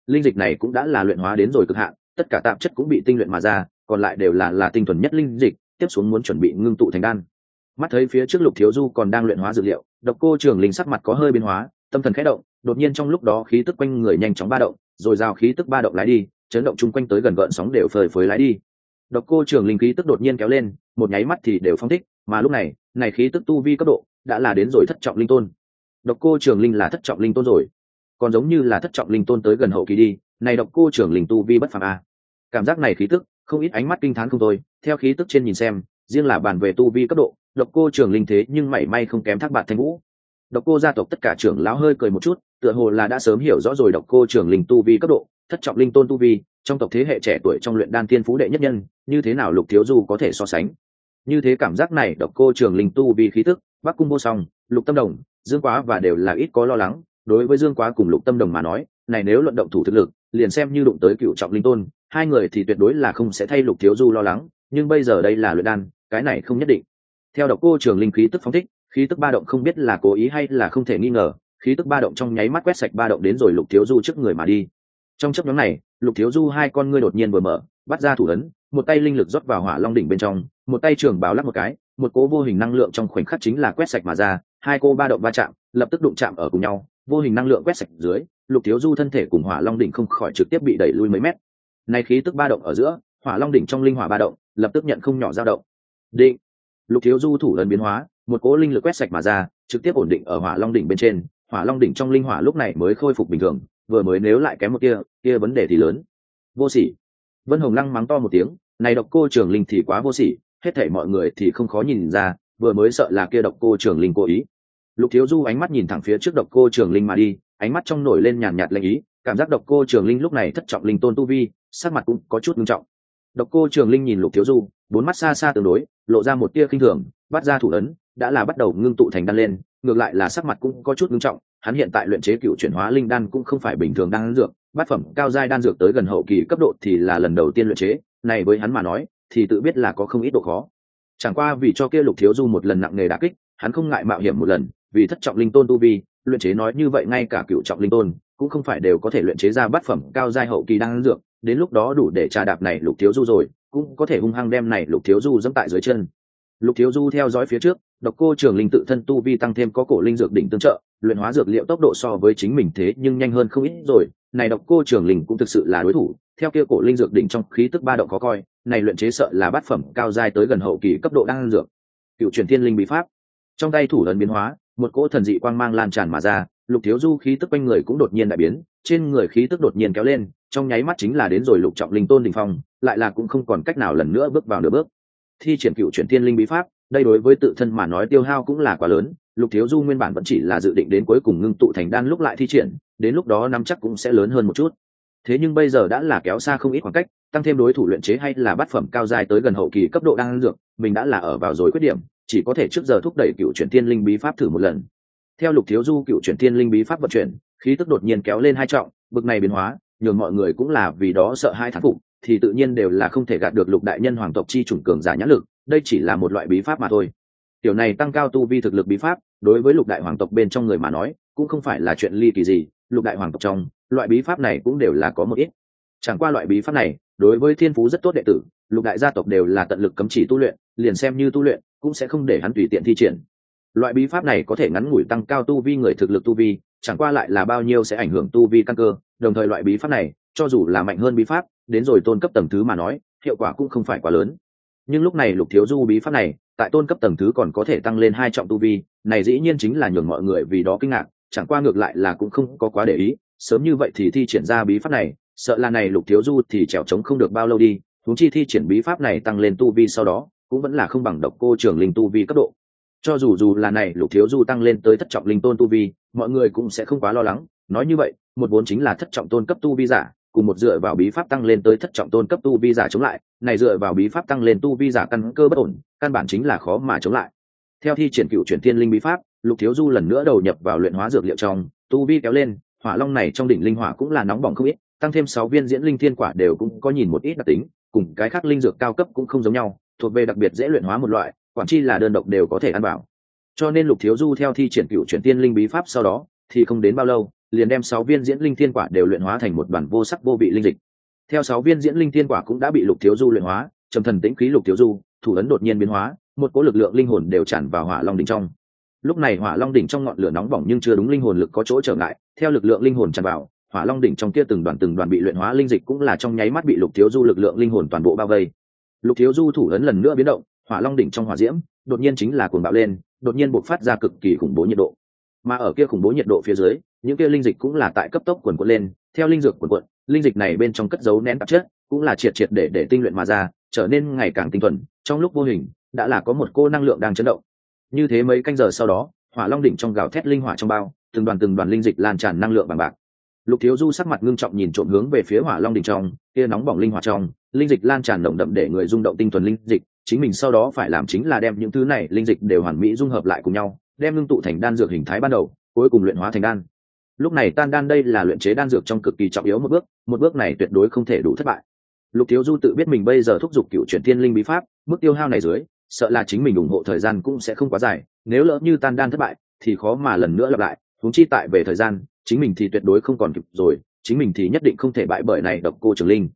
linh dịch này cũng đã là luyện hóa đến rồi cực hạn, tất cả tạp chất cũng bị tinh luyện mà ra, còn lại đều là tinh thuần nhất linh dịch, tiếp xuống muốn chuẩn bị ngưng tụ thành đan. Mắt thấy phía trước Lục Thiếu Du còn đang luyện hóa dược liệu, Độc Cô Trường Linh sắc mặt có hơi biến hóa, tâm thần khẽ động, đột nhiên trong lúc đó khí tức quanh người nhanh chóng ba động, rồi giao khí tức ba động lái đi, chấn động chung quanh tới gần gợn sóng đều phơi phới lái đi. Độc Cô Trường Linh khí tức đột nhiên kéo lên, một nháy mắt thì đều phong thích, mà lúc này, này khí tức tu vi cấp độ đã là đến rồi thất trọng linh tôn. Độc Cô Trường Linh là thất trọng linh tôn rồi, còn giống như là thất trọng linh tôn tới gần hậu kỳ đi, này Độc Cô Trường Linh tu vi bất phàm a. Cảm giác này khí tức, không ít ánh mắt kinh thán không thôi, theo khí tức trên nhìn xem, riêng là bàn về tu vi cấp độ, Độc Cô Trường Linh thế nhưng mảy may không kém Thác Bạt Thanh Vũ. Độc Cô gia tộc tất cả trưởng lão hơi cười một chút, tựa hồ là đã sớm hiểu rõ rồi Độc Cô Trường Linh tu vi cấp độ, thất trọng linh tôn tu vi, trong tộc thế hệ trẻ tuổi trong luyện đan thiên phú đệ nhất nhân, như thế nào Lục Thiếu Du có thể so sánh. Như thế cảm giác này Độc Cô Trường Linh tu vi khí tức, Bắc Cung Vô Song, Lục Tâm Đồng, Dương Quá và đều là ít có lo lắng, đối với Dương Quá cùng Lục Tâm Đồng mà nói, này nếu luận động thủ thực lực, liền xem như đụng tới cựu trọng linh tôn, hai người thì tuyệt đối là không sẽ thay Lục Thiếu Du lo lắng, nhưng bây giờ đây là luyện đan, cái này không nhất định. Theo Độc Cô Trường Linh khí tức phóng thích, khí tức ba động không biết là cố ý hay là không thể nghi ngờ, khí tức ba động trong nháy mắt quét sạch ba động đến rồi Lục Thiếu Du trước người mà đi. Trong chớp nhoáng này, Lục Thiếu Du hai con ngươi đột nhiên vừa mở, bắt ra thủ ấn, một tay linh lực rót vào Hỏa Long đỉnh bên trong, một tay trường bào lắc một cái, một cỗ vô hình năng lượng trong khoảnh khắc chính là quét sạch mà ra, hai cô ba động va chạm, lập tức đụng chạm ở cùng nhau, vô hình năng lượng quét sạch dưới, Lục Thiếu Du thân thể cùng Hỏa Long đỉnh không khỏi trực tiếp bị đẩy lui mấy mét. Này khí tức ba động ở giữa, Hỏa Long đỉnh trong linh hỏa ba động, lập tức nhận không nhỏ dao động. Định. Lục Thiếu Du thủ ấn biến hóa, một cỗ linh lực quét sạch mà ra, trực tiếp ổn định ở Hỏa Long đỉnh bên trên, Hỏa Long đỉnh trong linh hỏa lúc này mới khôi phục bình thường, vừa mới nếu lại kém một kia vấn đề thì lớn. Vô sỉ. Vân Hồng Lăng mắng to một tiếng, này Độc Cô Trường Linh thì quá vô sỉ, hết thảy mọi người thì không khó nhìn ra, vừa mới sợ là kia Độc Cô Trường Linh cố ý. Lục Thiếu Du ánh mắt nhìn thẳng phía trước Độc Cô Trường Linh mà đi, ánh mắt trong nổi lên nhàn nhạt lệnh ý, cảm giác Độc Cô Trường Linh lúc này thất trọng linh tôn tu vi, sắc mặt cũng có chút nghiêm trọng. Độc Cô Trường Linh nhìn Lục Thiếu Du, bốn mắt xa xa tương đối, lộ ra một tia khinh thường, bắt ra thủ ấn, đã là bắt đầu ngưng tụ thành đan lên, ngược lại là sắc mặt cũng có chút nghiêm trọng, hắn hiện tại luyện chế cựu chuyển hóa linh đan cũng không phải bình thường đan dược, bát phẩm cao giai đan dược tới gần hậu kỳ cấp độ thì là lần đầu tiên luyện chế, này với hắn mà nói, thì tự biết là có không ít độ khó. Chẳng qua vì cho kia Lục Thiếu Du một lần nặng nề đả kích, hắn không ngại mạo hiểm một lần, vì thất trọng linh tôn tu vi, luyện chế nói như vậy ngay cả cựu trọng linh tôn cũng không phải đều có thể luyện chế ra bát phẩm cao giai hậu kỳ đan dược, đến lúc đó đủ để trà đạp này Lục Thiếu Du rồi, cũng có thể hung hăng đem này Lục Thiếu Du dẫm tại dưới chân. Lục Thiếu Du theo dõi phía trước, Độc Cô Trường Linh tự thân tu vi tăng thêm có cổ linh dược đỉnh tương trợ, luyện hóa dược liệu tốc độ so với chính mình thế nhưng nhanh hơn không ít rồi, này Độc Cô Trường Linh cũng thực sự là đối thủ, theo kia cổ linh dược đỉnh trong khí tức ba động khó coi, này luyện chế sợ là bát phẩm cao giai tới gần hậu kỳ cấp độ đan dược. Cựu truyền thiên linh bí pháp, trong tay thủ ấn biến hóa, một cỗ thần dị quang mang lan tràn mà ra, Lục Thiếu Du khí tức quanh người cũng đột nhiên đại biến, trên người khí tức đột nhiên kéo lên, trong nháy mắt chính là đến rồi lục trọng linh tôn đỉnh phong, lại là cũng không còn cách nào lần nữa bước vào nửa bước. Thi triển cựu chuyển thiên linh bí pháp, đây đối với tự thân mà nói tiêu hao cũng là quá lớn, Lục Thiếu Du nguyên bản vẫn chỉ là dự định đến cuối cùng ngưng tụ thành đan lúc lại thi triển, đến lúc đó nắm chắc cũng sẽ lớn hơn một chút. Thế nhưng bây giờ đã là kéo xa không ít khoảng cách, tăng thêm đối thủ luyện chế hay là bát phẩm cao giai tới gần hậu kỳ cấp độ đan dược, mình đã là ở vào rồi khuyết điểm, chỉ có thể trước giờ thúc đẩy cựu chuyển thiên linh bí pháp thử một lần. Theo Lục Thiếu Du cựu chuyển thiên linh bí pháp vận chuyển, khí tức đột nhiên kéo lên hai trọng, bực này biến hóa, nhường mọi người cũng là vì đó sợ hai thán phục, thì tự nhiên đều là không thể gạt được Lục đại nhân hoàng tộc chi chủng cường giả nhãn lực, đây chỉ là một loại bí pháp mà thôi. Tiểu này tăng cao tu vi thực lực bí pháp, đối với Lục đại hoàng tộc bên trong người mà nói, cũng không phải là chuyện ly kỳ gì, Lục đại hoàng tộc trong, loại bí pháp này cũng đều là có một ít. Chẳng qua loại bí pháp này, đối với thiên phú rất tốt đệ tử, Lục đại gia tộc đều là tận lực cấm chỉ tu luyện, liền xem như tu luyện, cũng sẽ không để hắn tùy tiện thi triển. Loại bí pháp này có thể ngắn ngủi tăng cao tu vi người thực lực tu vi, chẳng qua lại là bao nhiêu sẽ ảnh hưởng tu vi căn cơ, đồng thời loại bí pháp này, cho dù là mạnh hơn bí pháp, đến rồi tôn cấp tầng thứ mà nói, hiệu quả cũng không phải quá lớn. Nhưng lúc này Lục Thiếu Du bí pháp này, tại tôn cấp tầng thứ còn có thể tăng lên hai trọng tu vi, này dĩ nhiên chính là nhường mọi người vì đó kinh ngạc, chẳng qua ngược lại là cũng không có quá để ý, sớm như vậy thì thi triển ra bí pháp này, sợ là này Lục Thiếu Du thì trèo trống không được bao lâu đi, huống chi thi triển bí pháp này tăng lên tu vi sau đó, cũng vẫn là không bằng Độc Cô Trường Linh tu vi cấp độ. Cho dù là này Lục Thiếu Du tăng lên tới thất trọng linh tôn tu vi, mọi người cũng sẽ không quá lo lắng, nói như vậy, một vốn chính là thất trọng tôn cấp tu vi giả, cùng một dựa vào bí pháp tăng lên tới thất trọng tôn cấp tu vi giả chống lại, này dựa vào bí pháp tăng lên tu vi giả căn cơ bất ổn, căn bản chính là khó mà chống lại. Theo thi triển cựu chuyển thiên linh bí pháp, Lục Thiếu Du lần nữa đầu nhập vào luyện hóa dược liệu trong, tu vi kéo lên, hỏa long này trong đỉnh linh hỏa cũng là nóng bỏng không ít, tăng thêm 6 viên diễn linh thiên quả đều cũng có nhìn một ít đặc tính, cùng cái khác linh dược cao cấp cũng không giống nhau, thuộc về đặc biệt dễ luyện hóa một loại, quản chi là đơn độc đều có thể ăn vào. Cho nên Lục Thiếu Du theo thi triển cựu chuyển tiên linh bí pháp sau đó, thì không đến bao lâu, liền đem 6 viên diễn linh thiên quả đều luyện hóa thành một đoàn vô sắc vô vị linh dịch. Theo 6 viên diễn linh thiên quả cũng đã bị Lục Thiếu Du luyện hóa, trầm thần tĩnh khí Lục Thiếu Du, thủ ấn đột nhiên biến hóa, một cỗ lực lượng linh hồn đều tràn vào Hỏa Long đỉnh trong. Lúc này Hỏa Long đỉnh trong ngọn lửa nóng bỏng nhưng chưa đúng linh hồn lực có chỗ trở ngại, theo lực lượng linh hồn tràn vào, Hỏa Long đỉnh trong kia từng đoàn bị luyện hóa linh dịch cũng là trong nháy mắt bị Lục Thiếu Du lực lượng linh hồn toàn bộ bao vây. Lục Thiếu Du thủ ấn lần nữa biến động, Hỏa Long đỉnh trong hỏa diễm đột nhiên chính là cuồng bạo lên, đột nhiên bộc phát ra cực kỳ khủng bố nhiệt độ. Mà ở kia khủng bố nhiệt độ phía dưới, những kia linh dịch cũng là tại cấp tốc cuồn cuộn lên, theo linh dược cuồn cuộn, linh dịch này bên trong cất giấu nén tạp chất, cũng là triệt để tinh luyện mà ra, trở nên ngày càng tinh thuần, trong lúc vô hình đã là có một cô năng lượng đang chấn động. Như thế mấy canh giờ sau đó, Hỏa Long đỉnh trong gào thét linh hỏa trong bao, từng đoàn linh dịch lan tràn năng lượng bằng bạc. Lục Thiếu Du sắc mặt ngưng trọng nhìn trộm hướng về phía Hỏa Long đỉnh trong, kia nóng bỏng linh hỏa trong, linh dịch lan tràn nồng đậm để người rung động tinh thuần linh dịch, chính mình sau đó phải làm chính là đem những thứ này linh dịch đều hoàn mỹ dung hợp lại cùng nhau, đem ngưng tụ thành đan dược hình thái ban đầu, cuối cùng luyện hóa thành đan. Lúc này tan đan đây là luyện chế đan dược trong cực kỳ trọng yếu một bước này tuyệt đối không thể đủ thất bại. Lục Thiếu Du tự biết mình bây giờ thúc giục cựu chuyển thiên linh bí pháp, mức tiêu hao này dưới, sợ là chính mình ủng hộ thời gian cũng sẽ không quá dài, nếu lỡ như tan đan thất bại thì khó mà lần nữa lặp lại, huống chi tại về thời gian, chính mình thì tuyệt đối không còn kịp rồi, chính mình thì nhất định không thể bại bởi này Độc Cô Trường Linh.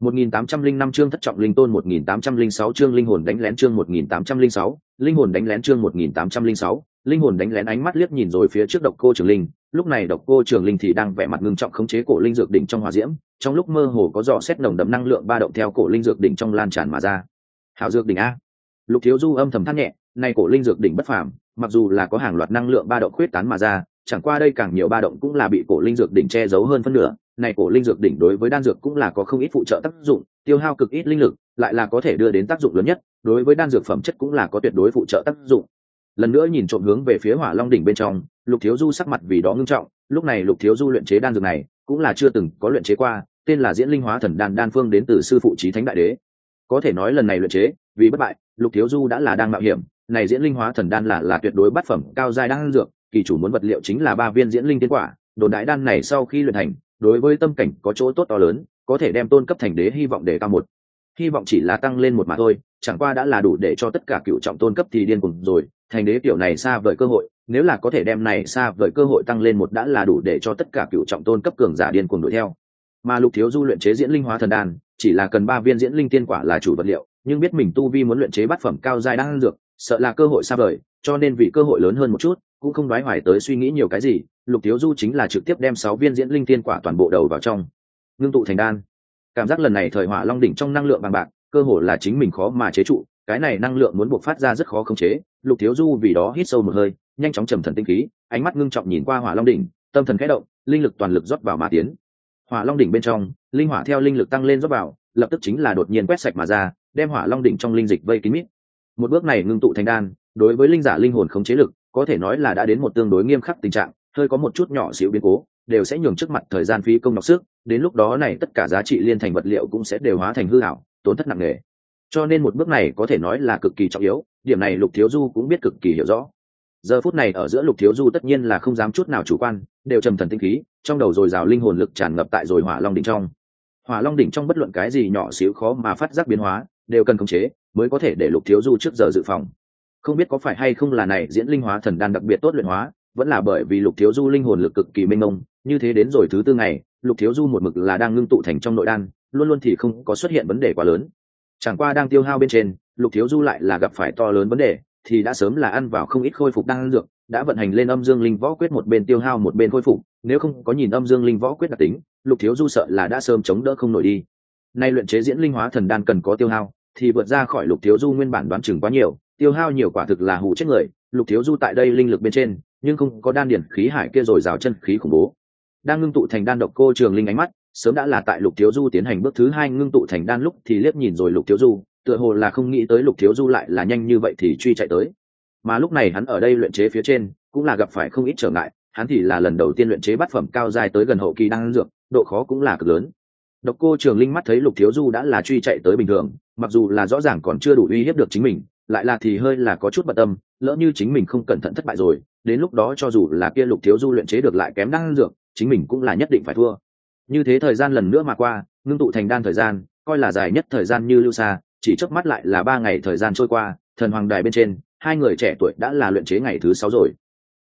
1805 chương thất trọng linh tôn, 1806 chương linh hồn đánh lén, chương 1806, linh hồn đánh lén, chương 1806, linh hồn đánh lén. Ánh mắt liếc nhìn rồi phía trước Độc Cô Trường Linh, lúc này Độc Cô Trường Linh thì đang vẻ mặt ngưng trọng khống chế cổ linh dược đỉnh trong hỏa diễm, trong lúc mơ hồ có dò xét nồng đậm năng lượng ba động theo cổ linh dược đỉnh trong lan tràn mà ra. Hảo dược đỉnh a. Lục Thiếu Du âm thầm than nhẹ, này cổ linh dược đỉnh bất phàm, mặc dù là có hàng loạt năng lượng ba động khuyết tán mà ra, chẳng qua đây càng nhiều ba động cũng là bị cổ linh dược đỉnh che giấu hơn phân nửa. Này cổ linh dược đỉnh đối với đan dược cũng là có không ít phụ trợ tác dụng, tiêu hao cực ít linh lực, lại là có thể đưa đến tác dụng lớn nhất, đối với đan dược phẩm chất cũng là có tuyệt đối phụ trợ tác dụng. Lần nữa nhìn trộm hướng về phía Hỏa Long đỉnh bên trong, Lục Thiếu Du sắc mặt vì đó ngưng trọng, lúc này Lục Thiếu Du luyện chế đan dược này, cũng là chưa từng có luyện chế qua, tên là Diễn Linh Hóa Thần Đan, đan phương đến từ sư phụ Chí Thánh Đại Đế. Có thể nói lần này luyện chế, vì bất bại, Lục Thiếu Du đã là đang mạo hiểm, này Diễn Linh Hóa Thần Đan là tuyệt đối bát phẩm cao giai đan dược, kỳ chủ muốn vật liệu chính là 3 viên Diễn Linh Tiên Quả, đồn đại đan này sau khi luyện thành, đối với tâm cảnh có chỗ tốt to lớn, có thể đem tôn cấp thành đế hy vọng để cao một. Hy vọng chỉ là tăng lên một mà thôi, chẳng qua đã là đủ để cho tất cả cựu trọng tôn cấp thì điên cuồng rồi, thành đế kiểu này xa vời cơ hội, nếu là có thể đem này xa vời cơ hội tăng lên một đã là đủ để cho tất cả cựu trọng tôn cấp cường giả điên cuồng đuổi theo. Mà Lục Thiếu Du luyện chế Diễn Linh Hóa Thần Đan, chỉ là cần 3 viên Diễn Linh Tiên Quả là chủ vật liệu, nhưng biết mình tu vi muốn luyện chế bát phẩm cao giai đan dược, sợ là cơ hội xa vời, cho nên vì cơ hội lớn hơn một chút, cũng không đoái hoài tới suy nghĩ nhiều cái gì, Lục Thiếu Du chính là trực tiếp đem 6 viên Diễn Linh Tiên Quả toàn bộ đầu vào trong, ngưng tụ thành đan. Cảm giác lần này thời Hỏa Long đỉnh trong năng lượng bằng bạc, cơ hội là chính mình khó mà chế trụ, cái này năng lượng muốn bộc phát ra rất khó khống chế. Lục Thiếu Du vì đó hít sâu một hơi, nhanh chóng trầm thần tinh khí, ánh mắt ngưng trọng nhìn qua Hỏa Long đỉnh, tâm thần khẽ động, linh lực toàn lực rót vào mà tiến. Hỏa Long đỉnh bên trong, linh hỏa theo linh lực tăng lên rót vào, lập tức chính là đột nhiên quét sạch mà ra, đem Hỏa Long đỉnh trong linh dịch vây kín mít. Một bước này ngưng tụ thành đan, đối với linh giả linh hồn khống chế lực, có thể nói là đã đến một tương đối nghiêm khắc tình trạng, hơi có một chút nhỏ xíu biến cố, đều sẽ nhường trước mặt thời gian phí công nhọc sức, đến lúc đó này tất cả giá trị liên thành vật liệu cũng sẽ đều hóa thành hư ảo, tổn thất nặng nề. Cho nên một bước này có thể nói là cực kỳ trọng yếu, điểm này Lục Thiếu Du cũng biết cực kỳ hiểu rõ. Giờ phút này ở giữa Lục Thiếu Du tất nhiên là không dám chút nào chủ quan, đều trầm thần tinh khí, trong đầu dồi dào linh hồn lực tràn ngập tại rồi Hỏa Long đỉnh trong. Hỏa Long đỉnh trong bất luận cái gì nhỏ xíu khó mà phát giác biến hóa, đều cần khống chế mới có thể để Lục Thiếu Du trước giờ dự phòng. Không biết có phải hay không là này Diễn Linh Hóa Thần Đan đặc biệt tốt luyện hóa, vẫn là bởi vì Lục Thiếu Du linh hồn lực cực kỳ mênh mông, như thế đến rồi thứ 4 ngày, Lục Thiếu Du một mực là đang ngưng tụ thành trong nội đan, luôn luôn thì không có xuất hiện vấn đề quá lớn. Chẳng qua đang tiêu hao bên trên, Lục Thiếu Du lại là gặp phải to lớn vấn đề, thì đã sớm là ăn vào không ít khôi phục đan dược, đã vận hành lên Âm Dương Linh Võ Quyết, một bên tiêu hao một bên khôi phục, nếu không có nhìn Âm Dương Linh Võ Quyết đặc tính, Lục Thiếu Du sợ là đã sớm chống đỡ không nổi đi. Nay luyện chế Diễn Linh Hóa Thần Đan cần có tiêu hao, thì vượt ra khỏi Lục Thiếu Du nguyên bản đoán chừng quá nhiều, tiêu hao nhiều quả thực là hù chết người. Lục Thiếu Du tại đây linh lực bên trên, nhưng không có đan điển khí hải kia rồi rào chân khí khủng bố. Đang ngưng tụ thành đan Độc Cô Trường Linh ánh mắt sớm đã là tại Lục Thiếu Du tiến hành bước thứ 2 ngưng tụ thành đan lúc thì liếc nhìn rồi Lục Thiếu Du, tựa hồ là không nghĩ tới Lục Thiếu Du lại là nhanh như vậy thì truy chạy tới. Mà lúc này hắn ở đây luyện chế phía trên cũng là gặp phải không ít trở ngại, hắn thì là lần đầu tiên luyện chế bát phẩm cao giai tới gần hậu kỳ đan dược, độ khó cũng là cực lớn. Độc Cô Trường Linh mắt thấy Lục Thiếu Du đã là truy chạy tới bình thường, mặc dù là rõ ràng còn chưa đủ uy hiếp được chính mình, lại là thì hơi là có chút bận tâm, lỡ như chính mình không cẩn thận thất bại rồi, đến lúc đó cho dù là kia Lục Thiếu Du luyện chế được lại kém đan dược, chính mình cũng là nhất định phải thua. Như thế thời gian lần nữa mà qua, ngưng tụ thành đan thời gian, coi là dài nhất thời gian như lưu xa, chỉ chớp mắt lại là 3 ngày thời gian trôi qua, thần hoàng đài bên trên, hai người trẻ tuổi đã là luyện chế ngày thứ 6 rồi.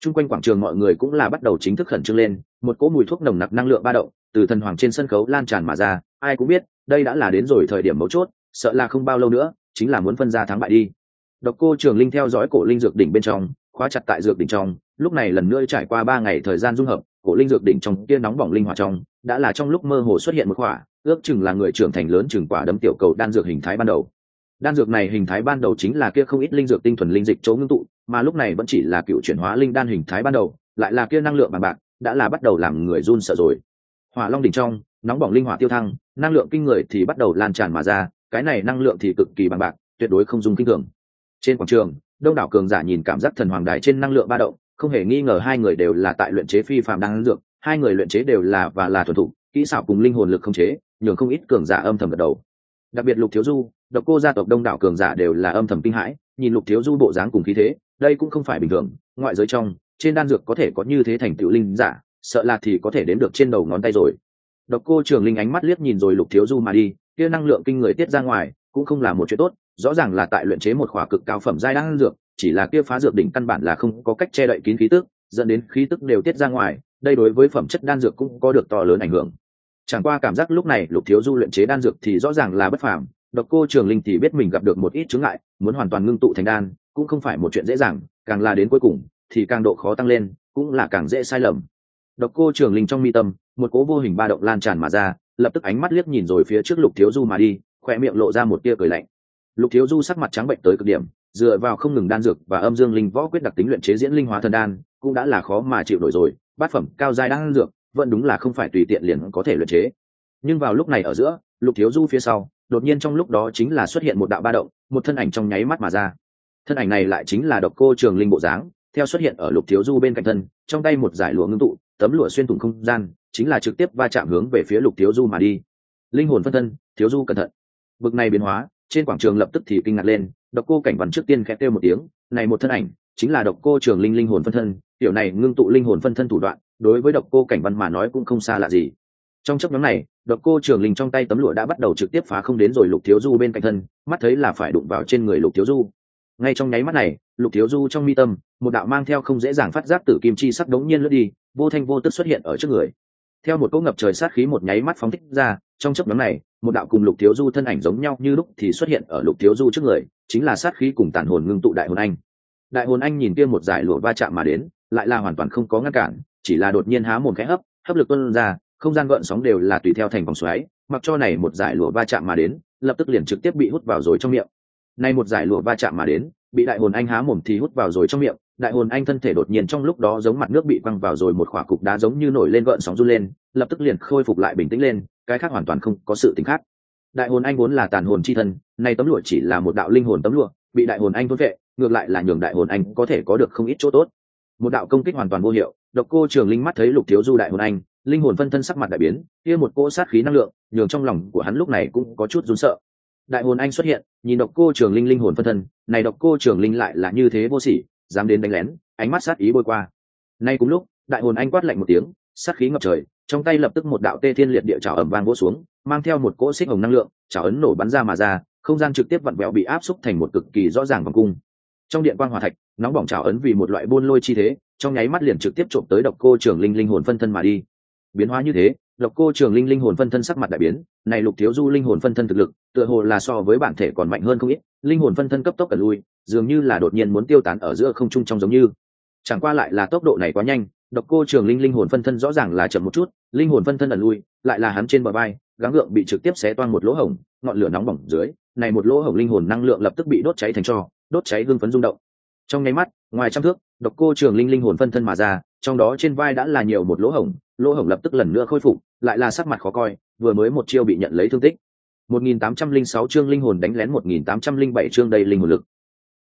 Chung quanh quảng trường mọi người cũng là bắt đầu chính thức khẩn trương lên, một cỗ mùi thuốc nồng nặc năng lượng ba động từ thần hoàng trên sân khấu lan tràn mà ra, ai cũng biết đây đã là đến rồi thời điểm mấu chốt, sợ là không bao lâu nữa chính là muốn phân ra thắng bại đi. Độc Cô Trường Linh theo dõi cổ linh dược đỉnh bên trong, khóa chặt tại dược đỉnh trong, lúc này lần nữa trải qua 3 ngày thời gian dung hợp, cổ linh dược đỉnh trong kia nóng bỏng linh hỏa trong, đã là trong lúc mơ hồ xuất hiện một quả, ước chừng là người trưởng thành lớn chừng quả đấm tiểu cầu đan dược hình thái ban đầu. Đan dược này hình thái ban đầu chính là kia không ít linh dược tinh thuần linh dịch chỗ ngưng tụ, mà lúc này vẫn chỉ là cựu chuyển hóa linh đan hình thái ban đầu, lại là kia năng lượng bằng bạc, đã là bắt đầu làm người run sợ rồi. Hỏa Long đỉnh trong, nóng bỏng linh hỏa tiêu thăng, năng lượng kinh người thì bắt đầu lan tràn mà ra, cái này năng lượng thì cực kỳ bằng bạc, tuyệt đối không dung kinh thường. Trên quảng trường, đông đảo cường giả nhìn cảm giác thần hoàng đài trên năng lượng ba động, không hề nghi ngờ hai người đều là tại luyện chế phi phàm đan dược, hai người luyện chế đều là và là thuần thủ, kỹ xảo cùng linh hồn lực không chế, nhường không ít cường giả âm thầm gật đầu. Đặc biệt Lục Thiếu Du, Độc Cô gia tộc đông đảo cường giả đều là âm thầm kinh hãi, nhìn Lục Thiếu Du bộ dáng cùng khí thế, đây cũng không phải bình thường, ngoại giới trong, trên đan dược có thể có như thế thành tựu linh giả, sợ là thì có thể đếm được trên đầu ngón tay rồi. Độc Cô Trường Linh ánh mắt liếc nhìn rồi Lục Thiếu Du mà đi, kia năng lượng kinh người tiết ra ngoài, cũng không là một chuyện tốt, rõ ràng là tại luyện chế một khỏa cực cao phẩm giai đan dược, chỉ là kia phá dược đỉnh căn bản là không có cách che đậy kín khí tức, dẫn đến khí tức đều tiết ra ngoài, đây đối với phẩm chất đan dược cũng có được to lớn ảnh hưởng. Chẳng qua cảm giác lúc này Lục Thiếu Du luyện chế đan dược thì rõ ràng là bất phàm, Độc Cô Trường Linh thì biết mình gặp được một ít chướng ngại, muốn hoàn toàn ngưng tụ thành đan, cũng không phải một chuyện dễ dàng, càng là đến cuối cùng thì càng độ khó tăng lên, cũng là càng dễ sai lầm. Độc Cô Trường Linh trong mi tâm, một cỗ vô hình ba động lan tràn mà ra, lập tức ánh mắt liếc nhìn rồi phía trước Lục Thiếu Du mà đi, khóe miệng lộ ra một tia cười lạnh. Lục Thiếu Du sắc mặt trắng bệnh tới cực điểm, dựa vào không ngừng đan dược và âm dương linh võ quyết đặc tính luyện chế diễn linh hóa thần đan, cũng đã là khó mà chịu nổi rồi, bát phẩm cao giai đan dược, vẫn đúng là không phải tùy tiện liền có thể luyện chế. Nhưng vào lúc này ở giữa, Lục Thiếu Du phía sau, đột nhiên trong lúc đó chính là xuất hiện một đạo ba động, một thân ảnh trong nháy mắt mà ra. Thân ảnh này lại chính là Độc Cô Trường Linh bộ dáng, theo xuất hiện ở Lục Thiếu Du bên cạnh thân, trong tay một dải lụa ngưng tụ, tấm lụa xuyên thủng không gian, chính là trực tiếp va chạm hướng về phía Lục Thiếu Du mà đi. Linh hồn phân thân, Thiếu Du cẩn thận. Bực này biến hóa, trên quảng trường lập tức thì kinh ngạc lên, Độc Cô Cảnh Văn trước tiên khẽ kêu một tiếng, này một thân ảnh, chính là Độc Cô Trường Linh linh hồn phân thân, tiểu này ngưng tụ linh hồn phân thân thủ đoạn, đối với Độc Cô Cảnh Văn mà nói cũng không xa lạ gì. Trong chốc ngắn này, Độc Cô Trường Linh trong tay tấm lụa đã bắt đầu trực tiếp phá không đến rồi Lục Thiếu Du bên cạnh thân, mắt thấy là phải đụng vào trên người Lục Thiếu Du. Ngay trong nháy mắt này, Lục Thiếu Du trong mi tâm, một đạo mang theo không dễ dàng phát giác tử kim chi sắc đống nhiên lướt đi, vô thanh vô tức xuất hiện ở trước người. Theo một cỗ ngập trời sát khí một nháy mắt phóng thích ra, trong chốc ngắn này, một đạo cùng Lục Thiếu Du thân ảnh giống nhau như lúc thì xuất hiện ở Lục Thiếu Du trước người, chính là sát khí cùng tàn hồn ngưng tụ đại hồn anh. Đại hồn anh nhìn kia một dải lụa va chạm mà đến, lại là hoàn toàn không có ngăn cản, chỉ là đột nhiên há mồm khẽ hấp, hấp lực tuôn ra, không gian gợn sóng đều là tùy theo thành vòng xoáy, mặc cho này một dải lụa va chạm mà đến, lập tức liền trực tiếp bị hút vào rồi trong miệng. Này một dải lụa va chạm mà đến, bị đại hồn anh há mồm thì hút vào rồi trong miệng, đại hồn anh thân thể đột nhiên trong lúc đó giống mặt nước bị quăng vào rồi một khỏa cục đá giống như nổi lên gợn sóng run lên, lập tức liền khôi phục lại bình tĩnh lên, cái khác hoàn toàn không có sự tình khác. Đại hồn anh vốn là tàn hồn chi thân, này tấm lụa chỉ là một đạo linh hồn tấm lụa, bị đại hồn anh thôn vệ, ngược lại là nhường đại hồn anh có thể có được không ít chỗ tốt. Một đạo công kích hoàn toàn vô hiệu, Độc Cô Trường Linh mắt thấy Lục Thiếu Du đại hồn anh, linh hồn phân thân sắc mặt đại biến, kia một cỗ sát khí năng lượng, nhường trong lòng của hắn lúc này cũng có chút run sợ. Đại hồn anh xuất hiện, nhìn Độc Cô Trường Linh linh hồn phân thân, này Độc Cô Trường Linh lại là như thế vô sỉ, dám đến đánh lén, ánh mắt sát ý bôi qua. Nay cùng lúc, đại hồn anh quát lạnh một tiếng, sát khí ngập trời, trong tay lập tức một đạo tê thiên liệt địa chảo ầm vang vỗ xuống, mang theo một cỗ xích hồng năng lượng, chảo ấn nổ bắn ra mà ra, không gian trực tiếp vặn vẹo bị áp xúc thành một cực kỳ rõ ràng vòng cung. Trong điện quang hỏa thạch, nóng bỏng chảo ấn vì một loại buôn lôi chi thế, trong nháy mắt liền trực tiếp trộm tới Độc Cô Trường Linh linh hồn phân thân mà đi. Biến hóa như thế, Độc Cô Trường Linh linh hồn phân thân sắc mặt đại biến, này Lục Thiếu Du linh hồn phân thân thực lực, tựa hồ là so với bản thể còn mạnh hơn không ít, linh hồn phân thân cấp tốc cẩn lui, dường như là đột nhiên muốn tiêu tán ở giữa không trung trong giống như. Chẳng qua lại là tốc độ này quá nhanh, Độc Cô Trường Linh linh hồn phân thân rõ ràng là chậm một chút, linh hồn phân thân ẩn lui, lại là hắn trên bờ vai, gắng gượng bị trực tiếp xé toang một lỗ hổng, ngọn lửa nóng bỏng dưới, này một lỗ hổng linh hồn năng lượng lập tức bị đốt cháy thành tro, đốt cháy hưng phấn rung động. Trong nháy mắt, ngoài trăm thước, Độc Cô Trường Linh linh hồn phân thân mà ra, trong đó trên vai đã là nhiều một lỗ hổng lập tức lần nữa khôi phục, lại là sắc mặt khó coi, vừa mới một chiêu bị nhận lấy thương tích. 1806 chương linh hồn đánh lén 1807 chương đây linh hồn lực.